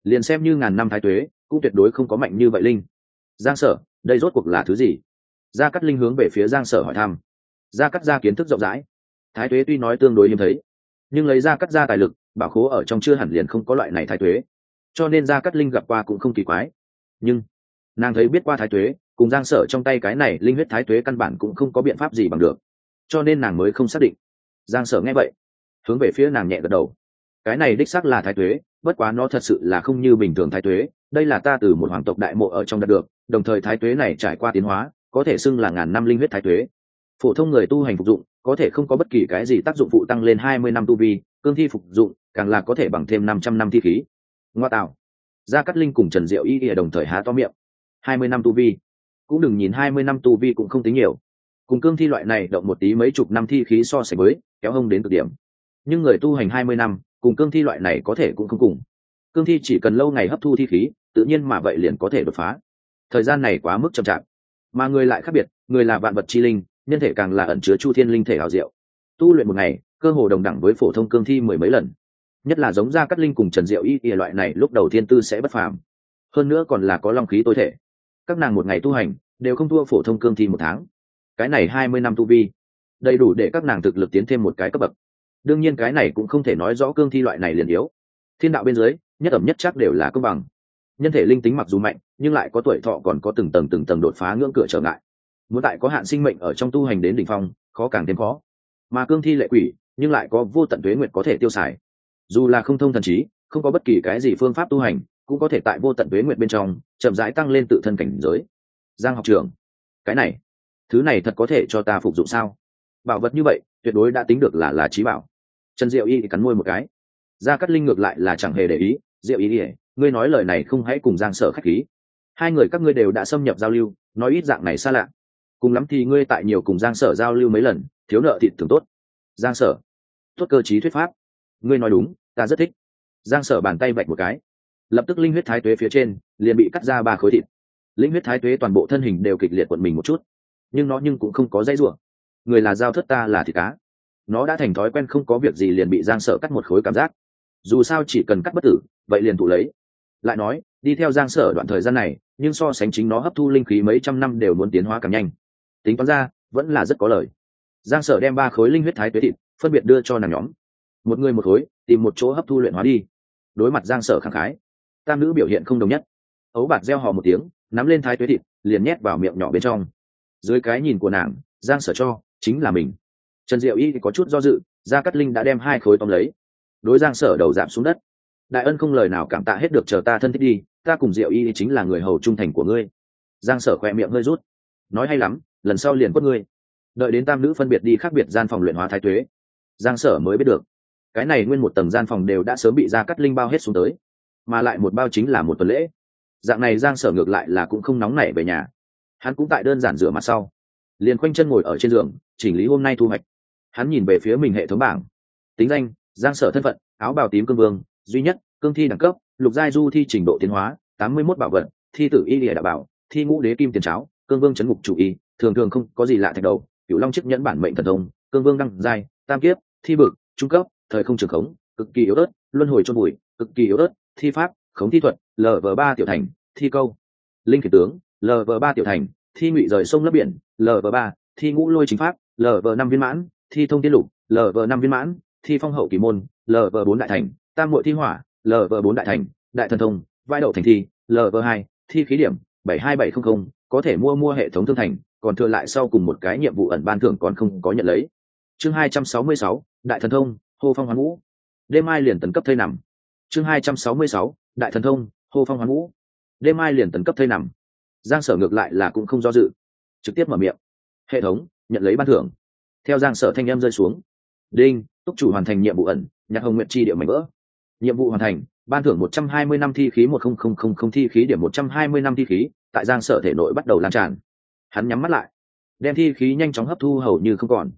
liền xem như ngàn năm thái tuế cũng tuyệt đối không có mạnh như vậy linh. Giang Sở, đây rốt cuộc là thứ gì? Gia Cát Linh hướng về phía Giang Sở hỏi thăm. Gia Cát gia kiến thức rộng rãi, thái tuế tuy nói tương đối hiếm thấy, nhưng lấy Gia Cát gia tài lực, bảo khố ở trong chưa hẳn liền không có loại này thái tuế, cho nên Gia Cát Linh gặp qua cũng không kỳ quái. Nhưng nàng thấy biết qua thái tuế, cùng Giang Sở trong tay cái này linh huyết thái tuế căn bản cũng không có biện pháp gì bằng được, cho nên nàng mới không xác định. Giang Sở nghe vậy, hướng về phía nàng nhẹ gật đầu. Cái này đích xác là thái tuế, bất quá nó thật sự là không như bình thường thái tuế, đây là ta từ một hoàng tộc đại mộ ở trong đạt được, đồng thời thái tuế này trải qua tiến hóa, có thể xưng là ngàn năm linh huyết thái tuế. Phổ thông người tu hành phục dụng, có thể không có bất kỳ cái gì tác dụng phụ tăng lên 20 năm tu vi, cương thi phục dụng, càng là có thể bằng thêm 500 năm thi khí. Ngoa tạo. Gia Cát Linh cùng Trần Diệu Y đồng thời há to miệng. 20 năm tu vi, cũng đừng nhìn 20 năm tu vi cũng không tính nhiều. Cùng cương thi loại này động một tí mấy chục năm thi khí so sánh với, kéo hông đến cực điểm. Nhưng người tu hành 20 năm, cùng cương thi loại này có thể cũng không cùng. Cương thi chỉ cần lâu ngày hấp thu thi khí, tự nhiên mà vậy liền có thể đột phá. Thời gian này quá mức chậm chạp, mà người lại khác biệt, người là vạn vật chi linh, nhân thể càng là ẩn chứa chu thiên linh thể hào diệu. Tu luyện một ngày, cơ hồ đồng đẳng với phổ thông cương thi 10 mấy lần. Nhất là giống Gia Cát Linh cùng Trần Diệu Y loại này lúc đầu thiên tư sẽ bất phàm, hơn nữa còn là có long khí tối thể. Các nàng một ngày tu hành đều không thua phổ thông cương thi một tháng. Cái này 20 năm tu vi, đầy đủ để các nàng thực lực tiến thêm một cái cấp bậc. Đương nhiên cái này cũng không thể nói rõ cương thi loại này liền yếu. Thiên đạo bên dưới, nhất ẩm nhất chắc đều là công bằng. Nhân thể linh tính mặc dù mạnh, nhưng lại có tuổi thọ còn có từng tầng đột phá ngưỡng cửa trở ngại. Muốn tại có hạn sinh mệnh ở trong tu hành đến đỉnh phong, khó càng thêm khó. Mà cương thi lệ quỷ, nhưng lại có vô tận tuế nguyệt có thể tiêu xài. Dù là không thông thần trí, không có bất kỳ cái gì phương pháp tu hành, cũng có thể tại vô tận tuế nguyệt bên trong chậm rãi tăng lên tự thân cảnh giới. Giang học trưởng, cái này, thứ này thật có thể cho ta phục dụng sao? Bảo vật như vậy, tuyệt đối đã tính được là trí bảo. Trần Diệu Y cắn môi một cái. Gia Cát Linh ngược lại là chẳng hề để ý. Diệu Y, ngươi nói lời này không hãy cùng Giang Sở khách khí. Hai người các ngươi đều đã xâm nhập giao lưu, nói ít dạng này xa lạ. Cùng lắm thì ngươi tại nhiều cùng Giang Sở giao lưu mấy lần, thiếu nợ thịt thường tốt. Giang Sở, tốt cơ trí thuyết pháp. Ngươi nói đúng, ta rất thích. Giang Sở bàn tay vạch một cái, lập tức linh huyết thái tuế phía trên liền bị cắt ra 3 khối thịt. Linh huyết thái tuế toàn bộ thân hình đều kịch liệt quặn mình một chút, nhưng nó cũng không có dãy rủa. Người là dao thớt, ta là thịt cá. Nó đã thành thói quen không có việc gì liền bị Giang Sở cắt một khối cảm giác. Dù sao chỉ cần cắt bất tử, vậy liền thụ lấy. Lại nói, đi theo Giang Sở đoạn thời gian này, nhưng so sánh chính nó hấp thu linh khí mấy trăm năm đều muốn tiến hóa càng nhanh. Tính toán ra, vẫn là rất có lời. Giang Sở đem 3 khối linh huyết thái tuế thịt phân biệt đưa cho nàng nhóm. Một người một khối, tìm một chỗ hấp thu luyện hóa đi. Đối mặt Giang Sở khẳng khái, tam nữ biểu hiện không đồng nhất. Ấu Bạc reo hò một tiếng, nắm lên thái tuế thịt, liền nhét vào miệng nhỏ bên trong. Dưới cái nhìn của nàng, Giang Sở cho chính là mình. Trần Diệu Y có chút do dự, Gia Cát Linh đã đem 2 khối tóm lấy. Đối Giang Sở đầu giảm xuống đất. Đại ân không lời nào cảm tạ hết được, chờ ta thân thích đi, ta cùng Diệu Y chính là người hầu trung thành của ngươi. Giang Sở khỏe miệng hơi rút, nói hay lắm, lần sau liền quất ngươi. Đợi đến tam nữ phân biệt đi khác biệt gian phòng luyện hóa thái tuế, Giang Sở mới biết được, cái này nguyên một tầng gian phòng đều đã sớm bị Gia Cát Linh bao hết xuống tới, mà lại một bao chính là một tuần lễ. Dạng này Giang Sở ngược lại là cũng không nóng nảy về nhà. Hắn cũng tại đơn giản rửa mặt sau, liền khoanh chân ngồi ở trên giường chỉnh lý hôm nay thu hoạch. Hắn nhìn về phía mình hệ thống bảng, tính danh Giang Sở, thân phận áo bào tím cương vương duy nhất, cương thi đẳng cấp lục giai du thi, trình độ tiến hóa 81 bảo vật, thi tử y lìa đạo bảo, thi ngũ đế kim tiền cháo, cương vương chấn ngục chủ y, thường thường không có gì lạ thạch đầu, cửu long chiếc nhẫn bản mệnh thần thông, cương vương đăng giai tam kiếp, thi bực trung cấp, thời không trường khống cực kỳ yếu ớt, luân hồi chôn bụi cực kỳ yếu ớt, thi pháp khống thi thuật LV3 tiểu thành, thi câu linh khiển tướng LV3 tiểu thành, thi ngụy rời sông lấp biển LV3, thi ngũ lôi chính pháp LV5 viên mãn, thi thông tiên lục LV5 viên mãn, thi phong hậu kỳ môn LV4 đại thành, tam muội thi hỏa LV4 đại thành, đại thần thông vai đậu thành thi LV2, thi khí điểm 72700, có thể mua hệ thống thương thành, còn thừa lại sau cùng một cái nhiệm vụ ẩn ban thưởng còn không có nhận lấy. Chương 266, đại thần thông hô phong hoán vũ, đêm mai liền tấn cấp thây nằm. Chương 266, đại thần thông hô phong hoán vũ, đêm mai liền tấn cấp thây nằm. Giang Sở ngược lại là cũng không do dự, trực tiếp mở miệng. Hệ thống nhận lấy ban thưởng. Theo Giang Sở thanh âm rơi xuống, đinh, túc chủ hoàn thành nhiệm vụ ẩn nhặt hồng nguyện chi địa mảnh vỡ. Nhiệm vụ hoàn thành, ban thưởng 120 năm thi khí 1000 thi khí điểm, 120 năm thi khí tại Giang Sở thể nội bắt đầu lan tràn. Hắn nhắm mắt lại, đem thi khí nhanh chóng hấp thu hầu như không còn.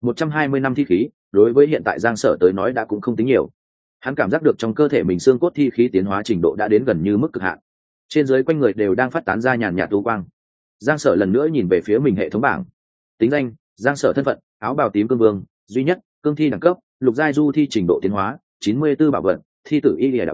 120 năm thi khí đối với hiện tại Giang Sở tới nói đã cũng không tính nhiều. Hắn cảm giác được trong cơ thể mình xương cốt thi khí tiến hóa trình độ đã đến gần như mức cực hạn. Trên dưới quanh người đều đang phát tán ra nhàn nhạt u quang. Giang Sở lần nữa nhìn về phía mình hệ thống bảng, tính danh Giang Sở, thân phận áo bào tím cương vương duy nhất, cương thi đẳng cấp lục giai du thi, trình độ tiến hóa 94 bảo vật, thi tử y lìa đạo bảo,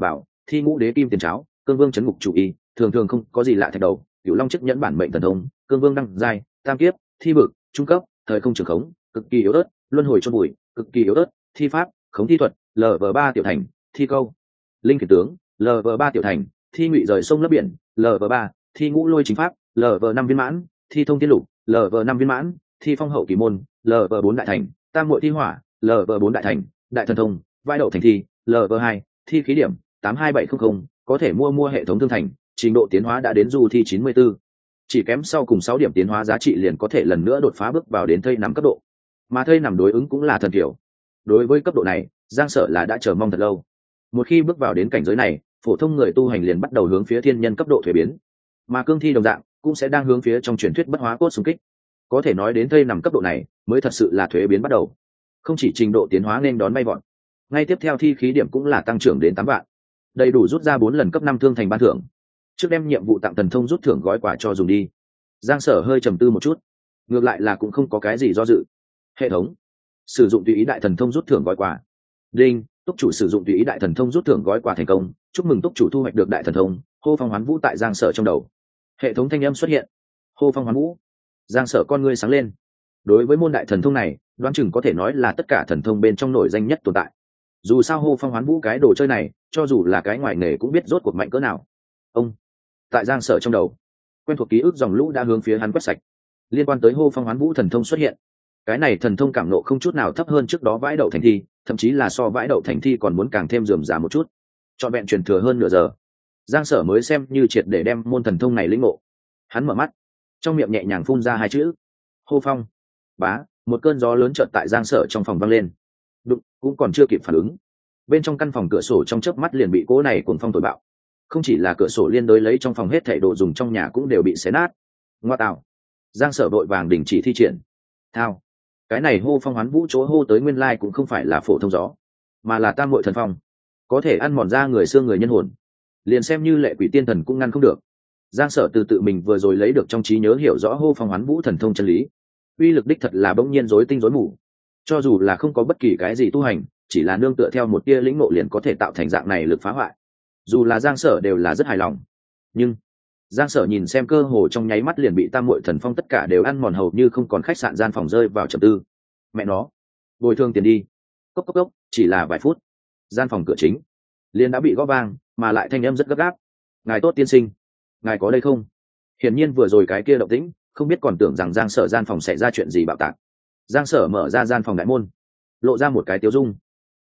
thi ngũ đế kim tiền cháo, cương vương chấn ngục chủ y, thường thường không có gì lạ thạch đầu, cửu long chức nhẫn bản mệnh thần thông, cương vương đăng giai, tam kiếp, thi bực, trung cấp, thời không trường khống, cực kỳ yếu ớt, luân hồi cho bụi, cực kỳ yếu ớt, thi pháp, khống thi thuật, lv 3 tiểu thành, thi câu, linh khiển tướng, lv 3 tiểu thành, thi ngụy rời sông lấp biển, lv 3, thi ngũ lôi chính pháp, lv 5 viên mãn, thi thông tiên lục, lv 5 viên mãn, thi phong hậu kỳ môn, lv 4 đại thành, tam muội thi hỏa, lv 4 đại thành, đại thần thông, vai đậu thành thi, lv 2, thi khí điểm 82700, có thể mua hệ thống thương thành, trình độ tiến hóa đã đến du thi 94, chỉ kém sau cùng 6 điểm tiến hóa giá trị liền có thể lần nữa đột phá bước vào đến thây nằm cấp độ, mà thây nằm đối ứng cũng là thần kiểu. Đối với cấp độ này, Giang Sở là đã chờ mong thật lâu. Một khi bước vào đến cảnh giới này, phổ thông người tu hành liền bắt đầu hướng phía thiên nhân cấp độ thuế biến, mà cương thi đồng dạng cũng sẽ đang hướng phía trong truyền thuyết bất hóa cốt xung kích. Có thể nói đến thây nằm cấp độ này mới thật sự là thuế biến bắt đầu, không chỉ trình độ tiến hóa nên đón bay vọt, ngay tiếp theo thi khí điểm cũng là tăng trưởng đến 8 vạn, đầy đủ rút ra 4 lần cấp 5 thương thành ban thưởng. Trước đem nhiệm vụ tặng thần thông rút thưởng gói quà cho dùng đi. Giang Sở hơi trầm tư một chút, ngược lại là cũng không có cái gì do dự. Hệ thống sử dụng tùy ý đại thần thông rút thưởng gói quà. Đinh, túc chủ sử dụng tùy ý đại thần thông rút thưởng gói quà thành công, chúc mừng túc chủ thu hoạch được đại thần thông hô phong hoán vũ. Tại Giang Sở trong đầu, hệ thống thanh âm xuất hiện. Hô phong hoán vũ. Giang Sở con ngươi sáng lên. Đối với môn đại thần thông này, đoán chừng có thể nói là tất cả thần thông bên trong nổi danh nhất tồn tại. Dù sao hô phong hoán vũ cái đồ chơi này, cho dù là cái ngoài nghề cũng biết rốt cuộc mạnh cỡ nào. Ông, tại Giang Sở trong đầu, quen thuộc ký ức dòng lũ đã hướng phía hắn quét sạch. Liên quan tới hô phong hoán vũ thần thông xuất hiện, cái này thần thông cảm nộ không chút nào thấp hơn trước đó vãi đậu thành thi, thậm chí là so vãi đậu thành thi còn muốn càng thêm rườm rà một chút. Trọn vẹn truyền thừa hơn nửa giờ, Giang Sở mới xem như triệt để đem môn thần thông này lĩnh ngộ. Hắn mở mắt, trong miệng nhẹ nhàng phun ra 2 chữ: hô phong. Bá, một cơn gió lớn chợt tại Giang Sở trong phòng vang lên. Đụng, cũng còn chưa kịp phản ứng, bên trong căn phòng cửa sổ trong chớp mắt liền bị cỗ này cuồng phong thổi bạo. Không chỉ là cửa sổ liên đối lấy trong phòng hết thảy đồ dùng trong nhà cũng đều bị xé nát. Ngoa tạo! Giang Sở vội vàng đình chỉ thi triển. Thao, cái này hô phong hoán vũ chỗ hô tới nguyên lai cũng không phải là phổ thông gió, mà là tam muội thần phong, có thể ăn mòn ra người xương người nhân hồn, liền xem như lệ quỷ tiên thần cũng ngăn không được. Giang Sở từ tự mình vừa rồi lấy được trong trí nhớ hiểu rõ hô phong hoán vũ thần thông chân lý, uy lực đích thật là bỗng nhiên rối tinh rối mù. Cho dù là không có bất kỳ cái gì tu hành, chỉ là nương tựa theo một tia lĩnh ngộ liền có thể tạo thành dạng này lực phá hoại. Dù là Giang Sở đều là rất hài lòng, nhưng Giang Sở nhìn xem cơ hồ trong nháy mắt liền bị tam muội thần phong tất cả đều ăn mòn hầu như không còn, khách sạn gian phòng rơi vào trầm tư. Mẹ nó, bồi thường tiền đi. Cốc cốc cốc, chỉ là vài phút, gian phòng cửa chính liền đã bị gõ vang, mà lại thanh âm rất gấp gáp. Ngài tốt tiên sinh, ngài có đây không? Hiển nhiên vừa rồi cái kia động tĩnh, không biết còn tưởng rằng Giang Sở gian phòng xảy ra chuyện gì bạo tạc. Giang Sở mở ra gian phòng đại môn, lộ ra một cái tiêu dung.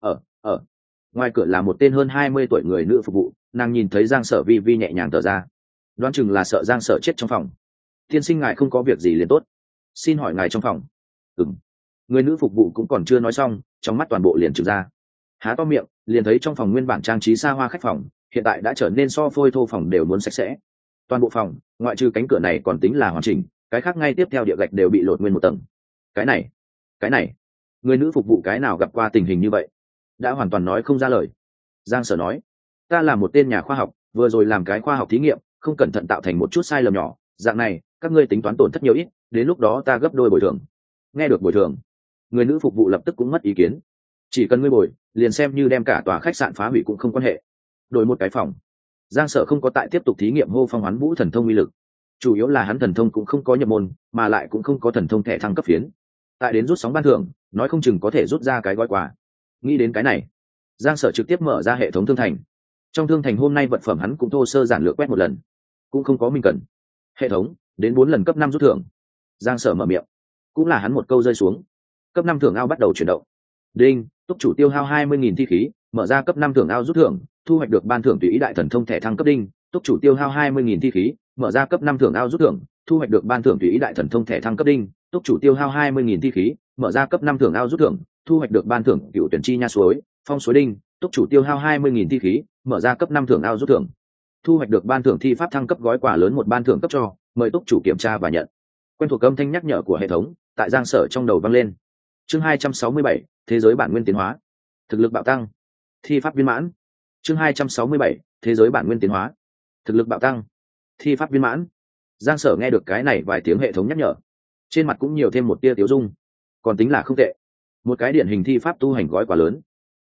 Ở ngoài cửa là một tên hơn 20 tuổi người nữ phục vụ, nàng nhìn thấy Giang Sở vi vi nhẹ nhàng thở ra, đoán chừng là sợ Giang Sở chết trong phòng. Tiên sinh ngài không có việc gì liền tốt, xin hỏi ngài trong phòng? Người nữ phục vụ cũng còn chưa nói xong, trong mắt toàn bộ liền trừng ra, há to miệng liền thấy trong phòng nguyên bản trang trí xa hoa khách phòng hiện tại đã trở nên so phôi thô phòng đều muốn sạch sẽ. Toàn bộ phòng ngoại trừ cánh cửa này còn tính là hoàn chỉnh, cái khác ngay tiếp theo địa gạch đều bị lột nguyên một tầng. Cái này người nữ phục vụ cái nào gặp qua tình hình như vậy, đã hoàn toàn nói không ra lời. Giang Sở nói, ta là một tên nhà khoa học, vừa rồi làm cái khoa học thí nghiệm, không cẩn thận tạo thành một chút sai lầm nhỏ, dạng này các ngươi tính toán tổn thất nhiều ít, đến lúc đó ta gấp đôi bồi thường. Nghe được bồi thường, người nữ phục vụ lập tức cũng mất ý kiến, chỉ cần ngươi bồi, liền xem như đem cả tòa khách sạn phá hủy cũng không quan hệ. Đổi một cái phòng. Giang Sở không có tại tiếp tục thí nghiệm hô phong hoán vũ thần thông uy lực, chủ yếu là hắn thần thông cũng không có nhập môn, mà lại cũng không có thần thông thẻ thăng cấp phiến. Tại đến rút sóng ban thưởng, nói không chừng có thể rút ra cái gói quà. Nghĩ đến cái này, Giang Sở trực tiếp mở ra hệ thống thương thành. Trong thương thành hôm nay vật phẩm hắn cũng thô sơ giản lược quét một lần, cũng không có mình cần. Hệ thống đến 4 lần cấp 5 rút thưởng. Giang Sở mở miệng, cũng là hắn một câu rơi xuống. Cấp 5 thưởng ao bắt đầu chuyển động. Đinh, túc chủ tiêu hao 20.000 thi khí, mở ra cấp 5 thưởng ao rút thưởng, thu hoạch được ban thưởng tùy ý đại thần thông thẻ thăng cấp. Đinh, túc chủ tiêu hao 20.000 thi khí, mở ra cấp 5 thưởng ao rút thưởng, thu hoạch được ban thưởng tùy ý đại thần thông thẻ thăng cấp. Đinh, túc chủ tiêu hao 20.000 thi khí, mở ra cấp 5 thưởng ao rút thưởng, thu hoạch được ban thưởng cựu tuyển chi nha suối phong suối. Đinh, túc chủ tiêu hao 20.000 thi khí, mở ra cấp 5 thưởng ao rút thưởng, thu hoạch được ban thưởng thi pháp thăng cấp gói quà lớn một ban thưởng cấp cho, mời túc chủ kiểm tra và nhận. Quen thuộc âm thanh nhắc nhở của hệ thống tại Giang Sở trong đầu vang lên. Chương 267, thế giới bản nguyên tiến hóa, thực lực bạo tăng, thi pháp viên mãn. Chương 267, thế giới bản nguyên tiến hóa, thực lực bạo tăng, thi pháp viên mãn. Giang Sở nghe được cái này vài tiếng hệ thống nhắc nhở, trên mặt cũng nhiều thêm một tia tiếu dung, còn tính là không tệ. Một cái điển hình thi pháp tu hành gói quà lớn,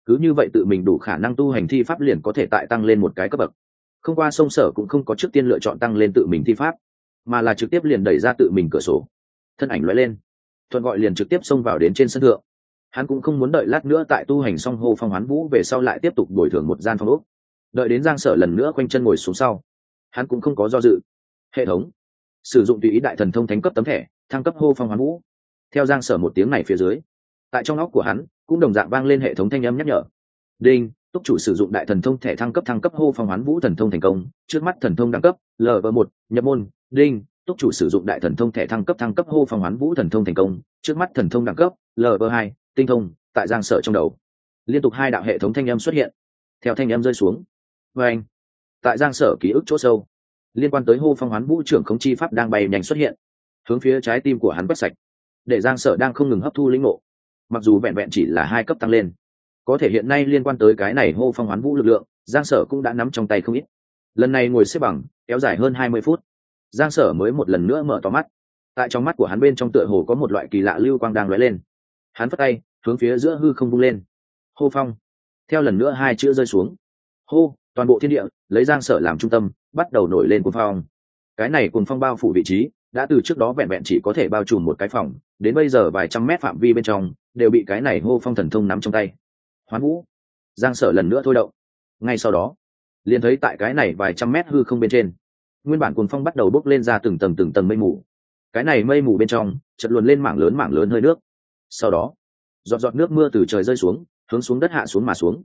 cứ như vậy tự mình đủ khả năng tu hành thi pháp liền có thể tại tăng lên một cái cấp bậc. Không qua sông Sở cũng không có trước tiên lựa chọn tăng lên tự mình thi pháp, mà là trực tiếp liền đẩy ra tự mình cửa sổ, thân ảnh lóe lên, thuận gọi liền trực tiếp xông vào đến trên sân thượng. Hắn cũng không muốn đợi lát nữa tại tu hành xong hô phong hoán vũ về sau lại tiếp tục bồi thường một gian phòng ốc. Đợi đến Giang Sở lần nữa quanh chân ngồi xuống sau, hắn cũng không có do dự. Hệ thống sử dụng tùy ý đại thần thông thánh cấp tấm thẻ, thăng cấp hô phong hoán vũ. Theo Giang Sở một tiếng này phía dưới, tại trong óc của hắn cũng đồng dạng vang lên hệ thống thanh âm nhắc nhở. Đinh, túc chủ sử dụng đại thần thông thẻ thăng cấp hô phong hoán vũ thần thông thành công, trước mắt thần thông đẳng cấp Lv1, nhập môn. Đinh, túc chủ sử dụng đại thần thông thẻ thăng cấp hô phong hoán vũ thần thông thành công, trước mắt thần thông đẳng cấp Lv2, tinh thông. Tại Giang Sở trong đầu liên tục hai đạo hệ thống thanh âm xuất hiện. Theo thanh âm rơi xuống, và anh tại Giang Sở ký ức chỗ sâu, liên quan tới hô phong hoán vũ trưởng khống chi pháp đang bay nhanh xuất hiện, hướng phía trái tim của hắn quét sạch, để Giang Sở đang không ngừng hấp thu lĩnh ngộ. Mặc dù vẹn vẹn chỉ là 2 cấp tăng lên, có thể hiện nay liên quan tới cái này hô phong hoán vũ lực lượng, Giang Sở cũng đã nắm trong tay không ít. Lần này ngồi xếp bằng kéo dài hơn 20 phút, Giang Sở mới một lần nữa mở to mắt. Tại trong mắt của hắn bên trong tựa hồ có một loại kỳ lạ lưu quang đang lóe lên. Hắn phất tay hướng phía giữa hư không vung lên, hô phong. Theo lần nữa 2 chữ rơi xuống, hô, toàn bộ thiên địa lấy Giang Sở làm trung tâm bắt đầu nổi lên cuồng phong. Cái này cuồng phong bao phủ vị trí đã từ trước đó vẹn vẹn chỉ có thể bao trùm một cái phòng, đến bây giờ vài trăm mét phạm vi bên trong đều bị cái này hô phong thần thông nắm trong tay. Hoán vũ, Giang Sở lần nữa thôi động. Ngay sau đó liền thấy tại cái này vài trăm mét hư không bên trên, nguyên bản cuồng phong bắt đầu bốc lên ra từng tầng mây mù. Cái này mây mù bên trong chợt luồn lên mảng lớn hơi nước, sau đó giọt giọt nước mưa từ trời rơi xuống, hướng xuống đất hạ xuống mà xuống.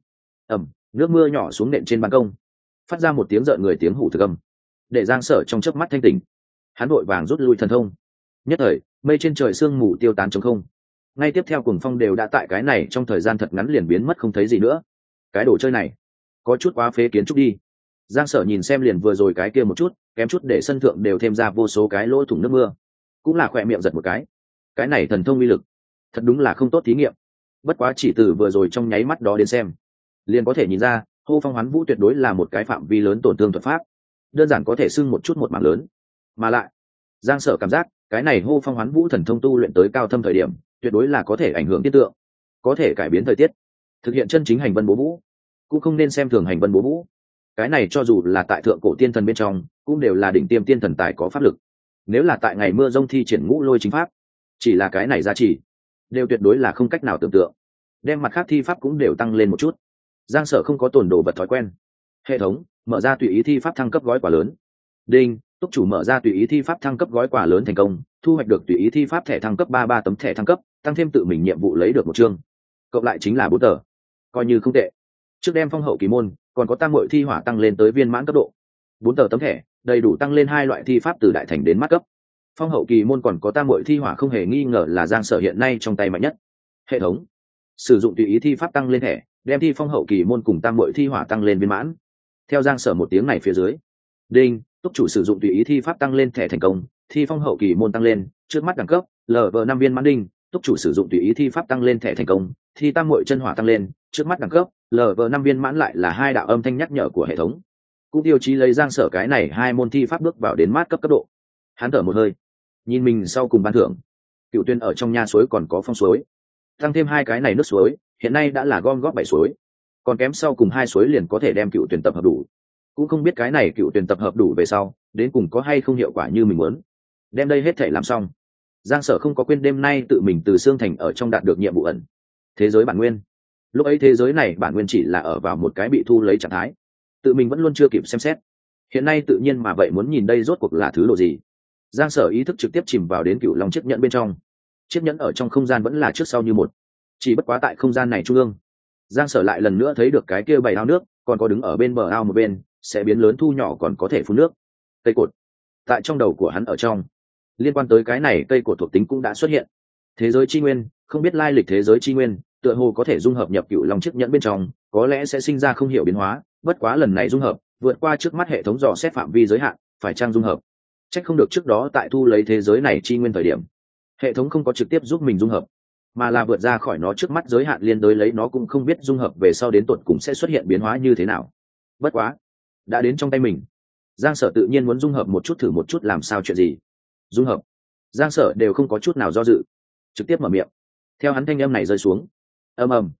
Nước mưa nhỏ xuống nện trên ban công, phát ra một tiếng rợn người tiếng hủ thực âm, để Giang Sở trong chớp mắt thanh tỉnh. Hắn vội vàng rút lui thần thông, nhất thời mây trên trời sương mù tiêu tán trống không. Ngay tiếp theo cuồng phong đều đã tại cái này trong thời gian thật ngắn liền biến mất không thấy gì nữa. Cái đồ chơi này có chút quá phế kiến trúc đi. Giang Sở nhìn xem liền vừa rồi cái kia một chút kém chút để sân thượng đều thêm ra vô số cái lỗ thủng nước mưa, cũng là khỏe miệng giật một cái này thần thông uy lực thật đúng là không tốt thí nghiệm. Bất quá chỉ từ vừa rồi trong nháy mắt đó đến xem, liền có thể nhìn ra hô phong hoán vũ tuyệt đối là một cái phạm vi lớn tổn thương thuật pháp, đơn giản có thể xưng một chút một mảng lớn. Mà lại Giang Sở cảm giác cái này hô phong hoán vũ thần thông tu luyện tới cao thâm thời điểm tuyệt đối là có thể ảnh hưởng thiên tượng, có thể cải biến thời tiết, thực hiện chân chính hành vân bố vũ. Cũng không nên xem thường hành vân bố vũ, cái này cho dù là tại thượng cổ tiên thần bên trong cũng đều là đỉnh tiêm tiên thần tài có pháp lực. Nếu là tại ngày mưa rông thi triển ngũ lôi chính pháp, chỉ là cái này giá trị đều tuyệt đối là không cách nào tưởng tượng, đem mặt khác thi pháp cũng đều tăng lên một chút. Giang Sở không có tổn đồ vật thói quen. Hệ thống mở ra tùy ý thi pháp thăng cấp gói quà lớn. Đinh, túc chủ mở ra tùy ý thi pháp thăng cấp gói quà lớn thành công, thu hoạch được tùy ý thi pháp thẻ thăng cấp 33 tấm thẻ thăng cấp, tăng thêm tự mình nhiệm vụ lấy được 1 chương, cộng lại chính là 4 tờ, coi như không tệ. Trước đem phong hậu kỳ môn còn có tam muội thi hỏa tăng lên tới viên mãn cấp độ. 4 tờ tấm thẻ đầy đủ tăng lên 2 loại thi pháp từ đại thành đến mắt cấp. Phong hậu kỳ môn còn có tam muội thi hỏa không hề nghi ngờ là Giang Sở hiện nay trong tay mạnh nhất. Hệ thống sử dụng tùy ý thi pháp tăng lên thẻ, đem thi phong hậu kỳ môn cùng tam muội thi hỏa tăng lên viên mãn. Theo Giang Sở một tiếng này phía dưới, đinh, túc chủ sử dụng tùy ý thi pháp tăng lên thẻ thành công, thi phong hậu kỳ môn tăng lên, trước mắt đẳng cấp Lv5 viên mãn. Đinh, túc chủ sử dụng tùy ý thi pháp tăng lên thẻ thành công, thi tam muội chân hỏa tăng lên, trước mắt đẳng cấp Lv5 viên mãn. Lại là 2 đạo âm thanh nhắc nhở của hệ thống, cũng tiêu chí lấy Giang Sở cái này 2 môn thi pháp bước vào đến mát cấp độ. Hắn thở một hơi, nhìn mình sau cùng ban thưởng. Cựu Tuyên ở trong nha suối còn có phong suối, tăng thêm 2 cái này nước suối, hiện nay đã là gom góp 7 suối, còn kém sau cùng 2 suối liền có thể đem Cựu Tuyển tập hợp đủ. Cũng không biết cái này Cựu Tuyển tập hợp đủ về sau đến cùng có hay không hiệu quả như mình muốn. Đem đây hết thể làm xong, Giang Sở không có quên đêm nay tự mình từ Sương Thành ở trong đạt được nhiệm vụ ẩn thế giới bản nguyên. Lúc ấy thế giới này bản nguyên chỉ là ở vào một cái bị thu lấy trạng thái, tự mình vẫn luôn chưa kịp xem xét. Hiện nay tự nhiên mà vậy muốn nhìn đây rốt cuộc là thứ độ gì. Giang Sở ý thức trực tiếp chìm vào đến Cựu Long chiếc nhẫn bên trong. Chiếc nhẫn ở trong không gian vẫn là trước sau như một, chỉ bất quá tại không gian này trung ương, Giang Sở lại lần nữa thấy được cái kia 7 ao nước, còn có đứng ở bên bờ ao một bên sẽ biến lớn thu nhỏ còn có thể phun nước cây cột. Tại trong đầu của hắn ở trong, liên quan tới cái này cây cột thuộc tính cũng đã xuất hiện. Thế giới chi nguyên, không biết lai lịch thế giới chi nguyên, tựa hồ có thể dung hợp nhập Cựu Long chiếc nhẫn bên trong, có lẽ sẽ sinh ra không hiểu biến hóa. Bất quá lần này dung hợp vượt qua trước mắt hệ thống dò xét phạm vi giới hạn, phải trang dung hợp. Trách không được trước đó tại thu lấy thế giới này chi nguyên thời điểm, hệ thống không có trực tiếp giúp mình dung hợp, mà là vượt ra khỏi nó trước mắt giới hạn, liên đối lấy nó cũng không biết dung hợp về sau đến tột cùng sẽ xuất hiện biến hóa như thế nào. Bất quá đã đến trong tay mình, Giang Sở tự nhiên muốn dung hợp một chút, thử một chút làm sao chuyện gì. Dung hợp, Giang Sở đều không có chút nào do dự, trực tiếp mở miệng. Theo hắn thanh âm này rơi xuống, ầm ầm,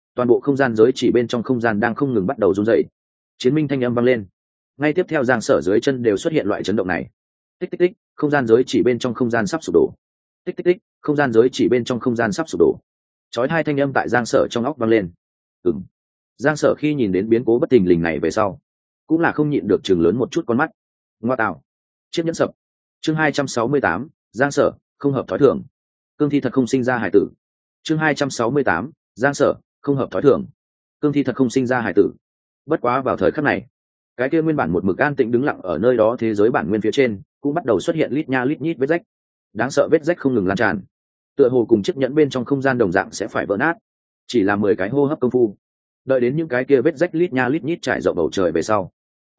toàn bộ không gian giới chỉ bên trong không gian đang không ngừng bắt đầu run dậy. Chiến minh thanh âm vang lên, ngay tiếp theo Giang Sở dưới chân đều xuất hiện loại chấn động này. Tích tích tích, không gian giới chỉ bên trong không gian sắp sụp đổ. Tích tích tích, không gian giới chỉ bên trong không gian sắp sụp đổ. Chói hai thanh âm tại Giang Sở trong óc vang lên. Giang Sở khi nhìn đến biến cố bất thình lình này về sau, cũng là không nhịn được chừng lớn một chút con mắt. Ngoa tạo, chiếc nhẫn sập. Chương 268, Giang Sở không hợp thói thường. Cương thi thật không sinh ra hải tử. Chương 268, Giang Sở không hợp thói thường. Cương thi thật không sinh ra hải tử. Bất quá vào thời khắc này, cái kia nguyên bản một mực an tĩnh đứng lặng ở nơi đó thế giới bản nguyên phía trên cũng bắt đầu xuất hiện lít nha lít nhít vết rách. Đáng sợ vết rách không ngừng lan tràn, tựa hồ cùng chiếc nhẫn bên trong không gian đồng dạng sẽ phải vỡ nát. Chỉ là 10 cái hô hấp công phu, đợi đến những cái kia vết rách lít nha lít nhít trải rộng bầu trời về sau,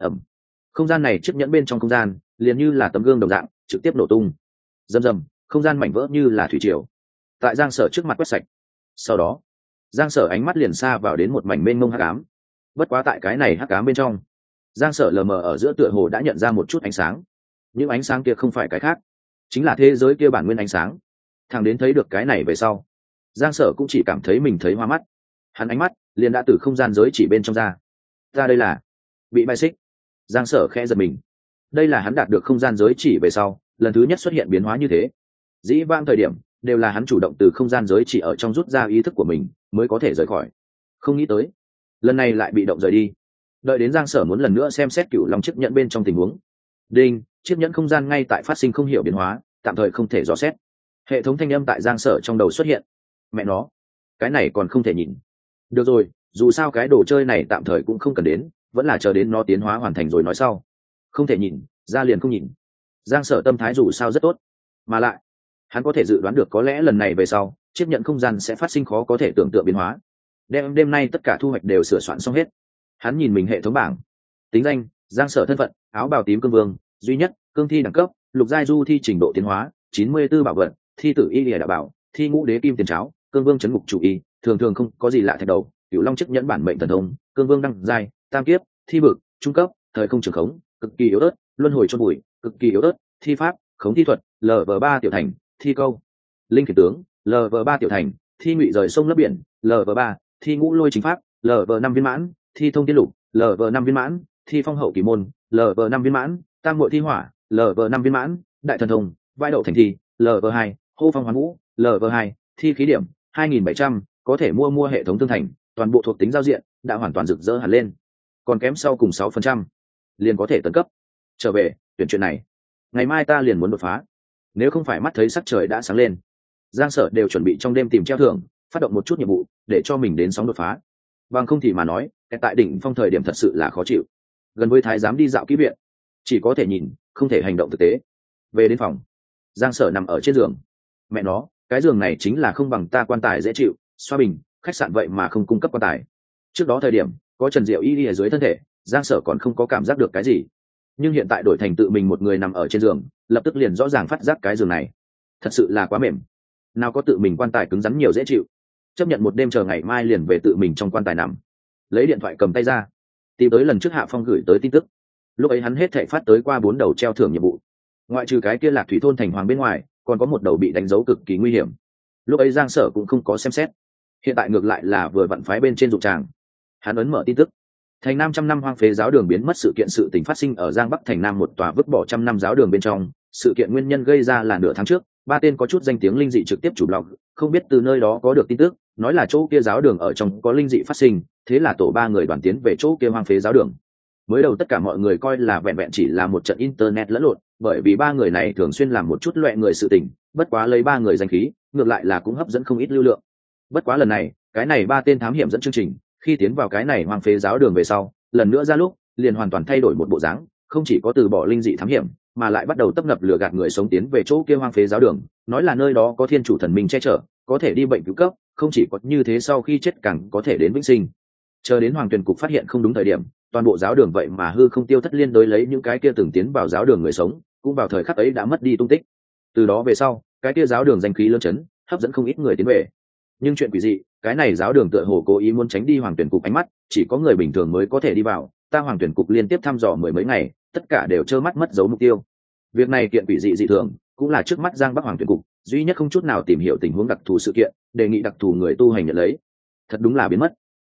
không gian này chiếc nhẫn bên trong không gian liền như là tấm gương đồng dạng trực tiếp nổ tung. Rầm rầm, không gian mảnh vỡ như là thủy triều tại Giang Sở trước mặt quét sạch. Sau đó Giang Sở ánh mắt liền xa vào đến một mảnh mênh mông hắc ám. Bất quá tại cái này hắc ám bên trong, Giang Sở lờ mờ ở giữa tựa hồ đã nhận ra một chút ánh sáng. Những ánh sáng kia không phải cái khác, chính là thế giới kia bản nguyên ánh sáng. Thằng đến thấy được cái này về sau, Giang Sở cũng chỉ cảm thấy mình thấy hoa mắt. Hắn ánh mắt liền đã từ không gian giới chỉ bên trong ra. Ra đây là bị bài xích. Giang Sở khẽ giật mình. Đây là hắn đạt được không gian giới chỉ về sau lần thứ nhất xuất hiện biến hóa như thế. Dĩ vãng thời điểm đều là hắn chủ động từ không gian giới chỉ ở trong rút ra ý thức của mình mới có thể rời khỏi. Không nghĩ tới lần này lại bị động rời đi. Đợi đến Giang Sở muốn lần nữa xem xét cửu long chiếc nhẫn bên trong tình huống, đinh, chiếc nhẫn không gian ngay tại phát sinh không hiểu biến hóa, tạm thời không thể dò xét. Hệ thống thanh âm tại Giang Sở trong đầu xuất hiện. Mẹ nó, cái này còn không thể nhìn. Được rồi, dù sao cái đồ chơi này tạm thời cũng không cần đến, vẫn là chờ đến nó tiến hóa hoàn thành rồi nói sau. Không thể nhìn, ra liền không nhìn. Giang Sở tâm thái dù sao rất tốt, mà lại hắn có thể dự đoán được có lẽ lần này về sau chiếc nhẫn không gian sẽ phát sinh khó có thể tưởng tượng biến hóa. Đêm nay tất cả thu hoạch đều sửa soạn xong hết. Hắn nhìn mình hệ thống bảng, tính danh Giang Sở, thân phận áo bào tím cương vương duy nhất, cương thi đẳng cấp lục giai du thi, trình độ tiến hóa 94, bảo vật thi tử y lìa đạo bảo, thi ngũ đế kim tiền cháo, cương vương chấn ngục chủ y, thường thường không có gì lạ thạch đầu, cửu long chiếc nhẫn bản mệnh thần thông, cương vương đăng giai tam kiếp, thi bực trung cấp, thời không trường khống cực kỳ yếu ớt, luân hồi chôn bụi cực kỳ yếu ớt, thi pháp khống thi thuật LV3 tiểu thành, thi câu linh khiển tướng LV3 tiểu thành, thi ngụy rời sông lấp biển LV3, thi ngũ lôi chính pháp LV5 viên mãn, thi thông tiên lục LV5 viên mãn, thi phong hậu kỳ môn LV5 viên mãn, tam muội thi hỏa LV5 viên mãn, đại thần thông vai đậu thành thi LV2, hô phong hoán vũ LV2, thi khí điểm 2.700, có thể mua hệ thống tương thành, toàn bộ thuộc tính giao diện đã hoàn toàn rực rỡ hẳn lên, còn kém sau cùng 6% liền có thể tấn cấp. Trở về tuyển chuyện này, ngày mai ta liền muốn đột phá, nếu không phải mắt thấy sắc trời đã sáng lên. Giang Sở đều chuẩn bị trong đêm tìm treo thưởng, phát động một chút nhiệm vụ để cho mình đến sóng đột phá. Bằng không thì mà nói tại đỉnh phong thời điểm thật sự là khó chịu, gần với thái giám đi dạo kỹ viện, chỉ có thể nhìn không thể hành động thực tế. Về đến phòng, Giang Sở nằm ở trên giường. Mẹ nó, cái giường này chính là không bằng ta quan tài dễ chịu. Xoa bình, khách sạn vậy mà không cung cấp quan tài. Trước đó thời điểm có Trần Diệu y ở dưới thân thể, Giang Sở còn không có cảm giác được cái gì, nhưng hiện tại đổi thành tự mình một người nằm ở trên giường, lập tức liền rõ ràng phát giác cái giường này thật sự là quá mềm. Nào có tự mình quan tài cứng rắn nhiều dễ chịu. Chấp nhận một đêm chờ ngày mai liền về tự mình trong quan tài nằm. Lấy điện thoại cầm tay ra, tìm tới lần trước Hạ Phong gửi tới tin tức. Lúc ấy hắn hết thảy phát tới qua 4 đầu treo thưởng nhiệm vụ, ngoại trừ cái kia Lạc Thủy thôn thành hoàng bên ngoài, còn có một đầu bị đánh dấu cực kỳ nguy hiểm. Lúc ấy Giang Sở cũng không có xem xét, hiện tại ngược lại là vừa vặn phái bên trên dụng tràng. Hắn ấn mở tin tức, thành Nam trăm năm hoang phế giáo đường biến mất, sự kiện sự tình phát sinh ở Giang Bắc thành Nam một tòa vứt bỏ trăm năm giáo đường bên trong. Sự kiện nguyên nhân gây ra là nửa tháng trước, 3 tên có chút danh tiếng linh dị trực tiếp chủ blog, không biết từ nơi đó có được tin tức, nói là chỗ kia giáo đường ở trong có linh dị phát sinh, thế là tổ 3 người đoàn tiến về chỗ kia hoang phế giáo đường. Mới đầu tất cả mọi người coi là vẹn vẹn chỉ là một trận internet lẫn lộn, bởi vì 3 người này thường xuyên làm một chút loẹ người sự tình, bất quá lấy 3 người danh khí, ngược lại là cũng hấp dẫn không ít lưu lượng. Bất quá lần này, cái này 3 tên thám hiểm dẫn chương trình, khi tiến vào cái này hoang phế giáo đường về sau, lần nữa ra lúc, liền hoàn toàn thay đổi một bộ dáng, không chỉ có từ bỏ linh dị thám hiểm, mà lại bắt đầu tấp nập lừa gạt người sống tiến về chỗ kia hoang phế giáo đường, nói là nơi đó có thiên chủ thần minh che chở, có thể đi bệnh cứu cấp, không chỉ có như thế, sau khi chết càng có thể đến vĩnh sinh. Chờ đến Hoàng Tuyền cục phát hiện không đúng thời điểm, toàn bộ giáo đường vậy mà hư không tiêu thất, liên đối lấy những cái kia từng tiến vào giáo đường người sống, cũng vào thời khắc ấy đã mất đi tung tích. Từ đó về sau, cái kia giáo đường danh khí lớn chấn, hấp dẫn không ít người tiến về. Nhưng chuyện quỷ dị, cái này giáo đường tựa hồ cố ý muốn tránh đi Hoàng Tuyền cục ánh mắt, chỉ có người bình thường mới có thể đi vào. Ta Hoàng Tuyền cục liên tiếp thăm dò 10 mấy ngày, tất cả đều trơ mắt mất dấu mục tiêu. Việc này kiện quỷ dị dị thường, cũng là trước mắt Giang Bắc Hoàng Tuyền cục duy nhất không chút nào tìm hiểu tình huống đặc thù sự kiện, đề nghị đặc thù người tu hành nhận lấy. Thật đúng là biến mất.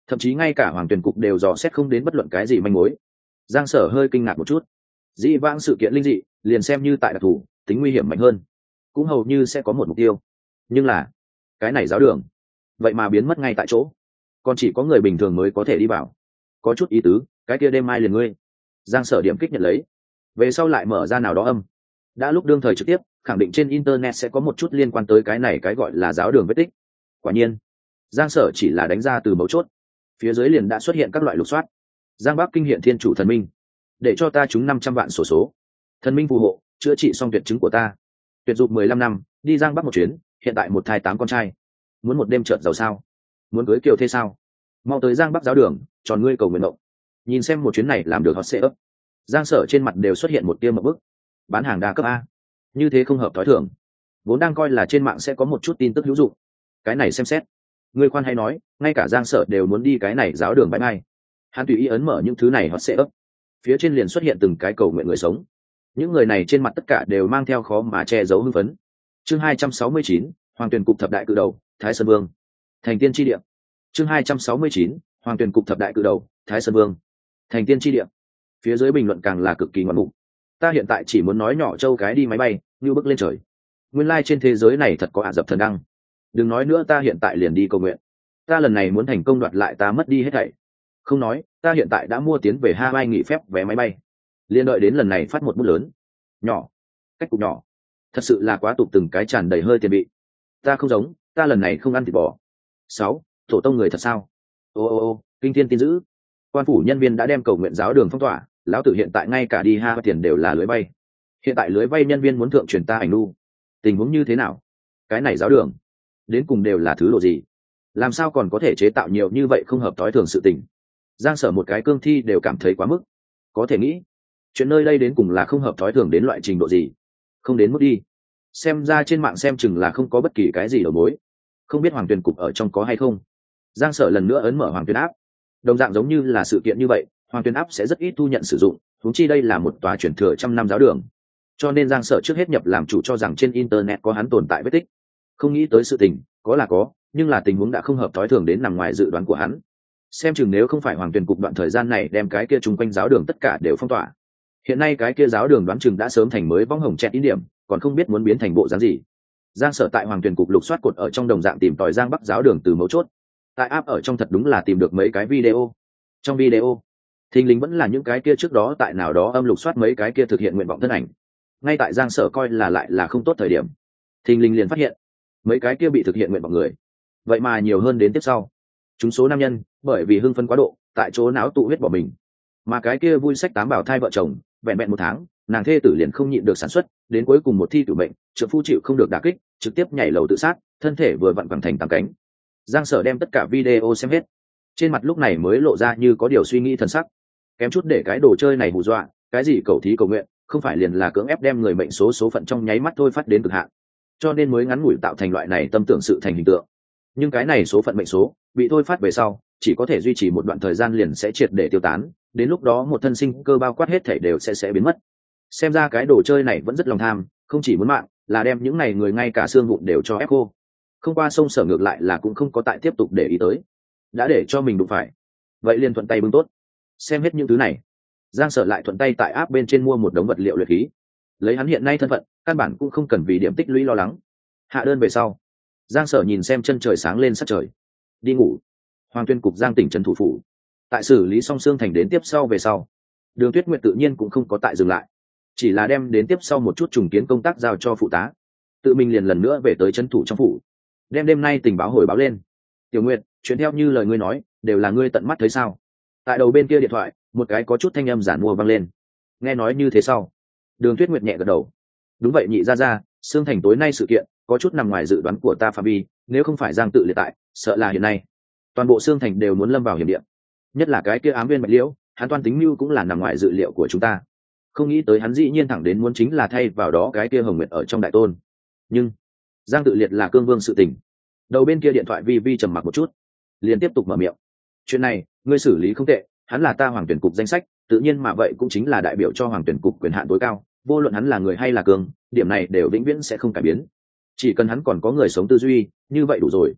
thậm chí ngay cả hoàng tuyển cục đều dò xét không đến bất luận cái gì manh mối. Giang Sở hơi kinh ngạc một chút. Dĩ vãng sự kiện linh dị liền xem như tại đặc thù tính nguy hiểm mạnh hơn cũng hầu như sẽ có một mục tiêu, nhưng là cái này giáo đường vậy mà biến mất ngay tại chỗ, còn chỉ có người bình thường mới có thể đi vào. Có chút ý tứ, cái kia đêm mai liền ngươi. Giang Sở điểm kích nhận lấy, về sau lại mở ra nào đó âm. Đã lúc đương thời trực tiếp khẳng định trên internet sẽ có một chút liên quan tới cái này cái gọi là giáo đường vết tích. Quả nhiên Giang Sở chỉ là đánh ra từ mấu chốt, phía dưới liền đã xuất hiện các loại lục soát. Giang Bắc kinh hiện thiên chủ thần minh, để cho ta trúng 500 vạn sổ số. Thần minh phù hộ, chữa trị xong tuyệt chứng của ta. Tuyệt dục 15 năm, đi Giang Bắc một chuyến, hiện tại một thai 8 con trai. Muốn một đêm trợt giàu sao? Muốn cưới kiều thế sao? Mau tới Giang Bắc giáo đường, tròn ngươi cầu nguyện động. Nhìn xem một chuyến này làm được hot sẽ ấp. Giang Sở trên mặt đều xuất hiện một tia mập bức. Bán hàng đa cấp a, như thế không hợp thói thường. Vốn đang coi là trên mạng sẽ có một chút tin tức hữu dụng, cái này xem xét. Ngươi khoan hay nói, ngay cả Giang Sở đều muốn đi cái này giáo đường bãi mai. Hắn tùy ý ấn mở những thứ này hot sẽ ấp, phía trên liền xuất hiện từng cái cầu nguyện người sống. Những người này trên mặt tất cả đều mang theo khó mà che giấu hưng phấn. Chương 269, Hoàng Tuyền cục thập đại cự đầu, Thái Sơn Vương. Thành tiên chi địa. Chương 269, Hoàng Tuyền cục thập đại cự đầu, Thái Sơn Vương. Thành tiên chi địa. Phía dưới bình luận càng là cực kỳ ngoạn mục. Ta hiện tại chỉ muốn nói nhỏ châu cái đi máy bay, như bước lên trời. Nguyên lai trên thế giới này thật có Ả Dập thần đăng. Đừng nói nữa, ta hiện tại liền đi cầu nguyện. Ta lần này muốn thành công đoạt lại ta mất đi hết thảy. Không nói, ta hiện tại đã mua tiến về Hawaii nghỉ phép vé máy bay. Liên đợi đến lần này phát một bút lớn. Nhỏ, cách cục nhỏ. Thật sự là quá tục, từng cái tràn đầy hơi tiền bị. Ta không giống, ta lần này không ăn thịt bò. 6. Tổ tông người thật sao? Ô, kinh thiên tin dữ. Quan phủ nhân viên đã đem cầu nguyện giáo đường phong tỏa, lão tử hiện tại ngay cả đi ha tiền đều là lưới bay. Hiện tại lưới bay nhân viên muốn thượng truyền ta ảnh lưu. Tình huống như thế nào? Cái này giáo đường đến cùng đều là thứ độ gì? Làm sao còn có thể chế tạo nhiều như vậy không hợp thói thường sự tình? Giang Sở một cái cương thi đều cảm thấy quá mức. Có thể nghĩ chuyện nơi đây đến cùng là không hợp thói thường đến loại trình độ gì. Không đến mức đi, xem ra trên mạng xem chừng là không có bất kỳ cái gì đầu mối. Không biết Hoàng Tuyền cục ở trong có hay không. Giang Sở lần nữa ấn mở Hoàng Tuyền áp. Đồng dạng giống như là sự kiện như vậy, Hoàng Tuyền áp sẽ rất ít thu nhận sử dụng, huống chi đây là một tòa truyền thừa trăm năm giáo đường. Cho nên Giang Sở trước hết nhập làm chủ cho rằng trên internet có hắn tồn tại vết tích. Không nghĩ tới sự tình có là có, nhưng là tình huống đã không hợp thói thường đến nằm ngoài dự đoán của hắn. Xem chừng nếu không phải Hoàng Tuyền cục đoạn thời gian này đem cái kia chung quanh giáo đường tất cả đều phong tỏa, hiện nay cái kia giáo đường đoán chừng đã sớm thành mới võng hồng chẹt ý điểm, còn không biết muốn biến thành bộ dáng gì. Giang Sở tại Hoàng Tuyền cục lục soát cột ở trong đồng dạng tìm tòi Giang Bắc giáo đường từ mấu chốt. Tại app ở trong thật đúng là tìm được mấy cái video. Trong video thình lình vẫn là những cái kia trước đó tại nào đó âm lục soát mấy cái kia thực hiện nguyện vọng thân ảnh. Ngay tại Giang Sở coi là lại là không tốt thời điểm, thình lình liền phát hiện mấy cái kia bị thực hiện nguyện vọng người vậy mà nhiều hơn đến tiếp sau. Chúng số nam nhân bởi vì hưng phấn quá độ tại chỗ não tụ huyết bỏ mình, mà cái kia vui sách tám bảo thai vợ chồng vẹn vẹn 1 tháng nàng thê tử liền không nhịn được sản xuất, đến cuối cùng một thi tử bệnh trợ phu chịu không được đả kích trực tiếp nhảy lầu tự sát, thân thể vừa vặn bằng thành 8 cánh. Giang Sở đem tất cả video xem hết, trên mặt lúc này mới lộ ra như có điều suy nghĩ thần sắc. Kém chút để cái đồ chơi này hù dọa, cái gì cầu thí cầu nguyện không phải liền là cưỡng ép đem người mệnh số phận trong nháy mắt thôi phát đến cực hạn, cho nên mới ngắn ngủi tạo thành loại này tâm tưởng sự thành hình tượng. Nhưng cái này số phận mệnh số bị thôi phát về sau chỉ có thể duy trì một đoạn thời gian liền sẽ triệt để tiêu tán, đến lúc đó một thân sinh cơ bao quát hết thể đều sẽ biến mất. Xem ra cái đồ chơi này vẫn rất lòng tham, không chỉ muốn mạng là đem những này người ngay cả xương vụn đều cho ép khô. Không qua sông Sở ngược lại là cũng không có tại tiếp tục để ý tới, đã để cho mình đụng phải vậy liền thuận tay bưng tốt. Xem hết những thứ này, Giang Sở lại thuận tay tại app bên trên mua một đống vật liệu luyện khí. Lấy hắn hiện nay thân phận căn bản cũng không cần vì điểm tích lũy lo lắng. Hạ đơn về sau, Giang Sở nhìn xem chân trời sáng lên sát trời, đi ngủ. Hoàng Tuyên cục Giang tỉnh trấn thủ phủ, tại xử lý xong Sương Thành đến tiếp sau về sau, Đường Tuyết Nguyệt tự nhiên cũng không có tại dừng lại, chỉ là đem đến tiếp sau một chút trùng kiến công tác giao cho phụ tá, tự mình liền lần nữa về tới trấn thủ trong phủ, đem đêm nay tình báo hồi báo lên. Tiểu Nguyệt, chuyện theo như lời ngươi nói đều là ngươi tận mắt thấy sao? Tại đầu bên kia điện thoại một cái có chút thanh âm giản mua vang lên. Nghe nói như thế sau, Đường Tuyết Nguyệt nhẹ gật đầu. Đúng vậy nhị gia, Sương Thành tối nay sự kiện có chút nằm ngoài dự đoán của ta phạm vi, nếu không phải Giang tự liệt tại, sợ là hiện nay toàn bộ Sương Thành đều muốn lâm vào hiểm địa. Nhất là cái kia ám viên Bạch Liễu, hắn toan tính mưu cũng là nằm ngoài dự liệu của chúng ta. Không nghĩ tới hắn dĩ nhiên thẳng đến muốn chính là thay vào đó cái kia Hồng Nguyệt ở trong đại tôn. Nhưng Giang tự liệt là cương vương sự tình. Đầu bên kia điện thoại vi trầm mặc một chút, liền tiếp tục mở miệng. Chuyện này ngươi xử lý không tệ, hắn là ta Hoàng Tuyển cục danh sách, tự nhiên mà vậy cũng chính là đại biểu cho Hoàng Tuyển cục quyền hạn tối cao, vô luận hắn là người hay là cương, điểm này đều vĩnh viễn sẽ không cải biến. Chỉ cần hắn còn có người sống tư duy, như vậy đủ rồi.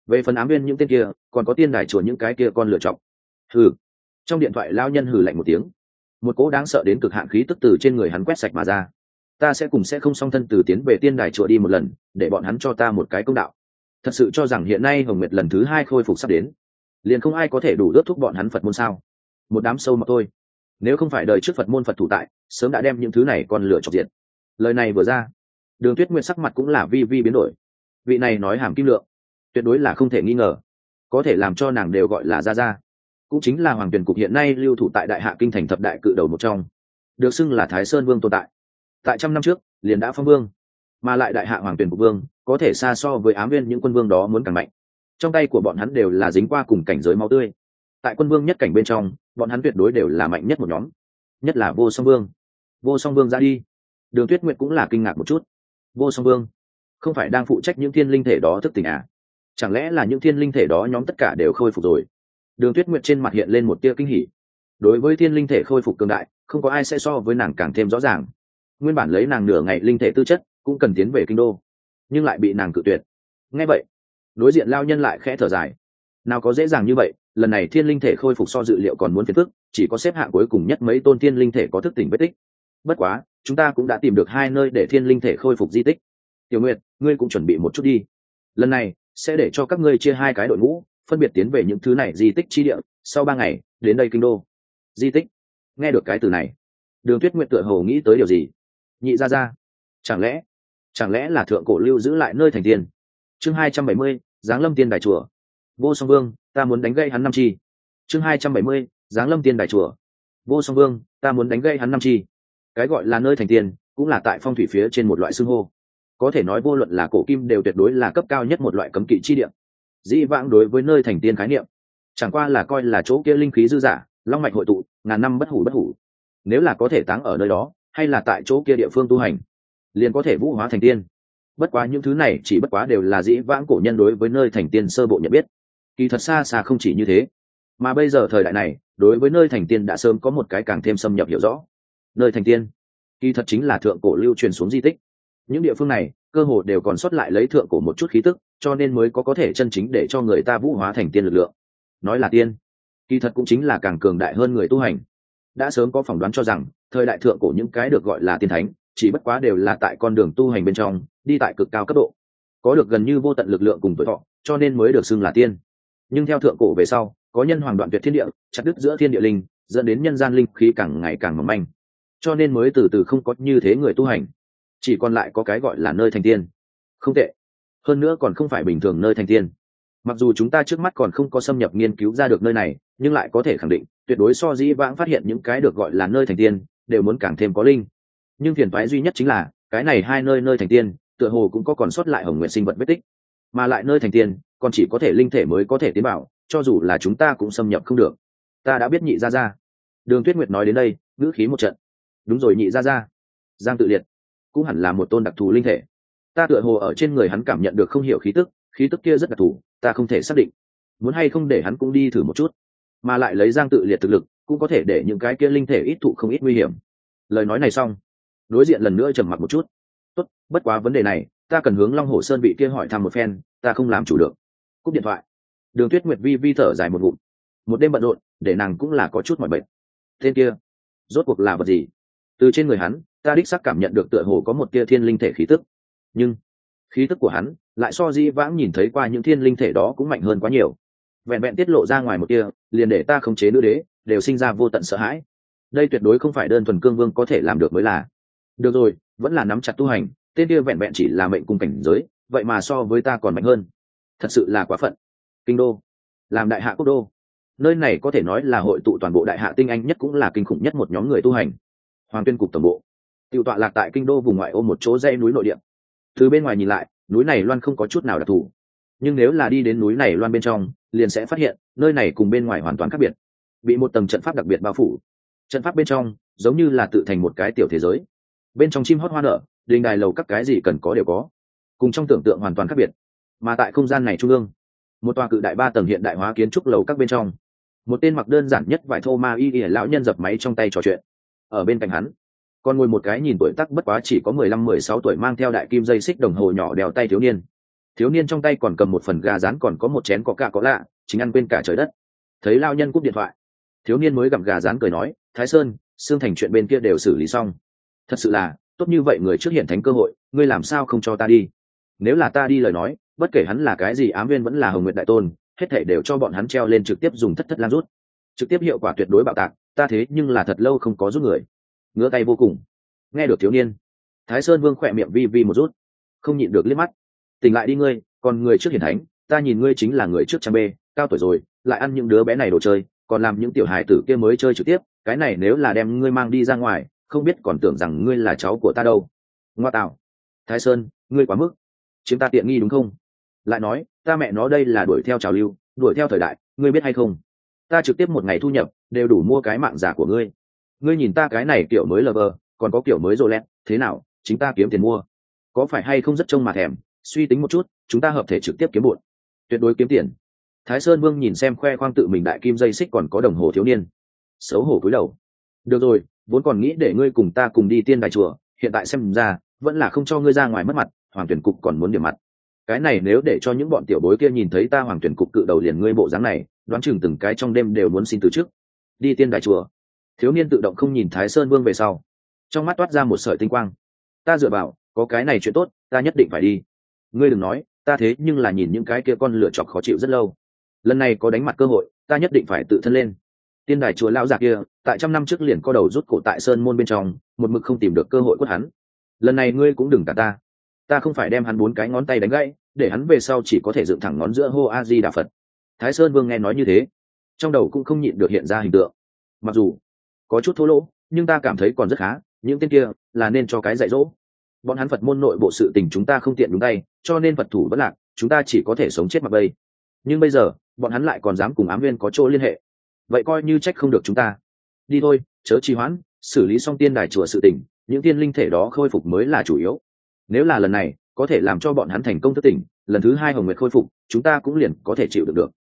về phần ám viên những tên kia còn có tiên đài chùa những cái kia con lựa chọc. Hừ. Trong điện thoại lao nhân hừ lạnh một tiếng, một cỗ đáng sợ đến cực hạn khí tức từ trên người hắn quét sạch mà ra. Ta sẽ cùng sẽ không song thân từ tiến về tiên đài chùa đi một lần, để bọn hắn cho ta một cái công đạo. Thật sự cho rằng hiện nay Hồng Nguyệt lần thứ 2 khôi phục sắp đến, liền không ai có thể đủ ước thúc bọn hắn Phật môn sao? Một đám sâu mà thôi. Nếu không phải đời trước Phật môn Phật thủ tại, sớm đã đem những thứ này còn lựa chọc diệt. Lời này vừa ra, Đường Tuyết Nguyệt sắc mặt cũng là vi vi biến đổi. Vị này nói hàm kim lượng, tuyệt đối là không thể nghi ngờ, có thể làm cho nàng đều gọi là gia gia. Cũng chính là Hoàng Tuyền cục hiện nay lưu thủ tại Đại Hạ kinh thành thập đại cự đầu một trong, được xưng là Thái Sơn Vương tồn tại. Tại trăm năm trước, liền đã phong vương, mà lại Đại Hạ Hoàng Tuyền cục vương, có thể xa so với ám viên những quân vương đó muốn càng mạnh. Trong tay của bọn hắn đều là dính qua cùng cảnh giới máu tươi. Tại quân vương nhất cảnh bên trong, bọn hắn tuyệt đối đều là mạnh nhất một nhóm, nhất là Vô Song Vương. Vô Song Vương ra đi, Đường Tuyết Nguyệt cũng là kinh ngạc một chút. Vô Song Vương không phải đang phụ trách những thiên linh thể đó thức tỉnh à? Chẳng lẽ là những thiên linh thể đó nhóm tất cả đều khôi phục rồi? Đường Tuyết Nguyệt trên mặt hiện lên một tia kinh hỉ. Đối với thiên linh thể khôi phục cường đại, không có ai sẽ so với nàng càng thêm rõ ràng. Nguyên bản lấy nàng nửa ngày linh thể tư chất, cũng cần tiến về kinh đô, nhưng lại bị nàng cự tuyệt. Nghe vậy, đối diện lao nhân lại khẽ thở dài. Nào có dễ dàng như vậy, lần này thiên linh thể khôi phục so dự liệu còn muốn phiền phức, chỉ có xếp hạng cuối cùng nhất mấy tôn thiên linh thể có thức tỉnh vết tích. Bất quá, chúng ta cũng đã tìm được 2 nơi để thiên linh thể khôi phục di tích. Tiểu Nguyệt, ngươi cũng chuẩn bị một chút đi. Lần này sẽ để cho các ngươi chia 2 cái đội ngũ, phân biệt tiến về những thứ này di tích chi địa, sau 3 ngày đến đây kinh đô. Di tích? Nghe được cái từ này, Đường Tuyết Nguyệt tựa hồ nghĩ tới điều gì. Nhị gia gia, chẳng lẽ là thượng cổ lưu giữ lại nơi thành tiên? Chương 270, Giáng Lâm Tiên Đài chùa. Vô Song Vương, ta muốn đánh gây hắn 5 chi. Chương 270, Giáng Lâm Tiên Đài chùa. Vô Song Vương, ta muốn đánh gây hắn 5 chi. Cái gọi là nơi thành tiên, cũng là tại phong thủy phía trên một loại xưng hô. Có thể nói vô luận là cổ kim đều tuyệt đối là cấp cao nhất một loại cấm kỵ chi địa. Dĩ vãng đối với nơi thành tiên khái niệm, chẳng qua là coi là chỗ kia linh khí dư dả, long mạch hội tụ, ngàn năm bất hủ. Nếu là có thể táng ở nơi đó, hay là tại chỗ kia địa phương tu hành, liền có thể vũ hóa thành tiên. Bất quá những thứ này chỉ bất quá đều là dĩ vãng cổ nhân đối với nơi thành tiên sơ bộ nhận biết. Kỳ thật xa xa không chỉ như thế, mà bây giờ thời đại này, đối với nơi thành tiên đã sớm có một cái càng thêm xâm nhập hiểu rõ. Nơi thành tiên, kỳ thật chính là thượng cổ lưu truyền xuống di tích. Những địa phương này cơ hồ đều còn sót lại lấy thượng cổ một chút khí tức, cho nên mới có thể chân chính để cho người ta vũ hóa thành tiên lực lượng. Nói là tiên, kỳ thật cũng chính là càng cường đại hơn người tu hành. Đã sớm có phỏng đoán cho rằng thời đại thượng cổ những cái được gọi là tiên thánh, chỉ bất quá đều là tại con đường tu hành bên trong, đi tại cực cao cấp độ, có được gần như vô tận lực lượng cùng tuổi thọ, cho nên mới được xưng là tiên. Nhưng theo thượng cổ về sau, có nhân hoàng đoạn tuyệt thiên địa, chặt đứt giữa thiên địa linh, dẫn đến nhân gian linh khí càng ngày càng mỏng manh, cho nên mới từ từ không có như thế người tu hành, chỉ còn lại có cái gọi là nơi thành tiên. Không tệ, hơn nữa còn không phải bình thường nơi thành tiên. Mặc dù chúng ta trước mắt còn không có xâm nhập nghiên cứu ra được nơi này, nhưng lại có thể khẳng định tuyệt đối so dĩ vãng phát hiện những cái được gọi là nơi thành tiên đều muốn càng thêm có linh. Nhưng phiền toái duy nhất chính là cái này 2 nơi thành tiên tựa hồ cũng có còn sót lại hồng nguyện sinh vật vết tích, mà lại nơi thành tiên còn chỉ có thể linh thể mới có thể tiến bảo, cho dù là chúng ta cũng xâm nhập không được. Ta đã biết nhị gia gia. Đường Tuyết Nguyệt nói đến đây, ngữ khí một trận. Đúng rồi, nhị gia gia, Giang Tự Liệt cũng hẳn là một tôn đặc thù linh thể. Ta tựa hồ ở trên người hắn cảm nhận được không hiểu khí tức kia rất đặc thù, ta không thể xác định muốn hay không để hắn cũng đi thử một chút, mà lại lấy Giang Tự Liệt thực lực cũng có thể để những cái kia linh thể ít thụ không ít nguy hiểm. Lời nói này xong, đối diện lần nữa trầm mặc một chút. Tốt, bất quá vấn đề này ta cần hướng Long Hồ Sơn vị kia hỏi thăm một phen, ta không làm chủ được. Cúp điện thoại, Đường Tuyết Nguyệt vi vi thở dài một ngụm. Một đêm bận rộn để nàng cũng là có chút mỏi mệt. Tên kia rốt cuộc là vật gì? Từ trên người hắn ta đích xác cảm nhận được tựa hồ có một tia thiên linh thể khí tức, nhưng khí tức của hắn lại so dĩ vãng nhìn thấy qua những thiên linh thể đó cũng mạnh hơn quá nhiều. Vẹn vẹn tiết lộ ra ngoài một tia liền để ta khống chế nữ đế đều sinh ra vô tận sợ hãi. Đây tuyệt đối không phải đơn thuần cương vương có thể làm được mới là. Được rồi, vẫn là nắm chặt tu hành. Tên kia vẹn vẹn chỉ là mệnh cung cảnh giới, vậy mà so với ta còn mạnh hơn, thật sự là quá phận. Kinh đô làm đại hạ quốc đô, nơi này có thể nói là hội tụ toàn bộ đại hạ tinh anh nhất cũng là kinh khủng nhất một nhóm người tu hành. Hoàng Tuyên cục tổng bộ tiêu tọa lạc tại kinh đô vùng ngoại ô một chỗ dãy núi nội địa. Từ bên ngoài nhìn lại, núi này loan không có chút nào đặc thù, nhưng nếu là đi đến núi này loan bên trong, liền sẽ phát hiện nơi này cùng bên ngoài hoàn toàn khác biệt, bị một tầng trận pháp đặc biệt bao phủ. Trận pháp bên trong giống như là tự thành một cái tiểu thế giới, bên trong chim hót hoa nở, đình đài lầu các cái gì cần có đều có, cùng trong tưởng tượng hoàn toàn khác biệt. Mà tại không gian này trung ương, một tòa cự đại 3 tầng hiện đại hóa kiến trúc lầu các bên trong, một tên mặc đơn giản nhất vải thô ma y lão nhân dập máy trong tay trò chuyện. Ở bên cạnh hắn còn ngồi một cái nhìn tuổi tác bất quá chỉ có 15-16 tuổi, mang theo đại kim dây xích đồng hồ nhỏ đeo tay thiếu niên. Thiếu niên trong tay còn cầm một phần gà rán còn có một chén có cả có lạ, chính ăn quên cả trời đất. Thấy lao nhân cúp điện thoại, thiếu niên mới gặm gà rán cười nói, Thái Sơn, Sương Thành chuyện bên kia đều xử lý xong. Thật sự là tốt như vậy, người trước hiện thánh cơ hội, ngươi làm sao không cho ta đi? Nếu là ta đi lời nói, bất kể hắn là cái gì ám viên vẫn là Hồng Nguyệt đại tôn, hết thảy đều cho bọn hắn treo lên, trực tiếp dùng thất thất lan rút, trực tiếp hiệu quả tuyệt đối bạo tạc. Ta thế nhưng là thật lâu không có rút người, ngứa tay vô cùng. Nghe được thiếu niên, Thái Sơn Vương khỏe miệng vi vi một rút, không nhịn được liếc mắt. Tỉnh lại đi ngươi, còn người trước hiển thánh, ta nhìn ngươi chính là người trước trang bê, cao tuổi rồi lại ăn những đứa bé này đồ chơi, còn làm những tiểu hài tử kia mới chơi trực tiếp, cái này nếu là đem ngươi mang đi ra ngoài, không biết còn tưởng rằng ngươi là cháu của ta đâu. Ngoa tạo, Thái Sơn, ngươi quá mức, chiếm ta tiện nghi đúng không? Lại nói, ta mẹ nó đây là đuổi theo trào lưu, đuổi theo thời đại, ngươi biết hay không? Ta trực tiếp một ngày thu nhập đều đủ mua cái mạng giả của ngươi. Ngươi nhìn ta cái này kiểu mới lờ vờ, còn có kiểu mới rồ lẹt, thế nào, chính ta kiếm tiền mua, có phải hay không rất trông mà thèm? Suy tính một chút, chúng ta hợp thể trực tiếp kiếm bụn, tuyệt đối kiếm tiền. Thái Sơn Vương nhìn xem khoe khoang tự mình đại kim dây xích còn có đồng hồ thiếu niên, xấu hổ cúi đầu. Được rồi, vốn còn nghĩ để ngươi cùng ta cùng đi tiên đài chùa, hiện tại xem ra vẫn là không cho ngươi ra ngoài mất mặt. Hoàng tuyển cục còn muốn điểm mặt, cái này nếu để cho những bọn tiểu bối kia nhìn thấy ta Hoàng tuyển cục cự đầu liền ngươi bộ dáng này, đoán chừng từng cái trong đêm đều muốn xin từ chức. Đi tiên đài chùa. Thiếu niên tự động không nhìn Thái Sơn Vương về sau, trong mắt toát ra một sợi tinh quang. Ta dựa vào, có cái này chuyện tốt, ta nhất định phải đi. Ngươi đừng nói, ta thế nhưng là nhìn những cái kia con lựa chọc khó chịu rất lâu, lần này có đánh mặt cơ hội, ta nhất định phải tự thân lên. Tiên đài chùa lão già kia tại 100 năm trước liền có đầu rút cổ tại sơn môn bên trong, một mực không tìm được cơ hội quất hắn. Lần này ngươi cũng đừng cả ta không phải đem hắn 4 cái ngón tay đánh gãy, để hắn về sau chỉ có thể dựng thẳng ngón giữa hô a di đà phật. Thái Sơn Vương nghe nói như thế, trong đầu cũng không nhịn được hiện ra hình tượng. Mặc dù có chút thô lỗ, nhưng ta cảm thấy còn rất khá, những tên kia là nên cho cái dạy dỗ. Bọn hắn Phật môn nội bộ sự tình chúng ta không tiện nhúng tay, cho nên Phật thủ bất lạc, chúng ta chỉ có thể sống chết mặc bây. Nhưng bây giờ bọn hắn lại còn dám cùng ám viên có chỗ liên hệ, vậy coi như trách không được chúng ta. Đi thôi, chớ trì hoãn, xử lý xong tiên đài chùa sự tình, những tiên linh thể đó khôi phục mới là chủ yếu. Nếu là lần này có thể làm cho bọn hắn thành công thức tỉnh, lần thứ 2 Hồng Nguyệt khôi phục, chúng ta cũng liền có thể chịu được.